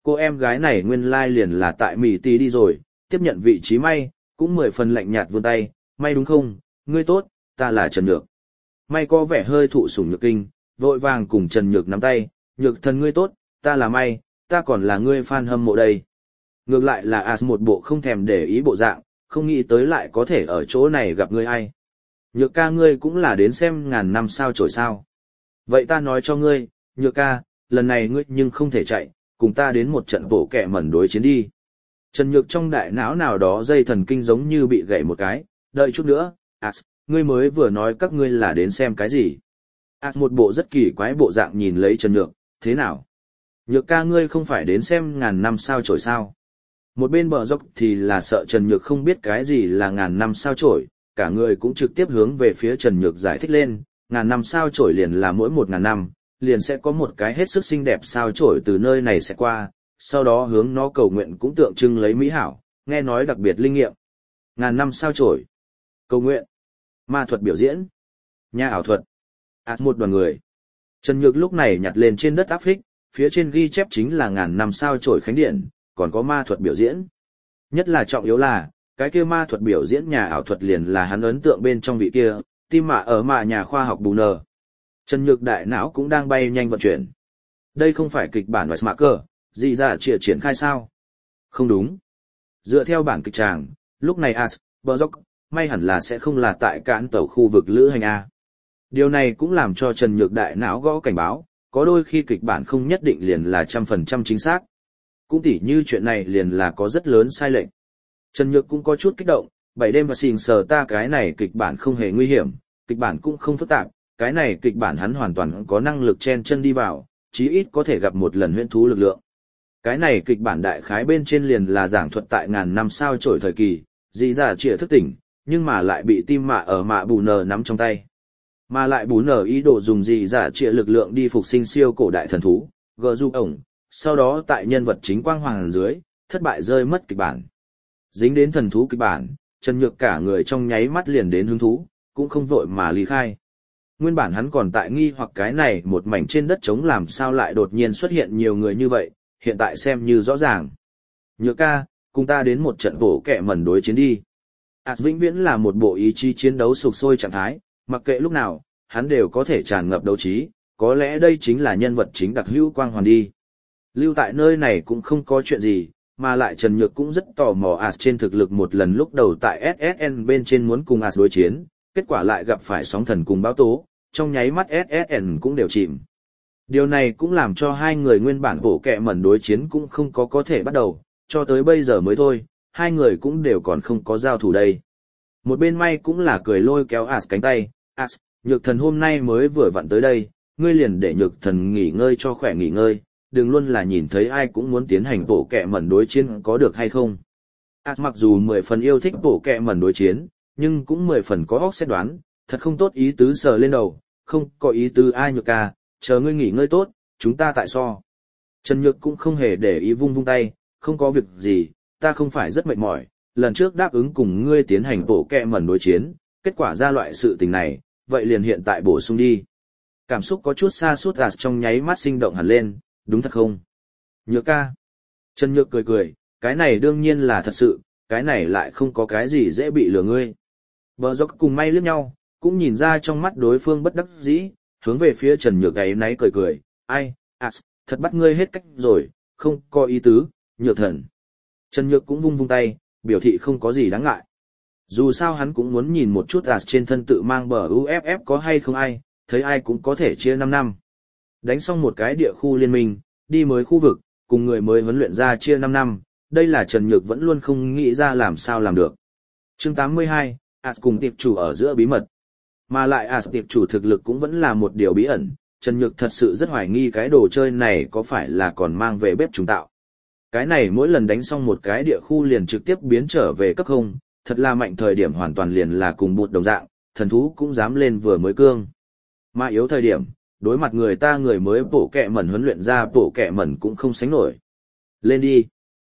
Cô em gái này nguyên lai liền là tại Mỹ Tì đi rồi, tiếp nhận vị trí May, cũng 10 phần lạnh nhạt vươn tay, May đúng không, ngươi tốt, ta là Trần Nhược. May có vẻ hơi thụ sủng nhược kinh, vội vàng cùng Trần Nhược nắm tay, Nhược thần ngươi tốt, ta là May, ta còn là ngươi fan hâm mộ đây. Ngược lại là As một bộ không thèm để ý bộ dạng, không nghĩ tới lại có thể ở chỗ này gặp ngươi ai. Nhược ca ngươi cũng là đến xem ngàn năm sao chổi sao. Vậy ta nói cho ngươi, Nhược ca, lần này ngươi nhưng không thể chạy, cùng ta đến một trận bổ kẹ mẩn đối chiến đi. Trần Nhược trong đại não nào đó dây thần kinh giống như bị gãy một cái, đợi chút nữa, As, ngươi mới vừa nói các ngươi là đến xem cái gì. As một bộ rất kỳ quái bộ dạng nhìn lấy Trần Nhược, thế nào? Nhược ca ngươi không phải đến xem ngàn năm sao chổi sao? Một bên bờ dốc thì là sợ Trần Nhược không biết cái gì là ngàn năm sao chổi, cả người cũng trực tiếp hướng về phía Trần Nhược giải thích lên, ngàn năm sao chổi liền là mỗi 1000 năm, liền sẽ có một cái hết sức xinh đẹp sao chổi từ nơi này sẽ qua, sau đó hướng nó cầu nguyện cũng tượng trưng lấy mỹ hảo, nghe nói đặc biệt linh nghiệm. Ngàn năm sao chổi, cầu nguyện, ma thuật biểu diễn, nhà ảo thuật, một đoàn người. Trần Nhược lúc này nhặt lên trên đất áp phích, phía trên ghi chép chính là ngàn năm sao chổi khánh điện, còn có ma thuật biểu diễn. Nhất là trọng yếu là, cái kia ma thuật biểu diễn nhà ảo thuật liền là hắn ấn tượng bên trong vị kia, tim mạ ở mạ nhà khoa học bù nờ. Trần Nhược đại não cũng đang bay nhanh vận chuyển. Đây không phải kịch bản Weissmacher, gì ra triển khai sao? Không đúng. Dựa theo bản kịch tràng, lúc này As, Berzoc, may hẳn là sẽ không là tại cạn tàu khu vực lữ hành A. Điều này cũng làm cho Trần Nhược đại não gõ cảnh báo, có đôi khi kịch bản không nhất định liền là 100% chính xác. Cũng tỉ như chuyện này liền là có rất lớn sai lệch. Trần Nhược cũng có chút kích động, 7 đêm và xình sờ ta cái này kịch bản không hề nguy hiểm, kịch bản cũng không phức tạp, cái này kịch bản hắn hoàn toàn có năng lực chen chân đi vào, chí ít có thể gặp một lần huyễn thú lực lượng. Cái này kịch bản đại khái bên trên liền là giảng thuật tại ngàn năm sao trổi thời kỳ, dị giả trịa thức tỉnh, nhưng mà lại bị tim mạ ở mạ bù nờ nắm trong tay. Mà lại bù nờ ý đồ dùng dị giả trịa lực lượng đi phục sinh siêu cổ đại thần thú, gỡ du ổng, sau đó tại nhân vật chính quang hoàng dưới, thất bại rơi mất kịch bản. Dính đến thần thú kịch bản, Trần Nhược cả người trong nháy mắt liền đến hứng thú, cũng không vội mà ly khai. Nguyên bản hắn còn tại nghi hoặc cái này một mảnh trên đất trống làm sao lại đột nhiên xuất hiện nhiều người như vậy, hiện tại xem như rõ ràng. Nhược ca, cùng ta đến một trận bổ kẹ mẩn đối chiến đi. Vĩnh viễn là một bộ ý chí chiến đấu sục sôi trạng thái, mặc kệ lúc nào, hắn đều có thể tràn ngập đấu trí, có lẽ đây chính là nhân vật chính đặc hữu quang hoàn đi. Lưu tại nơi này cũng không có chuyện gì, mà lại Trần Nhược cũng rất tò mò As trên thực lực một lần lúc đầu tại SSN bên trên muốn cùng As đối chiến, kết quả lại gặp phải sóng thần cùng báo tố, trong nháy mắt SSN cũng đều chìm. Điều này cũng làm cho hai người nguyên bản bổ kẹ mẩn đối chiến cũng không có thể bắt đầu, cho tới bây giờ mới thôi, hai người cũng đều còn không có giao thủ đây. Một bên may cũng là cười lôi kéo As cánh tay, As, Nhược thần hôm nay mới vừa vặn tới đây, ngươi liền để Nhược thần nghỉ ngơi cho khỏe nghỉ ngơi, đừng luôn là nhìn thấy ai cũng muốn tiến hành bổ kẹ mẩn đối chiến có được hay không. As mặc dù 10 phần yêu thích bổ kẹ mẩn đối chiến, nhưng cũng 10 phần có óc xét đoán, thật không tốt ý tứ sờ lên đầu, không có ý tứ ai Nhược ca, chờ ngươi nghỉ ngơi tốt, chúng ta tại so. Trần Nhược cũng không hề để ý vung tay, không có việc gì, ta không phải rất mệt mỏi, lần trước đáp ứng cùng ngươi tiến hành bổ kẹ mẩn đối chiến, kết quả ra loại sự tình này, vậy liền hiện tại bổ sung đi. Cảm xúc có chút xa suốt As trong nháy mắt sinh động hẳn lên, đúng thật không? Nhược ca. Trần Nhược cười cười, cái này đương nhiên là thật sự, cái này lại không có cái gì dễ bị lừa ngươi. Bờ dốc cùng may liếc nhau, cũng nhìn ra trong mắt đối phương bất đắc dĩ, hướng về phía Trần Nhược gáy náy cười cười, ai, As, thật bắt ngươi hết cách rồi, không có ý tứ, Nhược thần. Trần Nhược cũng vung tay, biểu thị không có gì đáng ngại. Dù sao hắn cũng muốn nhìn một chút As trên thân tự mang bờ UFF có hay không ai, thấy ai cũng có thể chia 5 năm. Đánh xong một cái địa khu liên minh, đi mới khu vực, cùng người mới huấn luyện ra chia 5 năm, đây là Trần Nhược vẫn luôn không nghĩ ra làm sao làm được. Chương 82, As cùng tiệp chủ ở giữa bí mật. Mà lại As tiệp chủ thực lực cũng vẫn là một điều bí ẩn, Trần Nhược thật sự rất hoài nghi cái đồ chơi này có phải là còn mang về bếp trùng tạo. Cái này mỗi lần đánh xong một cái địa khu liền trực tiếp biến trở về cấp không, thật là mạnh thời điểm hoàn toàn liền là cùng bụt đồng dạng, thần thú cũng dám lên vừa mới cương. Mà yếu thời điểm, đối mặt người ta người mới bổ kẹ mẩn huấn luyện ra bổ kẹ mẩn cũng không sánh nổi. Lên đi.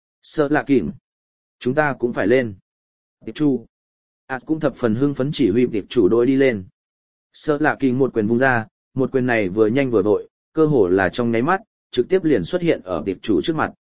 Sợ lạ kìm. Chúng ta cũng phải lên. Tiệp chu. As cũng thập phần hưng phấn chỉ huy tiệp chủ đội đi lên. Sợ lạ kìm một quyền vung ra, một quyền này vừa nhanh vừa vội, cơ hồ là trong nháy mắt, trực tiếp liền xuất hiện ở tiệp chủ trước mặt.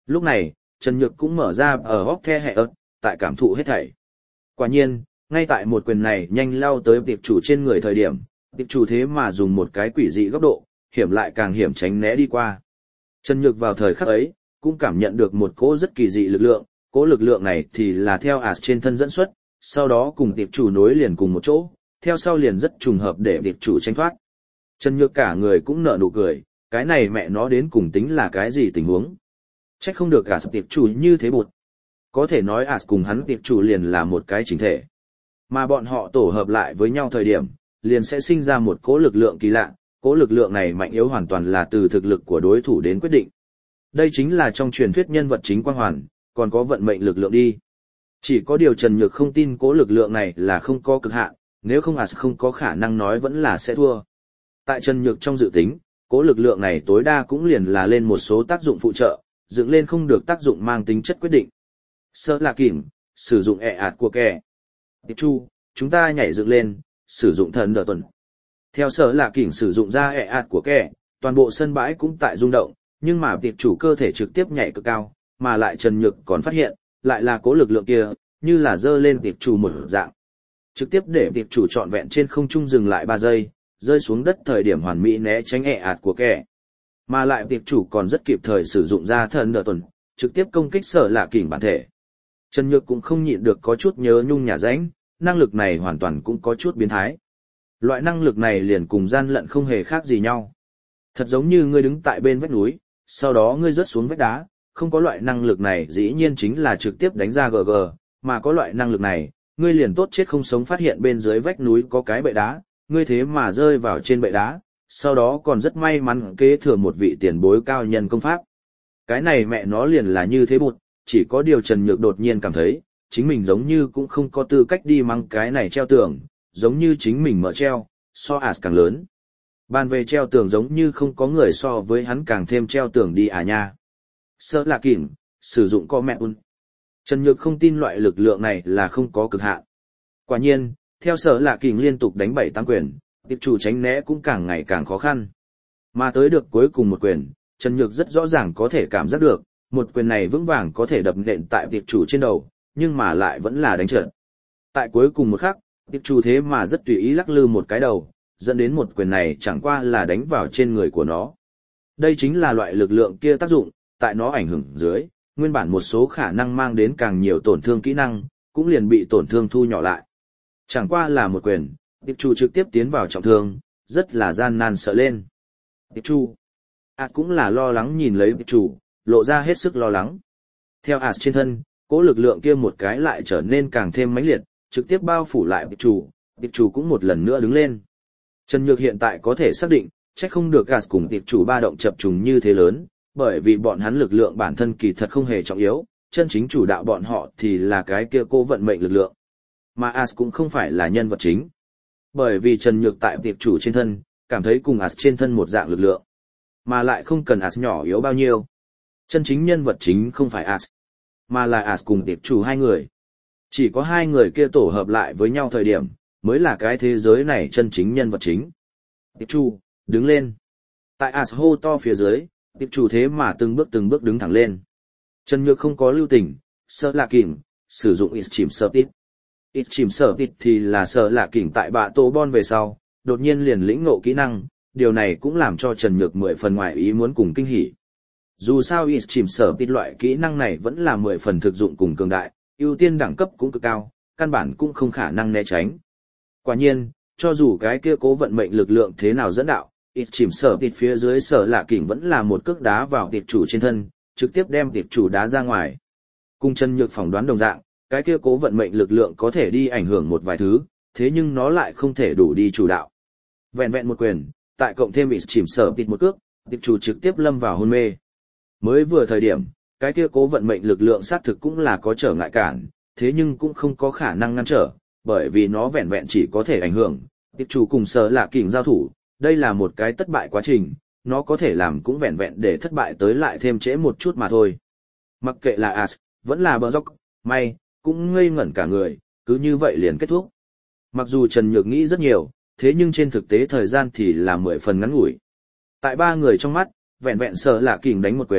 Lúc này, Trần Nhược cũng mở ra ở hốc the hệ ớt, tại cảm thụ hết thảy. Quả nhiên, ngay tại một quyền này nhanh lao tới tiệp chủ trên người thời điểm, tiệp chủ thế mà dùng một cái quỷ dị góc độ, hiểm lại càng hiểm tránh né đi qua. Trần Nhược vào thời khắc ấy, cũng cảm nhận được một cỗ rất kỳ dị lực lượng, cỗ lực lượng này thì là theo ạt trên thân dẫn xuất, sau đó cùng tiệp chủ nối liền cùng một chỗ, theo sau liền rất trùng hợp để tiệp chủ tranh thoát. Trần Nhược cả người cũng nở nụ cười, cái này mẹ nó đến cùng tính là cái gì tình huống. Chắc không được ạt tiệp chủ như thế bụt. Có thể nói ạt cùng hắn tiệp chủ liền là một cái chính thể. Mà bọn họ tổ hợp lại với nhau thời điểm, liền sẽ sinh ra một cỗ lực lượng kỳ lạ, cỗ lực lượng này mạnh yếu hoàn toàn là từ thực lực của đối thủ đến quyết định. Đây chính là trong truyền thuyết nhân vật chính quang hoàn, còn có vận mệnh lực lượng đi. Chỉ có điều Trần Nhược không tin cỗ lực lượng này là không có cực hạn, nếu không không có khả năng nói vẫn là sẽ thua. Tại Trần Nhược trong dự tính, cỗ lực lượng này tối đa cũng liền là lên một số tác dụng phụ trợ, dựng lên không được tác dụng mang tính chất quyết định. Sơ là kìm, sử dụng ạt của kẻ. Tiệp chu, chúng ta nhảy dựng lên, sử dụng thần đỡ tuần. Theo sở là kỉnh sử dụng ra ạt của kẻ, toàn bộ sân bãi cũng tại rung động, nhưng mà tiệp chủ cơ thể trực tiếp nhảy cực cao, mà lại Trần Nhược còn phát hiện, lại là cố lực lượng kia, như là dơ lên tiệp chủ một dạng. Trực tiếp để tiệp chủ trọn vẹn trên không trung dừng lại 3 giây, rơi xuống đất thời điểm hoàn mỹ né tránh ạt của kẻ. Mà lại tiệp chủ còn rất kịp thời sử dụng ra thần đỡ tuần, trực tiếp công kích sở là kỉnh bản thể. Trần Nhược cũng không nhịn được có chút nhớ nhung nhà ránh, năng lực này hoàn toàn cũng có chút biến thái. Loại năng lực này liền cùng gian lận không hề khác gì nhau. Thật giống như ngươi đứng tại bên vách núi, sau đó ngươi rớt xuống vách đá, không có loại năng lực này dĩ nhiên chính là trực tiếp đánh ra GG, mà có loại năng lực này, ngươi liền tốt chết không sống phát hiện bên dưới vách núi có cái bệ đá, ngươi thế mà rơi vào trên bệ đá, sau đó còn rất may mắn kế thừa một vị tiền bối cao nhân công pháp. Cái này mẹ nó liền là như thế bụt, chỉ có điều Trần Nhược đột nhiên cảm thấy, chính mình giống như cũng không có tư cách đi mắng cái này treo tường, giống như chính mình mở treo, so càng lớn. Bàn về treo tường giống như không có người so với hắn càng thêm treo tường đi nha. Sơ là kỉnh, sử dụng co mẹ un. Trần Nhược không tin loại lực lượng này là không có cực hạn. Quả nhiên, theo sở lạ kỉnh liên tục đánh 7-8 quyền, tiệp chủ tránh né cũng càng ngày càng khó khăn. Mà tới được cuối cùng một quyền, Trần Nhược rất rõ ràng có thể cảm giác được, một quyền này vững vàng có thể đập nện tại tiệp chủ trên đầu, nhưng mà lại vẫn là đánh trượt. Tại cuối cùng một khắc, tiệp chủ thế mà rất tùy ý lắc lư một cái đầu, dẫn đến một quyền này chẳng qua là đánh vào trên người của nó. Đây chính là loại lực lượng kia tác dụng, tại nó ảnh hưởng dưới, nguyên bản một số khả năng mang đến càng nhiều tổn thương kỹ năng, cũng liền bị tổn thương thu nhỏ lại. Chẳng qua là một quyền, tiệp chủ trực tiếp tiến vào trọng thương, rất là gian nan sợ lên. Tiệp chủ, cũng là lo lắng nhìn lấy tiệp chủ, lộ ra hết sức lo lắng. Theo trên thân, cỗ lực lượng kia một cái lại trở nên càng thêm mãnh liệt, trực tiếp bao phủ lại tiệp chủ cũng một lần nữa đứng lên. Trần Nhược hiện tại có thể xác định, chắc không được cùng tiệp chủ ba động chập trùng như thế lớn, bởi vì bọn hắn lực lượng bản thân kỳ thật không hề trọng yếu, chân chính chủ đạo bọn họ thì là cái kia cô vận mệnh lực lượng. Mà cũng không phải là nhân vật chính. Bởi vì Trần Nhược tại tiệp chủ trên thân, cảm thấy cùng trên thân một dạng lực lượng, mà lại không cần nhỏ yếu bao nhiêu. Chân chính nhân vật chính không phải mà là cùng tiệp chủ hai người. Chỉ có hai người kia tổ hợp lại với nhau thời điểm, mới là cái thế giới này chân chính nhân vật chính. Tiệp chủ, đứng lên. Tại hô to phía dưới, tiệp chủ thế mà từng bước đứng thẳng lên. Trần Nhược không có lưu tình, sợ lạ kỉnh, sử dụng Extreme Speed. Extreme Speed thì là sợ lạ kỉnh tại bạ tổ bon về sau, đột nhiên liền lĩnh ngộ kỹ năng, điều này cũng làm cho Trần Nhược 10 phần ngoài ý muốn cùng kinh hỉ. Dù sao Extreme Speed loại kỹ năng này vẫn là 10 phần thực dụng cùng cường đại, ưu tiên đẳng cấp cũng cực cao, căn bản cũng không khả năng né tránh. Quả nhiên, cho dù cái kia cố vận mệnh lực lượng thế nào dẫn đạo, Extreme Speed phía dưới sở lạ kỉnh vẫn là một cước đá vào tiệp chủ trên thân, trực tiếp đem tiệp chủ đá ra ngoài. Cùng Trần Nhược phỏng đoán đồng dạng, cái kia cố vận mệnh lực lượng có thể đi ảnh hưởng một vài thứ, thế nhưng nó lại không thể đủ đi chủ đạo. Vẹn vẹn một quyền, tại cộng thêm Extreme Speed một cước, tiệp chủ trực tiếp lâm vào hôn mê. Mới vừa thời điểm, cái kia cố vận mệnh lực lượng xác thực cũng là có trở ngại cản, thế nhưng cũng không có khả năng ngăn trở, bởi vì nó vẹn vẹn chỉ có thể ảnh hưởng. Tiệp chủ cùng sở lạ kỉnh giao thủ, đây là một cái thất bại quá trình, nó có thể làm cũng vẹn vẹn để thất bại tới lại thêm trễ một chút mà thôi. Mặc kệ là vẫn là bờ dốc, may, cũng ngây ngẩn cả người, cứ như vậy liền kết thúc. Mặc dù Trần Nhược nghĩ rất nhiều, thế nhưng trên thực tế thời gian thì là 10 phần ngắn ngủi. Tại ba người trong mắt, vẹn vẹn sở lạ kỉnh đánh một quyền,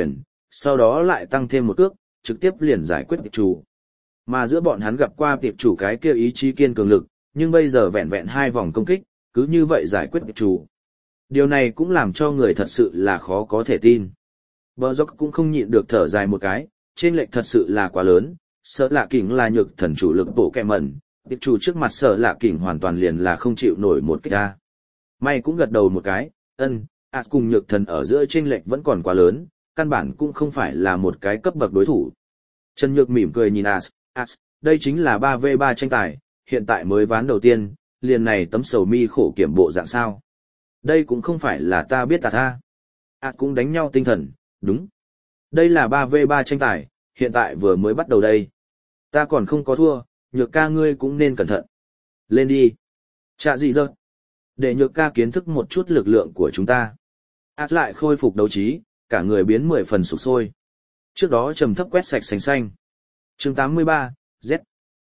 sau đó lại tăng thêm một cước, trực tiếp liền giải quyết tiệp chủ. Mà giữa bọn hắn gặp qua tiệp chủ cái kia ý chí kiên cường lực, nhưng bây giờ vẹn vẹn 2 vòng công kích, cứ như vậy giải quyết tiệp chủ. Điều này cũng làm cho người thật sự là khó có thể tin. Bờ dốc cũng không nhịn được thở dài một cái, trên lệch thật sự là quá lớn, Sở Lạ Kình là nhược thần chủ lực bộ kẹ mẩn, tiệp chủ trước mặt Sở Lạ Kình hoàn toàn liền là không chịu nổi một kích ra. May cũng gật đầu một cái, cùng nhược thần ở giữa trên lệch vẫn còn quá lớn, căn bản cũng không phải là một cái cấp bậc đối thủ. Trần Nhược mỉm cười nhìn đây chính là 3v3 tranh tài, hiện tại mới ván đầu tiên, liền này tấm sầu mi khổ kiểm bộ dạng sao. Đây cũng không phải là ta biết cũng đánh nhau tinh thần, đúng. Đây là 3v3 tranh tài, hiện tại vừa mới bắt đầu đây. Ta còn không có thua, Nhược ca ngươi cũng nên cẩn thận. Lên đi. Chạ gì rớt. Để Nhược ca kiến thức một chút lực lượng của chúng ta. Lại khôi phục đấu trí, cả người biến 10 phần sục sôi. Trước đó trầm thấp quét sạch sành xanh. Chương 83, Z.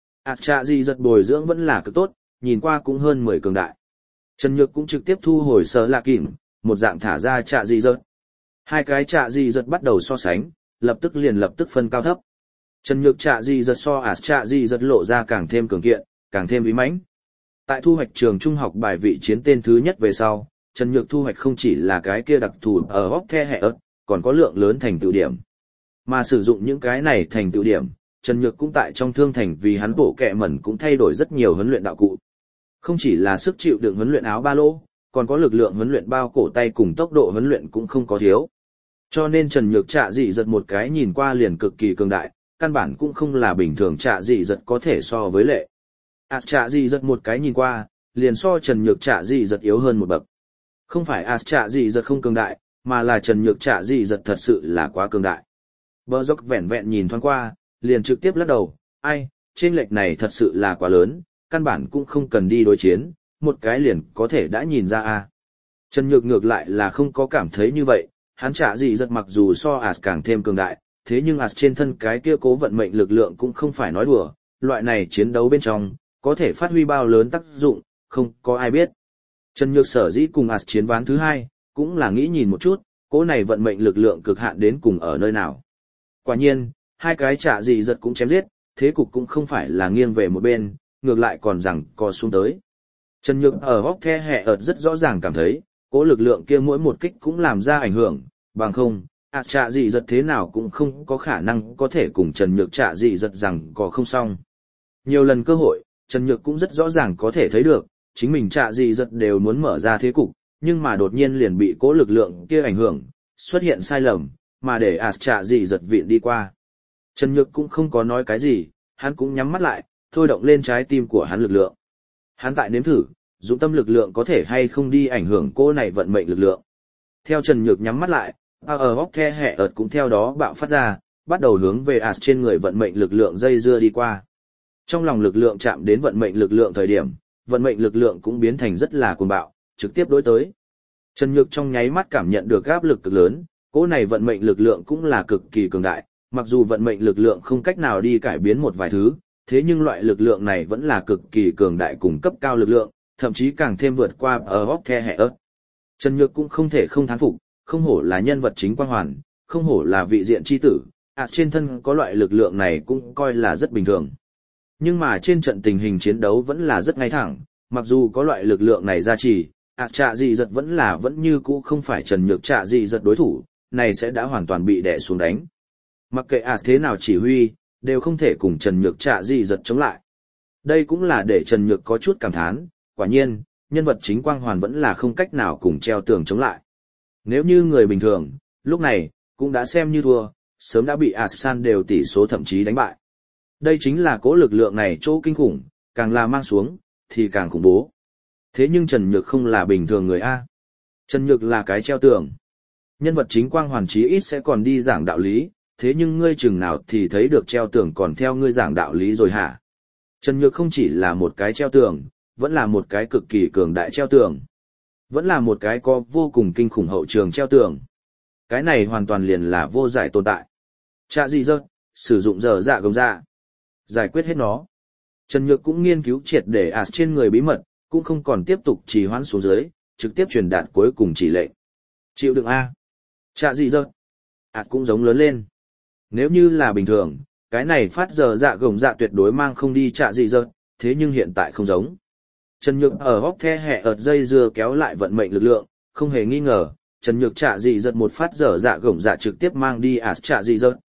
Chạ gì giật bồi dưỡng vẫn là cực tốt, nhìn qua cũng hơn 10 cường đại. Trần Nhược cũng trực tiếp thu hồi Sở Lạ Kình, một dạng thả ra Chạ gì giật. Hai cái Chạ gì giật bắt đầu so sánh, lập tức phân cao thấp. Trần Nhược Chạ gì giật so Chạ gì giật lộ ra càng thêm cường kiện, càng thêm uy mãnh. Tại thu hoạch trường trung học bài vị chiến tên thứ nhất về sau, Trần Nhược thu hoạch không chỉ là cái kia đặc thù ở góc the hệ ớt, còn có lượng lớn thành tựu điểm. Mà sử dụng những cái này thành tựu điểm, Trần Nhược cũng tại trong thương thành vì hắn bộ kẹ mẩn cũng thay đổi rất nhiều huấn luyện đạo cụ. Không chỉ là sức chịu đựng huấn luyện áo ba lô, còn có lực lượng huấn luyện bao cổ tay cùng tốc độ huấn luyện cũng không có thiếu. Cho nên Trần Nhược Trạ dị giật một cái nhìn qua liền cực kỳ cường đại, căn bản cũng không là bình thường Trạ dị giật có thể so với lệ. Trạ dị giật một cái nhìn qua, liền so Trần Nhược Trạ dị giật yếu hơn một bậc. Không phải Trạ dị giật không cường đại, mà là Trần Nhược Trạ dị giật thật sự là quá cường đại. Bờ dốc vẹn vẹn nhìn thoáng qua, liền trực tiếp lắc đầu, chênh lệch này thật sự là quá lớn, căn bản cũng không cần đi đối chiến, một cái liền có thể đã nhìn ra Trần Nhược ngược lại là không có cảm thấy như vậy, hắn Trạ dị giật mặc dù so càng thêm cường đại, thế nhưng trên thân cái kia cố vận mệnh lực lượng cũng không phải nói đùa, loại này chiến đấu bên trong, có thể phát huy bao lớn tác dụng, không có ai biết. Trần Nhược sở dĩ cùng chiến ván thứ 2, cũng là nghĩ nhìn một chút, cố này vận mệnh lực lượng cực hạn đến cùng ở nơi nào. Quả nhiên, hai cái Trạ dị giật cũng chém giết, thế cục cũng không phải là nghiêng về một bên, ngược lại còn rằng co xuống tới. Trần Nhược ở góc the hệ ợt rất rõ ràng cảm thấy, cố lực lượng kia mỗi một kích cũng làm ra ảnh hưởng, bằng không, Trạ dị giật thế nào cũng không có khả năng có thể cùng Trần Nhược Trạ dị giật rằng có không xong. Nhiều lần cơ hội, Trần Nhược cũng rất rõ ràng có thể thấy được, chính mình Trạ dị giật đều muốn mở ra thế cục, nhưng mà đột nhiên liền bị cố lực lượng kia ảnh hưởng, xuất hiện sai lầm, mà để Trạ dị giật vịn đi qua. Trần Nhược cũng không có nói cái gì, hắn cũng nhắm mắt lại, thôi động lên trái tim của hắn lực lượng. Hắn tại nếm thử, dụng tâm lực lượng có thể hay không đi ảnh hưởng cô này vận mệnh lực lượng. Theo Trần Nhược nhắm mắt lại, ở góc the hệ ợt cũng theo đó bạo phát ra, bắt đầu hướng về trên người vận mệnh lực lượng dây dưa đi qua. Trong lòng lực lượng chạm đến vận mệnh lực lượng thời điểm, vận mệnh lực lượng cũng biến thành rất là cuồng bạo, trực tiếp đối tới. Trần Nhược trong nháy mắt cảm nhận được áp lực cực lớn, cô này vận mệnh lực lượng cũng là cực kỳ cường đại, mặc dù vận mệnh lực lượng không cách nào đi cải biến một vài thứ, thế nhưng loại lực lượng này vẫn là cực kỳ cường đại cùng cấp cao lực lượng, thậm chí càng thêm vượt qua ở góc the hệ ớt. Trần Nhược cũng không thể không thán phục, không hổ là nhân vật chính quang hoàn, không hổ là vị diện chi tử, trên thân có loại lực lượng này cũng coi là rất bình thường. Nhưng mà trên trận tình hình chiến đấu vẫn là rất ngay thẳng, mặc dù có loại lực lượng này gia trì, Trạ dị giật vẫn như cũ không phải Trần Nhược Trạ dị giật đối thủ, này sẽ đã hoàn toàn bị đè xuống đánh. Mặc kệ thế nào chỉ huy, đều không thể cùng Trần Nhược Trạ dị giật chống lại. Đây cũng là để Trần Nhược có chút cảm thán, quả nhiên, nhân vật chính quang hoàn vẫn là không cách nào cùng treo tường chống lại. Nếu như người bình thường, lúc này, cũng đã xem như thua, sớm đã bị San đều tỷ số thậm chí đánh bại. Đây chính là cố lực lượng này chỗ kinh khủng, càng là mang xuống, thì càng khủng bố. Thế nhưng Trần Nhược không là bình thường người A. Trần Nhược là cái treo tường. Nhân vật chính quang hoàn chí ít sẽ còn đi giảng đạo lý, thế nhưng ngươi chừng nào thì thấy được treo tường còn theo ngươi giảng đạo lý rồi hả? Trần Nhược không chỉ là một cái treo tường, vẫn là một cái cực kỳ cường đại treo tường. Vẫn là một cái có vô cùng kinh khủng hậu trường treo tường. Cái này hoàn toàn liền là vô giải tồn tại. Trạ dị giật, sử dụng dở dạ gồng dạ. Giải quyết hết nó. Trần Nhược cũng nghiên cứu triệt để trên người bí mật, cũng không còn tiếp tục trì hoãn xuống dưới, trực tiếp truyền đạt cuối cùng chỉ lệnh. Chịu đựng A. Trạ dị giật. Cũng giống lớn lên. Nếu như là bình thường, cái này phát giờ dạ gồng dạ tuyệt đối mang không đi trạ dị dợt, thế nhưng hiện tại không giống. Trần Nhược ở hốc the hẹ ợt dây dưa kéo lại vận mệnh lực lượng, không hề nghi ngờ, Trần Nhược trạ dị dợt một phát giờ dạ gồng dạ trực tiếp mang đi trạ dị dợt.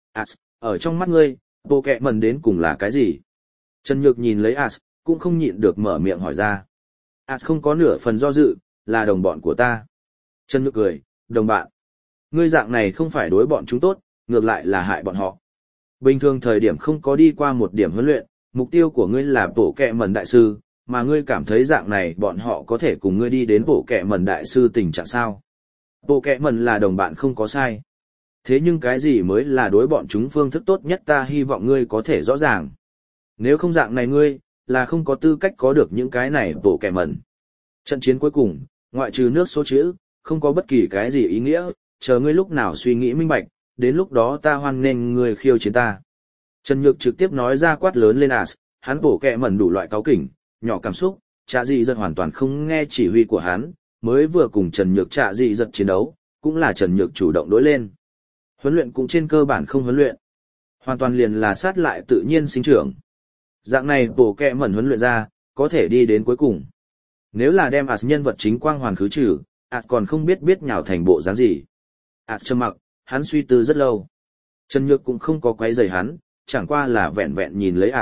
Ở trong mắt ngươi, bộ kẹ mẩn đến cùng là cái gì? Trần Nhược nhìn lấy cũng không nhịn được mở miệng hỏi ra. Không có nửa phần do dự, là đồng bọn của ta. Trần Nhược cười, đồng bạn. Ngươi dạng này không phải đối bọn chúng tốt, ngược lại là hại bọn họ. Bình thường thời điểm không có đi qua một điểm huấn luyện, mục tiêu của ngươi là bổ kẹ mẩn đại sư, mà ngươi cảm thấy dạng này bọn họ có thể cùng ngươi đi đến bổ kẹ mẩn đại sư tình trạng sao. Bổ kẹ mẩn là đồng bạn không có sai. Thế nhưng cái gì mới là đối bọn chúng phương thức tốt nhất ta hy vọng ngươi có thể rõ ràng. Nếu không dạng này ngươi, là không có tư cách có được những cái này bổ kẹ mẩn. Trận chiến cuối cùng, ngoại trừ nước số chữ, không có bất kỳ cái gì ý nghĩa, chờ ngươi lúc nào suy nghĩ minh bạch, đến lúc đó ta hoan nghênh ngươi khiêu chiến ta. Trần Nhược trực tiếp nói ra quát lớn lên hắn bổ kẹ mẩn đủ loại cáu kỉnh, nhỏ cảm xúc, Trạ Dị Dật hoàn toàn không nghe chỉ huy của hắn, mới vừa cùng Trần Nhược Trạ Dị Dật chiến đấu, cũng là Trần Nhược chủ động đối lên. Huấn luyện cũng trên cơ bản không huấn luyện, hoàn toàn liền là sát lại tự nhiên sinh trưởng. Dạng này bổ kẹ mẩn huấn luyện ra, có thể đi đến cuối cùng. Nếu là đem nhân vật chính quang hoàn khứ trừ, còn không biết nhào thành bộ dáng gì. Trầm mặc, hắn suy tư rất lâu. Trần Nhược cũng không có quấy rầy hắn, chẳng qua là vẹn vẹn nhìn lấy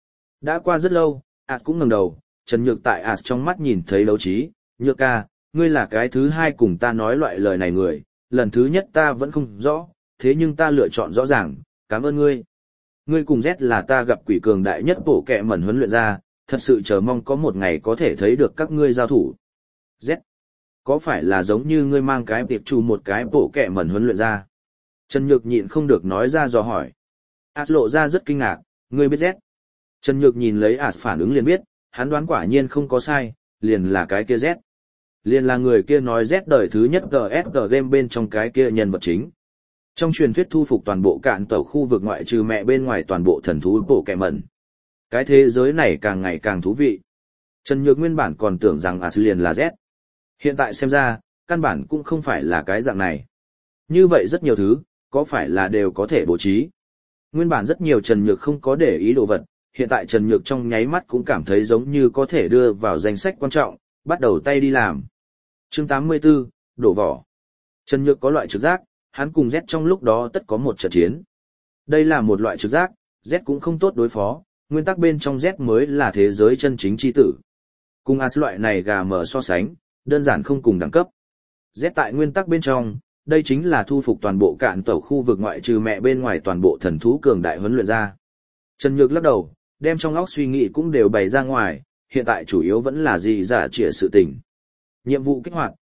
Đã qua rất lâu, cũng ngẩng đầu, Trần Nhược tại trong mắt nhìn thấy đấu trí, Nhược ca, ngươi là cái thứ hai cùng ta nói loại lời này người, lần thứ nhất ta vẫn không rõ, thế nhưng ta lựa chọn rõ ràng, cảm ơn ngươi. Ngươi cùng Z là ta gặp quỷ cường đại nhất bổ kẹ mẩn huấn luyện ra, thật sự chờ mong có một ngày có thể thấy được các ngươi giao thủ. Z, có phải là giống như ngươi mang cái tiệp chủ một cái bổ kẹ mẩn huấn luyện ra? Trần Nhược nhịn không được nói ra dò hỏi. Lộ ra rất kinh ngạc, ngươi biết Z. Trần Nhược nhìn lấy phản ứng liền biết, hắn đoán quả nhiên không có sai, liền là cái kia Z. Liền là người kia nói Z đời thứ nhất GSG game bên trong cái kia nhân vật chính. Trong truyền thuyết thu phục toàn bộ cạn tàu khu vực ngoại trừ mẹ bên ngoài toàn bộ thần thú bổ kẹ mẩn. Cái thế giới này càng ngày càng thú vị. Trần Nhược nguyên bản còn tưởng rằng liền là Z. Hiện tại xem ra, căn bản cũng không phải là cái dạng này. Như vậy rất nhiều thứ, có phải là đều có thể bố trí. Nguyên bản rất nhiều Trần Nhược không có để ý đồ vật, hiện tại Trần Nhược trong nháy mắt cũng cảm thấy giống như có thể đưa vào danh sách quan trọng, bắt đầu tay đi làm. Chương 84, đổ vỏ. Trần Nhược có loại trực giác, hắn cùng Z trong lúc đó tất có một trận chiến. Đây là một loại trực giác, Z cũng không tốt đối phó, nguyên tắc bên trong Z mới là thế giới chân chính chi tử. Cùng loại này gà mở so sánh, đơn giản không cùng đẳng cấp. Z tại nguyên tắc bên trong, đây chính là thu phục toàn bộ cạn tàu khu vực ngoại trừ mẹ bên ngoài toàn bộ thần thú cường đại huấn luyện ra. Trần Nhược lắc đầu, đem trong óc suy nghĩ cũng đều bày ra ngoài, hiện tại chủ yếu vẫn là gì giả trịa sự tình. Nhiệm vụ kích hoạt,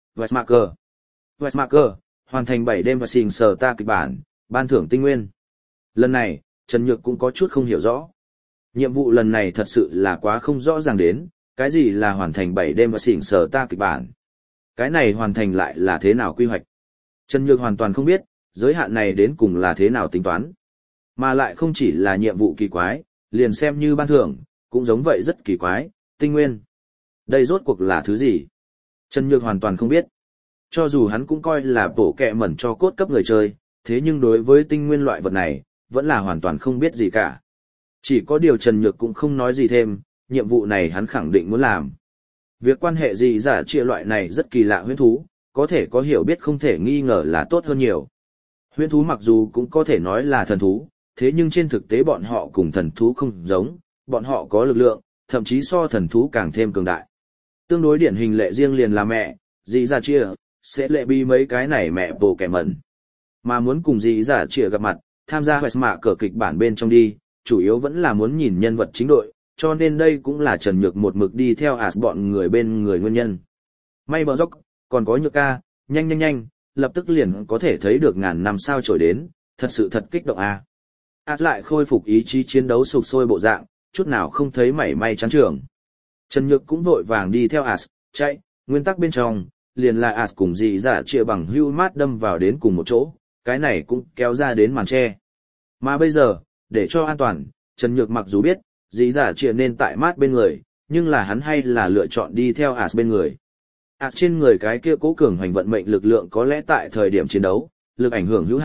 Weismarker, hoàn thành 7 đêm và xình sờ ta kịch bản, ban thưởng tinh nguyên. Lần này, Trần Nhược cũng có chút không hiểu rõ. Nhiệm vụ lần này thật sự là quá không rõ ràng đến, cái gì là hoàn thành 7 đêm và xỉn sờ ta kịch bản. Cái này hoàn thành lại là thế nào quy hoạch. Trần Nhược hoàn toàn không biết, giới hạn này đến cùng là thế nào tính toán. Mà lại không chỉ là nhiệm vụ kỳ quái, liền xem như ban thưởng, cũng giống vậy rất kỳ quái, tinh nguyên. Đây rốt cuộc là thứ gì? Trần Nhược hoàn toàn không biết. Cho dù hắn cũng coi là bổ kẹ mẩn cho cốt cấp người chơi, thế nhưng đối với tinh nguyên loại vật này, vẫn là hoàn toàn không biết gì cả. Chỉ có điều Trần Nhược cũng không nói gì thêm, nhiệm vụ này hắn khẳng định muốn làm. Việc quan hệ gì giả chia loại này rất kỳ lạ huyễn thú, có thể có hiểu biết không thể nghi ngờ là tốt hơn nhiều. Huyễn thú mặc dù cũng có thể nói là thần thú, thế nhưng trên thực tế bọn họ cùng thần thú không giống, bọn họ có lực lượng, thậm chí so thần thú càng thêm cường đại. Tương đối điển hình lệ riêng liền là mẹ, gì giả chia, sẽ lệ bi mấy cái này mẹ bồ kẻ mẩn. Mà muốn cùng gì giả chia gặp mặt, tham gia Weismarker kịch bản bên trong đi, chủ yếu vẫn là muốn nhìn nhân vật chính đội, cho nên đây cũng là Trần Nhược một mực đi theo bọn người bên người nguyên nhân. May bờ dốc, còn có Nhược ca, nhanh, lập tức liền có thể thấy được ngàn năm sao trổi đến, thật sự thật kích động a. Lại khôi phục ý chí chiến đấu sục sôi bộ dạng, chút nào không thấy mảy may chán trường. Trần Nhược cũng vội vàng đi theo chạy, nguyên tắc bên trong, liền là cùng dị giả chia bằng hưu mát đâm vào đến cùng một chỗ, cái này cũng kéo ra đến màn che. Mà bây giờ, để cho an toàn, Trần Nhược mặc dù biết, dị giả chia nên tại mát bên người, nhưng là hắn hay là lựa chọn đi theo bên người. Trên người cái kia cố cường hoành vận mệnh lực lượng có lẽ tại thời điểm chiến đấu, lực ảnh hưởng hữu hạn,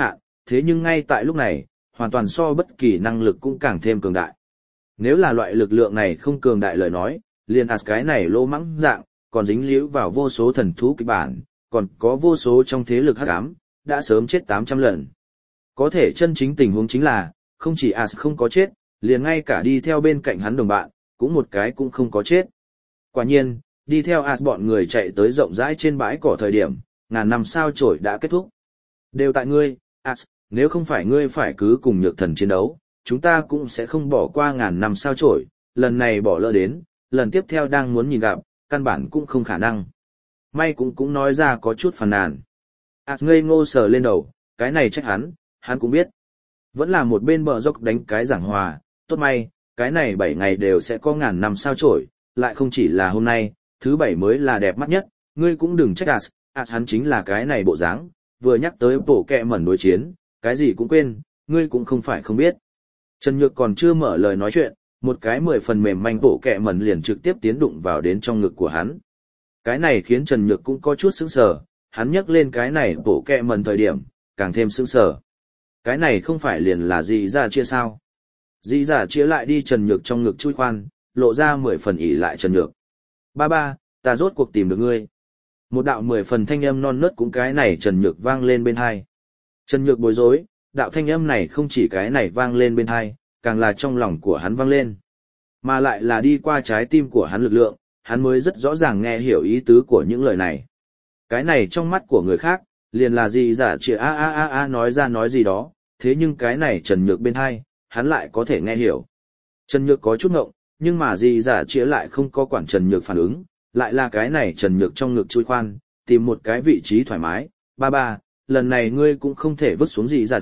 thế nhưng ngay tại lúc này, hoàn toàn so bất kỳ năng lực cũng càng thêm cường đại. Nếu là loại lực lượng này không cường đại lời nói, liền as cái này lô mãng dạng, còn dính líu vào vô số thần thú kịch bản, còn có vô số trong thế lực hắc ám, đã sớm chết 800 lần. Có thể chân chính tình huống chính là, không chỉ as không có chết, liền ngay cả đi theo bên cạnh hắn đồng bạn, cũng một cái cũng không có chết. Quả nhiên, đi theo as bọn người chạy tới rộng rãi trên bãi cỏ thời điểm, ngàn năm sao chổi đã kết thúc. Đều tại ngươi, as, nếu không phải ngươi phải cứ cùng nhược thần chiến đấu, chúng ta cũng sẽ không bỏ qua ngàn năm sao chổi, lần này bỏ lỡ đến, lần tiếp theo đang muốn nhìn gặp, căn bản cũng không khả năng. May cũng nói ra có chút phàn nàn. As ngây ngô sờ lên đầu, cái này trách hắn cũng biết. Vẫn là một bên bờ dốc đánh cái giảng hòa, tốt may, cái này 7 ngày đều sẽ có ngàn năm sao chổi, lại không chỉ là hôm nay, thứ 7 mới là đẹp mắt nhất, ngươi cũng đừng trách As hắn chính là cái này bộ dáng, vừa nhắc tới bộ kẹ mẩn đối chiến, cái gì cũng quên, ngươi cũng không phải không biết. Trần Nhược còn chưa mở lời nói chuyện, một cái 10 phần mềm manh bộ kẹ mẩn liền trực tiếp tiến đụng vào đến trong ngực của hắn. Cái này khiến Trần Nhược cũng có chút sững sờ, hắn nhắc lên cái này bộ kẹ mẩn thời điểm, càng thêm sững sờ. Cái này không phải liền là gì ra chia sao? Dĩ giả chia lại đi Trần Nhược trong ngực chui khoan, lộ ra 10 phần ỉ lại Trần Nhược. Ba, ta rốt cuộc tìm được ngươi. Một đạo 10 phần thanh âm non nớt cũng cái này Trần Nhược vang lên bên hai. Trần Nhược bối rối, đạo thanh âm này không chỉ cái này vang lên bên hai, càng là trong lòng của hắn vang lên. Mà lại là đi qua trái tim của hắn lực lượng, hắn mới rất rõ ràng nghe hiểu ý tứ của những lời này. Cái này trong mắt của người khác, liền là gì giả chia nói ra nói gì đó, thế nhưng cái này Trần Nhược bên hai, hắn lại có thể nghe hiểu. Trần Nhược có chút ngộng, nhưng mà gì giả chia lại không có quản Trần Nhược phản ứng, lại là cái này Trần Nhược trong ngực chui khoan, tìm một cái vị trí thoải mái. Ba, lần này ngươi cũng không thể vứt xuống gì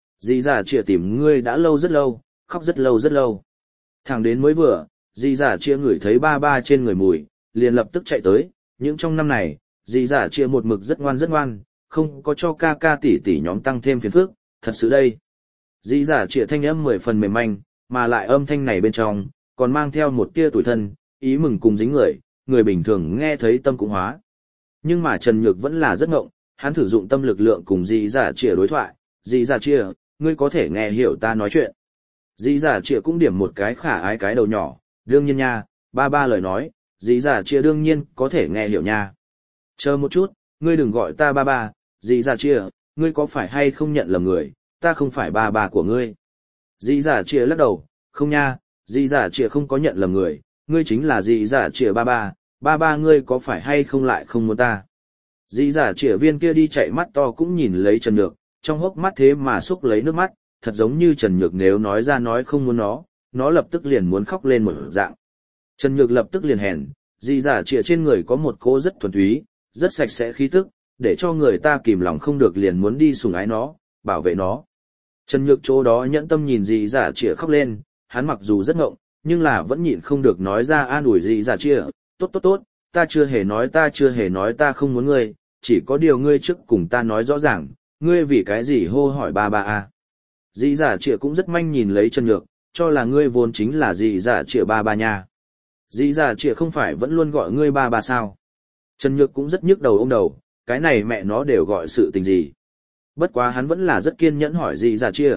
giả chia tìm ngươi đã lâu rất lâu, khóc rất lâu rất lâu. Thẳng đến mới vừa, dì giả chia ngửi thấy ba trên người mùi, liền lập tức chạy tới, những trong năm này, dì giả chia một mực rất ngoan, không có cho ca tỷ nhóm tăng thêm phiền phức, thật sự đây. Dì giả chia thanh âm 10 phần mềm manh, mà lại âm thanh này bên trong, còn mang theo một tia tủi thân, ý mừng cùng dính người bình thường nghe thấy tâm cũng hóa. Nhưng mà Trần Nhược vẫn là rất ngộng, hắn thử dụng tâm lực lượng cùng dì giả chia đối thoại, dì giả chia, ngươi có thể nghe hiểu ta nói chuyện. Dì giả chia cũng điểm một cái khả ái cái đầu nhỏ, đương nhiên nha, ba lời nói, dì giả chia đương nhiên có thể nghe hiểu nha. Chờ một chút, ngươi đừng gọi ta ba, dì giả chia, ngươi có phải hay không nhận lầm người, ta không phải ba của ngươi. Dì giả chia lắc đầu, không nha, dì giả chia không có nhận lầm người, ngươi chính là dì giả chia ba ngươi có phải hay không lại không muốn ta. Dì giả chia viên kia đi chạy mắt to cũng nhìn lấy Trần Nhược, trong hốc mắt thế mà xúc lấy nước mắt, thật giống như Trần Nhược nếu nói ra nói không muốn nó lập tức liền muốn khóc lên một dạng. Trần Nhược lập tức liền hèn, dì giả chia trên người có một cô rất thuần túy, rất sạch sẽ khí tức, để cho người ta kìm lòng không được liền muốn đi sủng ái nó, bảo vệ nó. Trần Nhược chỗ đó nhẫn tâm nhìn dì giả chia khóc lên, hắn mặc dù rất ngộng, nhưng là vẫn nhịn không được nói ra an ủi dì giả chia, tốt, ta chưa hề nói ta không muốn ngươi, chỉ có điều ngươi trước cùng ta nói rõ ràng, ngươi vì cái gì hô hỏi ba à. Dì giả chia cũng rất manh nhìn lấy Trần Nhược, cho là ngươi vốn chính là dì giả chia ba nha. Dì giả chia không phải vẫn luôn gọi ngươi ba sao. Trần Nhược cũng rất nhức đầu ôm đầu, cái này mẹ nó đều gọi sự tình gì. Bất quá hắn vẫn là rất kiên nhẫn hỏi dì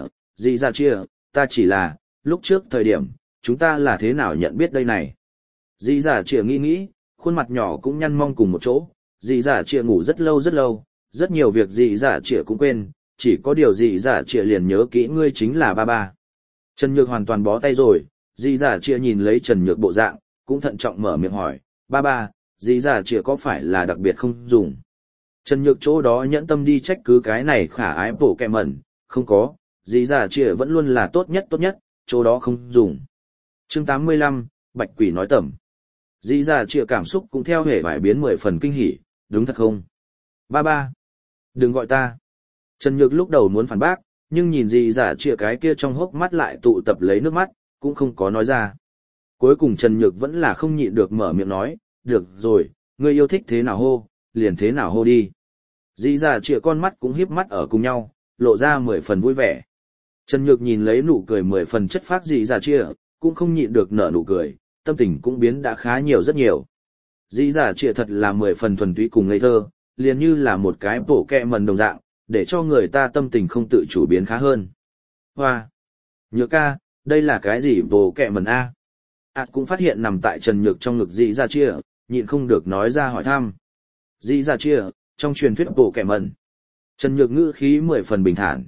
giả chia, ta chỉ là, lúc trước thời điểm, chúng ta là thế nào nhận biết đây này. Dì giả chia nghĩ, khuôn mặt nhỏ cũng nhăn mong cùng một chỗ, dì giả chia ngủ rất lâu, rất nhiều việc dì giả chia cũng quên, chỉ có điều dì giả chia liền nhớ kỹ ngươi chính là ba. Trần Nhược hoàn toàn bó tay rồi, dì giả chia nhìn lấy Trần Nhược bộ dạng, cũng thận trọng mở miệng hỏi, ba, dì giả chia có phải là đặc biệt không dùng. Trần Nhược chỗ đó nhẫn tâm đi trách cứ cái này khả ái bổ kẹ mẩn, không có, dì giả chia vẫn luôn là tốt nhất, chỗ đó không dùng. Chương 85, Bạch Quỷ nói tẩm. Dì giả chia cảm xúc cũng theo hệ vải biến 10 phần kinh hỉ, đúng thật không? Ba, đừng gọi ta. Trần Nhược lúc đầu muốn phản bác, nhưng nhìn dì giả chia cái kia trong hốc mắt lại tụ tập lấy nước mắt, cũng không có nói ra. Cuối cùng Trần Nhược vẫn là không nhịn được mở miệng nói, được rồi, ngươi yêu thích thế nào hô, liền thế nào hô đi. Dì giả chia con mắt cũng híp mắt ở cùng nhau, lộ ra 10 phần vui vẻ. Trần Nhược nhìn lấy nụ cười 10 phần chất phác dì giả chia, cũng không nhịn được nở nụ cười, tâm tình cũng biến đã khá nhiều rất nhiều. Dì giả chia thật là 10 phần thuần túy cùng ngây thơ, liền như là một cái bổ kẹ mần đồng dạng, để cho người ta tâm tình không tự chủ biến khá hơn. Hoa! Nhược ca, đây là cái gì bồ kẹ mẩn a? Cũng phát hiện nằm tại Trần Nhược trong ngực dị dạ chia, nhịn không được nói ra hỏi thăm. Dị dạ chia, trong truyền thuyết bồ kẹ mẩn. Trần Nhược ngữ khí 10 phần bình thản.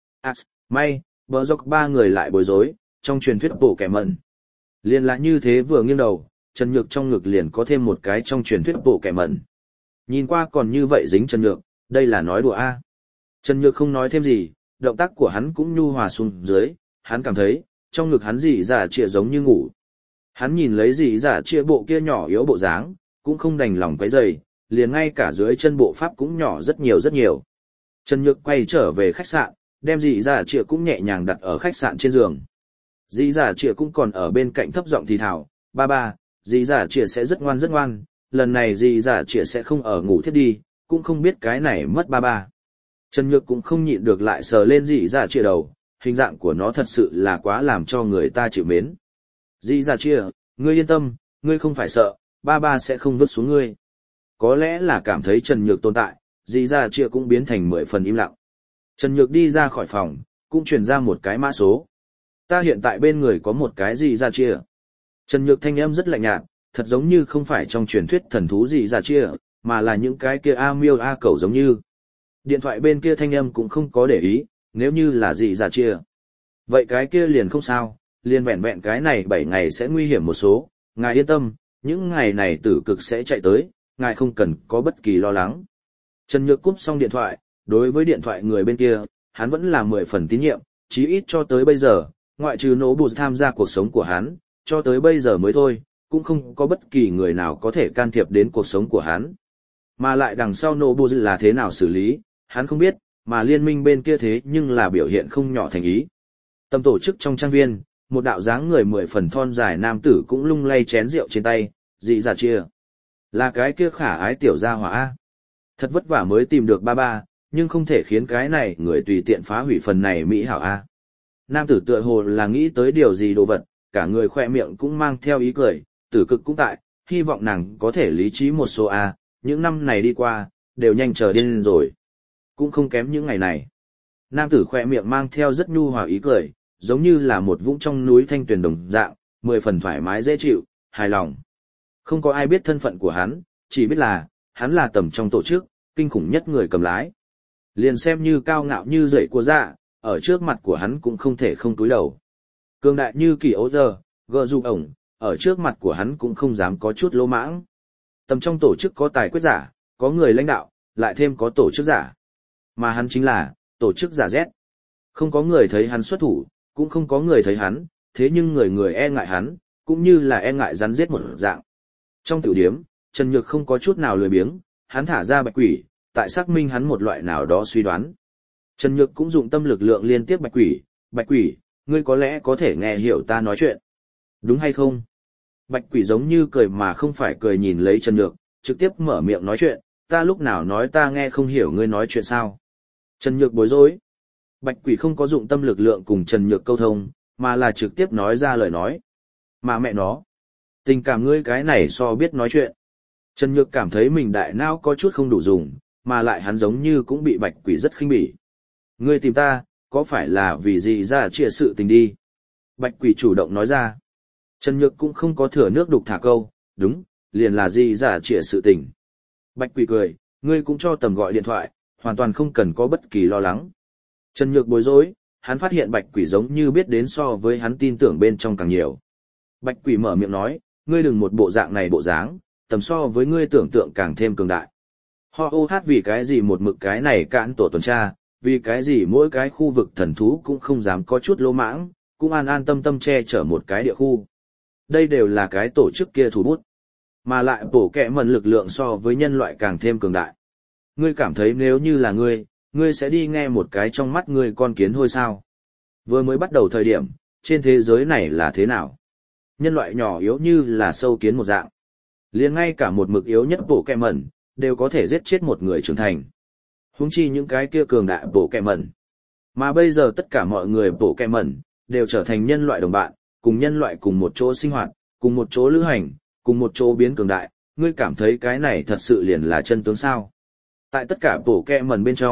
May, bờ dọc ba người lại bối rối, trong truyền thuyết bồ kẹ mẩn. Liền là như thế vừa nghiêng đầu, Trần Nhược trong ngực liền có thêm một cái trong truyền thuyết bồ kẹ mẩn. Nhìn qua còn như vậy dính Trần Nhược, đây là nói đùa a. Trần Nhược không nói thêm gì, động tác của hắn cũng nhu hòa xuống dưới, hắn cảm thấy, trong ngực hắn dị dạ chia giống như ngủ. Hắn nhìn lấy dị dạ chia bộ kia nhỏ yếu bộ dáng, cũng không đành lòng quấy rầy, liền ngay cả dưới chân bộ pháp cũng nhỏ rất nhiều rất nhiều. Trần Nhược quay trở về khách sạn, đem dị dạ chia cũng nhẹ nhàng đặt ở khách sạn trên giường. Dị dạ chia cũng còn ở bên cạnh thấp giọng thì thào, ba, dị dạ chia sẽ rất ngoan, lần này dị dạ chia sẽ không ở ngủ thiết đi, cũng không biết cái này mất ba. Trần Nhược cũng không nhịn được lại sờ lên dị dạ chia đầu, hình dạng của nó thật sự là quá làm cho người ta chịu mến. Dị dạ chia, ngươi yên tâm, ngươi không phải sợ, ba sẽ không vứt xuống ngươi. Có lẽ là cảm thấy Trần Nhược tồn tại, dị dạ chia cũng biến thành 10 phần im lặng. Trần Nhược đi ra khỏi phòng, cũng truyền ra một cái mã số. Ta hiện tại bên người có một cái dị dạ chia. Trần Nhược thanh âm rất lạnh nhạt, thật giống như không phải trong truyền thuyết thần thú dị dạ chia, mà là những cái kia a miêu a cẩu giống như. Điện thoại bên kia thanh âm cũng không có để ý, nếu như là dị dạ chia. Vậy cái kia liền không sao, liền vẹn vẹn cái này 7 ngày sẽ nguy hiểm một số, ngài yên tâm, những ngày này tử cực sẽ chạy tới, ngài không cần có bất kỳ lo lắng. Trần Nhược cúp xong điện thoại, đối với điện thoại người bên kia, hắn vẫn là 10 phần tín nhiệm, chí ít cho tới bây giờ, ngoại trừ nỗ bù tham gia cuộc sống của hắn, cho tới bây giờ mới thôi, cũng không có bất kỳ người nào có thể can thiệp đến cuộc sống của hắn. Mà lại đằng sau nỗ bù là thế nào xử lý, hắn không biết, mà liên minh bên kia thế nhưng là biểu hiện không nhỏ thành ý. Tâm tổ chức trong trang viên, một đạo dáng người 10 phần thon dài nam tử cũng lung lay chén rượu trên tay, dị dạ chia. Là cái kia khả ái tiểu gia hỏa A. Thật vất vả mới tìm được ba, nhưng không thể khiến cái này người tùy tiện phá hủy phần này mỹ hảo A. Nam tử tựa hồ là nghĩ tới điều gì đồ vật, cả người khoe miệng cũng mang theo ý cười, tử cực cũng tại, hy vọng nàng có thể lý trí một số A, những năm này đi qua, đều nhanh chờ điên rồi. Cũng không kém những ngày này. Nam tử khoe miệng mang theo rất nhu hòa ý cười, giống như là một vũng trong núi thanh tuyền đồng dạng, 10 phần thoải mái dễ chịu, hài lòng. Không có ai biết thân phận của hắn, chỉ biết là, hắn là tầm trong tổ chức, kinh khủng nhất người cầm lái. Liền xem như cao ngạo như dậy của dạ, ở trước mặt của hắn cũng không thể không cúi đầu. Cường đại như kỳ ấu giờ, gờ dù ổng, ở trước mặt của hắn cũng không dám có chút lỗ mãng. Tầm trong tổ chức có tài quyết giả, có người lãnh đạo, lại thêm có tổ chức giả. Mà hắn chính là, tổ chức giả Z. Không có người thấy hắn xuất thủ, cũng không có người thấy hắn, thế nhưng người e ngại hắn, cũng như là e ngại rắn giết một dạng. Trong tiểu điếm, Trần Nhược không có chút nào lười biếng, hắn thả ra bạch quỷ, tại xác minh hắn một loại nào đó suy đoán. Trần Nhược cũng dụng tâm lực lượng liên tiếp bạch quỷ, ngươi có lẽ có thể nghe hiểu ta nói chuyện. Đúng hay không? Bạch quỷ giống như cười mà không phải cười nhìn lấy Trần Nhược, trực tiếp mở miệng nói chuyện, ta lúc nào nói ta nghe không hiểu ngươi nói chuyện sao? Trần Nhược bối rối. Bạch quỷ không có dụng tâm lực lượng cùng Trần Nhược câu thông, mà là trực tiếp nói ra lời nói. Mà mẹ nó, tình cảm ngươi cái này so biết nói chuyện. Trần Nhược cảm thấy mình đại não có chút không đủ dùng, mà lại hắn giống như cũng bị bạch quỷ rất khinh bỉ. Ngươi tìm ta, có phải là vì gì ra chia sự tình đi? Bạch quỷ chủ động nói ra. Trần Nhược cũng không có thừa nước đục thả câu, đúng, liền là gì ra chia sự tình. Bạch quỷ cười, ngươi cũng cho tầm gọi điện thoại, hoàn toàn không cần có bất kỳ lo lắng. Trần Nhược bối rối, hắn phát hiện bạch quỷ giống như biết đến so với hắn tin tưởng bên trong càng nhiều. Bạch quỷ mở miệng nói, ngươi đừng một bộ dạng này bộ dáng, tầm so với ngươi tưởng tượng càng thêm cường đại. Ho ô hát vì cái gì một mực cái này cản tổ tuần tra, vì cái gì mỗi cái khu vực thần thú cũng không dám có chút lỗ mãng, cũng an an tâm tâm che chở một cái địa khu. Đây đều là cái tổ chức kia thủ bút. Mà lại bổ kẹ mần lực lượng so với nhân loại càng thêm cường đại. Ngươi cảm thấy nếu như là ngươi sẽ đi nghe một cái trong mắt ngươi con kiến hôi sao? Vừa mới bắt đầu thời điểm, trên thế giới này là thế nào? Nhân loại nhỏ yếu như là sâu kiến một dạng. Liền ngay cả một mực yếu nhất bổ kẹ mẩn, đều có thể giết chết một người trưởng thành. Huống chi những cái kia cường đại bổ kẹ mẩn. Mà bây giờ tất cả mọi người bổ kẹ mẩn, đều trở thành nhân loại đồng bạn, cùng nhân loại cùng một chỗ sinh hoạt, cùng một chỗ lữ hành, cùng một chỗ biến cường đại. Ngươi cảm thấy cái này thật sự liền là chân tướng sao? Tại tất cả bổ kẹ mẩn bên trong,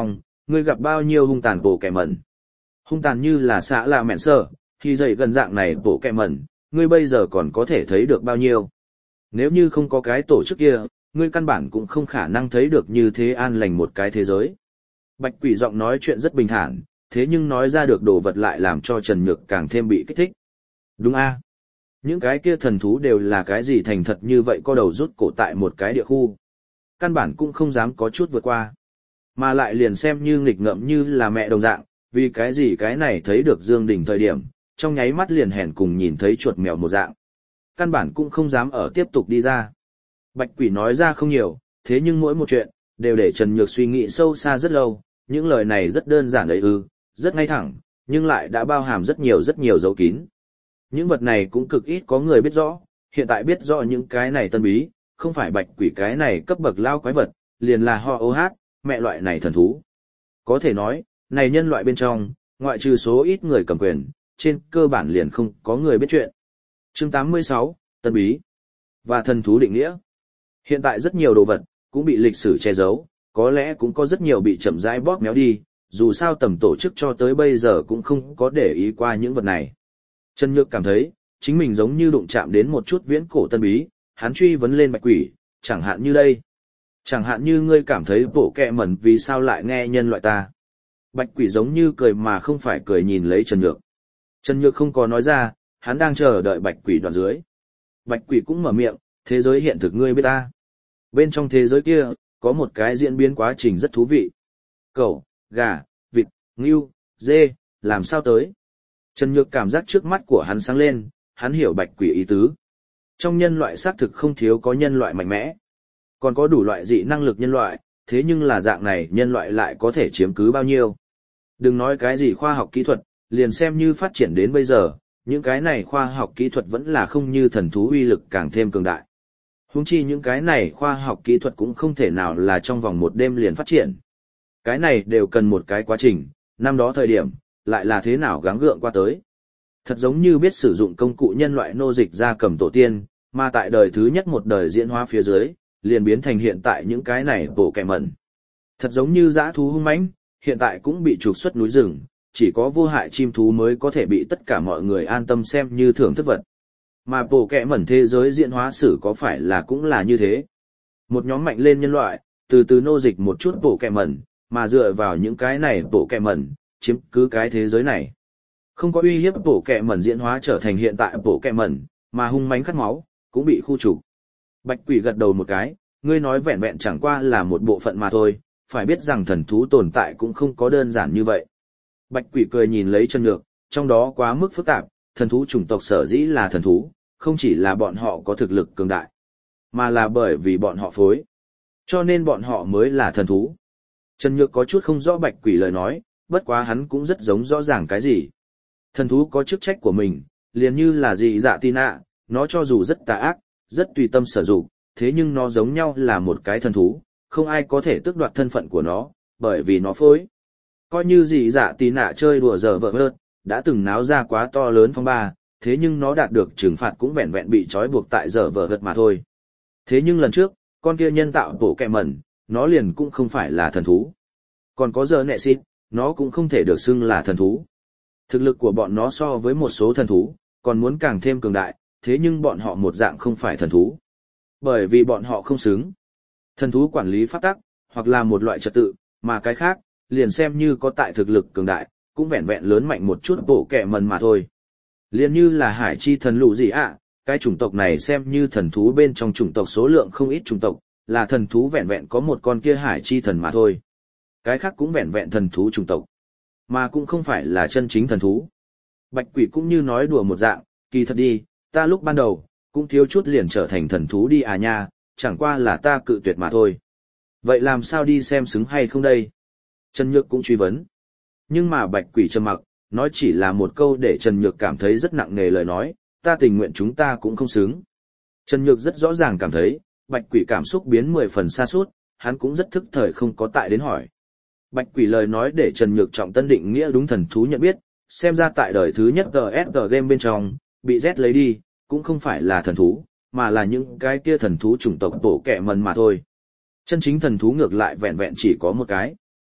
ngươi gặp bao nhiêu hung tàn bộ kẻ mẩn. Hung tàn như là xã là mẹn sơ, khi dậy gần dạng này bộ kẻ mẩn, ngươi bây giờ còn có thể thấy được bao nhiêu. Nếu như không có cái tổ chức kia, ngươi căn bản cũng không khả năng thấy được như thế an lành một cái thế giới. Bạch quỷ giọng nói chuyện rất bình thản, thế nhưng nói ra được đồ vật lại làm cho Trần Nhược càng thêm bị kích thích. Đúng a, những cái kia thần thú đều là cái gì thành thật như vậy, có đầu rút cổ tại một cái địa khu. Căn bản cũng không dám có chút vượt qua. Mà lại liền xem như nghịch ngợm như là mẹ đồng dạng, vì cái gì cái này thấy được Dương Đình thời điểm, trong nháy mắt liền hèn cùng nhìn thấy chuột mèo một dạng. Căn bản cũng không dám ở tiếp tục đi ra. Bạch quỷ nói ra không nhiều, thế nhưng mỗi một chuyện, đều để Trần Nhược suy nghĩ sâu xa rất lâu, những lời này rất đơn giản ấy rất ngay thẳng, nhưng lại đã bao hàm rất nhiều dấu kín. Những vật này cũng cực ít có người biết rõ, hiện tại biết rõ những cái này tân bí, không phải bạch quỷ cái này cấp bậc lao quái vật, liền là ho ô hát, mẹ loại này thần thú. Có thể nói, này nhân loại bên trong, ngoại trừ số ít người cầm quyền, trên cơ bản liền không có người biết chuyện. Chương 86, Tân bí và thần thú định nghĩa. Hiện tại rất nhiều đồ vật cũng bị lịch sử che giấu, có lẽ cũng có rất nhiều bị chậm rãi bóp méo đi, dù sao tầm tổ chức cho tới bây giờ cũng không có để ý qua những vật này. Trần Nhược cảm thấy, chính mình giống như đụng chạm đến một chút viễn cổ tân bí, hắn truy vấn lên bạch quỷ, chẳng hạn như đây. Chẳng hạn như ngươi cảm thấy bộ kẹ mẩn vì sao lại nghe nhân loại ta. Bạch quỷ giống như cười mà không phải cười nhìn lấy Trần Nhược. Trần Nhược không có nói ra, hắn đang chờ đợi bạch quỷ đoạn dưới. Bạch quỷ cũng mở miệng, thế giới hiện thực ngươi biết ta. Bên trong thế giới kia, có một cái diễn biến quá trình rất thú vị. Cẩu, gà, vịt, ngưu, dê, làm sao tới? Trần Nhược cảm giác trước mắt của hắn sáng lên, hắn hiểu bạch quỷ ý tứ. Trong nhân loại xác thực không thiếu có nhân loại mạnh mẽ. Còn có đủ loại dị năng lực nhân loại, thế nhưng là dạng này nhân loại lại có thể chiếm cứ bao nhiêu. Đừng nói cái gì khoa học kỹ thuật, liền xem như phát triển đến bây giờ, những cái này khoa học kỹ thuật vẫn là không như thần thú uy lực càng thêm cường đại. Huống chi những cái này khoa học kỹ thuật cũng không thể nào là trong vòng một đêm liền phát triển. Cái này đều cần một cái quá trình, năm đó thời điểm, lại là thế nào gắng gượng qua tới. Thật giống như biết sử dụng công cụ nhân loại nô dịch ra cầm tổ tiên, mà tại đời thứ nhất một đời diễn hóa phía dưới, liền biến thành hiện tại những cái này bộ kẻ mẩn. Thật giống như dã thú hung mãnh, hiện tại cũng bị trục xuất núi rừng, chỉ có vô hại chim thú mới có thể bị tất cả mọi người an tâm xem như thưởng thức vật. Mà bộ kẻ mẩn thế giới diễn hóa sử có phải là cũng là như thế. Một nhóm mạnh lên nhân loại, từ từ nô dịch một chút bộ kẻ mẩn, mà dựa vào những cái này bộ kẻ mẩn, chiếm cứ cái thế giới này. Không có uy hiếp bộ kẻ mẩn diễn hóa trở thành hiện tại bộ kẻ mẩn, mà hung mãnh khát máu, cũng bị khu trục. Bạch quỷ gật đầu một cái, ngươi nói vẹn vẹn chẳng qua là một bộ phận mà thôi, phải biết rằng thần thú tồn tại cũng không có đơn giản như vậy. Bạch quỷ cười nhìn lấy Trần Nhược, trong đó quá mức phức tạp, thần thú chủng tộc sở dĩ là thần thú, không chỉ là bọn họ có thực lực cường đại, mà là bởi vì bọn họ phối. Cho nên bọn họ mới là thần thú. Trần Nhược có chút không rõ bạch quỷ lời nói, bất quá hắn cũng rất giống rõ ràng cái gì. Thần thú có chức trách của mình, liền như là dị dạ tin ạ, nó cho dù rất tà ác, rất tùy tâm sử dụng, thế nhưng nó giống nhau là một cái thần thú, không ai có thể tước đoạt thân phận của nó, bởi vì nó phối. Coi như dị dạ tí nạ chơi đùa dở vợ ớt, đã từng náo ra quá to lớn phong ba, thế nhưng nó đạt được trừng phạt cũng vẹn vẹn bị trói buộc tại dở vợ ớt mà thôi. Thế nhưng lần trước, con kia nhân tạo bộ kẹ mẩn, nó liền cũng không phải là thần thú. Còn có giờ nẹ xịt, nó cũng không thể được xưng là thần thú. Thực lực của bọn nó so với một số thần thú, còn muốn càng thêm cường đại, thế nhưng bọn họ một dạng không phải thần thú. Bởi vì bọn họ không xứng. Thần thú quản lý pháp tắc, hoặc là một loại trật tự, mà cái khác, liền xem như có tại thực lực cường đại, cũng vẹn vẹn lớn mạnh một chút bộ kẹ mẩn mà thôi. Liền như là hải chi thần lũ gì ạ, cái chủng tộc này xem như thần thú bên trong chủng tộc số lượng không ít chủng tộc, là thần thú vẹn vẹn có một con kia hải chi thần mà thôi. Cái khác cũng vẹn vẹn thần thú chủng tộc, mà cũng không phải là chân chính thần thú. Bạch quỷ cũng như nói đùa một dạng, kỳ thật đi, ta lúc ban đầu, cũng thiếu chút liền trở thành thần thú đi à nha, chẳng qua là ta cự tuyệt mà thôi. Vậy làm sao đi xem xứng hay không đây? Trần Nhược cũng truy vấn. Nhưng mà bạch quỷ trầm mặc, nói chỉ là một câu để Trần Nhược cảm thấy rất nặng nề lời nói, ta tình nguyện chúng ta cũng không xứng. Trần Nhược rất rõ ràng cảm thấy, bạch quỷ cảm xúc biến 10 phần xa suốt, hắn cũng rất thức thời không có tại đến hỏi. Bạch quỷ lời nói để Trần Nhược trọng tân định nghĩa đúng thần thú nhận biết, xem ra tại đời thứ nhất GSG game bên trong, bị Z lấy đi, cũng không phải là thần thú, mà là những cái kia thần thú chủng tộc tổ kẹ mần mà thôi. Chân chính thần thú ngược lại vẹn vẹn chỉ có một cái.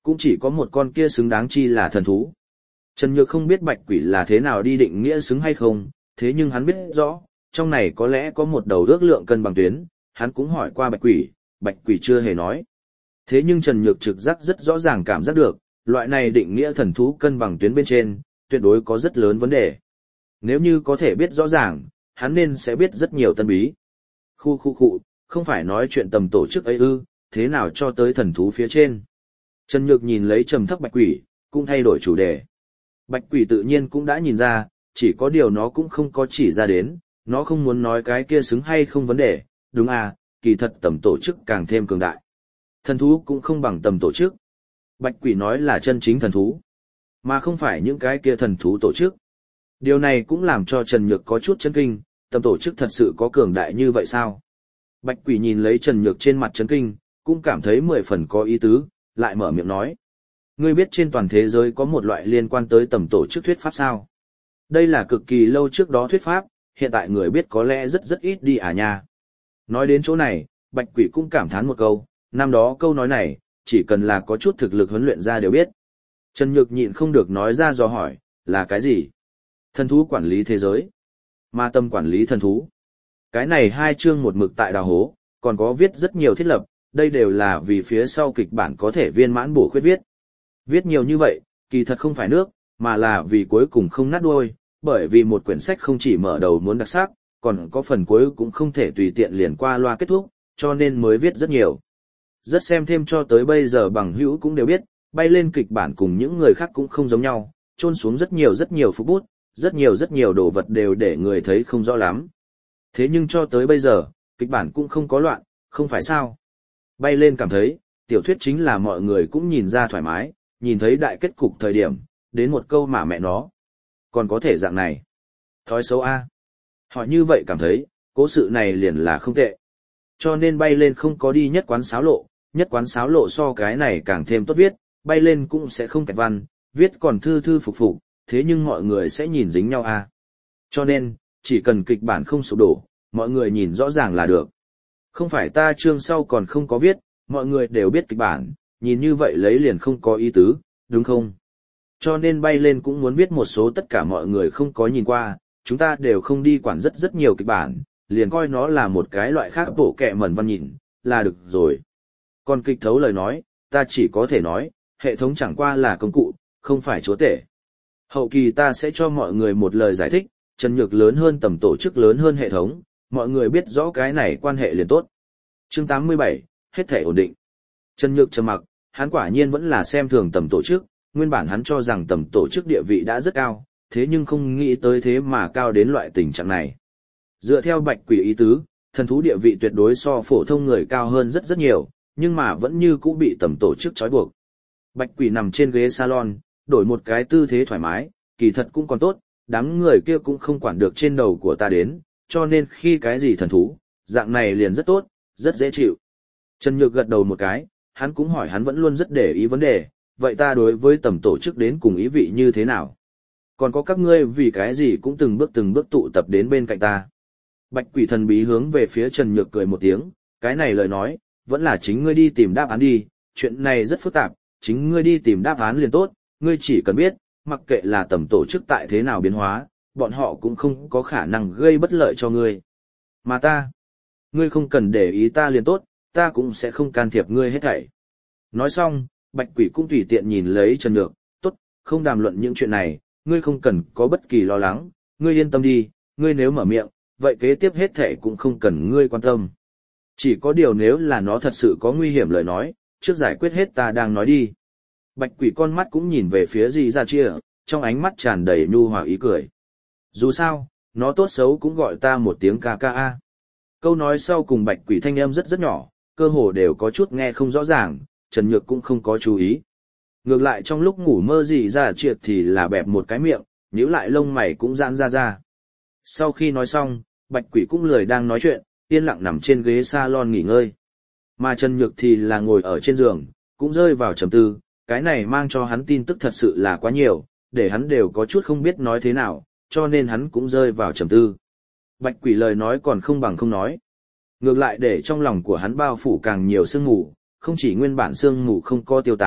cũng chỉ có một con kia xứng đáng chi là thần thú. Trần Nhược không biết bạch quỷ là thế nào đi định nghĩa xứng hay không, thế nhưng hắn biết rõ, trong này có lẽ có một đầu ước lượng cân bằng tuyến, hắn cũng hỏi qua bạch quỷ chưa hề nói. Thế nhưng Trần Nhược trực giác rất rõ ràng cảm giác được, loại này định nghĩa thần thú cân bằng tuyến bên trên, tuyệt đối có rất lớn vấn đề. Nếu như có thể biết rõ ràng, hắn nên sẽ biết rất nhiều tân bí. Khu, không phải nói chuyện tầm tổ chức ấy ư, thế nào cho tới thần thú phía trên. Trần Nhược nhìn lấy trầm thấp bạch quỷ, cũng thay đổi chủ đề. Bạch quỷ tự nhiên cũng đã nhìn ra, chỉ có điều nó cũng không có chỉ ra đến, nó không muốn nói cái kia xứng hay không vấn đề, đúng à, kỳ thật tầm tổ chức càng thêm cường đại. Thần thú cũng không bằng tầm tổ chức. Bạch quỷ nói là chân chính thần thú, mà không phải những cái kia thần thú tổ chức. Điều này cũng làm cho Trần Nhược có chút chấn kinh, tầm tổ chức thật sự có cường đại như vậy sao? Bạch quỷ nhìn lấy Trần Nhược trên mặt chấn kinh, cũng cảm thấy 10 phần có ý tứ, lại mở miệng nói. Ngươi biết trên toàn thế giới có một loại liên quan tới tầm tổ chức thuyết pháp sao? Đây là cực kỳ lâu trước đó thuyết pháp, hiện tại người biết có lẽ rất ít đi à nha. Nói đến chỗ này, Bạch quỷ cũng cảm thán một câu, năm đó câu nói này, chỉ cần là có chút thực lực huấn luyện ra đều biết. Trần Nhược nhịn không được nói ra dò hỏi, là cái gì? Thần thú quản lý thế giới. Ma tâm quản lý thần thú. Cái này 2 chương một mực tại đào hố, còn có viết rất nhiều thiết lập, đây đều là vì phía sau kịch bản có thể viên mãn bổ khuyết viết. Viết nhiều như vậy, kỳ thật không phải nước, mà là vì cuối cùng không nát đuôi, bởi vì một quyển sách không chỉ mở đầu muốn đặc sắc, còn có phần cuối cũng không thể tùy tiện liền qua loa kết thúc, cho nên mới viết rất nhiều. Rất xem thêm cho tới bây giờ bằng hữu cũng đều biết, bay lên kịch bản cùng những người khác cũng không giống nhau, trôn xuống rất nhiều phút bút, rất nhiều đồ vật đều để người thấy không rõ lắm. Thế nhưng cho tới bây giờ, kịch bản cũng không có loạn, không phải sao. Bay lên cảm thấy, tiểu thuyết chính là mọi người cũng nhìn ra thoải mái, nhìn thấy đại kết cục thời điểm, đến một câu mà mẹ nó. Còn có thể dạng này. Thói xấu A. Họ như vậy cảm thấy, cố sự này liền là không tệ. Cho nên bay lên không có đi nhất quán sáo lộ so cái này càng thêm tốt viết, bay lên cũng sẽ không kẹt văn, viết còn thư phục, thế nhưng mọi người sẽ nhìn dính nhau A. Cho nên, chỉ cần kịch bản không sụp đổ, mọi người nhìn rõ ràng là được. Không phải ta chương sau còn không có viết, mọi người đều biết kịch bản, nhìn như vậy lấy liền không có ý tứ, đúng không? Cho nên bay lên cũng muốn viết một số tất cả mọi người không có nhìn qua, chúng ta đều không đi quản rất nhiều kịch bản, liền coi nó là một cái loại khác bộ kệ mẩn văn nhìn, là được rồi. Còn kịch thấu lời nói, ta chỉ có thể nói, hệ thống chẳng qua là công cụ, không phải chúa tể. Hậu kỳ ta sẽ cho mọi người một lời giải thích, Trần Nhược lớn hơn tầm tổ chức lớn hơn hệ thống, mọi người biết rõ cái này quan hệ liền tốt. Chương 87, hết thể ổn định. Trần Nhược trầm mặc, hắn quả nhiên vẫn là xem thường tầm tổ chức, nguyên bản hắn cho rằng tầm tổ chức địa vị đã rất cao, thế nhưng không nghĩ tới thế mà cao đến loại tình trạng này. Dựa theo Bạch quỷ ý tứ, thần thú địa vị tuyệt đối so phổ thông người cao hơn rất nhiều, nhưng mà vẫn như cũ bị tầm tổ chức trói buộc. Bạch quỷ nằm trên ghế salon, đổi một cái tư thế thoải mái, kỳ thật cũng còn tốt, đám người kia cũng không quản được trên đầu của ta đến, cho nên khi cái gì thần thú, dạng này liền rất tốt, rất dễ chịu. Trần Nhược gật đầu một cái, hắn cũng hỏi hắn vẫn luôn rất để ý vấn đề, vậy ta đối với tầm tổ chức đến cùng ý vị như thế nào? Còn có các ngươi vì cái gì cũng từng bước tụ tập đến bên cạnh ta. Bạch quỷ thần bí hướng về phía Trần Nhược cười một tiếng, cái này lời nói, vẫn là chính ngươi đi tìm đáp án đi, chuyện này rất phức tạp, chính ngươi đi tìm đáp án liền tốt, ngươi chỉ cần biết, mặc kệ là tầm tổ chức tại thế nào biến hóa, bọn họ cũng không có khả năng gây bất lợi cho ngươi. Mà ta, ngươi không cần để ý ta liền tốt, ta cũng sẽ không can thiệp ngươi hết thảy. Nói xong, Bạch quỷ cũng tùy tiện nhìn lấy Trần Nhược, tốt, không đàm luận những chuyện này, ngươi không cần có bất kỳ lo lắng, ngươi yên tâm đi, ngươi nếu mở miệng, vậy kế tiếp hết thảy cũng không cần ngươi quan tâm. Chỉ có điều nếu là nó thật sự có nguy hiểm lời nói, trước giải quyết hết ta đang nói đi. Bạch quỷ con mắt cũng nhìn về phía Di Ra Chia, trong ánh mắt tràn đầy nhu hòa ý cười. Dù sao, nó tốt xấu cũng gọi ta một tiếng ca ca a. Câu nói sau cùng Bạch quỷ thanh âm rất nhỏ, cơ hồ đều có chút nghe không rõ ràng, Trần Nhược cũng không có chú ý. Ngược lại trong lúc ngủ mơ Di Ra Chia thì là bẹp một cái miệng, nhíu lại lông mày cũng giãn ra. Sau khi nói xong, Bạch quỷ cũng lười đang nói chuyện, yên lặng nằm trên ghế salon nghỉ ngơi. Mà Trần Nhược thì là ngồi ở trên giường, cũng rơi vào trầm tư, cái này mang cho hắn tin tức thật sự là quá nhiều, để hắn đều có chút không biết nói thế nào, cho nên hắn cũng rơi vào trầm tư. Bạch quỷ lời nói còn không bằng không nói. Ngược lại để trong lòng của hắn bao phủ càng nhiều sương mù, không chỉ nguyên bản sương mù không có tiêu tán,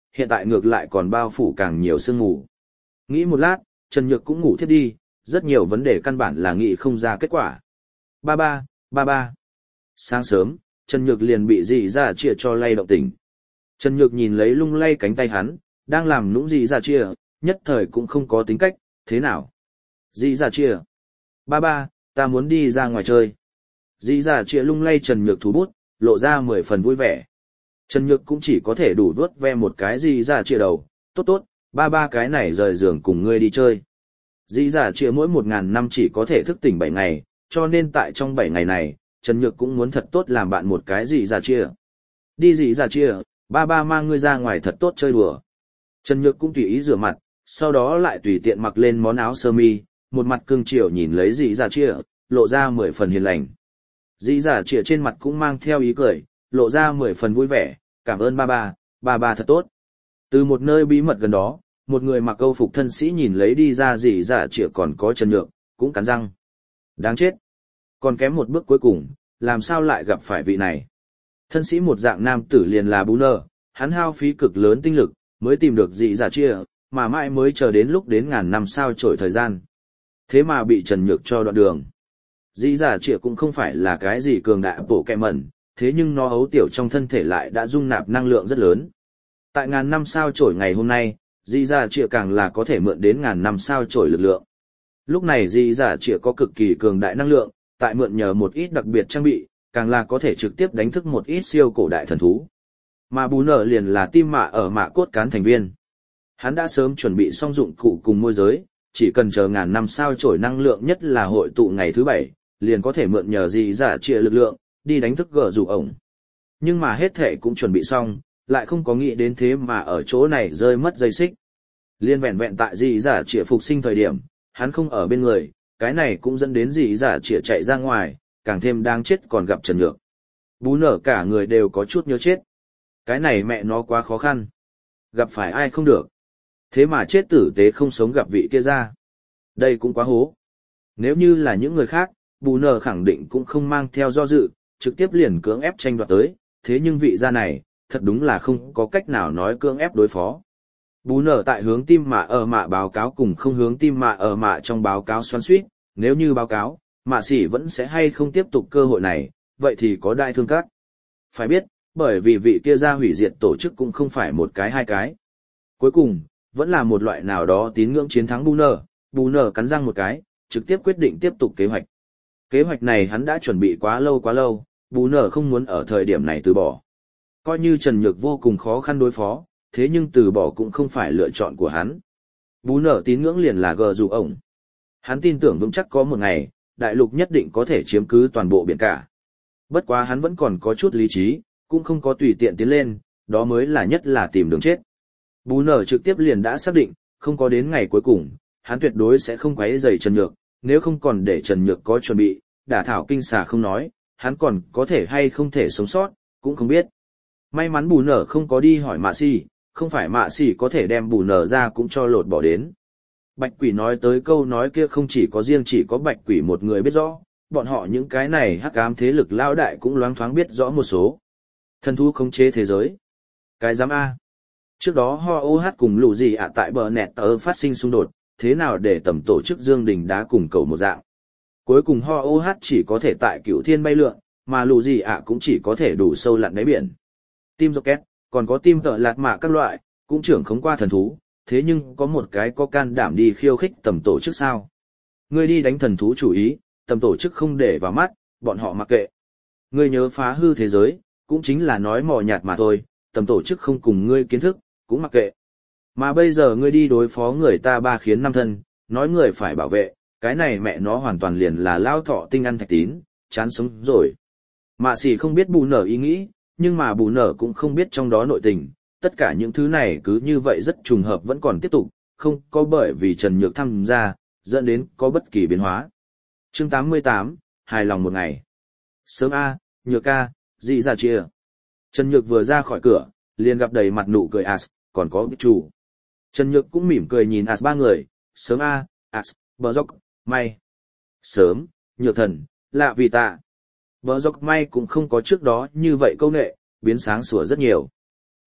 hiện tại ngược lại còn bao phủ càng nhiều sương mù. Nghĩ một lát, Trần Nhược cũng ngủ thiếp đi, rất nhiều vấn đề căn bản là nghĩ không ra kết quả. Ba ba, ba ba. Sáng sớm, Trần Nhược liền bị dị dạ chia cho lay động tỉnh. Trần Nhược nhìn lấy lung lay cánh tay hắn, đang làm nũng dị dạ chia, nhất thời cũng không có tính cách, thế nào? Dị dạ chia. Ba ba, ta muốn đi ra ngoài chơi. Dị dạ chia lung lay Trần Nhược thú bút, lộ ra 10 phần vui vẻ. Trần Nhược cũng chỉ có thể đủ vuốt ve một cái dị dạ chia đầu, tốt tốt, ba ba cái này rời giường cùng ngươi đi chơi. Dị dạ chia mỗi 1000 năm chỉ có thể thức tỉnh 7 ngày, cho nên tại trong 7 ngày này, Trần Nhược cũng muốn thật tốt làm bạn một cái dị dạ chia. Đi dị dạ chia, ba ba mang ngươi ra ngoài thật tốt chơi đùa. Trần Nhược cũng tùy ý rửa mặt, sau đó lại tùy tiện mặc lên món áo sơ mi, một mặt cương triều nhìn lấy dị dạ chia, lộ ra 10 phần hiền lành. Dị dạ chia trên mặt cũng mang theo ý cười, lộ ra 10 phần vui vẻ, cảm ơn ba ba thật tốt. Từ một nơi bí mật gần đó, một người mặc câu phục thân sĩ nhìn lấy đi ra dị dạ chia còn có Trần Nhược, cũng cắn răng. Đáng chết. Còn kém một bước cuối cùng, làm sao lại gặp phải vị này. Thân sĩ một dạng nam tử liền là Bú Nơ, hắn hao phí cực lớn tinh lực, mới tìm được dị dạ chia, mà mãi mới chờ đến lúc đến ngàn năm sao trổi thời gian. Thế mà bị Trần Nhược cho đoạn đường. Dị dạ chia cũng không phải là cái gì cường đại bổ kẹ mẩn, thế nhưng nó ấu tiểu trong thân thể lại đã dung nạp năng lượng rất lớn. Tại ngàn năm sao trổi ngày hôm nay, dị dạ chia càng là có thể mượn đến ngàn năm sao trổi lực lượng. Lúc này dị dạ chia có cực kỳ cường đại năng lượng, tại mượn nhờ một ít đặc biệt trang bị, càng là có thể trực tiếp đánh thức một ít siêu cổ đại thần thú. Mà Bú Nở liền là tim mạ ở mạ cốt cán thành viên. Hắn đã sớm chuẩn bị xong dụng cụ cùng môi giới, chỉ cần chờ ngàn năm sao trổi năng lượng nhất là hội tụ ngày thứ 7, liền có thể mượn nhờ dị dạ chia lực lượng, đi đánh thức gở rủ ổng. Nhưng mà hết thể cũng chuẩn bị xong, lại không có nghĩ đến thế mà ở chỗ này rơi mất dây xích. Liên vẹn vẹn tại dị dạ chia phục sinh thời điểm, hắn không ở bên người, cái này cũng dẫn đến dị dạ chia chạy ra ngoài, càng thêm đáng chết còn gặp Trần Nhược. Bú Nở cả người đều có chút nhớ chết. Cái này mẹ nó quá khó khăn. Gặp phải ai không được. Thế mà chết tử tế không sống gặp vị kia ra. Đây cũng quá hố. Nếu như là những người khác, Bú Nở khẳng định cũng không mang theo do dự, trực tiếp liền cưỡng ép tranh đoạt tới, thế nhưng vị gia này, thật đúng là không có cách nào nói cưỡng ép đối phó. Bú Nở tại hướng tim mạ ở mạ báo cáo cùng không hướng tim mạ ở mạ trong báo cáo xoắn suýt, nếu như báo cáo, mạ sĩ vẫn sẽ hay không tiếp tục cơ hội này, vậy thì có đại thương các. Phải biết, bởi vì vị kia ra hủy diệt tổ chức cũng không phải một cái hai cái. Cuối cùng, vẫn là một loại nào đó tín ngưỡng chiến thắng Bú Nở cắn răng một cái, trực tiếp quyết định tiếp tục kế hoạch. Kế hoạch này hắn đã chuẩn bị quá lâu, Bú Nở không muốn ở thời điểm này từ bỏ. Coi như Trần Nhược vô cùng khó khăn đối phó, thế nhưng từ bỏ cũng không phải lựa chọn của hắn. Bú Nở tín ngưỡng liền là gờ dù ổng. Hắn tin tưởng vững chắc có một ngày, đại lục nhất định có thể chiếm cứ toàn bộ biển cả. Bất quá hắn vẫn còn có chút lý trí, cũng không có tùy tiện tiến lên, đó mới là nhất là tìm đường chết. Bú Nở trực tiếp liền đã xác định, không có đến ngày cuối cùng, hắn tuyệt đối sẽ không quấy rầy Trần Nhược, nếu không còn để Trần Nhược có chuẩn bị, đả thảo kinh xà không nói, hắn còn có thể hay không thể sống sót, cũng không biết. May mắn Bú Nở không có đi hỏi Mạ Xỉ, không phải Mạ Xỉ có thể đem Bú Nở ra cũng cho lột bỏ đến. Bạch Quỷ nói tới câu nói kia không chỉ có riêng chỉ có Bạch Quỷ một người biết rõ, bọn họ những cái này hắc ám thế lực lão đại cũng loáng thoáng biết rõ một số. Thần thú khống chế thế giới. Cái giám A. Trước đó Ho-OH cùng lũ gì ạ tại bờ nẹt tờ phát sinh xung đột, thế nào để tầm tổ chức Dương Đình đá cùng cầu một dạng. Cuối cùng Ho-OH chỉ có thể tại Cửu Thiên bay lượn, mà lũ gì ạ cũng chỉ có thể đủ sâu lặn đáy biển. Team Rocket, còn có team tợ lạt mạ các loại, cũng trưởng khống qua thần thú, thế nhưng có một cái có can đảm đi khiêu khích tầm tổ chức sao. Ngươi đi đánh thần thú chủ ý, tầm tổ chức không để vào mắt, bọn họ mặc kệ. Ngươi nhớ phá hư thế giới, cũng chính là nói mò nhạt mà thôi, tầm tổ chức không cùng ngươi kiến thức, cũng mặc kệ. Mà bây giờ ngươi đi đối phó người ta ba khiến năm thân, nói người phải bảo vệ, cái này mẹ nó hoàn toàn liền là lao thọ tinh ăn thạch tín, chán sống rồi. Mạ Xỉ không biết Bú Nở ý nghĩ, nhưng mà Bú Nở cũng không biết trong đó nội tình, tất cả những thứ này cứ như vậy rất trùng hợp vẫn còn tiếp tục, không có bởi vì Trần Nhược tham gia, dẫn đến có bất kỳ biến hóa. Chương 88, hài lòng một ngày. Sớm A, Nhược ca, dị dạ chia. Trần Nhược vừa ra khỏi cửa, liền gặp đầy mặt nụ cười As, còn có chủ. Trần Nhược cũng mỉm cười nhìn As ba người, sớm A, As, bờ dốc, may. Sớm, Nhược thần, lạ vì tạ. Bờ dốc may cũng không có trước đó như vậy câu nệ, biến sáng sủa rất nhiều.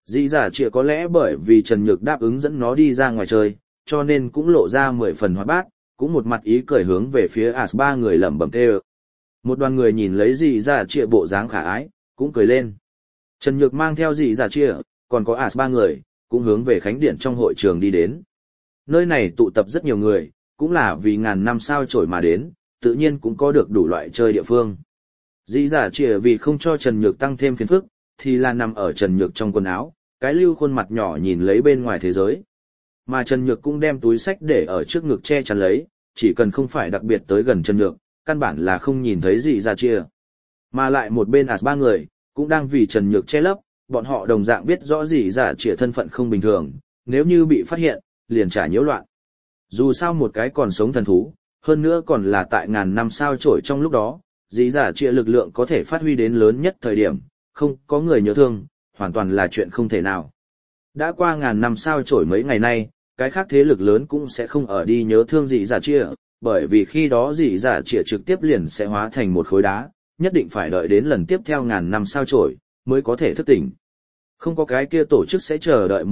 Dĩ giả trịa có lẽ bởi vì Trần Nhược đáp ứng dẫn nó đi ra ngoài chơi, cho nên cũng lộ ra 10 phần hoạt bát, cũng một mặt ý cười hướng về phía As ba người lẩm bẩm kêu. Một đoàn người nhìn lấy dì giả trịa bộ dáng khả ái, cũng cười lên. Trần Nhược mang theo dì giả trịa, còn có As ba người, cũng hướng về khánh điện trong hội trường đi đến. Nơi này tụ tập rất nhiều người, cũng là vì ngàn năm sao chổi mà đến, tự nhiên cũng có được đủ loại chơi địa phương. Dĩ giả trịa vì không cho Trần Nhược tăng thêm phiền phức, thì là nằm ở Trần Nhược trong quần áo, cái lưu khuôn mặt nhỏ nhìn lấy bên ngoài thế giới. Mà Trần Nhược cũng đem túi sách để ở trước ngực che chắn lấy, chỉ cần không phải đặc biệt tới gần Trần Nhược, căn bản là không nhìn thấy dĩ giả trịa. Mà lại một bên As ba người, cũng đang vì Trần Nhược che lấp, bọn họ đồng dạng biết rõ dĩ giả trịa thân phận không bình thường, nếu như bị phát hiện, liền trả nhiễu loạn. Dù sao một cái còn sống thần thú, hơn nữa còn là tại ngàn năm sao chổi trong lúc đó, dĩ giả trịa lực lượng có thể phát huy đến lớn nhất thời điểm, không có người nhớ thương, hoàn toàn là chuyện không thể nào. Đã qua ngàn năm sao chổi mấy ngày nay, cái khác thế lực lớn cũng sẽ không ở đi nhớ thương dĩ giả trịa, bởi vì khi đó dĩ giả trịa trực tiếp liền sẽ hóa thành một khối đá, nhất định phải đợi đến lần tiếp theo ngàn năm sao chổi, mới có thể thức tỉnh. Không có cái kia tổ chức sẽ chờ đợi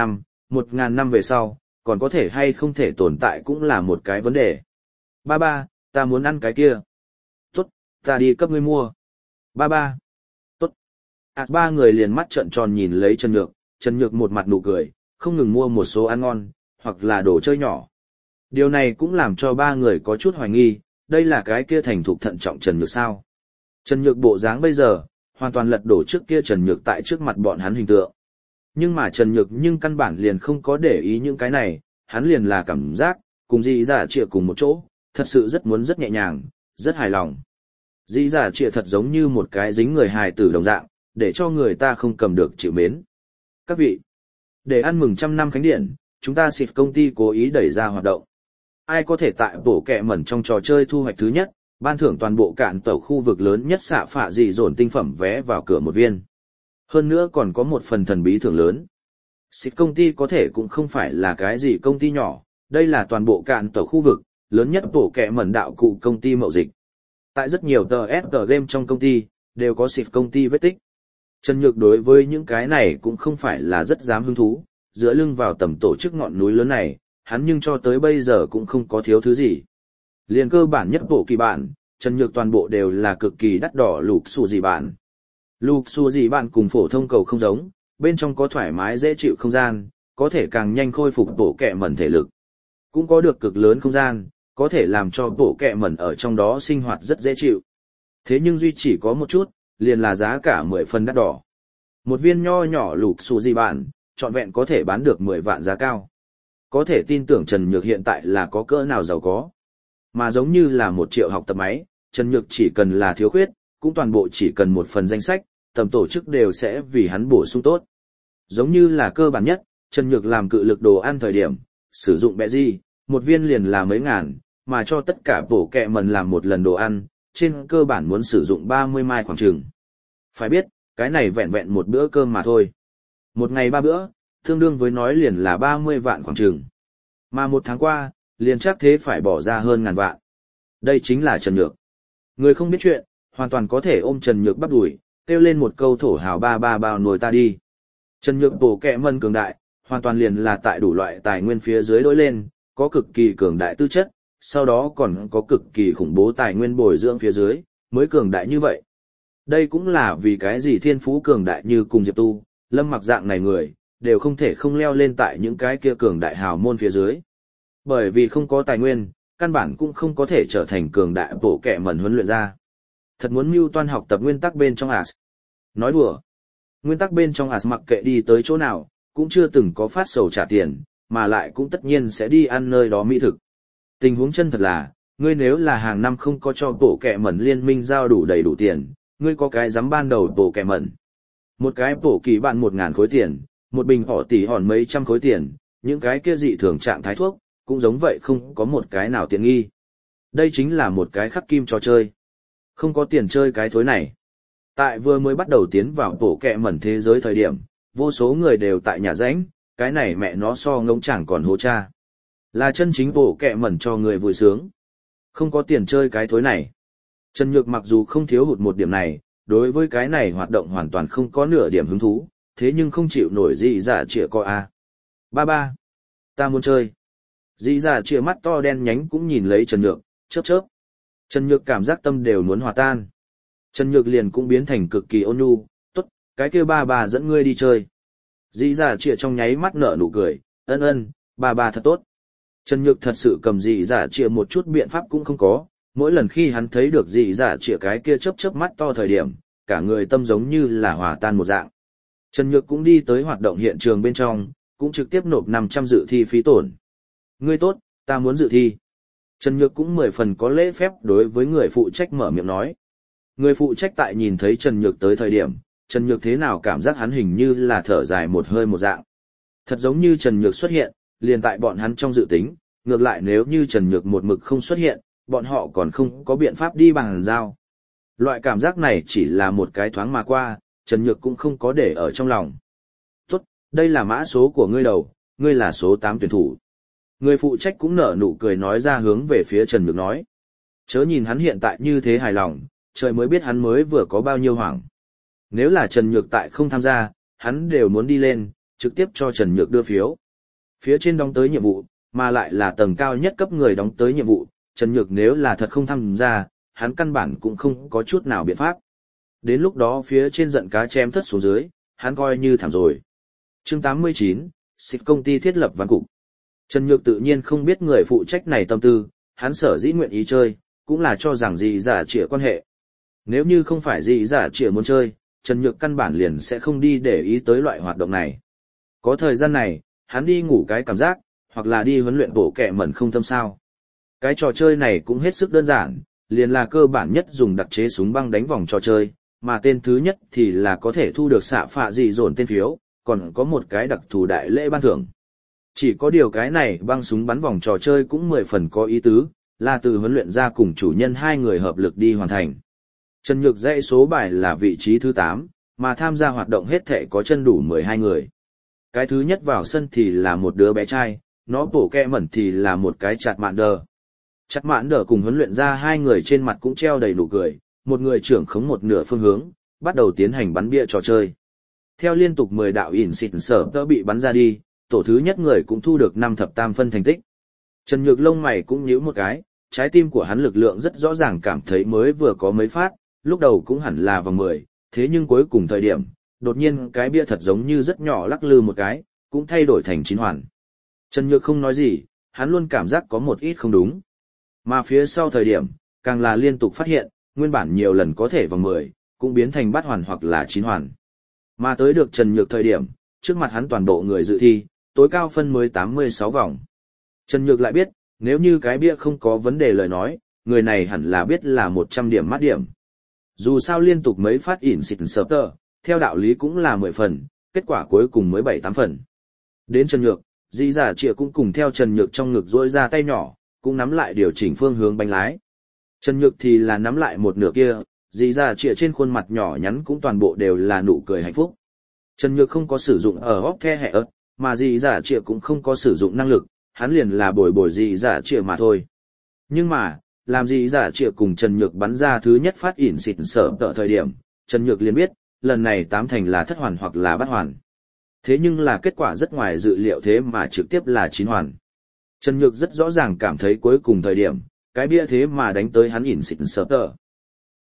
1.000 năm về sau, còn có thể hay không thể tồn tại cũng là một cái vấn đề. Ba, ta muốn ăn cái kia. Tốt, ta đi cấp ngươi mua. Ba. Tốt. Ba người liền mắt trợn tròn nhìn lấy Trần Nhược một mặt nụ cười, không ngừng mua một số ăn ngon, hoặc là đồ chơi nhỏ. Điều này cũng làm cho ba người có chút hoài nghi, đây là cái kia thành thục thận trọng Trần Nhược sao. Trần Nhược bộ dáng bây giờ, hoàn toàn lật đổ trước kia Trần Nhược tại trước mặt bọn hắn hình tượng. Nhưng mà Trần Nhược căn bản liền không có để ý những cái này, hắn liền là cảm giác, cùng dì giả trịa cùng một chỗ, thật sự rất muốn rất nhẹ nhàng, rất hài lòng. Dì giả trịa thật giống như một cái dính người hài tử đồng dạng, để cho người ta không cầm được chịu mến. Các vị, để ăn mừng 100 năm khánh điện, chúng ta xịt công ty cố ý đẩy ra hoạt động. Ai có thể tại bổ kẹ mẩn trong trò chơi thu hoạch thứ nhất, ban thưởng toàn bộ cạn tàu khu vực lớn nhất xạ phạ dị dồn tinh phẩm vé vào cửa một viên. Hơn nữa còn có một phần thần bí thưởng lớn. Xịt công ty có thể cũng không phải là cái gì công ty nhỏ, đây là toàn bộ cạn tàu khu vực, lớn nhất bổ kẹ mẩn đạo cụ công ty mậu dịch. Tại rất nhiều tờ game trong công ty, đều có xịt công ty vết tích. Trần Nhược đối với những cái này cũng không phải là rất dám hứng thú, dựa lưng vào tầm tổ chức ngọn núi lớn này, hắn nhưng cho tới bây giờ cũng không có thiếu thứ gì. Liên cơ bản nhất bộ kỳ bản, Trần Nhược toàn bộ đều là cực kỳ đắt đỏ lục xù gì bản. Lục xù gì bản cùng phổ thông cầu không giống, bên trong có thoải mái dễ chịu không gian, có thể càng nhanh khôi phục bộ kẹ mẩn thể lực. Cũng có được cực lớn không gian, có thể làm cho bộ kẹ mẩn ở trong đó sinh hoạt rất dễ chịu. Thế nhưng duy chỉ có một chút, liền là giá cả 10 phần đắt đỏ. Một viên nho nhỏ lục xù gì bản, trọn vẹn có thể bán được 10 vạn giá cao. Có thể tin tưởng Trần Nhược hiện tại là có cỡ nào giàu có. Mà giống như là 1 triệu học tập máy, Trần Nhược chỉ cần là thiếu khuyết, cũng toàn bộ chỉ cần một phần danh sách, tầm tổ chức đều sẽ vì hắn bổ sung tốt. Giống như là cơ bản nhất, Trần Nhược làm cự lực đồ ăn thời điểm, sử dụng bẹ gì, một viên liền là mấy ngàn, mà cho tất cả bổ kẹ mần làm một lần đồ ăn, trên cơ bản muốn sử dụng 30 mai khoảng chừng. Phải biết, cái này vẹn vẹn một bữa cơm mà thôi. Một ngày 3 bữa, tương đương với nói liền là 30 vạn khoảng chừng. Mà một tháng qua, liền chắc thế phải bỏ ra hơn ngàn vạn. Đây chính là Trần Nhược. Người không biết chuyện, hoàn toàn có thể ôm Trần Nhược bắp đùi, kêu lên một câu thổ hào ba bao nồi ta đi. Trần Nhược bổ kẹ mần cường đại, hoàn toàn liền là tại đủ loại tài nguyên phía dưới đối lên, có cực kỳ cường đại tư chất, sau đó còn có cực kỳ khủng bố tài nguyên bồi dưỡng phía dưới, mới cường đại như vậy. Đây cũng là vì cái gì thiên phú cường đại như cùng Diệp Tu, Lâm Mặc dạng này người, đều không thể không leo lên tại những cái kia cường đại hào môn phía dưới. Bởi vì không có tài nguyên, căn bản cũng không có thể trở thành cường đại bổ kẹ mẩn huấn luyện ra. Thật muốn mưu toan học tập nguyên tắc bên trong AS. Nói đùa. Nguyên tắc bên trong AS mặc kệ đi tới chỗ nào, cũng chưa từng có phát sầu trả tiền, mà lại cũng tất nhiên sẽ đi ăn nơi đó mỹ thực. Tình huống chân thật là, ngươi nếu là hàng năm không có cho bổ kẹ mẩn liên minh giao đủ đầy đủ tiền, ngươi có cái dám ban đầu bổ kẹ mẩn. Một cái bổ kỳ bạn 1.000 khối tiền, một bình họ tỷ hòn mấy trăm khối tiền, những cái kia dị thường trạng thái thuốc, cũng giống vậy không có một cái nào tiện nghi. Đây chính là một cái khắc kim trò chơi. Không có tiền chơi cái thối này. Tại vừa mới bắt đầu tiến vào bổ kẹ mẩn thế giới thời điểm, vô số người đều tại nhà rãnh, cái này mẹ nó so ngông chẳng còn hố cha. Là chân chính bổ kẹ mẩn cho người vui sướng. Không có tiền chơi cái thối này. Trần Nhược mặc dù không thiếu hụt một điểm này, đối với cái này hoạt động hoàn toàn không có nửa điểm hứng thú, thế nhưng không chịu nổi dị dạ chĩa coi a. Ba ba, ta muốn chơi. Dị dạ chĩa mắt to đen nhánh cũng nhìn lấy Trần Nhược, chớp chớp. Trần Nhược cảm giác tâm đều muốn hòa tan. Trần Nhược liền cũng biến thành cực kỳ ôn nhu, tốt, cái kia ba ba dẫn ngươi đi chơi. Dị dạ chĩa trong nháy mắt nở nụ cười, ân ân, ba ba thật tốt. Trần Nhược thật sự cầm dị dạ chĩa một chút biện pháp cũng không có, mỗi lần khi hắn thấy được dị dạ chĩa cái kia chớp chớp mắt to thời điểm, cả người tâm giống như là hòa tan một dạng. Trần Nhược cũng đi tới hoạt động hiện trường bên trong, cũng trực tiếp nộp 500 dự thi phí tổn. Ngươi tốt, ta muốn dự thi. Trần Nhược cũng 10 phần có lễ phép đối với người phụ trách mở miệng nói. Người phụ trách tại nhìn thấy Trần Nhược tới thời điểm, Trần Nhược thế nào cảm giác hắn hình như là thở dài một hơi một dạng. Thật giống như Trần Nhược xuất hiện, liền tại bọn hắn trong dự tính, ngược lại nếu như Trần Nhược một mực không xuất hiện, bọn họ còn không có biện pháp đi bằng giao. Loại cảm giác này chỉ là một cái thoáng mà qua, Trần Nhược cũng không có để ở trong lòng. Tốt, đây là mã số của ngươi đầu, ngươi là số 8 tuyển thủ. Người phụ trách cũng nở nụ cười nói ra hướng về phía Trần Nhược nói. Chớ nhìn hắn hiện tại như thế hài lòng, trời mới biết hắn mới vừa có bao nhiêu hoảng. Nếu là Trần Nhược tại không tham gia, hắn đều muốn đi lên, trực tiếp cho Trần Nhược đưa phiếu. Phía trên đóng tới nhiệm vụ, mà lại là tầng cao nhất cấp người đóng tới nhiệm vụ, Trần Nhược nếu là thật không tham gia, hắn căn bản cũng không có chút nào biện pháp. Đến lúc đó phía trên giận cá chém thất xuống dưới, hắn coi như thảm rồi. Chương 89, xịt công ty thiết lập văn cục. Trần Nhược tự nhiên không biết người phụ trách này tâm tư, hắn sở dĩ nguyện ý chơi, cũng là cho rằng dị giả trịa quan hệ. Nếu như không phải dị giả trịa muốn chơi, Trần Nhược căn bản liền sẽ không đi để ý tới loại hoạt động này. Có thời gian này, hắn đi ngủ cái cảm giác, hoặc là đi huấn luyện bổ kẹ mẩn không thâm sao. Cái trò chơi này cũng hết sức đơn giản, liền là cơ bản nhất dùng đặc chế súng băng đánh vòng trò chơi, mà tên thứ nhất thì là có thể thu được xạ phạ dị dồn tên phiếu, còn có một cái đặc thù đại lễ ban thưởng. Chỉ có điều cái này băng súng bắn vòng trò chơi cũng 10 phần có ý tứ, là từ huấn luyện ra cùng chủ nhân hai người hợp lực đi hoàn thành. Trần Nhược dãy số bài là vị trí thứ 8, mà tham gia hoạt động hết thể có chân đủ 12 người. Cái thứ nhất vào sân thì là một đứa bé trai, nó bổ kẹ mẩn thì là một cái chặt mạn đờ. Chặt mạn đờ cùng huấn luyện ra hai người trên mặt cũng treo đầy nụ cười, một người trưởng khống một nửa phương hướng, bắt đầu tiến hành bắn bia trò chơi. Theo liên tục 10 đạo ỉn xịt sở đỡ bị bắn ra đi, tổ thứ nhất người cũng thu được 5 thập tam phân thành tích. Trần Nhược lông mày cũng nhíu một cái, trái tim của hắn lực lượng rất rõ ràng cảm thấy mới vừa có mấy phát, lúc đầu cũng hẳn là vào 10, thế nhưng cuối cùng thời điểm, đột nhiên cái bia thật giống như rất nhỏ lắc lư một cái, cũng thay đổi thành 9 hoàn. Trần Nhược không nói gì, hắn luôn cảm giác có một ít không đúng. Mà phía sau thời điểm, càng là liên tục phát hiện, nguyên bản nhiều lần có thể vào 10, cũng biến thành bát hoàn hoặc là 9 hoàn. Mà tới được Trần Nhược thời điểm, trước mặt hắn toàn bộ người dự thi, tối cao phân mới 86 vòng. Trần Nhược lại biết, nếu như cái bia không có vấn đề lời nói, người này hẳn là biết là 100 điểm mát điểm. Dù sao liên tục mấy phát ỉn xịt sợp tờ, theo đạo lý cũng là 10 phần, kết quả cuối cùng mới 7-8 phần. Đến Trần Nhược, dị giả trịa cũng cùng theo Trần Nhược trong ngực duỗi ra tay nhỏ, cũng nắm lại điều chỉnh phương hướng bánh lái. Trần Nhược thì là nắm lại một nửa kia, dị giả trịa trên khuôn mặt nhỏ nhắn cũng toàn bộ đều là nụ cười hạnh phúc. Trần Nhược không có sử dụng ở hóc the hệ ớt, mà dị giả trịa cũng không có sử dụng năng lực, hắn liền là bồi bồi dị giả trịa mà thôi. Nhưng mà, làm dị giả trịa cùng Trần Nhược bắn ra thứ nhất phát ỉn xịt sở tợ thời điểm, Trần Nhược liền biết, lần này 8 thành là thất hoàn hoặc là bát hoàn. Thế nhưng là kết quả rất ngoài dự liệu thế mà trực tiếp là 9 hoàn. Trần Nhược rất rõ ràng cảm thấy cuối cùng thời điểm, cái bia thế mà đánh tới hắn ỉn xịt sở tợ.